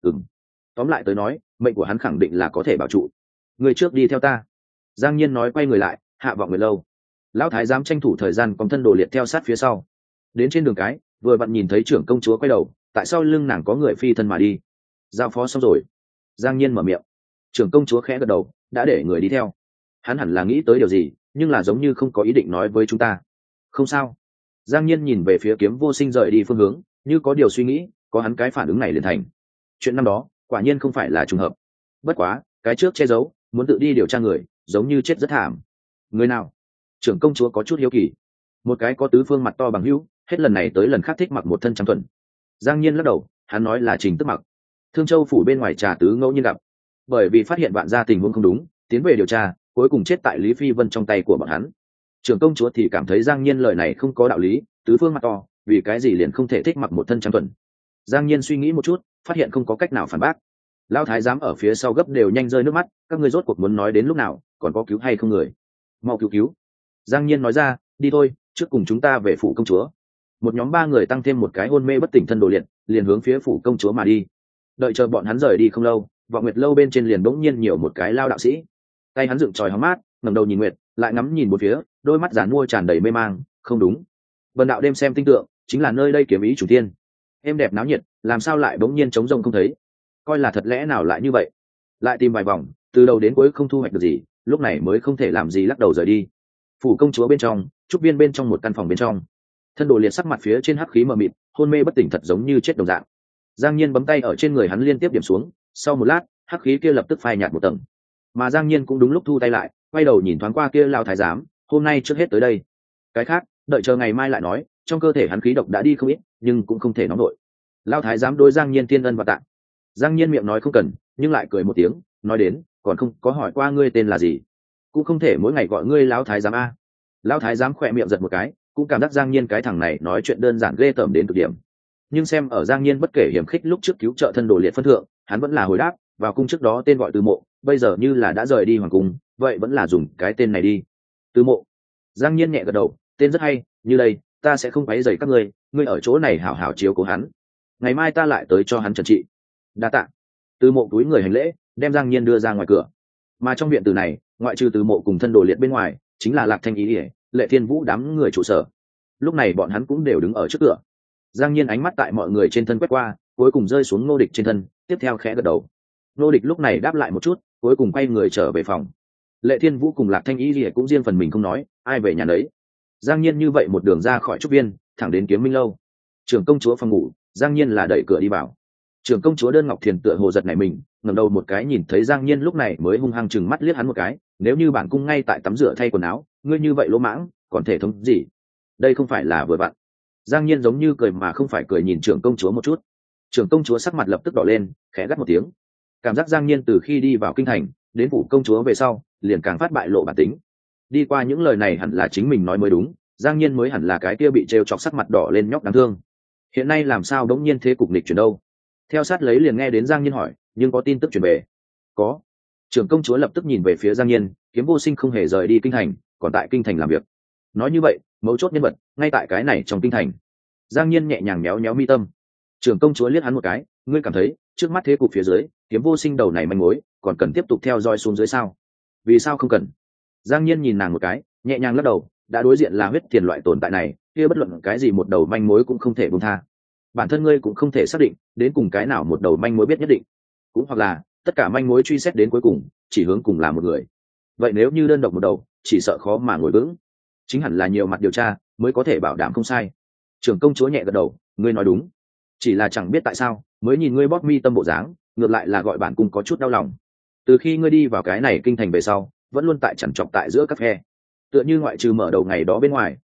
Tóm lại tới nói, mệnh của hắn khẳng định là có thể bảo trụ. Người trước đi theo ta. Giang Nhiên nói, quay người lại, hạ Vọng Nguyệt lâu. Lão thái giám tranh thủ thời gian cong thân Đồ Liệt theo sát phía sau. Đến trên đường cái, vừa vặn nhìn thấy trưởng công chúa quay đầu, tại sao lưng nàng có người phi thân mà đi. Giao phó xong rồi. Giang Nhiên mở miệng. Trưởng công chúa khẽ gật đầu, đã để người đi theo. Hắn hẳn là nghĩ tới điều gì, nhưng là giống như không có ý định nói với chúng ta. Không sao. Giang Nhiên nhìn về phía Kiếm Vô Sinh rời đi phương hướng, như có điều suy nghĩ, có hắn cái phản ứng này liền thành. Chuyện năm đó quả nhiên không phải là trùng hợp. Bất quá cái trước che giấu, muốn tự đi điều tra người, giống như chết rất thảm. Người nào? Trưởng công chúa có chút hiếu kỳ. Một cái có tứ phương mặt to bằng hữu, hết lần này tới lần khác thích mặc một thân trắng thuần. Giang Nhiên lắc đầu, hắn nói là Trình Tức Mặc. Thương Châu phủ bên ngoài trà tứ ngẫu nhiên gặp, bởi vì phát hiện Vạn gia tình huống không đúng, tiến về điều tra, cuối cùng chết tại Lý Phi Vân trong tay của bọn hắn. Trưởng công chúa thì cảm thấy Giang Nhiên lời này không có đạo lý, tứ phương mặt to, vì cái gì liền không thể thích mặc một thân trắng thuần. Giang Nhiên suy nghĩ một chút, phát hiện không có cách nào phản bác. Lão thái giám ở phía sau gấp đều nhanh rơi nước mắt, các ngươi rốt cuộc muốn nói đến lúc nào, còn có cứu hay không người? Mau cứu. Giang Nhiên nói ra, đi thôi, trước cùng chúng ta về phủ công chúa. Một nhóm 3 người tăng thêm một cái hôn mê bất tỉnh thân Đồ Liệt, liền hướng phía phủ công chúa mà đi. Đợi chờ bọn hắn rời đi không lâu, Vọng Nguyệt lâu bên trên liền bỗng nhiên nhiều một cái lao đạo sĩ. Tay hắn dựng chòi hóng mát, ngẩng đầu nhìn nguyệt, lại ngắm nhìn một phía, đôi mắt giàn mua tràn đầy mê mang, không đúng. Vân đạo đêm xem tinh tượng, chính là nơi đây kiếm ý chủ tiên. Êm đẹp náo nhiệt, làm sao lại bỗng nhiên trống rỗng không thấy? Coi là thật lẽ nào lại như vậy? Lại tìm vài vòng, từ đầu đến cuối không thu hoạch được gì, lúc này mới không thể làm gì lắc đầu rời đi. Phủ công chúa bên trong, trúc viên bên trong một căn phòng bên trong, thân Đồ Liệt sắc mặt phía trên hắc khí mờ mịt, hôn mê bất tỉnh thật giống như chết đồng dạng. Giang Nhiên bấm tay ở trên người hắn liên tiếp điểm xuống, sau một lát, hắc khí kia lập tức phai nhạt một tầng. Mà Giang Nhiên cũng đúng lúc thu tay lại, quay đầu nhìn thoáng qua kia lao thái giám, hôm nay trước hết tới đây. Cái khác, đợi chờ ngày mai lại nói, trong cơ thể hắn khí độc đã đi không ít, nhưng cũng không thể nóng nổi. Lao thái giám đối Giang Nhiên thiên ân và tạ. Giang Nhiên miệng nói không cần, nhưng lại cười một tiếng, nói đến, còn không có hỏi qua ngươi tên là gì, cũng không thể mỗi ngày gọi ngươi lão thái giám a. Lão thái giám khỏe miệng giật một cái, cũng cảm giác Giang Nhiên cái thằng này nói chuyện đơn giản ghê tởm đến cực điểm. Nhưng xem ở Giang Nhiên bất kể hiểm khích lúc trước cứu trợ thân Đồ Liệt phân thượng, hắn vẫn là hồi đáp, vào cung trước đó tên gọi Từ Mộ, bây giờ như là đã rời đi hoàng cung, vậy vẫn là dùng cái tên này đi. Từ Mộ. Giang Nhiên nhẹ gật đầu, tên rất hay, như đây, ta sẽ không quấy rầy các ngươi ở chỗ này hảo hảo chiếu cố hắn. Ngày mai ta lại tới cho hắn trần trị. Đa tạ. Từ Mộ túi người hành lễ, đem Giang Nhiên đưa ra ngoài cửa. Mà trong viện từ này, ngoại trừ Từ Mộ cùng thân Đồ Liệt bên ngoài, chính là Lạc Thanh Ý, Lệ Thiên Vũ đám người trụ sở. Lúc này bọn hắn cũng đều đứng ở trước cửa. Giang Nhiên ánh mắt tại mọi người trên thân quét qua, cuối cùng rơi xuống Ngô Địch trên thân, tiếp theo khẽ gật đầu. Ngô Địch lúc này đáp lại một chút, cuối cùng quay người trở về phòng. Lệ Thiên Vũ cùng Lạc Thanh Ý Lìa cũng riêng phần mình không nói, ai về nhà đấy. Giang Nhiên như vậy một đường ra khỏi trúc viên, thẳng đến Kiếm Minh lâu. Trưởng công chúa phòng ngủ, Giang Nhiên là đẩy cửa đi vào. Trưởng công chúa Đơn Ngọc Thiền tựa hồ giật nảy mình, ngẩng đầu một cái nhìn thấy Giang Nhiên lúc này mới hung hăng chừng mắt liếc hắn một cái, nếu như bản cung ngay tại tắm rửa thay quần áo, ngươi như vậy lỗ mãng, còn thể thống gì? Đây không phải là vừa vặn. Giang Nhiên giống như cười mà không phải cười nhìn trưởng công chúa một chút. Trưởng công chúa sắc mặt lập tức đỏ lên, khẽ gắt một tiếng. Cảm giác Giang Nhiên từ khi đi vào kinh thành đến phủ công chúa về sau, liền càng phát bại lộ bản tính. Đi qua những lời này hẳn là chính mình nói mới đúng, Giang Nhiên mới hẳn là cái kia bị trêu chọc sắc mặt đỏ lên nhóc đáng thương. Hiện nay làm sao đống nhiên thế cục nghịch chuyển đâu? Theo sát lấy liền nghe đến Giang Nhiên hỏi, nhưng có tin tức truyền về? Có. Trưởng công chúa lập tức nhìn về phía Giang Nhiên, Kiếm Vô Sinh không hề rời đi kinh thành, còn tại kinh thành làm việc. Nói như vậy, mấu chốt nhân vật ngay tại cái này trong kinh thành. Giang Nhiên nhẹ nhàng méo méo mi tâm. Trưởng công chúa liếc hắn một cái, ngươi cảm thấy trước mắt thế cục phía dưới, Kiếm Vô Sinh đầu này manh mối còn cần tiếp tục theo dõi xuống dưới sao? Vì sao không cần? Giang Nhiên nhìn nàng một cái, nhẹ nhàng lắc đầu, đã đối diện là huyết tiền loại tồn tại này, kia bất luận cái gì một đầu manh mối cũng không thể buông tha. Bản thân ngươi cũng không thể xác định đến cùng cái nào một đầu manh mối biết nhất định, cũng hoặc là tất cả manh mối truy xét đến cuối cùng chỉ hướng cùng là một người. Vậy nếu như đơn độc một đầu, chỉ sợ khó mà ngồi vững. Chính hẳn là nhiều mặt điều tra mới có thể bảo đảm không sai. Trưởng công chúa nhẹ gật đầu, ngươi nói đúng, chỉ là chẳng biết tại sao mới nhìn ngươi bóp mi tâm bộ dáng, ngược lại là gọi bản cung có chút đau lòng. Từ khi ngươi đi vào cái này kinh thành về sau, vẫn luôn tại chằn chọc tại giữa các phe, tựa như ngoại trừ mở đầu ngày đó bên ngoài,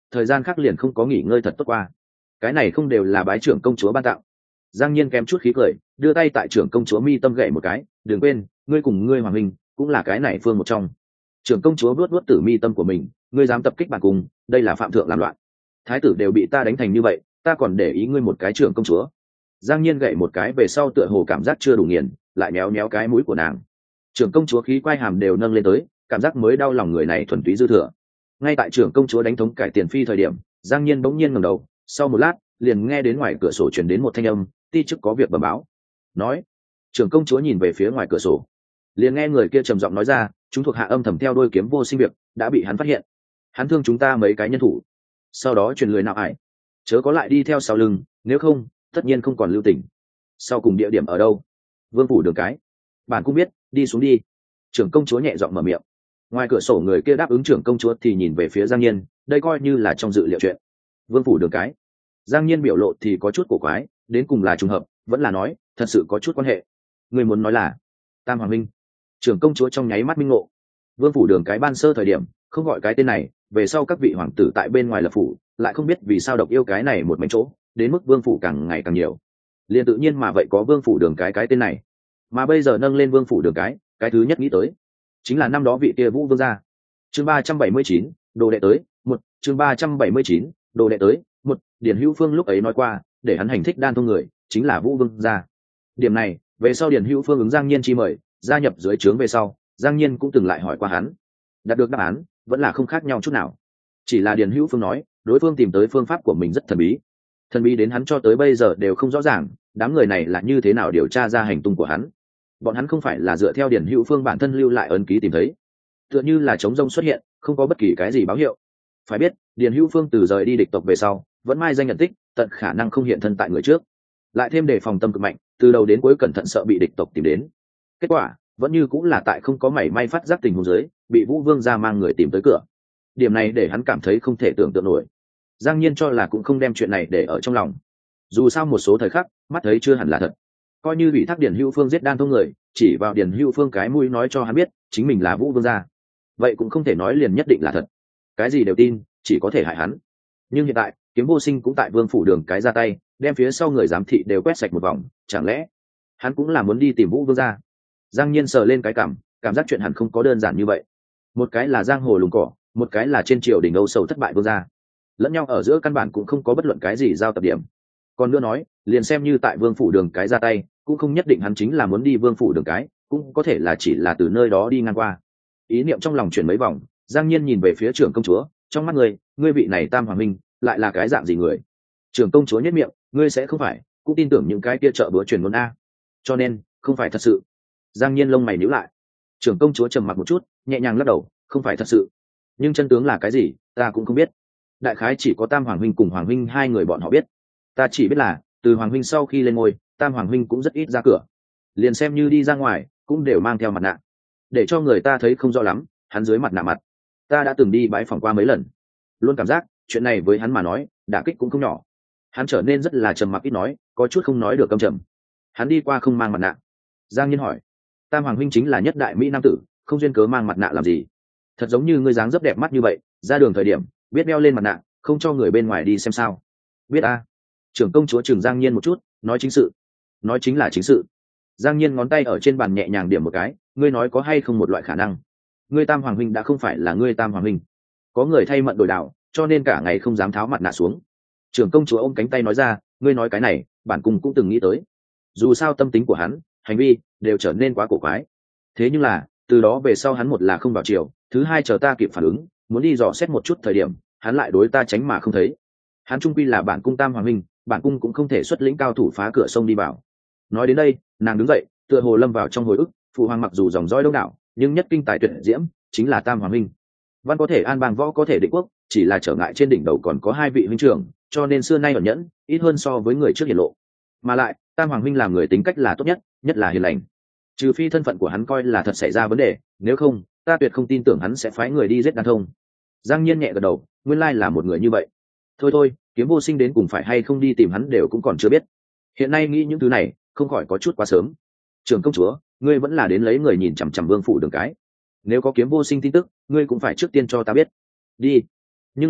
thời gian khác liền không có nghỉ ngơi thật tốt qua. Cái này không đều là bái trưởng công chúa ban tặng. Giang Nhiên kém chút khí cười, đưa tay tại trưởng công chúa mi tâm gậy một cái, đừng quên, ngươi cùng ngươi hoàng huynh cũng là cái này phương một trong. Trưởng công chúa vuốt vuốt tử mi tâm của mình, ngươi dám tập kích bản cung, đây là phạm thượng làm loạn. Thái tử đều bị ta đánh thành như vậy, ta còn để ý ngươi một cái trưởng công chúa. Giang Nhiên gậy một cái về sau tựa hồ cảm giác chưa đủ nghiền, lại méo méo cái mũi của nàng. Trưởng công chúa khí quai hàm đều nâng lên tới, cảm giác mới đau lòng người này thuần túy dư thừa. Ngay tại trưởng công chúa đánh thống cải tiền phi thời điểm, Giang Nhiên bỗng nhiên ngẩng đầu, sau một lát, liền nghe đến ngoài cửa sổ truyền đến một thanh âm, ti chức có việc bẩm báo. Nói, trưởng công chúa nhìn về phía ngoài cửa sổ, liền nghe người kia trầm giọng nói ra, chúng thuộc hạ âm thầm theo đôi Kiếm Vô Sinh việc, đã bị hắn phát hiện. Hắn thương chúng ta mấy cái nhân thủ, sau đó truyền lười nào ải, chớ có lại đi theo sau lưng, nếu không, tất nhiên không còn lưu tình. Sau cùng địa điểm ở đâu? Vương phủ đường cái. Bản cũng biết, đi xuống đi. Trưởng công chúa nhẹ giọng mở miệng. Ngoài cửa sổ người kia đáp ứng trưởng công chúa thì nhìn về phía Giang Nhiên, đây coi như là trong dự liệu chuyện. Vương phủ đường cái. Giang Nhiên biểu lộ thì có chút cổ quái, đến cùng là trùng hợp, vẫn là nói, thật sự có chút quan hệ. Người muốn nói là Tam Hoàng Minh. Trưởng công chúa trong nháy mắt minh ngộ. Vương phủ đường cái ban sơ thời điểm, không gọi cái tên này, về sau các vị hoàng tử tại bên ngoài lập phủ, lại không biết vì sao độc yêu cái này một mảnh chỗ, đến mức vương phủ càng ngày càng nhiều. Liền tự nhiên mà vậy có vương phủ đường cái tên này. Mà bây giờ nâng lên vương phủ đường cái thứ nhất nghĩ tới chính là năm đó vị kia Vũ Vương gia. Chương 379, đồ đệ tới, một chương 379, đồ đệ tới, một Điền Hữu Phương lúc ấy nói qua, để hắn hành thích đan thông người, chính là Vũ Vương gia. Điểm này, về sau Điền Hữu Phương ứng Giang Nhiên chi mời, gia nhập dưới trướng về sau, Giang Nhiên cũng từng lại hỏi qua hắn. Đạt được đáp án, vẫn là không khác nhau chút nào. Chỉ là Điền Hữu Phương nói, đối phương tìm tới phương pháp của mình rất thần bí. Thần bí đến hắn cho tới bây giờ đều không rõ ràng, đám người này là như thế nào điều tra ra hành tung của hắn. Bọn hắn không phải là dựa theo Điền Hữu Phương bản thân lưu lại ấn ký tìm thấy, tựa như là trống rông xuất hiện, không có bất kỳ cái gì báo hiệu. Phải biết, Điền Hữu Phương từ rời đi địch tộc về sau, vẫn mai danh nhận tích, tận khả năng không hiện thân tại người trước, lại thêm đề phòng tâm cực mạnh, từ đầu đến cuối cẩn thận sợ bị địch tộc tìm đến. Kết quả, vẫn như cũng là tại không có mảy may phát giác tình huống dưới, bị Vũ Vương gia mang người tìm tới cửa. Điểm này để hắn cảm thấy không thể tưởng tượng nổi. Giang Nhiên cho là cũng không đem chuyện này để ở trong lòng. Dù sao một số thời khắc, mắt thấy chưa hẳn là thật. Coi như bị thác Điền Hữu Phương giết đan thông người, chỉ vào Điền Hữu Phương cái mũi nói cho hắn biết chính mình là Vũ Vương gia, vậy cũng không thể nói liền nhất định là thật. Cái gì đều tin, chỉ có thể hại hắn. Nhưng hiện tại, Kiếm Vô Sinh cũng tại Vương phủ đường cái ra tay, đem phía sau người giám thị đều quét sạch một vòng, chẳng lẽ hắn cũng là muốn đi tìm Vũ Vương gia? Giang Nhiên sờ lên cái cảm giác chuyện hẳn không có đơn giản như vậy. Một cái là giang hồ lùng cỏ, một cái là trên triều đình Âu sầu thất bại vương gia, lẫn nhau ở giữa căn bản cũng không có bất luận cái gì giao tập điểm. Còn nữa nói, liền xem như tại Vương phủ đường cái ra tay, cũng không nhất định hắn chính là muốn đi Vương phủ đường cái, cũng có thể là chỉ là từ nơi đó đi ngang qua. Ý niệm trong lòng chuyển mấy vòng, Giang Nhiên nhìn về phía trưởng công chúa, trong mắt ngươi vị này Tam Hoàng Minh lại là cái dạng gì người? Trưởng công chúa nhếch miệng, ngươi sẽ không phải cũng tin tưởng những cái kia chợ búa truyền ngôn a? Cho nên không phải thật sự. Giang Nhiên lông mày nhíu lại. Trưởng công chúa trầm mặc một chút, nhẹ nhàng lắc đầu, không phải thật sự. Nhưng chân tướng là cái gì, ta cũng không biết. Đại khái chỉ có Tam Hoàng Huynh cùng Hoàng Huynh hai người bọn họ biết. Ta chỉ biết là từ Hoàng Huynh sau khi lên ngôi, Tam Hoàng Huynh cũng rất ít ra cửa, liền xem như đi ra ngoài cũng đều mang theo mặt nạ, để cho người ta thấy không rõ lắm hắn dưới mặt nạ mặt. Ta đã từng đi bãi phòng qua mấy lần, luôn cảm giác chuyện này với hắn mà nói đả kích cũng không nhỏ. Hắn trở nên rất là trầm mặc ít nói, có chút không nói được câm trầm. Hắn đi qua không mang mặt nạ. Giang Nhiên hỏi, Tam Hoàng Huynh chính là nhất đại mỹ nam tử, không duyên cớ mang mặt nạ làm gì? Thật giống như ngươi dáng dấp đẹp mắt như vậy, ra đường thời điểm biết đeo lên mặt nạ, không cho người bên ngoài đi xem sao? Biết a. Trưởng công chúa chừng Giang Nhiên một chút, nói chính sự. Nói chính là chính sự. Giang Nhiên ngón tay ở trên bàn nhẹ nhàng điểm một cái, ngươi nói có hay không một loại khả năng, ngươi Tam Hoàng Huynh đã không phải là ngươi Tam Hoàng Huynh, có người thay mận đổi đạo, cho nên cả ngày không dám tháo mặt nạ xuống. Trưởng công chúa ôm cánh tay nói ra, ngươi nói cái này, bản cung cũng từng nghĩ tới. Dù sao tâm tính của hắn, hành vi đều trở nên quá cổ quái. Thế nhưng là, từ đó về sau hắn một là không vào chiều, thứ hai chờ ta kịp phản ứng, muốn đi dò xét một chút thời điểm, hắn lại đối ta tránh mà không thấy. Hắn trung quy là bản cung Tam Hoàng Huynh, bản cung cũng không thể xuất lĩnh cao thủ phá cửa sông đi vào. Nói đến đây, nàng đứng dậy, tựa hồ lâm vào trong hồi ức. Phụ hoàng mặc dù dòng dõi đông đảo, nhưng nhất kinh tài tuyệt diễm chính là Tam Hoàng Huynh. Văn có thể an bang, võ có thể định quốc, chỉ là trở ngại trên đỉnh đầu còn có hai vị huynh trưởng, cho nên xưa nay ẩn nhẫn, ít hơn so với người trước hiển lộ. Mà lại, Tam Hoàng Huynh làm người tính cách là tốt nhất, nhất là hiền lành. Trừ phi thân phận của hắn coi là thật xảy ra vấn đề, nếu không, ta tuyệt không tin tưởng hắn sẽ phái người đi giết đàn thông. Giang Nhiên nhẹ gật đầu, nguyên lai là một người như vậy. Thôi, Kiếm Vô Sinh đến cùng phải hay không đi tìm hắn đều cũng còn chưa biết. Hiện nay nghĩ những thứ này, không khỏi có chút quá sớm. Trưởng công chúa, ngươi vẫn là đến lấy người nhìn chằm chằm Vương phủ đường cái. Nếu có Kiếm Vô Sinh tin tức, ngươi cũng phải trước tiên cho ta biết. Đi. Nhưng là,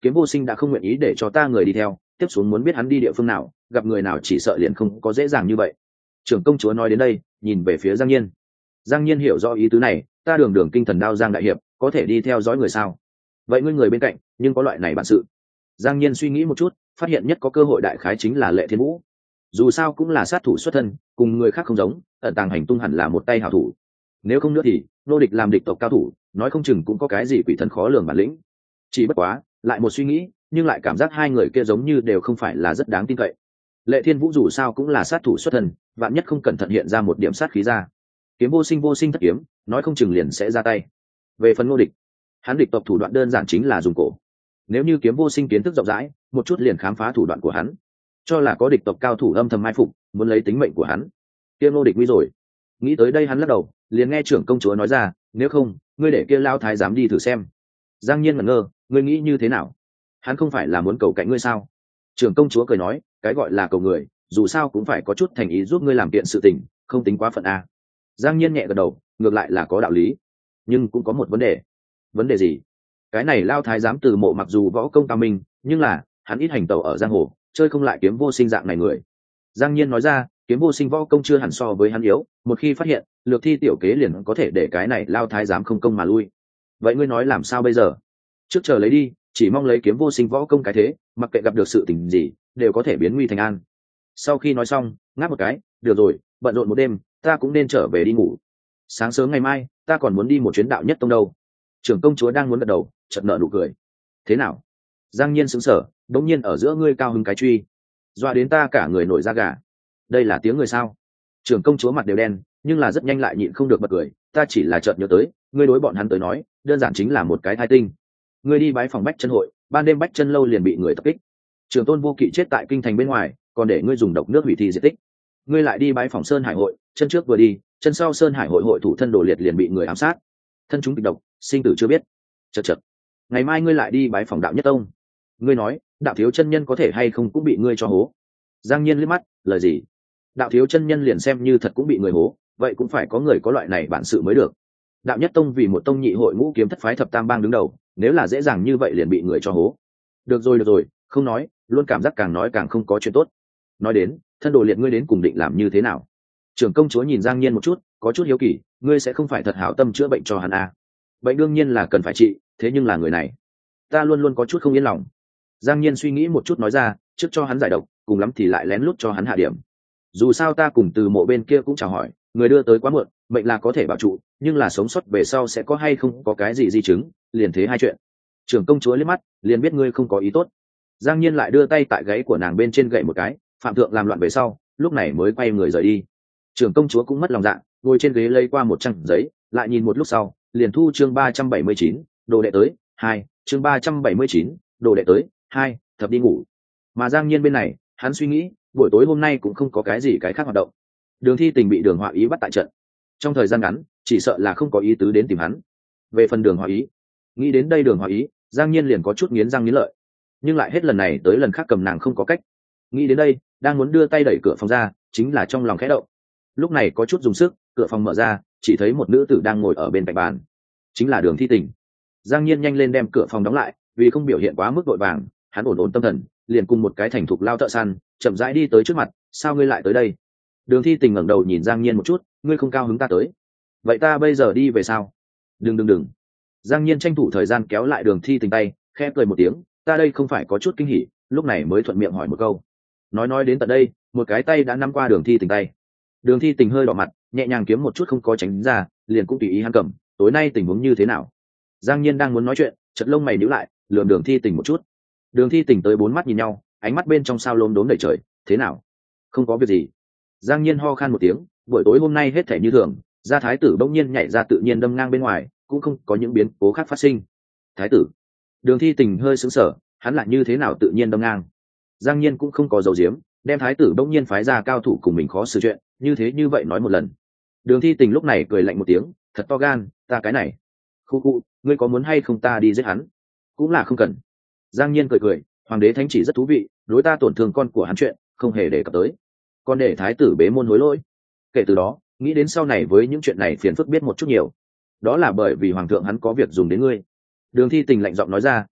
Kiếm Vô Sinh đã không nguyện ý để cho ta người đi theo, tiếp xuống muốn biết hắn đi địa phương nào, gặp người nào chỉ sợ liền không có dễ dàng như vậy. Trưởng công chúa nói đến đây, nhìn về phía Giang Nhiên. Giang Nhiên hiểu rõ ý tứ này, ta đường đường kinh thần đao Giang đại hiệp, có thể đi theo dõi người sao? Vậy ngươi người bên cạnh, nhưng có loại này bản sự. Giang Nhiên suy nghĩ một chút, phát hiện nhất có cơ hội đại khái chính là Lệ Thiên Vũ. Dù sao cũng là sát thủ xuất thân, cùng người khác không giống, ẩn tàng hành tung hẳn là một tay hảo thủ. Nếu không nữa thì nô địch làm địch tộc cao thủ, nói không chừng cũng có cái gì quỷ thần khó lường bản lĩnh. Chỉ bất quá, lại một suy nghĩ, nhưng lại cảm giác hai người kia giống như đều không phải là rất đáng tin cậy. Lệ Thiên Vũ dù sao cũng là sát thủ xuất thân, vạn nhất không cẩn thận hiện ra một điểm sát khí ra, Kiếm Vô Sinh thất kiếm, nói không chừng liền sẽ ra tay. Về phần Ngô Địch, hắn địch tộc thủ đoạn đơn giản chính là dùng cổ. Nếu như Kiếm Vô Sinh kiến thức rộng rãi, một chút liền khám phá thủ đoạn của hắn, cho là có địch tộc cao thủ âm thầm mai phục, muốn lấy tính mệnh của hắn. Kia Ngô Địch nguy rồi. Nghĩ tới đây hắn lắc đầu, liền nghe trưởng công chúa nói ra, nếu không, ngươi để kia lao thái giám đi thử xem. Giang Nhiên ngẩn ngơ, ngươi nghĩ như thế nào? Hắn không phải là muốn cầu cạnh ngươi sao? Trưởng công chúa cười nói, cái gọi là cầu người, dù sao cũng phải có chút thành ý giúp ngươi làm kiện sự tình, không tính quá phận a. Giang Nhiên nhẹ gật đầu, ngược lại là có đạo lý, nhưng cũng có một vấn đề. Vấn đề gì? Cái này lao thái giám Từ Mộ mặc dù võ công cao minh, nhưng là hắn ít hành tẩu ở giang hồ, chơi không lại Kiếm Vô Sinh dạng này người. Giang Nhiên nói ra, Kiếm Vô Sinh võ công chưa hẳn so với hắn yếu, một khi phát hiện, lược thi tiểu kế liền có thể để cái này lao thái giám không công mà lui. Vậy ngươi nói làm sao bây giờ? Trước chờ lấy đi, chỉ mong lấy Kiếm Vô Sinh võ công cái thế, mặc kệ gặp được sự tình gì, đều có thể biến nguy thành an. Sau khi nói xong, ngáp một cái, được rồi, bận rộn một đêm, ta cũng nên trở về đi ngủ. Sáng sớm ngày mai, ta còn muốn đi một chuyến đạo nhất tông đâu. Trưởng công chúa đang muốn gật đầu, chợt nở nụ cười. Thế nào? Giang Nhiên sững sờ, đống nhiên ở giữa ngươi cao hứng cái truy, doa đến ta cả người nổi da gà. Đây là tiếng người sao? Trưởng công chúa mặt đều đen, nhưng là rất nhanh lại nhịn không được bật cười. Ta chỉ là chợt nhớ tới, ngươi đối bọn hắn tới nói, đơn giản chính là một cái thai tinh. Ngươi đi bái phòng Bách Chân hội, ban đêm Bách Chân lâu liền bị người tập kích. Trường Tôn Vô Kỵ chết tại kinh thành bên ngoài, còn để ngươi dùng độc nước hủy thi diệt tích. Ngươi lại đi bái phòng Sơn Hải hội, chân trước vừa đi, chân sau Sơn Hải hội hội thủ thân đồ liệt liền bị người ám sát, thân chúng kịch độc, sinh tử chưa biết. Chậc chậc. Ngày mai ngươi lại đi bái phòng Đạo Nhất tông. Ngươi nói, Đạo thiếu chân nhân có thể hay không cũng bị ngươi cho hố. Giang Nhiên liếc mắt, lời gì? Đạo thiếu chân nhân liền xem như thật cũng bị người hố, vậy cũng phải có người có loại này bản sự mới được. Đạo Nhất tông vì một tông nhị hội ngũ kiếm thất phái thập tam bang đứng đầu, nếu là dễ dàng như vậy liền bị người cho hố. Được rồi, không nói, luôn cảm giác càng nói càng không có chuyện tốt. Nói đến, thân đồ liệt ngươi đến cùng định làm như thế nào? Trưởng công chúa nhìn Giang Nhiên một chút, có chút hiếu kỳ, ngươi sẽ không phải thật hảo tâm chữa bệnh cho hắn à? Bệnh đương nhiên là cần phải trị, thế nhưng là người này, ta luôn luôn có chút không yên lòng. Giang Nhiên suy nghĩ một chút nói ra, trước cho hắn giải độc, cùng lắm thì lại lén lút cho hắn hạ điểm. Dù sao ta cùng Từ Mộ bên kia cũng chào hỏi, người đưa tới quá muộn, bệnh là có thể bảo trụ, nhưng là sống sót về sau sẽ có hay không có cái gì di chứng, liền thế hai chuyện. Trưởng công chúa liếc mắt, liền biết ngươi không có ý tốt. Giang Nhiên lại đưa tay tại gáy của nàng bên trên gậy một cái, phạm thượng làm loạn về sau, lúc này mới quay người rời đi. Trưởng công chúa cũng mất lòng dạ, ngồi trên ghế lấy qua một trang giấy, lại nhìn một lúc sau, liền thu chương 379, đồ đệ tới, 2, chương 379, đồ đệ tới, 2, thập đi ngủ. Mà Giang Nhiên bên này, hắn suy nghĩ, buổi tối hôm nay cũng không có cái gì cái khác hoạt động. Đường Thi Tình bị Đường Họa Ý bắt tại trận, trong thời gian ngắn, chỉ sợ là không có ý tứ đến tìm hắn. Về phần Đường Họa Ý, nghĩ đến đây Đường Họa Ý, Giang Nhiên liền có chút nghiến răng nghiến lợi, nhưng lại hết lần này tới lần khác cầm nàng không có cách. Nghĩ đến đây, đang muốn đưa tay đẩy cửa phòng ra, chính là trong lòng khẽ động. Lúc này có chút dùng sức, cửa phòng mở ra, chỉ thấy một nữ tử đang ngồi ở bên cạnh bàn, chính là Đường Thi Tình. Giang Nhiên nhanh lên đem cửa phòng đóng lại, vì không biểu hiện quá mức vội vàng, hắn ổn tâm thần, liền cùng một cái thành thục lao thợ săn, chậm rãi đi tới trước mặt. Sao ngươi lại tới đây? Đường Thi Tình ngẩng đầu nhìn Giang Nhiên một chút, ngươi không cao hứng ta tới, vậy ta bây giờ đi về sao? Đừng. Giang Nhiên tranh thủ thời gian kéo lại Đường Thi Tình tay, khẽ cười một tiếng, ta đây không phải có chút kinh hỉ, lúc này mới thuận miệng hỏi một câu. Nói đến tận đây, một cái tay đã nắm qua Đường Thi Tình tay. Đường Thi Tình hơi đỏ mặt, nhẹ nhàng kiếm một chút không có tránh ra, liền cũng tùy ý hắn cầm. Tối nay tình huống như thế nào? Giang Nhiên đang muốn nói chuyện, chợt lông mày nhíu lại, lườm Đường Thi Tình một chút. Đường Thi Tình tới bốn mắt nhìn nhau, ánh mắt bên trong sao lốm đốm đầy trời. Thế nào? Không có việc gì. Giang Nhiên ho khan một tiếng, buổi tối hôm nay hết thể như thường, gia thái tử bỗng nhiên nhảy ra tự nhiên đâm ngang bên ngoài, cũng không có những biến cố khác phát sinh. Thái tử? Đường Thi Tình hơi sững sờ, hắn lại như thế nào tự nhiên đâm ngang? Giang Nhiên cũng không có dấu diếm, đem thái tử bỗng nhiên phái ra cao thủ cùng mình khó xử chuyện, như vậy nói một lần. Đường Thi Tình lúc này cười lạnh một tiếng, thật to gan, ta cái này. Khu, ngươi có muốn hay không ta đi giết hắn? Cũng là không cần. Giang Nhiên cười, hoàng đế thánh chỉ rất thú vị, đối ta tổn thương con của hắn chuyện, không hề đề cập tới. Còn để thái tử bế môn hối lỗi. Kể từ đó, nghĩ đến sau này với những chuyện này phiền phức biết một chút nhiều. Đó là bởi vì hoàng thượng hắn có việc dùng đến ngươi. Đường Thi Tình lạnh giọng nói ra,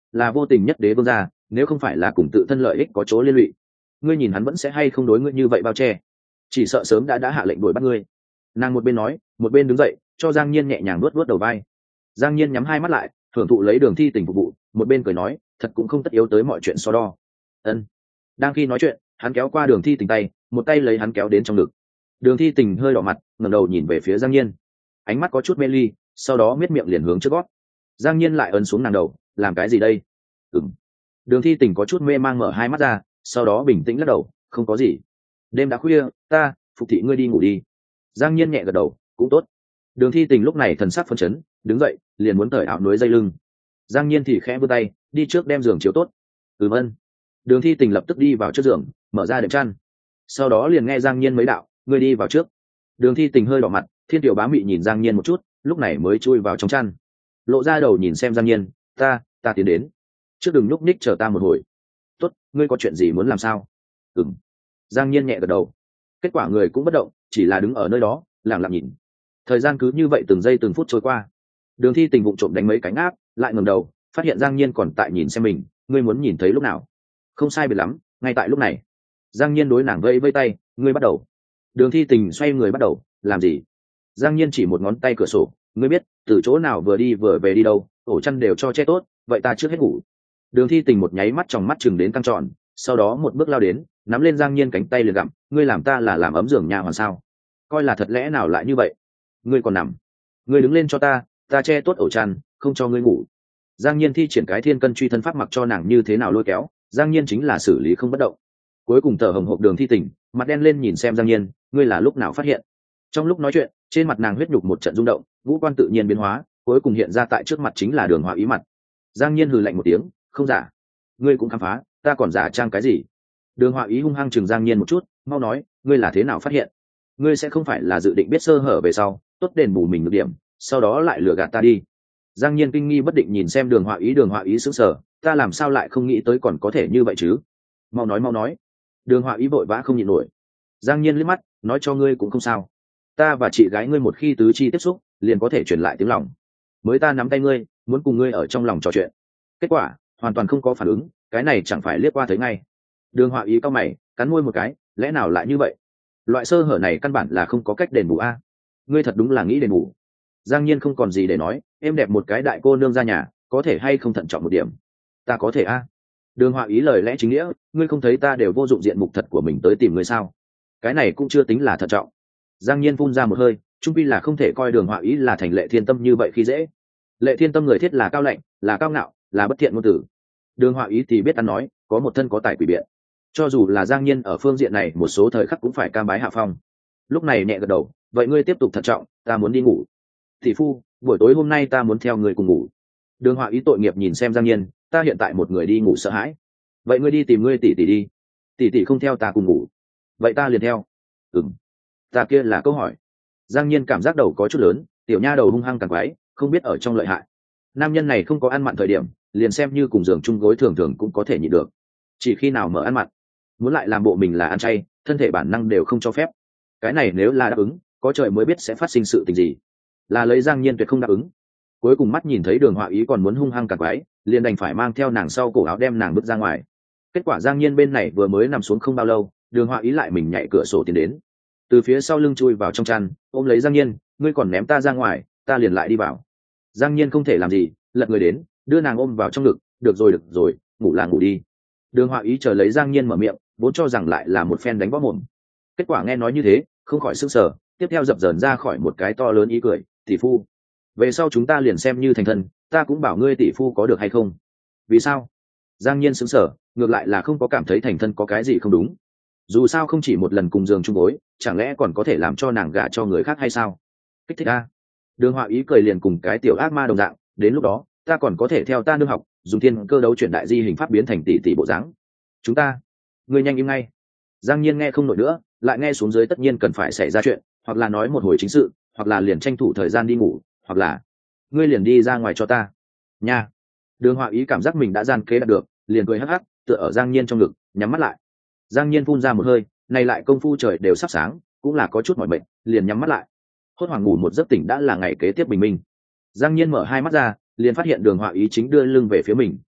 là vô tình nhất đế vương gia, nếu không phải là cùng tự thân lợi ích có chỗ liên lụy, ngươi nhìn hắn vẫn sẽ hay không đối ngươi như vậy bao che, chỉ sợ sớm đã hạ lệnh đuổi bắt ngươi. Nàng một bên nói một bên đứng dậy cho Giang Nhiên nhẹ nhàng nuốt đầu vai. Giang Nhiên nhắm hai mắt lại hưởng thụ lấy Đường Thi Tình phục vụ, một bên cười nói thật cũng không tất yếu tới mọi chuyện so đo. Ân. Đang khi nói chuyện hắn kéo qua Đường Thi Tình tay, một tay lấy hắn kéo đến trong ngực. Đường Thi Tình hơi đỏ mặt ngẩng đầu nhìn về phía Giang Nhiên, ánh mắt có chút mê ly, sau đó miết miệng liền hướng trước gót. Giang Nhiên lại ấn xuống nàng đầu, làm cái gì đây? Ừm. Đường Thi Tình có chút mê mang mở hai mắt ra, sau đó bình tĩnh lắc đầu, không có gì. Đêm đã khuya, ta phục thị ngươi đi ngủ đi. Giang Nhiên nhẹ gật đầu, cũng tốt. Đường Thi Tình lúc này thần sắc phấn chấn, đứng dậy liền muốn cởi áo núi dây lưng. Giang Nhiên thì khẽ vươn tay đi trước đem giường chiếu tốt. Ân. Đường Thi Tình lập tức đi vào trước giường, mở ra đệm chăn, sau đó liền nghe Giang Nhiên mấy đạo, ngươi đi vào trước. Đường Thi Tình hơi đỏ mặt, Thiên Tiểu Bá Mị nhìn Giang Nhiên một chút, lúc này mới chui vào trong chăn, lộ ra đầu nhìn xem Giang Nhiên, ta tiến đến, trước đừng nhúc nhích, chờ ta một hồi. Tốt, ngươi có chuyện gì muốn làm sao? Ừm. Giang Nhiên nhẹ gật đầu. Kết quả người cũng bất động, chỉ là đứng ở nơi đó lặng lặng nhìn. Thời gian cứ như vậy từng giây từng phút trôi qua. Đường Thi Tình vụng trộm đánh mấy cánh áp, lại ngẩng đầu phát hiện Giang Nhiên còn tại nhìn xem mình, ngươi muốn nhìn thấy lúc nào? Không sai biệt lắm, ngay tại lúc này. Giang Nhiên đối nàng vẫy vẫy tay, ngươi bắt đầu. Đường Thi Tình xoay người bắt đầu, làm gì? Giang Nhiên chỉ một ngón tay cửa sổ, ngươi biết từ chỗ nào vừa đi vừa về đi đâu, ổ chăn đều cho che tốt, vậy ta trước hết ngủ. Đường Thi Tình một nháy mắt trong mắt chừng đến căng tròn, sau đó một bước lao đến nắm lên Giang Nhiên cánh tay liền gặm, ngươi làm ta là làm ấm giường nhà hoàn sao? Coi là thật lẽ nào lại như vậy? Ngươi còn nằm, ngươi đứng lên cho ta che tốt ổ chăn, không cho ngươi ngủ. Giang Nhiên thi triển cái thiên cân truy thân pháp, mặc cho nàng như thế nào lôi kéo, Giang Nhiên chính là xử lý không bất động. Cuối cùng thở hồng hộc Đường Thi Tình mặt đen lên nhìn xem Giang Nhiên, ngươi là lúc nào phát hiện? Trong lúc nói chuyện trên mặt nàng huyết nhục một trận rung động, ngũ quan tự nhiên biến hóa, cuối cùng hiện ra tại trước mặt chính là Đường Họa Ý mặt. Giang Nhiên hừ lạnh một tiếng, không giả, ngươi cũng khám phá, ta còn giả trang cái gì? Đường Họa Ý hung hăng chừng Giang Nhiên một chút, mau nói, ngươi là thế nào phát hiện? Ngươi sẽ không phải là dự định biết sơ hở về sau tốt đền bù mình được điểm, sau đó lại lừa gạt ta đi? Giang Nhiên kinh nghi bất định nhìn xem Đường Họa Ý sững sờ, ta làm sao lại không nghĩ tới còn có thể như vậy chứ? Mau nói. Đường Họa Ý vội vã không nhịn nổi. Giang Nhiên liếc mắt, nói cho ngươi cũng không sao, ta và chị gái ngươi một khi tứ chi tiếp xúc liền có thể truyền lại tiếng lòng, mới ta nắm tay ngươi muốn cùng ngươi ở trong lòng trò chuyện, kết quả hoàn toàn không có phản ứng, cái này chẳng phải liếc qua thấy ngay. Đường Họa Ý cau mày cắn môi một cái, lẽ nào lại như vậy? Loại sơ hở này căn bản là không có cách đền bù a. Ngươi thật đúng là nghĩ đền bù. Giang Nhiên không còn gì để nói, em đẹp một cái đại cô nương ra nhà, có thể hay không thận trọng một điểm? Ta có thể a. Đường Họa Ý lời lẽ chính nghĩa, ngươi không thấy ta đều vô dụng diện mục thật của mình tới tìm ngươi sao? Cái này cũng chưa tính là thận trọng. Giang Nhiên phun ra một hơi, trung pi là không thể coi Đường Họa Ý là thành Lệ Thiên Tâm như vậy khi dễ. Lệ Thiên Tâm người thiết là cao lạnh, là cao ngạo, là bất thiện ngôn tử. Đường Họa Ý thì biết ăn nói, có một thân có tài quỷ biện. Cho dù là Giang Nhiên ở phương diện này một số thời khắc cũng phải cam bái hạ phong. Lúc này nhẹ gật đầu, vậy ngươi tiếp tục thận trọng, ta muốn đi ngủ. Thị phu, buổi tối hôm nay ta muốn theo người cùng ngủ. Đường Họa Ý tội nghiệp nhìn xem Giang Nhiên, ta hiện tại một người đi ngủ sợ hãi. Vậy ngươi đi tìm ngươi tỷ tỷ đi. Tỷ tỷ không theo ta cùng ngủ, vậy ta liền theo. Ta kia là câu hỏi. Giang Nhiên cảm giác đầu có chút lớn, tiểu nha đầu hung hăng càng quái, không biết ở trong lợi hại. Nam nhân này không có ăn mặn thời điểm, liền xem như cùng giường chung gối thường thường cũng có thể nhịn được, chỉ khi nào mở ăn mặn, muốn lại làm bộ mình là ăn chay, thân thể bản năng đều không cho phép. Cái này nếu là đáp ứng, có trời mới biết sẽ phát sinh sự tình gì. Là lấy Giang Nhiên tuyệt không đáp ứng. Cuối cùng mắt nhìn thấy Đường Họa Ý còn muốn hung hăng càng quái, liền đành phải mang theo nàng sau cổ áo đem nàng bước ra ngoài. Kết quả Giang Nhiên bên này vừa mới nằm xuống không bao lâu, Đường Họa Ý lại mình nhảy cửa sổ tiến đến, từ phía sau lưng chui vào trong chăn, ôm lấy Giang Nhiên, ngươi còn ném ta ra ngoài, ta liền lại đi vào. Giang Nhiên không thể làm gì, lật người đến đưa nàng ôm vào trong ngực, được rồi, ngủ là ngủ đi. Đường Họa Ý chờ lấy Giang Nhiên mở miệng, vốn cho rằng lại là một phen đánh võ mồm, kết quả nghe nói như thế không khỏi sững sờ, tiếp theo dập dờn ra khỏi một cái to lớn ý cười, tỷ phu, về sau chúng ta liền xem như thành thân, ta cũng bảo ngươi tỷ phu có được hay không? Vì sao? Giang Nhiên sững sờ, ngược lại là không có cảm thấy thành thân có cái gì không đúng. Dù sao không chỉ một lần cùng giường chung gối, chẳng lẽ còn có thể làm cho nàng gả cho người khác hay sao? Kích thích a. Đường Họa Ý cười liền cùng cái tiểu ác ma đồng dạng, đến lúc đó ta còn có thể theo ta nương học, dùng thiên cơ đấu chuyển đại di hình pháp biến thành tỷ tỷ bộ dáng. Chúng ta, ngươi nhanh im ngay. Giang Nhiên nghe không nổi nữa, lại nghe xuống dưới tất nhiên cần phải xảy ra chuyện, hoặc là nói một hồi chính sự, hoặc là liền tranh thủ thời gian đi ngủ, hoặc là ngươi liền đi ra ngoài cho ta nha. Đường Họa Ý cảm giác mình đã gian kế đạt được, liền cười hắc hắc tựa ở Giang Nhiên trong ngực, nhắm mắt lại. Giang Nhiên phun ra một hơi, này lại công phu trời đều sắp sáng, cũng là có chút mỏi mệt, liền nhắm mắt lại. Hốt hoảng ngủ một giấc tỉnh đã là ngày kế tiếp bình minh. Giang Nhiên mở hai mắt ra, liền phát hiện Đường Họa Ý chính đưa lưng về phía mình,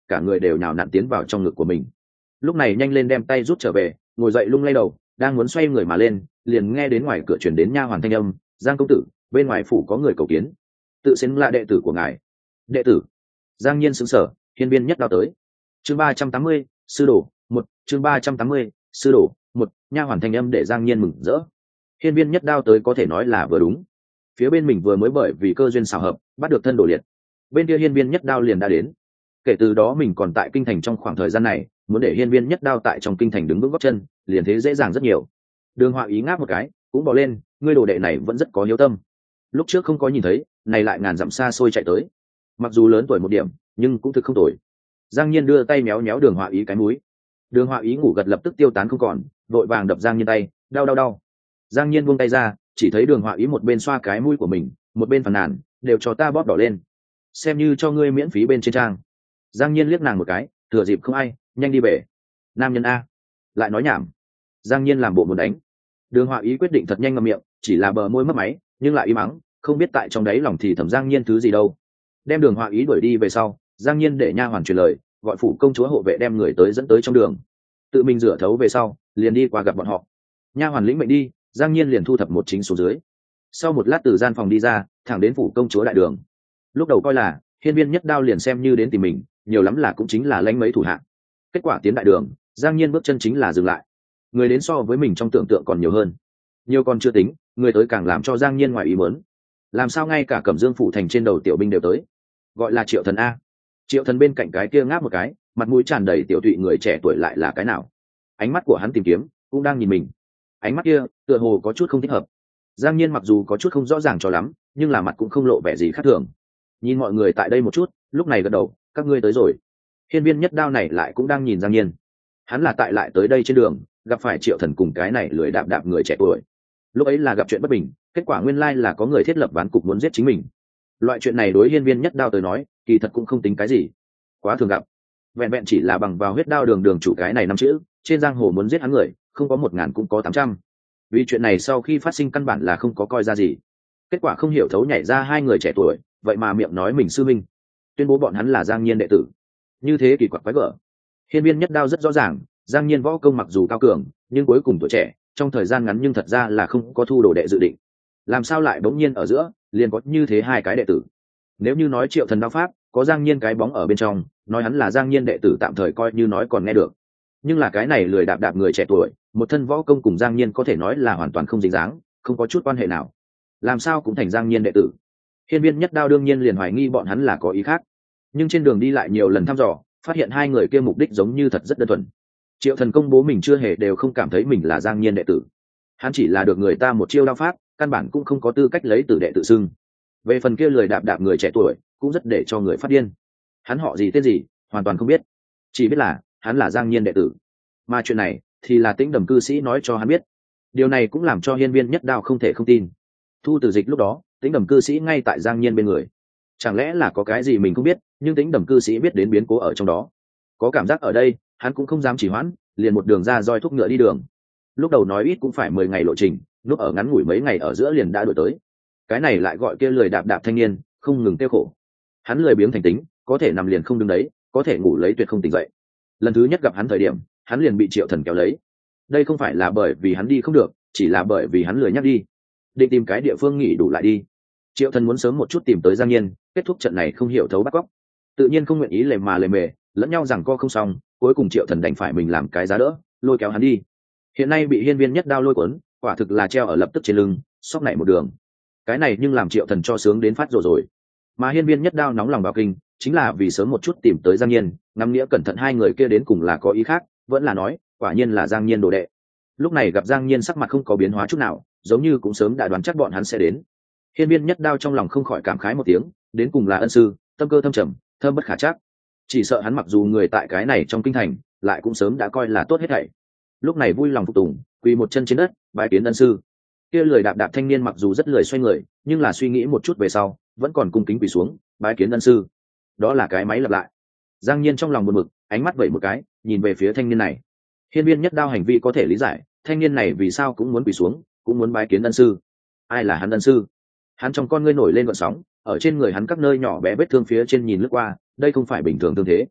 cả người đều nhào nặn tiến vào trong ngực của mình. Lúc này nhanh lên đem tay rút trở về, ngồi dậy lung lay đầu, đang muốn xoay người mà lên, liền nghe đến ngoài cửa chuyển đến nha hoàn thanh âm: Giang công tử, bên ngoài phủ có người cầu kiến. Tự xưng là đệ tử của ngài. Đệ tử? Giang Nhiên sững sờ. Hiên Viên Nhất Đao tới. Chương 380, sư đồ một. Chương 380, sư đồ một. Nha hoàn thanh âm để Giang Nhiên mừng rỡ. Hiên Viên Nhất Đao tới có thể nói là vừa đúng. Phía bên mình vừa mới bởi vì cơ duyên xảo hợp bắt được thân đồ liệt, bên kia Hiên Viên Nhất Đao liền đã đến. Kể từ đó mình còn tại kinh thành trong khoảng thời gian này, muốn để Hiên Viên Nhất Đao tại trong kinh thành đứng vững gót chân, liền thế dễ dàng rất nhiều. Đường Họa Ý ngáp một cái, cũng bỏ lên, ngươi đồ đệ này vẫn rất có hiếu tâm. Lúc trước không có nhìn thấy, này lại ngàn dặm xa xôi chạy tới. Mặc dù lớn tuổi một điểm, nhưng cũng thực không tồi. Giang Nhiên đưa tay méo méo Đường Họa Ý cái mũi. Đường Họa Ý ngủ gật lập tức tiêu tán không còn, vội vàng đập Giang Nhiên tay, đau đau đau. Giang Nhiên buông tay ra, chỉ thấy Đường Họa Ý một bên xoa cái mũi của mình, một bên phàn nàn, đều cho ta bóp đỏ lên, xem như cho ngươi miễn phí bên trên trang. Giang Nhiên liếc nàng một cái, thừa dịp không ai, nhanh đi về. Nam nhân a, lại nói nhảm. Giang Nhiên làm bộ muốn đánh. Đường Họa Ý quyết định thật nhanh ngậm miệng, chỉ là bờ môi mất máy, nhưng lại im mắng, không biết tại trong đấy lòng thì thầm Giang Nhiên thứ gì đâu. Đem Đường Họa Ý đuổi đi về sau, Giang Nhiên để nha hoàn truyền lời, gọi phủ công chúa hộ vệ đem người tới dẫn tới trong đường. Tự mình rửa thấu về sau, liền đi qua gặp bọn họ. Nha hoàn lĩnh mệnh đi, Giang Nhiên liền thu thập một chính số dưới. Sau một lát từ gian phòng đi ra, thẳng đến phủ công chúa đại đường. Lúc đầu coi là Hiên Viên Nhất Đao liền xem như đến tìm mình, nhiều lắm là cũng chính là lãnh mấy thủ hạ. Kết quả tiến đại đường, Giang Nhiên bước chân chính là dừng lại. Người đến so với mình trong tưởng tượng còn nhiều hơn. Nhiều còn chưa tính, người tới càng làm cho Giang Nhiên ngoài ý muốn. Làm sao ngay cả Cẩm Dương phủ thành trên đầu tiểu binh đều tới? Gọi là Triệu Thần a. Triệu Thần bên cạnh cái kia ngáp một cái, mặt mũi tràn đầy tiểu tụy người trẻ tuổi lại là cái nào? Ánh mắt của hắn tìm kiếm, cũng đang nhìn mình. Ánh mắt kia, tựa hồ có chút không thích hợp. Giang Nhiên mặc dù có chút không rõ ràng cho lắm, nhưng là mặt cũng không lộ vẻ gì khác thường. Nhìn mọi người tại đây một chút, lúc này gật đầu, các ngươi tới rồi. Hiên Viên Nhất Đao này lại cũng đang nhìn Giang Nhiên. Hắn là tại lại tới đây trên đường, gặp phải Triệu Thần cùng cái này lười đạp đạp người trẻ tuổi. Lúc ấy là gặp chuyện bất bình, kết quả nguyên lai là có người thiết lập ván cục muốn giết chính mình. Loại chuyện này đối Hiên Viên Nhất Đao tới nói, kỳ thật cũng không tính cái gì, quá thường gặp. Vẹn vẹn chỉ là bằng vào huyết đao đường đường chủ cái này năm chữ, trên giang hồ muốn giết hắn người, không có 1000 cũng có 800. Vì chuyện này sau khi phát sinh căn bản là không có coi ra gì. Kết quả không hiểu thấu nhảy ra hai người trẻ tuổi, vậy mà miệng nói mình sư minh, tuyên bố bọn hắn là Giang Nhiên đệ tử. Như thế kỳ quặc quái gở. Hiên Viên Nhất Đao rất rõ ràng, Giang Nhiên võ công mặc dù cao cường, nhưng cuối cùng tuổi trẻ, trong thời gian ngắn nhưng thật ra là không có thu đồ đệ dự định. Làm sao lại bỗng nhiên ở giữa liền có như thế hai cái đệ tử? Nếu như nói Triệu Thần đao pháp có Giang Nhiên cái bóng ở bên trong, nói hắn là Giang Nhiên đệ tử tạm thời coi như nói còn nghe được. Nhưng là cái này lười đạp đạp người trẻ tuổi, một thân võ công cùng Giang Nhiên có thể nói là hoàn toàn không dính dáng, không có chút quan hệ nào. Làm sao cũng thành Giang Nhiên đệ tử? Hiên Viên Nhất Đao đương nhiên liền hoài nghi bọn hắn là có ý khác. Nhưng trên đường đi lại nhiều lần thăm dò, phát hiện hai người kia mục đích giống như thật rất đơn thuần. Triệu Thần công bố mình chưa hề đều không cảm thấy mình là Giang Nhiên đệ tử. Hắn chỉ là được người ta một chiêu đao pháp, căn bản cũng không có tư cách lấy tử đệ tự xưng. Về phần kia lười đạp đạp người trẻ tuổi, cũng rất để cho người phát điên. Hắn họ gì tên gì, hoàn toàn không biết, chỉ biết là hắn là Giang Nhiên đệ tử. Mà chuyện này thì là Tĩnh Đầm cư sĩ nói cho hắn biết. Điều này cũng làm cho Hiên Viên Nhất Đao không thể không tin. Thu Tử Dịch lúc đó, Tĩnh Đầm cư sĩ ngay tại Giang Nhiên bên người. Chẳng lẽ là có cái gì mình không biết, nhưng Tĩnh Đầm cư sĩ biết đến biến cố ở trong đó. Có cảm giác ở đây, hắn cũng không dám chỉ hoãn, liền một đường ra roi thúc ngựa đi đường. Lúc đầu nói ít cũng phải 10 ngày lộ trình, lúc ở ngắn ngủi mấy ngày ở giữa liền đã đuổi tới. Cái này lại gọi kia lười đạp đạp thanh niên, không ngừng tiêu khổ. Hắn lười biếng thành tính, có thể nằm liền không đứng đấy, có thể ngủ lấy tuyệt không tỉnh dậy. Lần thứ nhất gặp hắn thời điểm, hắn liền bị Triệu Thần kéo lấy. Đây không phải là bởi vì hắn đi không được, chỉ là bởi vì hắn lười nhắc đi, định tìm cái địa phương nghỉ đủ lại đi. Triệu Thần muốn sớm một chút tìm tới Giang Nhiên, kết thúc trận này không hiểu thấu bắt cóc, tự nhiên không nguyện ý lề mà lề mề, lẫn nhau rằng co không xong, cuối cùng Triệu Thần đành phải mình làm cái giá đỡ, lôi kéo hắn đi. Hiện nay bị Hiên Viên Nhất Đao lôi cuốn, quả thực là treo ở lập tức trên lưng, sóc nảy một đường. Cái này nhưng làm Triệu Thần cho sướng đến phát rồi. Mà Hiên Viên Nhất Đao nóng lòng vào kinh, chính là vì sớm một chút tìm tới Giang Nhiên, ngắm nghĩa cẩn thận hai người kia đến cùng là có ý khác, vẫn là nói, quả nhiên là Giang Nhiên đồ đệ. Lúc này gặp Giang Nhiên sắc mặt không có biến hóa chút nào, giống như cũng sớm đã đoán chắc bọn hắn sẽ đến. Hiên Viên Nhất Đao trong lòng không khỏi cảm khái một tiếng, đến cùng là ân sư, tâm cơ thâm trầm, thâm bất khả trắc. Chỉ sợ hắn mặc dù người tại cái này trong kinh thành, lại cũng sớm đã coi là tốt hết thảy. Lúc này vui lòng phục tùng, quỳ một chân trên đất, bái kiến ân sư. Kia lười đạp đạp thanh niên mặc dù rất lười xoay người, nhưng là suy nghĩ một chút về sau, vẫn còn cung kính quỳ xuống, bái kiến ân sư. Đó là cái máy lặp lại. Giang Nhiên trong lòng buồn bực, ánh mắt vẩy một cái, nhìn về phía thanh niên này. Hiên Viên Nhất Đao hành vi có thể lý giải, thanh niên này vì sao cũng muốn quỳ xuống, cũng muốn bái kiến ân sư. Ai là hắn ân sư? Hắn trong con ngươi nổi lên gợn sóng, ở trên người hắn các nơi nhỏ bé vết thương phía trên nhìn lướt qua, đây không phải bình thường thương thế.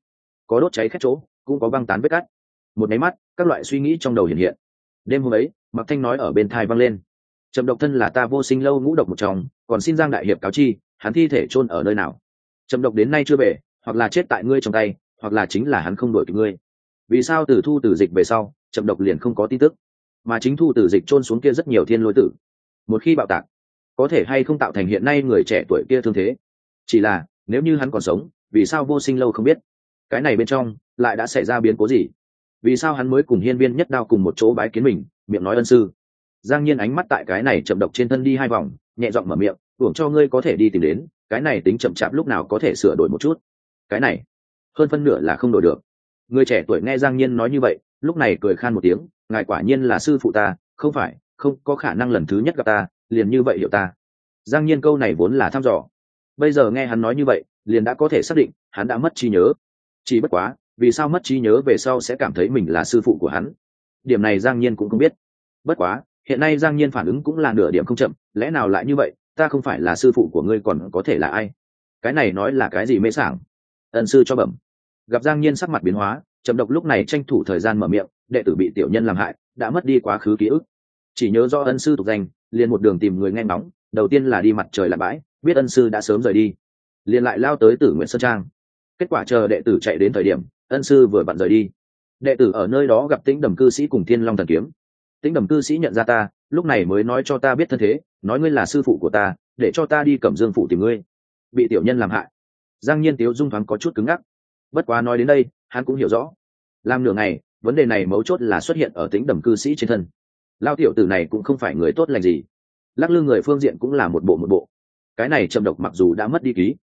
có đốt cháy khét chỗ, cũng có băng tán vết cắt. Một máy mắt, các loại suy nghĩ trong đầu hiện hiện. Đêm hôm ấy, Mặc Thanh nói ở bên tai vang lên: Trầm Độc thân là ta Vô Sinh lâu ngũ độc một trong, còn xin Giang đại hiệp cáo chi, hắn thi thể chôn ở nơi nào? Trầm Độc đến nay chưa về, hoặc là chết tại ngươi trong tay, hoặc là chính là hắn không đuổi kịp ngươi. Vì sao từ Thu Tử Dịch về sau, Trầm Độc liền không có tin tức, mà chính Thu Tử Dịch chôn xuống kia rất nhiều thiên lôi tử, một khi bạo tạc, có thể hay không tạo thành hiện nay người trẻ tuổi kia thương thế? Chỉ là, nếu như hắn còn sống, vì sao Vô Sinh lâu không biết? Cái này bên trong lại đã xảy ra biến cố gì? Vì sao hắn mới cùng Hiên Viên Nhất Đao cùng một chỗ bái kiến mình, miệng nói ân sư? Giang Nhiên ánh mắt tại cái này Trầm Độc trên thân đi hai vòng, nhẹ giọng mở miệng, "Tưởng cho ngươi có thể đi tìm đến, cái này tính chậm chạp lúc nào có thể sửa đổi một chút. Cái này, hơn phân nửa là không đổi được." Người trẻ tuổi nghe Giang Nhiên nói như vậy, lúc này cười khan một tiếng, "Ngài quả nhiên là sư phụ ta, không phải, không có khả năng lần thứ nhất gặp ta, liền như vậy hiểu ta." Giang Nhiên câu này vốn là thăm dò, bây giờ nghe hắn nói như vậy, liền đã có thể xác định, hắn đã mất trí nhớ. Chỉ bất quá, vì sao mất trí nhớ về sau sẽ cảm thấy mình là sư phụ của hắn? Điểm này Giang Nhiên cũng không biết. Bất quá, hiện nay Giang Nhiên phản ứng cũng là nửa điểm không chậm, lẽ nào lại như vậy, ta không phải là sư phụ của ngươi còn có thể là ai? Cái này nói là cái gì mê sảng? Ân sư cho bẩm. Gặp Giang Nhiên sắc mặt biến hóa, Trầm Độc lúc này tranh thủ thời gian mở miệng, đệ tử bị tiểu nhân làm hại, đã mất đi quá khứ ký ức, chỉ nhớ do ân sư tục danh, liền một đường tìm người nghe ngóng, đầu tiên là đi mặt trời lặn bãi, biết ân sư đã sớm rời đi, liền lại lao tới Tử Nguyện Sơn Trang. Kết quả chờ đệ tử chạy đến thời điểm, ân sư vừa vặn rời đi. Đệ tử ở nơi đó gặp Tĩnh Đầm cư sĩ cùng Thiên Long thần kiếm. Tĩnh Đầm cư sĩ nhận ra ta, lúc này mới nói cho ta biết thân thế, nói ngươi là sư phụ của ta, để cho ta đi Cẩm Dương phủ tìm ngươi. Bị tiểu nhân làm hại. Giang Nhiên tiếu dung thoáng có chút cứng ngắc. Bất quá nói đến đây, hắn cũng hiểu rõ. Làm nửa ngày, vấn đề này mấu chốt là xuất hiện ở Tĩnh Đầm cư sĩ trên thân. Lao tiểu tử này cũng không phải người tốt lành gì. Lắc lư người phương diện cũng là một bộ. Cái này Trầm Độc mặc dù đã mất đi ký